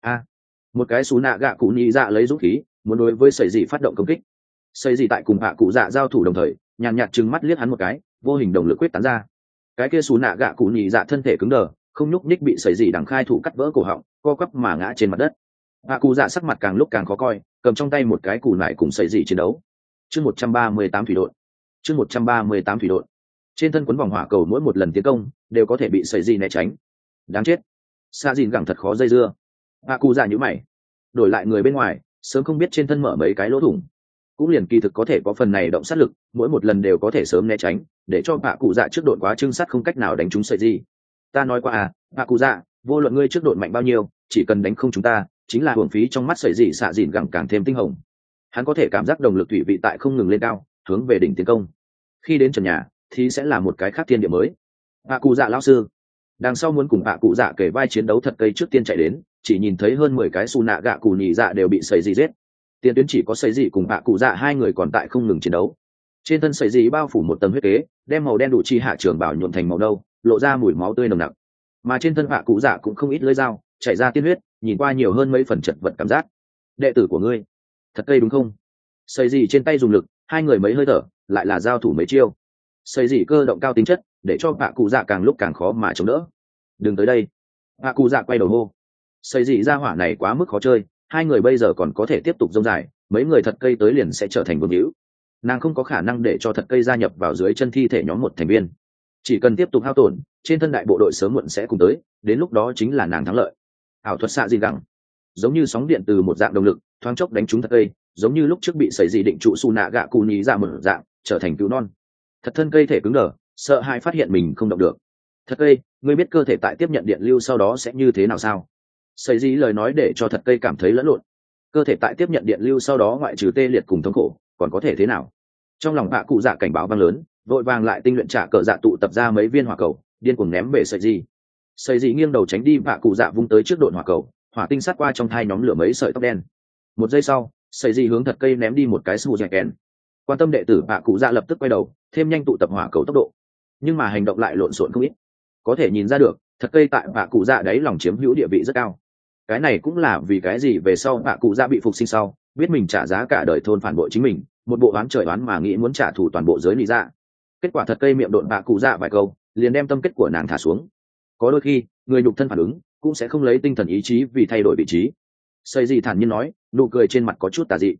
Một cái xù nạ gạ cụ nhị dạ lấy dũng khí muốn đối với sẩy dị phát động công kích. Sẩy dị tại cùng hạ cụ dạ giao thủ đồng thời nhàn nhạt trừng mắt liếc hắn một cái, vô hình động lực quyết tán ra. Cái kia xù nạ gạ cụ nhị dạ thân thể cứng đờ, không nhúc nhích, bị sẩy dị đằng khai thủ cắt vỡ cổ họng, co quắp mà ngã trên mặt đất. Hạ cụ dạ sắc mặt càng lúc càng khó coi, cầm trong tay một cái cù nải cùng sẩy dị chiến đấu. Chương 138 thủy độn. Chương 138 thủy độn. Trên thân quấn vòng hỏa cầu mỗi một lần tiến công đều có thể bị sẩy dị né tránh. Đáng chết, xa dìn gẳng thật khó dây dưa. Hạ cụ dạ nhíu mày, đổi lại người bên ngoài sớm không biết trên thân mở mấy cái lỗ thủng, cũng liền kỳ thực có thể có phần này động sát lực, mỗi một lần đều có thể sớm né tránh, để cho hạ cụ dạ trước độn quá trưng sắt không cách nào đánh trúng sẩy dị. Ta nói qua hạ cụ dạ, vô luận ngươi trước độn mạnh bao nhiêu, chỉ cần đánh không chúng ta chính là hưởng phí. Trong mắt sẩy dị xạ dìn gẳng càng thêm tinh hồng, hắn có thể cảm giác động lực thủy vị tại không ngừng lên cao, hướng về đỉnh tiến công. Khi đến trần nhà thì sẽ là một cái khác thiên địa mới. Hạ cụ dạ lão sư đằng sau muốn cùng hạ cụ dạ kể vai chiến đấu thật cây trước tiên chạy đến, chỉ nhìn thấy hơn 10 cái xù nạ gạ cụ nhị dạ đều bị sẩy dị giết. Tiền tuyến chỉ có sẩy dị cùng hạ cụ dạ hai người còn tại không ngừng chiến đấu. Trên thân sẩy dị bao phủ một tầng huyết kế, đem màu đen đủ chi hạ trường bảo nhuộm thành màu nâu, lộ ra mùi máu tươi nồng nặc. Mà trên thân hạ cụ dạ cũng không ít lưỡi dao chảy ra tiên huyết, nhìn qua nhiều hơn mấy phần chật vật cảm giác. Đệ tử của ngươi thật cây đúng không? Sẩy dị trên tay dùng lực, hai người mấy hơi thở lại là giao thủ mấy chiêu. Sẩy dị cơ động cao tính chất để cho hạ cụ dạ càng lúc càng khó mà chống đỡ. Đừng tới đây. Hạ cụ dạ quay đầu hô. Sẩy dị ra hỏa này quá mức khó chơi, hai người bây giờ còn có thể tiếp tục dông dài, mấy người thật cây tới liền sẽ trở thành vương hữu. Nàng không có khả năng để cho thật cây gia nhập vào dưới chân thi thể nhóm một thành viên, chỉ cần tiếp tục hao tổn, trên thân đại bộ đội sớm muộn sẽ cùng tới, đến lúc đó chính là nàng thắng lợi. Ảo thuật xạ dị gẳng giống như sóng điện từ một dạng động lực thoáng chốc đánh trúng thật cây, giống như lúc trước bị sẩy dị định trụ su nạ gạ cụ nhí ra một dạng, trở thành cứu non. Thật thân cây thể cứng đờ, sợ hãi phát hiện mình không động được. Thật cây, ngươi biết cơ thể tại tiếp nhận điện lưu sau đó sẽ như thế nào sao? Sẩy dị lời nói để cho thật cây cảm thấy lẫn lộn. Cơ thể tại tiếp nhận điện lưu sau đó ngoại trừ tê liệt cùng thống khổ còn có thể thế nào? Trong lòng hạ cụ dạ cảnh báo vang lớn, vội vàng lại tinh luyện trả cờ dạ tụ tập ra mấy viên hỏa cầu, điên cuồng ném về sẩy dị. Sẩy dị nghiêng đầu tránh đi, hạ cụ dạ vung tới trước độn hỏa cầu, hỏa tinh sát qua trong thai nhóm lửa mấy sợi tóc đen. Một giây sau, sẩy dị hướng thật cây ném đi một cái sù dẻ kèn. Quan tâm đệ tử hạ cụ dạ lập tức quay đầu, thêm nhanh tụ tập hỏa cầu tốc độ, nhưng mà hành động lại lộn xộn không ít. Có thể nhìn ra được thật cây tại hạ cụ dạ đấy lòng chiếm hữu địa vị rất cao. Cái này cũng là vì cái gì về sau hạ cụ dạ bị phục sinh sau biết mình trả giá cả đời thôn phản bội chính mình, một bộ oán trời oán mà nghĩ muốn trả thù toàn bộ giới lý dạ. Kết quả thật cây miệng độn hạ cụ dạ vài câu liền đem tâm kết của nàng thả xuống. Có đôi khi người nhục thân phản ứng cũng sẽ không lấy tinh thần ý chí vì thay đổi vị trí. Sẩy dị thản nhiên nói, nụ cười trên mặt có chút tà dị.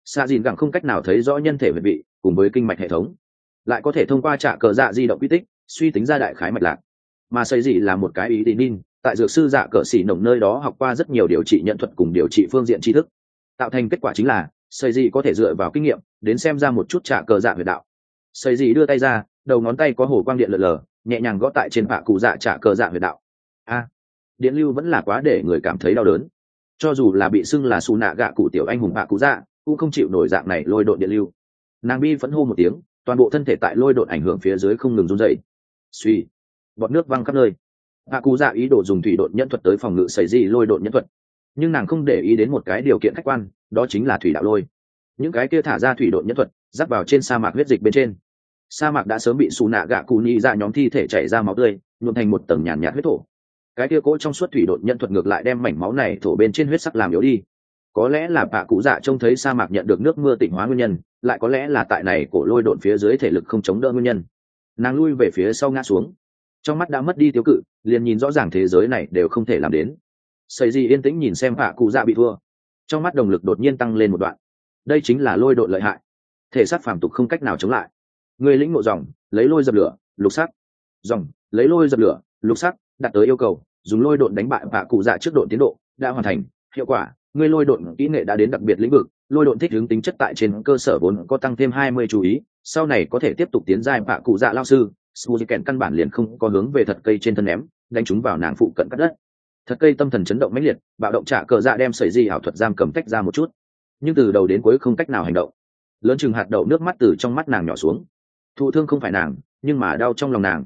xạ dìn gẳng không cách nào thấy rõ nhân thể huyệt vị cùng với kinh mạch hệ thống, lại có thể thông qua trả cờ dạ di động quy tích suy tính ra đại khái mạch lạc. Mà xây dị là một cái ý tín in tại dược sư dạ cờ xỉ nồng nơi đó học qua rất nhiều điều trị nhận thuật cùng điều trị phương diện tri thức, tạo thành kết quả chính là xây dị có thể dựa vào kinh nghiệm đến xem ra một chút trả cờ dạ huyệt đạo. Xây dị đưa tay ra, đầu ngón tay có hồ quang điện lờ lờ nhẹ nhàng gõ tại trên bạ cụ dạ trả cờ dạ huyệt đạo. Điện lưu vẫn là quá để người cảm thấy đau đớn, cho dù là bị xưng là xù nạ gạ cụ tiểu anh hùng bạ cụ dạ cũng không chịu nổi dạng này lôi độn điện lưu. Nàng bi phẫn hô một tiếng, toàn bộ thân thể tại lôi độn ảnh hưởng phía dưới không ngừng run dậy. Suy, bọt nước văng khắp nơi. Bạ cụ dạ ý đồ dùng thủy độn nhân thuật tới phòng ngự xảy dị lôi độn nhân thuật, nhưng nàng không để ý đến một cái điều kiện khách quan, đó chính là thủy đạo lôi. Những cái kia thả ra thủy độn nhân thuật rắc vào trên sa mạc huyết dịch bên trên. Sa mạc đã sớm bị xù nạ gạ cụ nhị ra nhóm thi thể chảy ra máu tươi nhuộm thành một tầng nhàn nhạt huyết thổ. Cái kia cỗ trong suốt thủy độn nhân thuật ngược lại đem mảnh máu này thổ bên trên huyết sắc làm yếu đi. Có lẽ là bạ cụ dạ trông thấy sa mạc nhận được nước mưa tịnh hóa nguyên nhân, lại có lẽ là tại này cổ lôi độn phía dưới thể lực không chống đỡ nguyên nhân. Nàng lui về phía sau ngã xuống, trong mắt đã mất đi tiêu cự, liền nhìn rõ ràng thế giới này đều không thể làm đến. Sầy gì yên tĩnh nhìn xem bạ cụ dạ bị thua, trong mắt đồng lực đột nhiên tăng lên một đoạn. Đây chính là lôi độn lợi hại, thể xác phàm tục không cách nào chống lại. Người lĩnh ngộ dòng lấy lôi dập lửa, lục sắc dòng lấy lôi dập lửa, lục sắc đạt tới yêu cầu, dùng lôi độn đánh bại bạ cụ dạ trước độn tiến độ đã hoàn thành. Hiệu quả, người lôi độn kỹ nghệ đã đến đặc biệt lĩnh vực, lôi độn thích ứng tính chất tại trên cơ sở vốn có tăng thêm 20 chú ý, sau này có thể tiếp tục tiến giai bạ cụ dạ lao sư. Suzuken căn bản liền không có hướng về thật cây trên thân ném, đánh chúng vào nàng phụ cận cắt đất. Thật cây tâm thần chấn động mãnh liệt, bạo động trả cờ dạ đem sẩy di ảo thuật giam cầm tách ra một chút, nhưng từ đầu đến cuối không cách nào hành động. Lớn chừng hạt đậu nước mắt từ trong mắt nàng nhỏ xuống. Thụ thương không phải nàng, nhưng mà đau trong lòng nàng.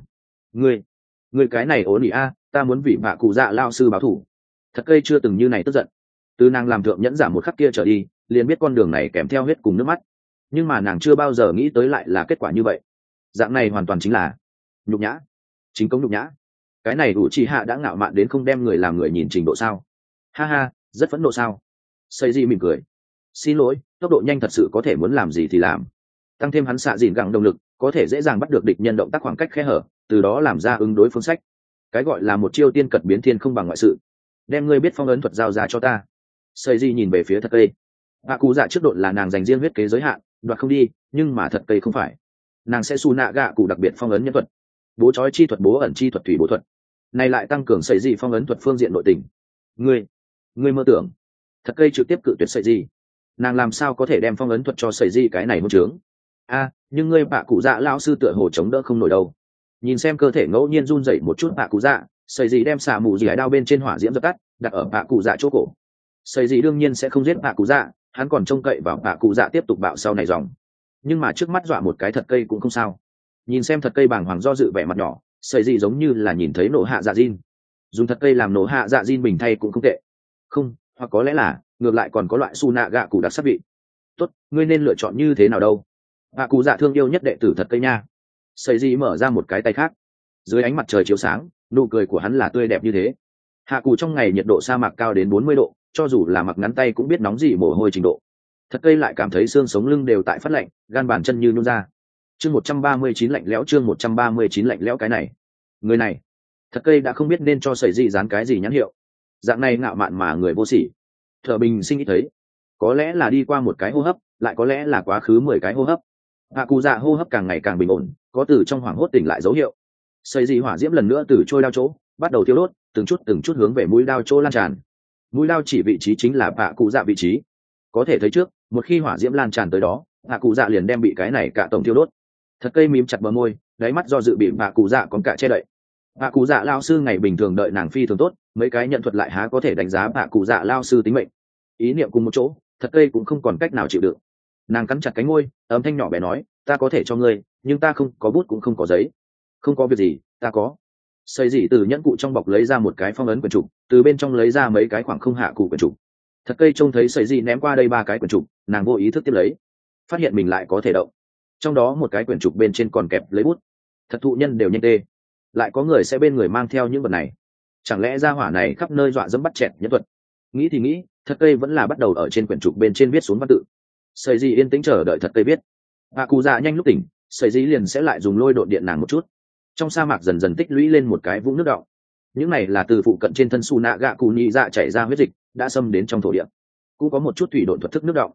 Ngươi cái này ổn ỉ a, ta muốn vì bạ cụ dạ lao sư báo thù. Thật cây chưa từng như này tức giận. Từ nàng làm thượng nhẫn giả một khắc kia trở đi, liền biết con đường này kèm theo huyết cùng nước mắt, nhưng mà nàng chưa bao giờ nghĩ tới lại là kết quả như vậy. Dạng này hoàn toàn chính là nhục nhã, chính công nhục nhã. Cái này đủ chỉ hạ đã ngạo mạn đến không đem người làm người nhìn trình độ sao? Ha ha, rất phẫn nộ sao? Xây gì mỉm cười. Xin lỗi, tốc độ nhanh thật sự có thể muốn làm gì thì làm. Tăng thêm hắn xạ dìn gẳng động lực, có thể dễ dàng bắt được địch nhân động tác khoảng cách khe hở, từ đó làm ra ứng đối phương sách. Cái gọi là một chiêu tiên cật biến thiên không bằng ngoại sự. Đem ngươi biết phong ấn thuật giao ra cho ta. Xây gì nhìn về phía thật cây. Hạ cụ dạ trước độn là nàng dành riêng huyết kế giới hạn, đoạt không đi, nhưng mà thật cây không phải. Nàng sẽ xù nạ gạ cụ đặc biệt phong ấn nhân thuật, bố trói chi thuật, bố ẩn chi thuật, thủy bố thuật, này lại tăng cường sợi gì phong ấn thuật phương diện nội tình. Ngươi mơ tưởng. Thật cây trực tiếp cự tuyệt sợi gì. Nàng làm sao có thể đem phong ấn thuật cho sợi gì cái này hôn trướng. Nhưng ngươi bạ cụ dạ lão sư tựa hồ chống đỡ không nổi đâu. Nhìn xem cơ thể ngẫu nhiên run rẩy một chút bạ cụ dạ, sợi gì đem xả mù gì hải đao bên trên hỏa diễm dập tắt, đặt ở bạ cụ dạ chỗ cổ. Sợi gì đương nhiên sẽ không giết bạ cụ dạ, hắn còn trông cậy vào bạ cụ dạ tiếp tục bạo sau này dòng. Nhưng mà trước mắt dọa một cái thật cây cũng không sao. Nhìn xem thật cây bàng hoàng do dự vẻ mặt nhỏ, sợi gì giống như là nhìn thấy nổ hạ dạ diên. Dùng thật cây làm nổ hạ dạ diên bình thay cũng không tệ. Không, hoặc có lẽ là ngược lại còn có loại su nạ gạ cụ đặc sắc vị. Tốt, ngươi nên lựa chọn như thế nào đâu? Bạ cụ dạ thương yêu nhất đệ tử thật cây nha. Sợi gì mở ra một cái tay khác. Dưới ánh mặt trời chiếu sáng, nụ cười của hắn là tươi đẹp như thế. Hạ cụ trong ngày nhiệt độ sa mạc cao đến 40 độ, cho dù là mặc ngắn tay cũng biết nóng gì mồ hôi trình độ. Thật cây lại cảm thấy xương sống lưng đều tại phát lạnh, gan bàn chân như nhún ra. Chương 139 lạnh lẽo, chương 139 lạnh lẽo cái này. Người này, thật cây đã không biết nên cho sẩy gì dán cái gì nhãn hiệu. Dạng này ngạo mạn mà người vô sỉ. Thở bình sinh ít thấy. Có lẽ là đi qua một cái hô hấp, lại có lẽ là quá khứ 10 cái hô hấp. Hạ cụ dạ hô hấp càng ngày càng bình ổn, có từ trong hoảng hốt tỉnh lại dấu hiệu. Sẩy gì hỏa diễm lần nữa từ trôi đao chỗ, bắt đầu thiêu đốt, từng chút hướng về mũi đao chỗ lan tràn. Mũi đao chỉ vị trí chính là hạ cụ dạ vị trí. Có thể thấy trước, một khi hỏa diễm lan tràn tới đó, hạ cụ dạ liền đem bị cái này cả tổng thiêu đốt. Thật cây mím chặt bờ môi, đáy mắt do dự bị hạ cụ dạ còn cả che đậy. Hạ cụ dạ lao sư ngày bình thường đợi nàng phi thường tốt, mấy cái nhận thuật lại há có thể đánh giá hạ cụ dạ lao sư tính mệnh. Ý niệm cùng một chỗ, thật cây cũng không còn cách nào chịu đựng. Nàng cắn chặt cánh môi, âm thanh nhỏ bé nói, ta có thể cho ngươi, nhưng ta không có bút cũng không có giấy. Không có việc gì, ta có. Xây dị từ nhẫn cụ trong bọc lấy ra một cái phong ấn quyển trục, từ bên trong lấy ra mấy cái khoảng không hạ cụ quyển trục. Thật cây trông thấy xây dị ném qua đây 3 cái quyển trục, nàng vô ý thức tiếp lấy, phát hiện mình lại có thể động. Trong đó một cái quyển trục bên trên còn kẹp lấy bút. Thật thụ nhân đều nhanh tê, lại có người sẽ bên người mang theo những vật này. Chẳng lẽ gia hỏa này khắp nơi dọa dẫm bắt chẹt nhân thuật? Nghĩ thì nghĩ, thật cây vẫn là bắt đầu ở trên quyển trục bên trên viết xuống văn tự. Xây dị yên tĩnh chờ đợi thật cây viết. Hạ cụ dạ nhanh lúc tỉnh, xây dị liền sẽ lại dùng lôi độn điện nàng một chút. Trong sa mạc dần dần tích lũy lên một cái vũng nước đọng. Những này là từ phụ cận trên thân su nạ gạ cụ nhị dạ chảy ra huyết dịch, đã xâm đến trong thổ địa. Cũng có một chút thủy độn thuật thức nước đọng.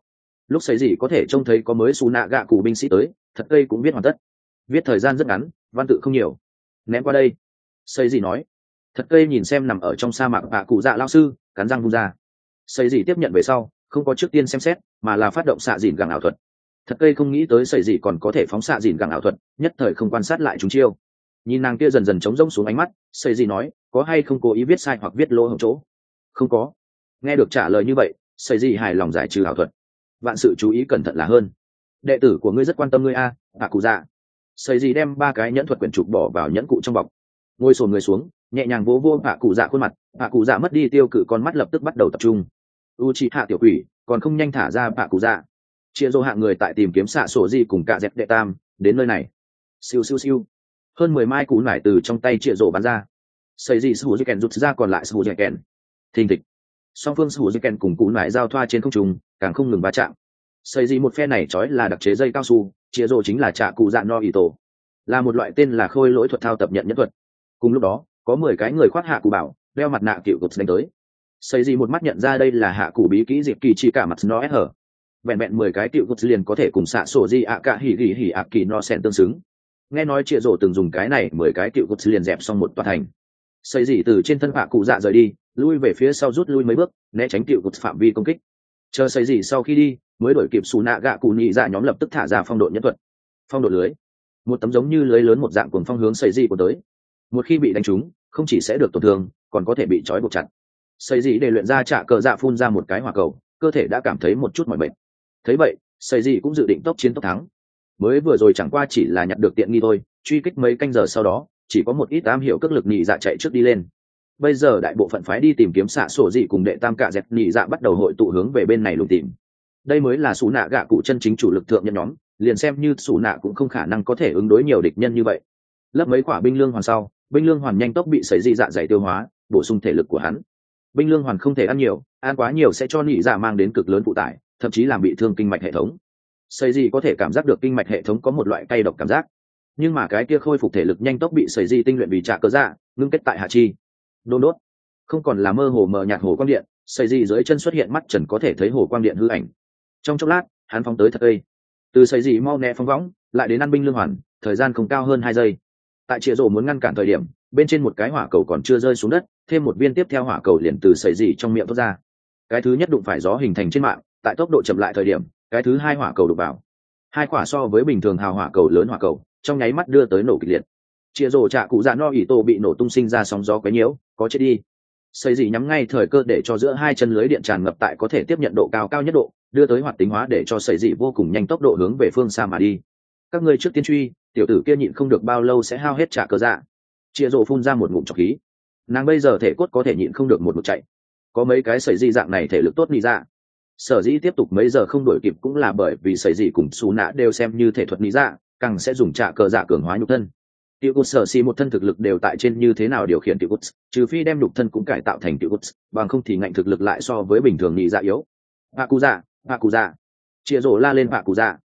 lúc xây gì có thể trông thấy có mới xù nạ gạ cụ binh sĩ tới, thật cây cũng viết hoàn tất, viết thời gian rất ngắn, văn tự không nhiều. Ném qua đây, xây gì nói. Thật cây nhìn xem nằm ở trong sa mạc bạ cụ dạ lao sư, cắn răng vung ra. Xây gì tiếp nhận về sau, không có trước tiên xem xét, mà là phát động xạ dìn gẳng ảo thuật. Thật cây không nghĩ tới xây gì còn có thể phóng xạ dìn gẳng ảo thuật, nhất thời không quan sát lại chúng chiêu. Nhìn nàng kia dần dần trống rỗng xuống ánh mắt, xây gì nói, có hay không cố ý viết sai hoặc viết lỗ hổng chỗ? Không có. Nghe được trả lời như vậy, xây gì hài lòng giải trừ ảo thuật. Vạn sự chú ý cẩn thận là hơn. Đệ tử của ngươi rất quan tâm ngươi a, bạ cụ dạ. Xây gì đem 3 cái nhẫn thuật quyển trục bỏ vào nhẫn cụ trong bọc, ngồi xổm người xuống, nhẹ nhàng vỗ vỗ bạ cụ dạ khuôn mặt. Bạ cụ dạ mất đi tiêu cự, con mắt lập tức bắt đầu tập trung. Uchiha tiểu quỷ còn không nhanh thả ra bạ cụ dạ. Chia rô hạng người tại tìm kiếm xạ sổ gì cùng cả dẹp đệ tam đến nơi này. Siêu siêu siêu, hơn 10 mai cú nải từ trong tay chia rô bắn ra. Xây gì sù kèn rút ra còn lại sù kèn. Thình thịch, song phương sù kèn cùng cú nải giao thoa trên không trung, càng không ngừng va chạm. Xây gì một phe này trói là đặc chế dây cao su, chia rô chính là trạ cụ dạ no ỉ tổ, là một loại tên là khôi lỗi thuật thao tập nhận nhất thuật. Cùng lúc đó có 10 cái người khoác hạ cụ bảo, đeo mặt nạ cựu cột đánh tới. Xây gì một mắt nhận ra đây là hạ cụ bí kỹ diệp kỳ chỉ cả mặt nó hở. Vẹn 10 cái cựu cột liền có thể cùng xạ sổ di ạ cả hỉ ạ kỳ no sen tương xứng. Nghe nói chia rổ từng dùng cái này 10 cái cựu cột liền dẹp xong một tòa thành. Xây gì từ trên thân hạ cụ dạ rời đi, lui về phía sau rút lui mấy bước, né tránh cựu cột phạm vi công kích. Chờ xây gì sau khi đi, mới đổi kịp xù nạ gạ cụ nhị dạ nhóm lập tức thả ra phong độ nhân thuật. Phong độ lưới, một tấm giống như lưới lớn một dạng cuồng phong hướng xây gì của tới. Một khi bị đánh trúng, không chỉ sẽ được tổn thương, còn có thể bị trói buộc chặt. Xây gì để luyện ra trả cờ dạ phun ra một cái hỏa cầu, cơ thể đã cảm thấy một chút mỏi mệt. Thấy vậy, xây gì cũng dự định tốc chiến tốc thắng. Mới vừa rồi chẳng qua chỉ là nhặt được tiện nghi thôi, truy kích mấy canh giờ sau đó, chỉ có một ít am hiểu cước lực nhị dạ chạy trước đi lên. Bây giờ đại bộ phận phái đi tìm kiếm xạ sổ dị cùng đệ tam cạ dẹt nhị dạ bắt đầu hội tụ hướng về bên này lùng tìm. Đây mới là xù nạ gạ cụ chân chính chủ lực thượng nhân nhóm, liền xem như xù nạ cũng không khả năng có thể ứng đối nhiều địch nhân như vậy. Lấp mấy quả binh lương hoàn sau, binh lương hoàn nhanh tốc bị sấy dị dạ dày tiêu hóa, bổ sung thể lực của hắn. Binh lương hoàn không thể ăn nhiều, ăn quá nhiều sẽ cho nhị dạ mang đến cực lớn phụ tải, thậm chí làm bị thương kinh mạch hệ thống. Sấy dị có thể cảm giác được kinh mạch hệ thống có một loại cay độc cảm giác, nhưng mà cái kia khôi phục thể lực nhanh tốc bị sấy dị tinh luyện vì trả cơ dạ, ngưng kết tại hạ chi. Đôn đốt, không còn là mơ hồ mờ nhạt hồ quang điện, sấy dị dưới chân xuất hiện mắt trần có thể thấy hồ quang điện hư ảnh. Trong chốc lát, hắn phóng tới thật cây. Từ sấy dị mau né phóng võng, lại đến ăn binh lương hoàn, thời gian không cao hơn 2 giây. Tại chĩa rổ muốn ngăn cản thời điểm, bên trên một cái hỏa cầu còn chưa rơi xuống đất, thêm một viên tiếp theo hỏa cầu liền từ sấy dị trong miệng thoát ra. Cái thứ nhất đụng phải gió hình thành trên mạng, tại tốc độ chậm lại thời điểm, cái thứ hai hỏa cầu đụng vào. 2 quả so với bình thường hào hỏa cầu lớn hỏa cầu, trong nháy mắt đưa tới nổ kịch liệt. Chĩa rổ trả cụ dạ no ỉ tổ bị nổ tung sinh ra sóng gió quấy nhiễu, có chết đi. Sấy dị nhắm ngay thời cơ để cho giữa hai chân lưới điện tràn ngập tại có thể tiếp nhận độ cao nhất độ, đưa tới hoạt tính hóa để cho sấy dị vô cùng nhanh tốc độ hướng về phương xa mà đi. Các ngươi trước tiên truy, tiểu tử kia nhịn không được bao lâu sẽ hao hết trả cơ dạ. Chĩa rổ phun ra một ngụm trọc khí. Nàng bây giờ thể cốt có thể nhịn không được một mực chạy. Có mấy cái sấy dị dạng này thể lực tốt đi ra. Sở dĩ tiếp tục mấy giờ không đuổi kịp cũng là bởi vì sấy dị cùng xù nạ đều xem như thể thuật lý dạ, càng sẽ dùng trả cơ dạ cường hóa nhục thân. Tiểu cốt sở xì một thân thực lực đều tại trên như thế nào điều khiển tiểu cốt, trừ phi đem nhục thân cũng cải tạo thành tiểu cốt, bằng không thì ngạnh thực lực lại so với bình thường lý dạ yếu. Hạ cụ dạ. Chĩa rổ la lên hạ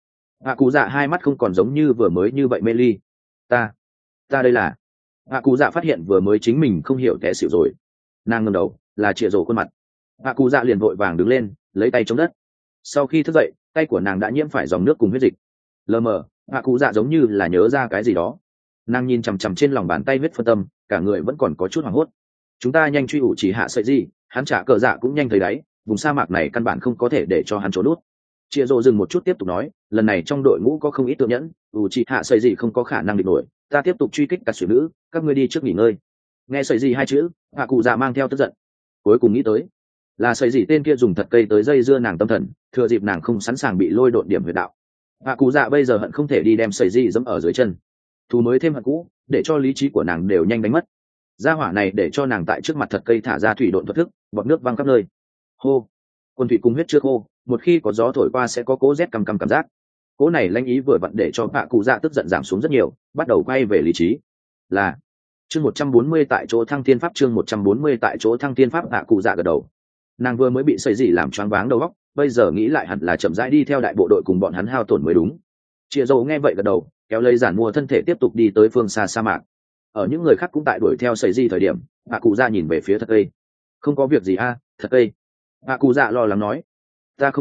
cụ dạ hai mắt không còn giống như vừa mới như vậy mê ly. Ta đây là. Hạ cụ dạ phát hiện vừa mới chính mình không hiểu té xỉu rồi. Nàng ngẩng đầu, là chĩa rổ khuôn mặt. Hạ cụ dạ liền vội vàng đứng lên, lấy tay chống đất. Sau khi thức dậy, tay của nàng đã nhiễm phải dòng nước cùng huyết dịch. Lờ mờ, hạ cụ dạ giống như là nhớ ra cái gì đó. Nàng nhìn chằm chằm trên lòng bàn tay huyết phân tâm, cả người vẫn còn có chút hoảng hốt. Chúng ta nhanh truy ủ chỉ hạ sợi gì, hắn trả cờ dạ cũng nhanh thấy đáy, vùng sa mạc này căn bản không có thể để cho hắn trốn nút. Chia rô dừng một chút tiếp tục nói, lần này trong đội ngũ có không ít tượng nhẫn, chỉ hạ sợi gì không có khả năng địch nổi, ta tiếp tục truy kích cả sủi nữ, các ngươi đi trước nghỉ ngơi. Nghe sợi gì 2 chữ, hạ cụ dạ mang theo tức giận. Cuối cùng nghĩ tới, là sợi gì tên kia dùng thật cây tới dây dưa nàng tâm thần, thừa dịp nàng không sẵn sàng bị lôi độn điểm huyệt đạo. Hạ cụ dạ bây giờ hận không thể đi đem sợi gì dẫm ở dưới chân. Thù mới thêm hận cũ, để cho lý trí của nàng đều nhanh đánh mất. Gia hỏa này để cho nàng tại trước mặt thật cây thả ra thủy độn thuật thức, bọt nước văng khắp nơi. Hô, quân thủy cung huyết trước hô, một khi có gió thổi qua sẽ có cố rét căm cảm giác. Cố này lãnh ý vừa vặn để cho hạ cụ dạ tức giận giảm xuống rất nhiều, bắt đầu quay về lý trí. Là chương 140 tại chỗ thăng thiên pháp, chương 140 tại chỗ thăng thiên pháp. Hạ cụ dạ gật đầu. Nàng vừa mới bị sấy dị làm choáng váng đầu óc, bây giờ nghĩ lại hẳn là chậm rãi đi theo đại bộ đội cùng bọn hắn hao tổn mới đúng. Chia dầu nghe vậy gật đầu, kéo lấy giản mua thân thể tiếp tục đi tới phương xa sa mạc. Ở những người khác cũng tại đuổi theo sấy dị thời điểm, hạ cụ dạ nhìn về phía thật cây. Không có việc gì a, thật cây. Hạ cụ dạ lo lắng nói. Ta không sao,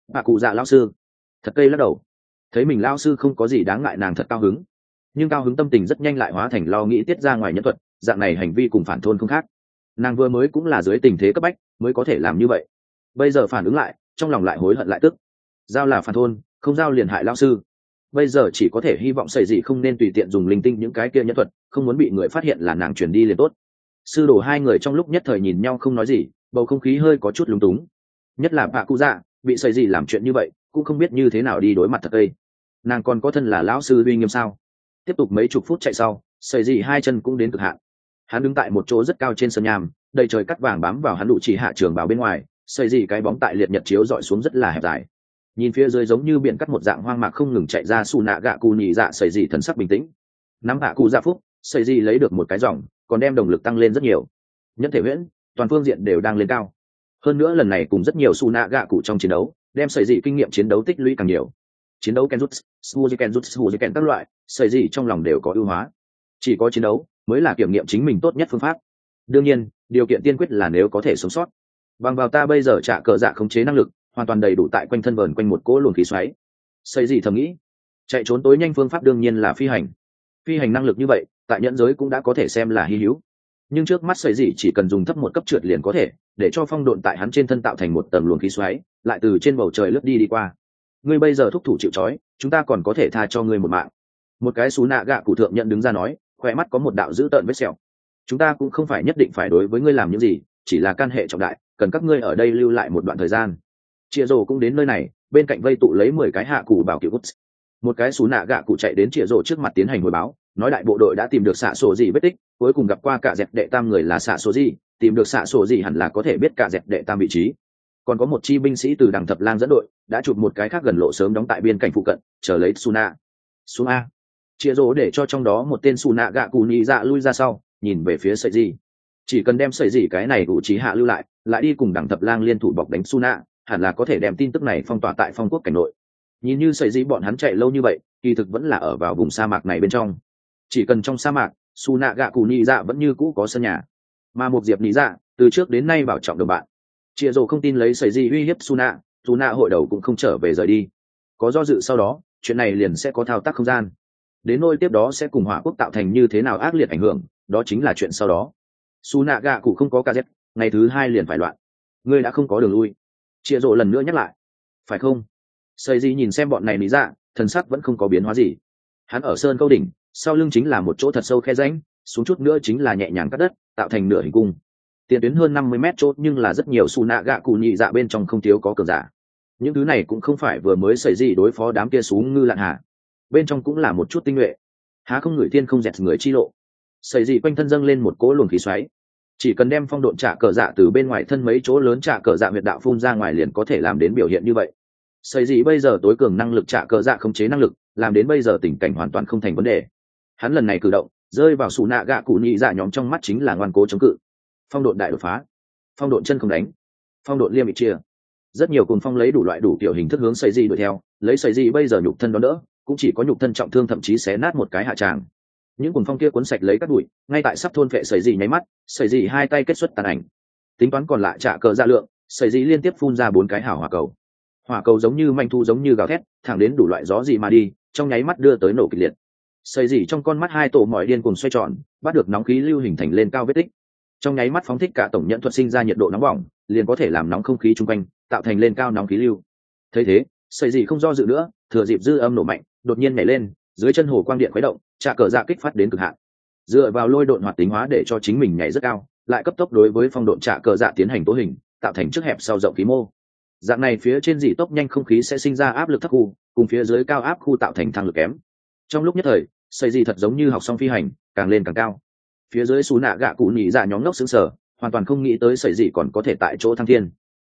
bà cụ dạ lao sư. Thật cây lắc đầu, thấy mình lao sư không có gì đáng ngại, nàng thật cao hứng, nhưng cao hứng tâm tình rất nhanh lại hóa thành lo nghĩ tiết ra ngoài nhẫn thuật, dạng này hành vi cùng phản thôn không khác. Nàng vừa mới cũng là dưới tình thế cấp bách mới có thể làm như vậy, bây giờ phản ứng lại trong lòng lại hối hận lại tức. Giao là phản thôn, không giao liền hại lao sư, bây giờ chỉ có thể hy vọng sẩy gì không nên tùy tiện dùng linh tinh những cái kia nhẫn thuật, không muốn bị người phát hiện là nàng chuyển đi liền tốt. Sư đồ hai người trong lúc nhất thời nhìn nhau không nói gì, bầu không khí hơi có chút lúng túng, nhất là bà cụ dạ bị sẩy gì làm chuyện như vậy cũng không biết như thế nào đi đối mặt thật đây. Nàng còn có thân là lão sư uy nghiêm sao? Tiếp tục mấy chục phút chạy sau, sẩy gì hai chân cũng đến cực hạn. Hắn đứng tại một chỗ rất cao trên sân nham, đầy trời cắt vàng bám vào hắn đủ chỉ hạ trường bào bên ngoài, sẩy gì cái bóng tại liệt nhật chiếu dọi xuống rất là hẹp dài. Nhìn phía dưới giống như biển cắt một dạng hoang mạc không ngừng chạy ra su nạ gạ cù nhị dạ, sẩy gì thần sắc bình tĩnh. Nắm hạ cụ dạ phúc, sẩy gì lấy được một cái dòng, còn đem động lực tăng lên rất nhiều. Nhân thể huyễn, toàn phương diện đều đang lên cao. Hơn nữa lần này cùng rất nhiều su nạ gạ cụ trong chiến đấu, đem sẩy gì kinh nghiệm chiến đấu tích lũy càng nhiều. Chiến đấu kenjutsu, suzuken các loại, sẩy gì trong lòng đều có ưu hóa. Chỉ có chiến đấu mới là kiểm nghiệm chính mình tốt nhất phương pháp. Đương nhiên, điều kiện tiên quyết là nếu có thể sống sót. Bằng vào ta bây giờ trả cờ dạ khống chế năng lực, hoàn toàn đầy đủ tại quanh thân vờn quanh một cỗ luồng khí xoáy. Sẩy gì thầm nghĩ, chạy trốn tối nhanh phương pháp đương nhiên là phi hành. Phi hành năng lực như vậy, tại nhẫn giới cũng đã có thể xem là hy hữu. Nhưng trước mắt sẩy gì chỉ cần dùng thấp một cấp trượt liền có thể, để cho phong độn tại hắn trên thân tạo thành một tầng luồng khí xoáy, lại từ trên bầu trời lướt đi qua. Ngươi bây giờ thúc thủ chịu trói, chúng ta còn có thể tha cho ngươi một mạng. Một cái xú nạ gạ cụ thượng nhận đứng ra nói, khỏe mắt có một đạo dữ tợn vết sẹo. Chúng ta cũng không phải nhất định phải đối với ngươi làm những gì, chỉ là can hệ trọng đại, cần các ngươi ở đây lưu lại một đoạn thời gian. Chia rồ cũng đến nơi này, bên cạnh vây tụ lấy 10 cái hạ cụ bảo cựu cút. Một cái xú nạ gạ cụ chạy đến chia rồ trước mặt tiến hành hồi báo, nói đại bộ đội đã tìm được xạ sổ gì vết tích, cuối cùng gặp qua cả dẹp đệ tam người là xạ sổ gì, tìm được xạ sổ gì hẳn là có thể biết cả dẹp đệ tam vị trí. Còn có một chi binh sĩ từ đằng thập lang dẫn đội đã chụp một cái khác gần lộ sớm đóng tại biên cảnh phụ cận, chờ lấy Suna. Xuống a. Chia rỗ để cho trong đó một tên Suna gạ cù nhị dạ lui ra sau, nhìn về phía sợi gì. Chỉ cần đem sợi gì cái này đủ trí hạ lưu lại đi cùng đằng thập lang liên thủ bọc đánh Suna, hẳn là có thể đem tin tức này phong tỏa tại phong quốc cảnh nội. Nhìn như sợi gì bọn hắn chạy lâu như vậy, kỳ thực vẫn là ở vào vùng sa mạc này bên trong. Chỉ cần trong sa mạc, Suna gạ cù nhị dạ vẫn như cũ có sân nhà, mà một diệp nhị dạ từ trước đến nay bảo trọng đồng bạn. Chia rồ không tin lấy sẩy gì uy hiếp Suna hội đầu cũng không trở về rời đi. Có do dự sau đó, chuyện này liền sẽ có thao tác không gian. Đến nôi tiếp đó sẽ cùng hỏa quốc tạo thành như thế nào ác liệt ảnh hưởng, đó chính là chuyện sau đó. Suna gạ cụ không có KZ, ngày thứ 2 liền phải loạn. Ngươi đã không có đường lui. Chia rồ lần nữa nhắc lại. Phải không? Sẩy gì nhìn xem bọn này lý dạ, thần sắc vẫn không có biến hóa gì. Hắn ở sơn câu đỉnh, sau lưng chính là một chỗ thật sâu khe rãnh, xuống chút nữa chính là nhẹ nhàng cắt đất, tạo thành nửa hình cung. Tiền tuyến hơn 50 mét chốt, nhưng là rất nhiều su nạ gạ cụ nhị dạ bên trong không thiếu có cường giả. Những thứ này cũng không phải vừa mới xảy gì đối phó đám kia sú ngư lạn hạ, bên trong cũng là một chút tinh nhuệ. Há không người thiên không dẹt người chi lộ. Xảy gì quanh thân dâng lên một cỗ luồng khí xoáy, chỉ cần đem phong độn trả cờ dạ từ bên ngoài thân mấy chỗ lớn trả cờ dạ huyệt đạo phun ra ngoài liền có thể làm đến biểu hiện như vậy. Xảy gì bây giờ tối cường năng lực trả cờ dạ khống chế năng lực, làm đến bây giờ tình cảnh hoàn toàn không thành vấn đề. Hắn lần này cử động rơi vào su nạ gạ cụ nhị dạ nhóm trong mắt chính là ngoan cố chống cự. Phong độn đại đột phá, phong độn chân không đánh, phong độn liêm bị chia, rất nhiều cùng phong lấy đủ loại đủ kiểu hình thức hướng sẩy gì đuổi theo, lấy sẩy gì bây giờ nhục thân đón đỡ cũng chỉ có nhục thân trọng thương, thậm chí xé nát một cái hạ tràng. Những cuồng phong kia cuốn sạch lấy các bụi, ngay tại sắp thôn phệ sẩy gì nháy mắt, sẩy gì hai tay kết xuất tàn ảnh. Tính toán còn lại trả cờ dạ lượng, sẩy gì liên tiếp phun ra 4 cái hảo hỏa cầu. Hỏa cầu giống như manh thu giống như gào thét, thẳng đến đủ loại gió gì mà đi, trong nháy mắt đưa tới nổ kịch liệt. Sẩy gì trong con mắt hai tổ mỏi điên cuồng xoay tròn, bắt được nóng khí lưu hình thành lên cao vết tích. Trong nháy mắt phóng thích cả tổng nhận thuật sinh ra nhiệt độ nóng bỏng, liền có thể làm nóng không khí chung quanh, tạo thành lên cao nóng khí lưu. Thấy thế, sẩy gì không do dự nữa, thừa dịp dư âm nổ mạnh, đột nhiên nhảy lên, dưới chân hồ quang điện khuấy động, trả cờ dạ kích phát đến cực hạn. Dựa vào lôi độn hoạt tính hóa để cho chính mình nhảy rất cao, lại cấp tốc đối với phong độn trả cờ dạ tiến hành tố hình, tạo thành trước hẹp sau rộng khí mô. Dạng này phía trên dị tốc nhanh không khí sẽ sinh ra áp lực thấp khu, cùng phía dưới cao áp khu tạo thành thăng lực kém. Trong lúc nhất thời, sẩy gì thật giống như học xong phi hành, càng lên càng cao. Phía dưới xú nạ gạ cụ nhị dạ nhóm ngốc xứng sở, hoàn toàn không nghĩ tới sẩy gì còn có thể tại chỗ thăng thiên.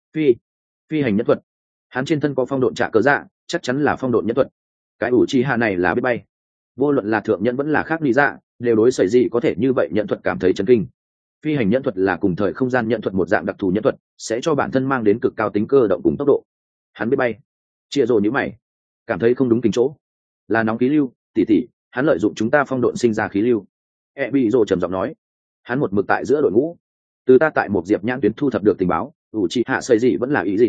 Phi hành nhất thuật, hắn trên thân có phong độn trả cờ dạ, chắc chắn là phong độn nhất thuật. Cái ủ chi hạ này là biết bay, vô luận là thượng nhân vẫn là khác nhị dạ, đều đối sẩy gì có thể như vậy nhận thuật cảm thấy chấn kinh. Phi hành nhận thuật là cùng thời không gian nhận thuật một dạng đặc thù nhận thuật, sẽ cho bản thân mang đến cực cao tính cơ động cùng tốc độ. Hắn biết bay. Chia rồ nhíu mày, cảm thấy không đúng kính chỗ. Là nóng khí lưu, tỷ, hắn lợi dụng chúng ta phong độn sinh ra khí lưu. Bị rồ trầm giọng nói, hắn một mực tại giữa đội ngũ. Từ ta tại một diệp nhãn tuyến thu thập được tình báo, ủ trị hạ xây gì vẫn là ý gì nin,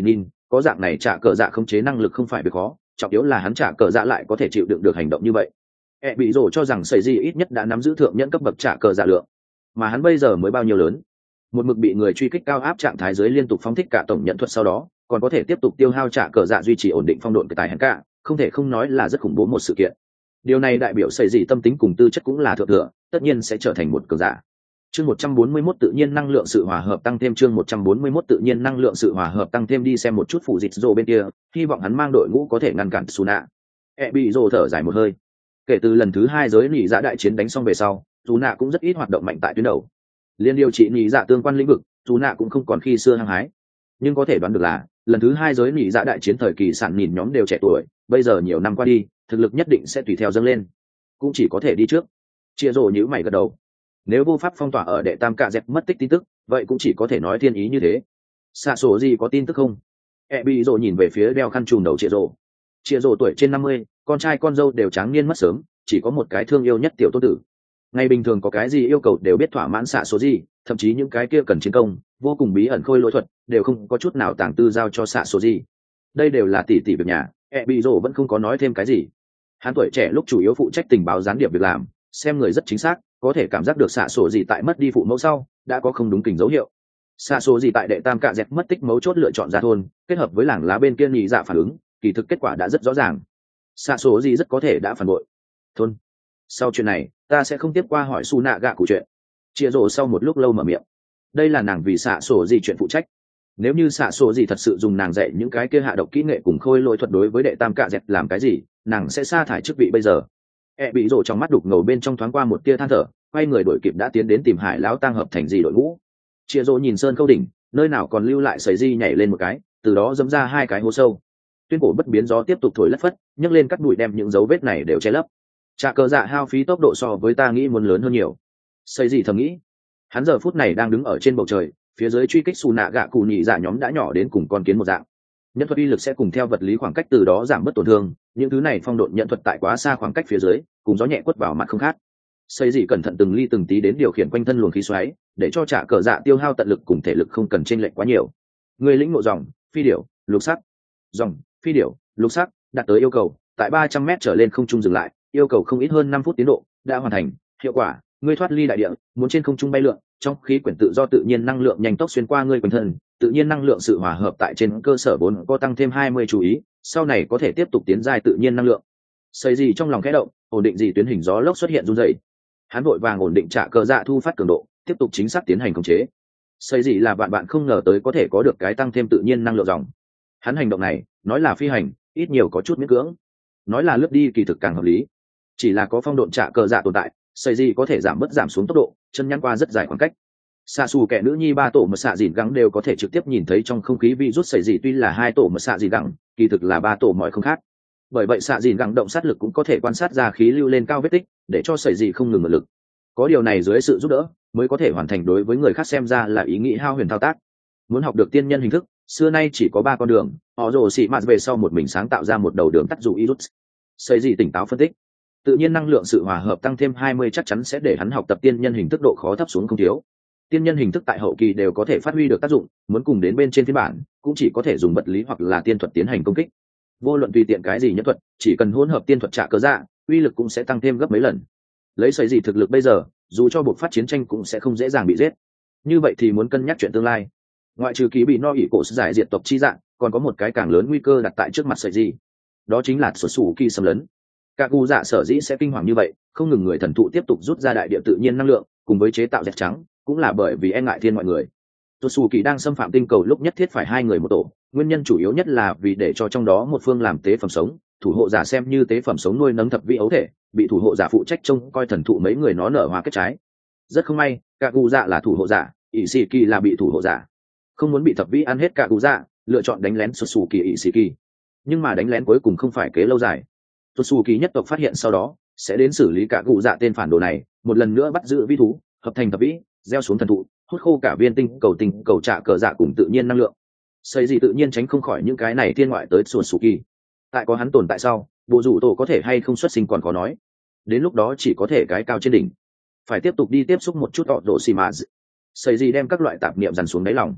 có dạng này trả cờ dạ khống chế năng lực không phải việc khó, trọng yếu là hắn trả cờ dạ lại có thể chịu đựng được hành động như vậy. Bị rồ cho rằng sẩy gì ít nhất đã nắm giữ thượng nhẫn cấp bậc trả cờ dạ lượng, mà hắn bây giờ mới bao nhiêu lớn. Một mực bị người truy kích cao áp trạng thái dưới liên tục phóng thích cả tổng nhận thuật sau đó còn có thể tiếp tục tiêu hao trả cờ dạ duy trì ổn định phong độn cái tài hắn cả, không thể không nói là rất khủng bố một sự kiện. Điều này đại biểu sẩy gì tâm tính cùng tư chất cũng là thượng thừa, tất nhiên sẽ trở thành một cường giả. Chương 141 tự nhiên năng lượng sự hòa hợp tăng thêm, chương 141 tự nhiên năng lượng sự hòa hợp tăng thêm. Đi xem một chút phụ dịch rồ bên kia, hy vọng hắn mang đội ngũ có thể ngăn cản Suna. Bị rồ thở dài một hơi. Kể từ lần thứ 2 giới nhị dạ đại chiến đánh xong về sau, Suna cũng rất ít hoạt động mạnh tại tuyến đầu. Liên điều trị nhị dạ tương quan lĩnh vực, Suna cũng không còn khi xưa hăng hái. Nhưng có thể đoán được là, lần thứ 2 giới nhị dạ đại chiến thời kỳ sản nhìn nhóm đều trẻ tuổi, bây giờ nhiều năm qua đi, thực lực nhất định sẽ tùy theo dâng lên. Cũng chỉ có thể đi trước. Chia rồ nhíu mày gật đầu. Nếu vô pháp phong tỏa ở đệ tam cạ dẹp mất tích tin tức, vậy cũng chỉ có thể nói thiên ý như thế. Xạ sổ gì có tin tức không? Bị rồ nhìn về phía đeo khăn trùm đầu Chia rồ tuổi trên 50, con trai con dâu đều tráng niên mất sớm, chỉ có một cái thương yêu nhất tiểu tôn tử. Ngày bình thường có cái gì yêu cầu đều biết thỏa mãn xạ số gì, thậm chí những cái kia cần chiến công vô cùng bí ẩn khôi lỗi thuật đều không có chút nào tàng tư giao cho xạ số gì. Đây đều là tỷ tỷ việc nhà. Bị rồ vẫn không có nói thêm cái gì. Hắn tuổi trẻ lúc chủ yếu phụ trách tình báo gián điệp việc làm, xem người rất chính xác, có thể cảm giác được xạ sổ gì tại mất đi phụ mẫu sau đã có không đúng kình dấu hiệu. Xạ sổ gì tại đệ tam cạ dẹp mất tích mấu chốt lựa chọn ra thôn, kết hợp với làng lá bên kia nhị dạ phản ứng, kỳ thực kết quả đã rất rõ ràng. Xạ sổ gì rất có thể đã phản bội thôn. Sau chuyện này ta sẽ không tiếp qua hỏi su nạ gạ cụ chuyện. Chia rồ sau một lúc lâu mở miệng. Đây là nàng vì xạ sổ gì chuyện phụ trách. Nếu như xạ sổ gì thật sự dùng nàng dạy những cái kia hạ độc kỹ nghệ cùng khôi lỗi thuật đối với đệ tam cạ dẹp làm cái gì, nàng sẽ sa thải chức vị bây giờ. Bị rồ trong mắt đục ngầu bên trong thoáng qua một tia than thở, quay người đội kịp đã tiến đến tìm Hải lão tăng hợp thành gì đội ngũ. Chia rồ nhìn sơn khâu đỉnh, nơi nào còn lưu lại sợi di nhảy lên một cái, từ đó dẫm ra 2 cái hố sâu. Tuyên cổ bất biến gió tiếp tục thổi lất phất, nhấc lên cắt bụi đem những dấu vết này đều che lấp. Trả cờ dạ hao phí tốc độ so với ta nghĩ muốn lớn hơn nhiều. Sợi di thầm nghĩ, hắn giờ phút này đang đứng ở trên bầu trời, phía dưới truy kích xù nạ gạ cụ nhị dạ nhóm đã nhỏ đến cùng con kiến một dạng. Nhân thuật uy lực sẽ cùng theo vật lý khoảng cách từ đó giảm bớt tổn thương, những thứ này phong độn nhận thuật tại quá xa khoảng cách phía dưới cùng gió nhẹ quất vào mặt không khác. Xây dị cẩn thận từng ly từng tí đến điều khiển quanh thân luồng khí xoáy, để cho trả cờ dạ tiêu hao tận lực cùng thể lực không cần chênh lệch quá nhiều. Người lĩnh ngộ dòng phi điểu lục sắc, dòng phi điểu lục sắc đạt tới yêu cầu, tại 300 mét trở lên không trung dừng lại, yêu cầu không ít hơn 5 phút tiến độ đã hoàn thành. Hiệu quả, ngươi thoát ly đại địa, muốn trên không trung bay lượn, trong khí quyển tự do tự nhiên năng lượng nhanh tốc xuyên qua ngươi quanh thân, tự nhiên năng lượng sự hòa hợp tại trên cơ sở 4 có tăng thêm 20 chú ý, sau này có thể tiếp tục tiến giai tự nhiên năng lượng. Xây gì trong lòng khẽ động, ổn định gì tuyến hình gió lốc xuất hiện run rẩy. Hắn vội vàng ổn định trả cờ dạ thu phát cường độ, tiếp tục chính xác tiến hành khống chế. Xây gì là bạn không ngờ tới có thể có được cái tăng thêm tự nhiên năng lượng dòng. Hắn hành động này, nói là phi hành, ít nhiều có chút miễn cưỡng. Nói là lướt đi kỳ thực càng hợp lý. Chỉ là có phong độn trả cờ dạ tồn tại, xây gì có thể giảm xuống tốc độ, chân nhăn qua rất dài khoảng cách. Xạ xù kẻ nữ nhi 3 tổ mà xạ dìn gắng đều có thể trực tiếp nhìn thấy trong không khí virus xảy gì, tuy là 2 tổ mà xạ dìn gắng, kỳ thực là 3 tổ mọi không khác. Bởi vậy xạ dìn gắng động sát lực cũng có thể quan sát ra khí lưu lên cao vết tích, để cho xảy gì không ngừng mượn lực. Có điều này dưới sự giúp đỡ mới có thể hoàn thành đối với người khác xem ra là ý nghĩ hao huyền thao tác. Muốn học được tiên nhân hình thức, xưa nay chỉ có 3 con đường, họ rồ xị mạt về sau một mình sáng tạo ra một đầu đường tắt dụ virus. Xảy gì tỉnh táo phân tích, tự nhiên năng lượng sự hòa hợp tăng thêm 20 chắc chắn sẽ để hắn học tập tiên nhân hình thức độ khó thấp xuống không thiếu. Tiên nhân hình thức tại hậu kỳ đều có thể phát huy được tác dụng, muốn cùng đến bên trên phiên bản cũng chỉ có thể dùng vật lý hoặc là tiên thuật tiến hành công kích. Vô luận tùy tiện cái gì nhất thuật, chỉ cần hỗn hợp tiên thuật trả cờ dạ, uy lực cũng sẽ tăng thêm gấp mấy lần. Lấy sợi gì thực lực bây giờ, dù cho buộc phát chiến tranh cũng sẽ không dễ dàng bị giết. Như vậy thì muốn cân nhắc chuyện tương lai. Ngoại trừ ký bị no ỉ cổ giải diệt tộc chi dạng, còn có một cái càng lớn nguy cơ đặt tại trước mặt sợi gì. Đó chính là xuất xù kỳ xâm lấn. Các gu dạ sở dĩ sẽ kinh hoàng như vậy, không ngừng người thần thụ tiếp tục rút ra đại địa tự nhiên năng lượng, cùng với chế tạo dẹp trắng, cũng là bởi vì e ngại thiên mọi người. Xuất xù kỳ đang xâm phạm tinh cầu lúc nhất thiết phải 2 người một tổ, nguyên nhân chủ yếu nhất là vì để cho trong đó một phương làm tế phẩm sống, thủ hộ giả xem như tế phẩm sống nuôi nấng thập vị ấu thể, bị thủ hộ giả phụ trách trông coi thần thụ mấy người nó nở hoa kết trái. Rất không may, các gu dạ là thủ hộ giả, ỷ sĩ kỳ là bị thủ hộ giả. Không muốn bị thập vị ăn hết các gu dạ, lựa chọn đánh lén xuất xù kỳ ỷ sĩ kỳ. Nhưng mà đánh lén cuối cùng không phải kế lâu dài. Xuất xù kỳ nhất tộc phát hiện sau đó sẽ đến xử lý cả gu dạ tên phản đồ này, một lần nữa bắt giữ vi thú, hợp thành thập vĩ, gieo xuống thần thụ, hút khô cả viên tinh cầu trả cờ dạ cùng tự nhiên năng lượng. Xây gì tự nhiên tránh không khỏi những cái này thiên ngoại tới xuất xù kỳ. Tại có hắn tồn tại sau, bộ rủ tổ có thể hay không xuất sinh còn khó nói. Đến lúc đó chỉ có thể cái cao trên đỉnh. Phải tiếp tục đi tiếp xúc một chút họ độ xì mà. Xây gì đem các loại tạp niệm dằn xuống đáy lòng.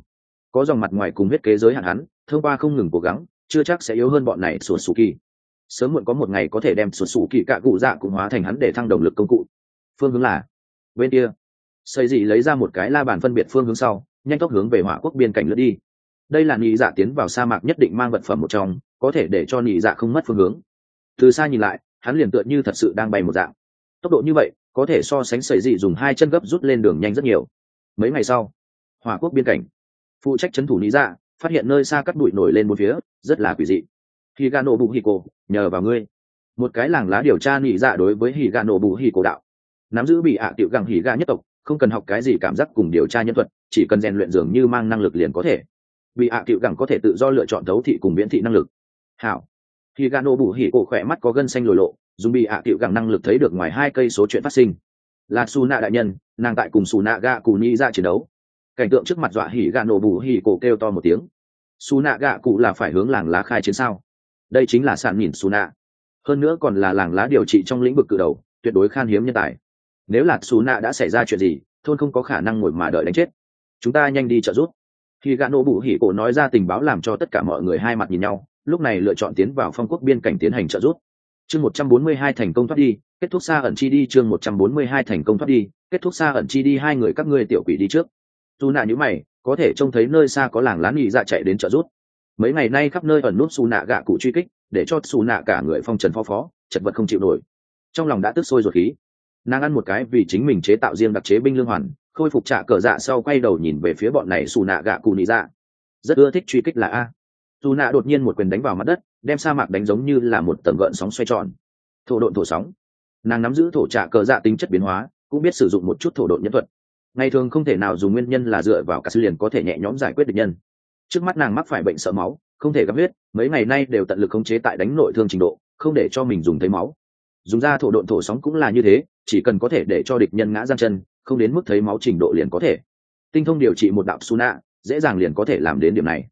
có dòng mặt ngoài cùng huyết kế giới hạn hắn thông qua không ngừng cố gắng chưa chắc sẽ yếu hơn bọn này sụt sù kỳ. Sớm muộn có một ngày có thể đem sụt sù kỳ cạ cụ dạ cũng hóa thành hắn để thăng động lực công cụ. Phương hướng là bên kia. Xây dị lấy ra một cái la bàn phân biệt phương hướng sau, nhanh tốc hướng về hỏa quốc biên cảnh lướt đi. Đây là nhị dạ tiến vào sa mạc nhất định mang vật phẩm một trong, có thể để cho nhị dạ không mất phương hướng. Từ xa nhìn lại, hắn liền tựa như thật sự đang bay một dạng. Tốc độ như vậy, có thể so sánh Xây dị dùng 2 chân gấp rút lên đường nhanh rất nhiều. Mấy ngày sau, hỏa quốc biên cảnh, phụ trách trấn thủ nhị dạ phát hiện nơi xa cắt bụi nổi lên một phía, rất là quỷ dị. Higano Buhiko, nhờ vào ngươi. Một cái làng lá điều tra nhị dạ đối với Higano Buhiko đạo. Nắm giữ bị ạ tiểu gẳng Higa nhất tộc, không cần học cái gì cảm giác cùng điều tra nhân thuật, chỉ cần rèn luyện dường như mang năng lực liền có thể. Bị ạ tiểu gẳng có thể tự do lựa chọn thấu thị cùng miễn thị năng lực. Hảo. Higano Buhiko khỏe mắt có gân xanh lồi lộ, dùng bị ạ tiểu gẳng năng lực thấy được ngoài 2 cây số chuyện phát sinh. Là Suna đại nhân, nàng tại cùng Sunaga Kuni ra chiến đấu. Cảnh tượng trước mặt dọa Higano Buhiko kêu to một tiếng. Sunaga cụ là phải hướng làng lá khai chiến sao? Đây chính là sản nhìn Suna. Hơn nữa còn là làng lá điều trị trong lĩnh vực cự đầu, tuyệt đối khan hiếm nhân tài. Nếu là Suna đã xảy ra chuyện gì, thôn không có khả năng ngồi mà đợi đánh chết. Chúng ta nhanh đi trợ giúp. Higano Buhiko nói ra tình báo làm cho tất cả mọi người hai mặt nhìn nhau, lúc này lựa chọn tiến vào phong quốc biên cảnh tiến hành trợ giúp. Chương 142 thành công thoát đi, kết thúc xa ẩn chi đi. Chương 142 thành công thoát đi, kết thúc xa ẩn chi đi. Hai người các ngươi tiểu quỷ đi trước. Suna nhíu mày, có thể trông thấy nơi xa có làng lá nhị dạ chạy đến trợ giúp. Mấy ngày nay khắp nơi ẩn núp Suna gạ cụ truy kích, để cho Suna cả người phong trần phó, chật vật không chịu nổi. Trong lòng đã tức sôi ruột khí. Nàng ăn một cái vì chính mình chế tạo riêng đặc chế binh lương hoàn, khôi phục trả cờ dạ sau quay đầu nhìn về phía bọn này Suna gạ cụ nhị dạ. Rất ưa thích truy kích là a. Suna đột nhiên một quyền đánh vào mặt đất, đem sa mạc đánh giống như là một tầng gợn sóng xoay tròn. Thổ độn thổ sóng. Nàng nắm giữ thổ trả cờ dạ tính chất biến hóa, cũng biết sử dụng một chút thổ độn nhân thuật. Ngày thường không thể nào dùng nguyên nhân là dựa vào cả sư liền có thể nhẹ nhõm giải quyết địch nhân. Trước mắt nàng mắc phải bệnh sợ máu, không thể gặp huyết, mấy ngày nay đều tận lực khống chế tại đánh nội thương trình độ, không để cho mình dùng thấy máu. Dùng ra thổ độn thổ sóng cũng là như thế, chỉ cần có thể để cho địch nhân ngã giang chân, không đến mức thấy máu trình độ liền có thể. Tinh thông điều trị một đạo Suna, dễ dàng liền có thể làm đến điểm này.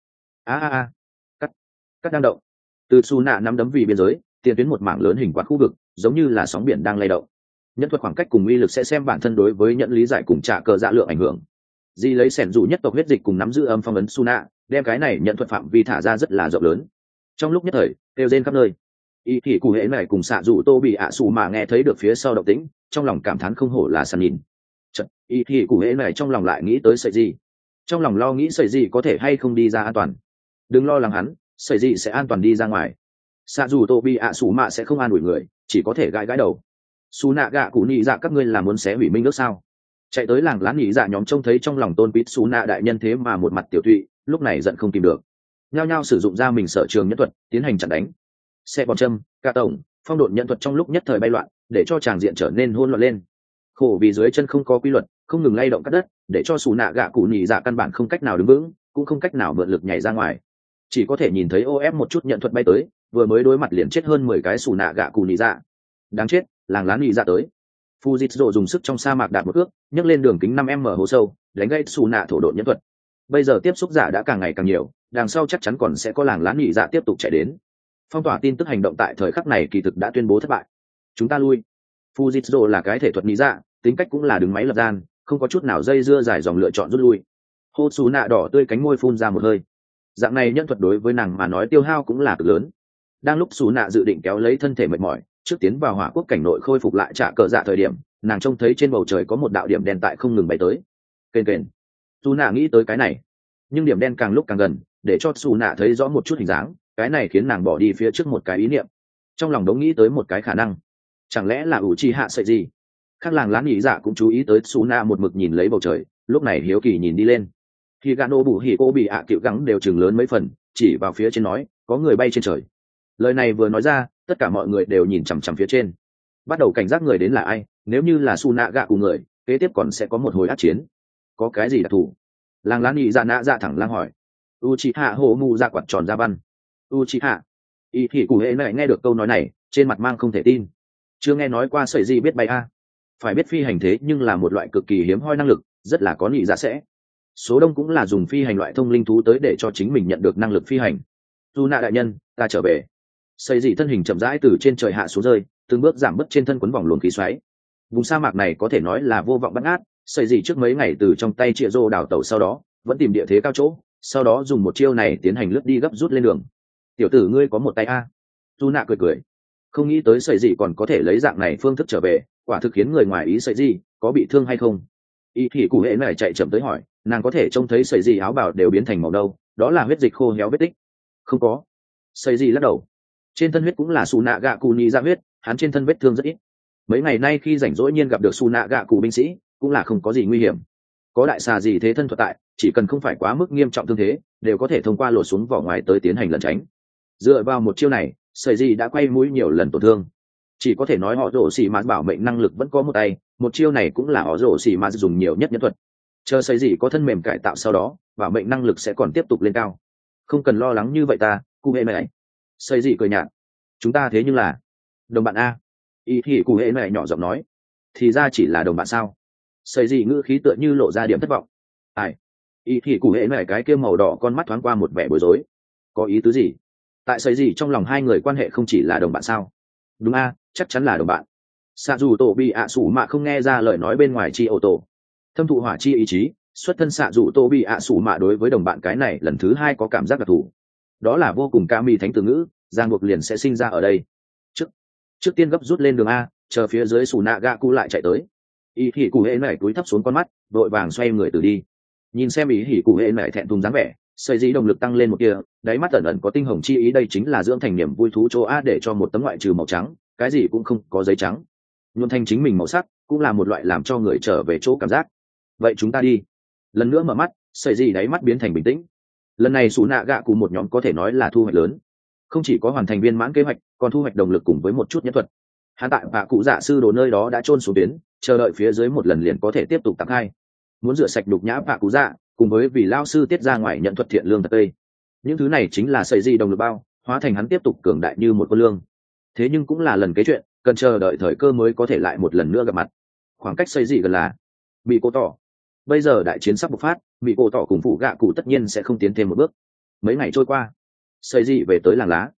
Cắt đang động. Từ Suna nắm đấm vì biên giới, tiền tuyến một mảng lớn hình quạt khu vực, giống như là sóng biển đang lay động. Nhân thuật khoảng cách cùng uy lực sẽ xem bản thân đối với nhận lý giải cùng trả cờ dạ lượng ảnh hưởng. Di lấy sẻn dụ nhất tộc huyết dịch cùng nắm giữ âm phong ấn Suna, đem cái này nhận thuật phạm vi thả ra rất là rộng lớn. Trong lúc nhất thời, kêu rên khắp nơi. Y thì cụ hệ này cùng xạ dụ tô bị ạ xù mà nghe thấy được phía sau động tĩnh, trong lòng cảm thán không hổ là săn nhìn. Chật, y thì cụ hệ này trong lòng lại nghĩ tới sợi gì. Trong lòng lo nghĩ sợi gì có thể hay không đi ra an toàn. Đừng lo lắng hắn, sợi gì sẽ an toàn đi ra ngoài. Xạ dù tô bị ạ xù mà sẽ không an ủi người, chỉ có thể gãi gãi đầu. Su nạ gạ cụ nhị dạ các ngươi là muốn xé hủy minh nước sao? Chạy tới làng lá nhị dạ nhóm trông thấy trong lòng tôn quý Su nạ đại nhân thế mà một mặt tiểu thụy, lúc này giận không tìm được, nhao nhao sử dụng ra mình sở trường nhân thuật tiến hành chặn đánh. Xe bom châm, ca tổng, phong độn nhân thuật trong lúc nhất thời bay loạn, để cho tràng diện trở nên hỗn loạn lên. Khổ vì dưới chân không có quy luật, không ngừng lay động cắt đất, để cho Su nạ gạ cụ nhị dạ căn bản không cách nào đứng vững, cũng không cách nào mượn lực nhảy ra ngoài, chỉ có thể nhìn thấy ô ép một chút nhận thuật bay tới, vừa mới đối mặt liền chết hơn 10 cái Su nạ gạ cụ nhị dạ. Đáng chết, làng lá nhị dạ tới. Fujitsu dùng sức trong sa mạc đạp một ước, nhấc lên đường kính 5m hố sâu, đánh gãy Su nạ thổ độn nhân thuật. Bây giờ tiếp xúc giả đã càng ngày càng nhiều, đằng sau chắc chắn còn sẽ có làng lá nhị dạ tiếp tục chạy đến. Phong tỏa tin tức hành động tại thời khắc này kỳ thực đã tuyên bố thất bại. Chúng ta lui. Fujitsu là cái thể thuật nhị dạ, tính cách cũng là đứng máy lập gian, không có chút nào dây dưa dài dòng lựa chọn rút lui. Hô Su nạ đỏ tươi cánh môi phun ra một hơi. Dạng này nhân thuật đối với nàng mà nói tiêu hao cũng là cực lớn. Đang lúc Su nạ dự định kéo lấy thân thể mệt mỏi, trước tiến vào hỏa quốc cảnh nội khôi phục lại trả cờ dạ thời điểm, nàng trông thấy trên bầu trời có một đạo điểm đen tại không ngừng bay tới. Kền kền. Su nạ nghĩ tới cái này, nhưng điểm đen càng lúc càng gần, để cho Su nạ thấy rõ một chút hình dáng, cái này khiến nàng bỏ đi phía trước một cái ý niệm. Trong lòng đống nghĩ tới một cái khả năng, chẳng lẽ là Uchiha sợi gì? Các làng lá nhị dạ cũng chú ý tới Su nạ một mực nhìn lấy bầu trời, lúc này hiếu kỳ nhìn đi lên. Khi Gano bù hỉ cô bị ạ cựu gắng đều chừng lớn mấy phần, chỉ vào phía trên nói, có người bay trên trời. Lời này vừa nói ra, tất cả mọi người đều nhìn chằm chằm phía trên, bắt đầu cảnh giác người đến là ai. Nếu như là Su nạ gạ của người, kế tiếp còn sẽ có một hồi ác chiến. Có cái gì đặc thù? Làng lá nhị dạ nạ dạ thẳng lang hỏi. Uchiha hồ mu ra quạt tròn ra văn. Uchiha. Y thì cụ hệ này nghe được câu nói này, trên mặt mang không thể tin. Chưa nghe nói qua sợi gì biết bay a? Phải biết phi hành thế nhưng là một loại cực kỳ hiếm hoi năng lực, rất là có nhị dạ sẽ. Số đông cũng là dùng phi hành loại thông linh thú tới để cho chính mình nhận được năng lực phi hành. Su nạ đại nhân, ta trở về. Sợi dị thân hình chậm rãi từ trên trời hạ xuống rơi, từng bước giảm bớt trên thân quấn vòng luồng khí xoáy. Vùng sa mạc này có thể nói là vô vọng bắt ngát. Sợi dị trước mấy ngày từ trong tay Triệu Dô đào tẩu sau đó, vẫn tìm địa thế cao chỗ, sau đó dùng một chiêu này tiến hành lướt đi gấp rút lên đường. Tiểu tử ngươi có một tay a. Tu nạ cười cười, không nghĩ tới sợi gì còn có thể lấy dạng này phương thức trở về, quả thực khiến người ngoài ý. Sợi gì có bị thương hay không? Y thì cụ hệ này chạy chậm tới hỏi, nàng có thể trông thấy sợi gì áo bào đều biến thành màu đâu, đó là huyết dịch khô héo vết tích. Không có. Sợi gì lắc đầu, trên thân huyết cũng là su nạ gạ cụ nhị ra huyết, hắn trên thân vết thương rất ít. Mấy ngày nay khi rảnh rỗi nhiên gặp được su nạ gạ cụ binh sĩ cũng là không có gì nguy hiểm, có đại xà gì thế thân thuật tại, chỉ cần không phải quá mức nghiêm trọng thương thế đều có thể thông qua lột xuống vỏ ngoài tới tiến hành lẩn tránh. Dựa vào một chiêu này, sợi gì đã quay mũi nhiều lần tổn thương, chỉ có thể nói họ rổ xì mạt bảo mệnh năng lực vẫn có một tay, một chiêu này cũng là họ rổ xì mạt dùng nhiều nhất nhân thuật. Chờ sợi gì có thân mềm cải tạo sau đó, bảo mệnh năng lực sẽ còn tiếp tục lên cao. Không cần lo lắng như vậy ta, cụ hệ mẹ. Sợi gì cười nhạt, chúng ta thế nhưng là đồng bạn a. Y thì cụ hệ mẹ nhỏ giọng nói, thì ra chỉ là đồng bạn sao? Sợi gì ngữ khí tựa như lộ ra điểm thất vọng. Ai? Y thì cụ hệ mẹ cái kia màu đỏ con mắt thoáng qua một vẻ bối rối. Có ý tứ gì? Tại sợi gì trong lòng hai người quan hệ không chỉ là đồng bạn sao? Đúng a, chắc chắn là đồng bạn. Xạ dù tổ bị ạ sủ mạ không nghe ra lời nói bên ngoài chi ô tô, thâm thụ hỏa chi ý chí, xuất thân xạ dù tô bị ạ sủ mạ đối với đồng bạn cái này lần thứ hai có cảm giác đặc thù, đó là vô cùng ca mi thánh từ ngữ, giang buộc liền sẽ sinh ra ở đây. Trước tiên gấp rút lên đường a, chờ phía dưới sủ nạ gạ cụ lại chạy tới. Ý hỉ cụ hệ nảy túi thấp xuống con mắt, vội vàng xoay người từ đi. Nhìn xem ý hỉ cụ hệ nảy thẹn thùng dáng vẻ, sợi dĩ động lực tăng lên một kia, đáy mắt ẩn ẩn có tinh hồng chi ý, đây chính là dưỡng thành niềm vui thú chỗ a, để cho một tấm ngoại trừ màu trắng cái gì cũng không có giấy trắng nhuộm thành chính mình màu sắc, cũng là một loại làm cho người trở về chỗ cảm giác. Vậy chúng ta đi. Lần nữa mở mắt, sợi dĩ đáy mắt biến thành bình tĩnh. Lần này xù nạ gạ cụ một nhóm có thể nói là thu hoạch lớn, không chỉ có hoàn thành viên mãn kế hoạch, còn thu hoạch động lực cùng với một chút nhân thuật. Hắn tại và cụ dạ sư đồ nơi đó đã chôn xuống tuyến, chờ đợi phía dưới một lần liền có thể tiếp tục tặng hai. Muốn rửa sạch đục nhã và cụ dạ, cùng với vì lao sư tiết ra ngoài nhận thuật thiện lương thật tây, những thứ này chính là sợi dĩ động lực bao, hóa thành hắn tiếp tục cường đại như một quân lương. Thế nhưng cũng là lần kế chuyện, cần chờ đợi thời cơ mới có thể lại một lần nữa gặp mặt. Khoảng cách sợi dĩ gần là bị cô tỏ. Bây giờ đại chiến sắp bộc phát, bị cô tỏ cùng phụ gạ cụ tất nhiên sẽ không tiến thêm một bước. Mấy ngày trôi qua, sợi dĩ về tới làng lá.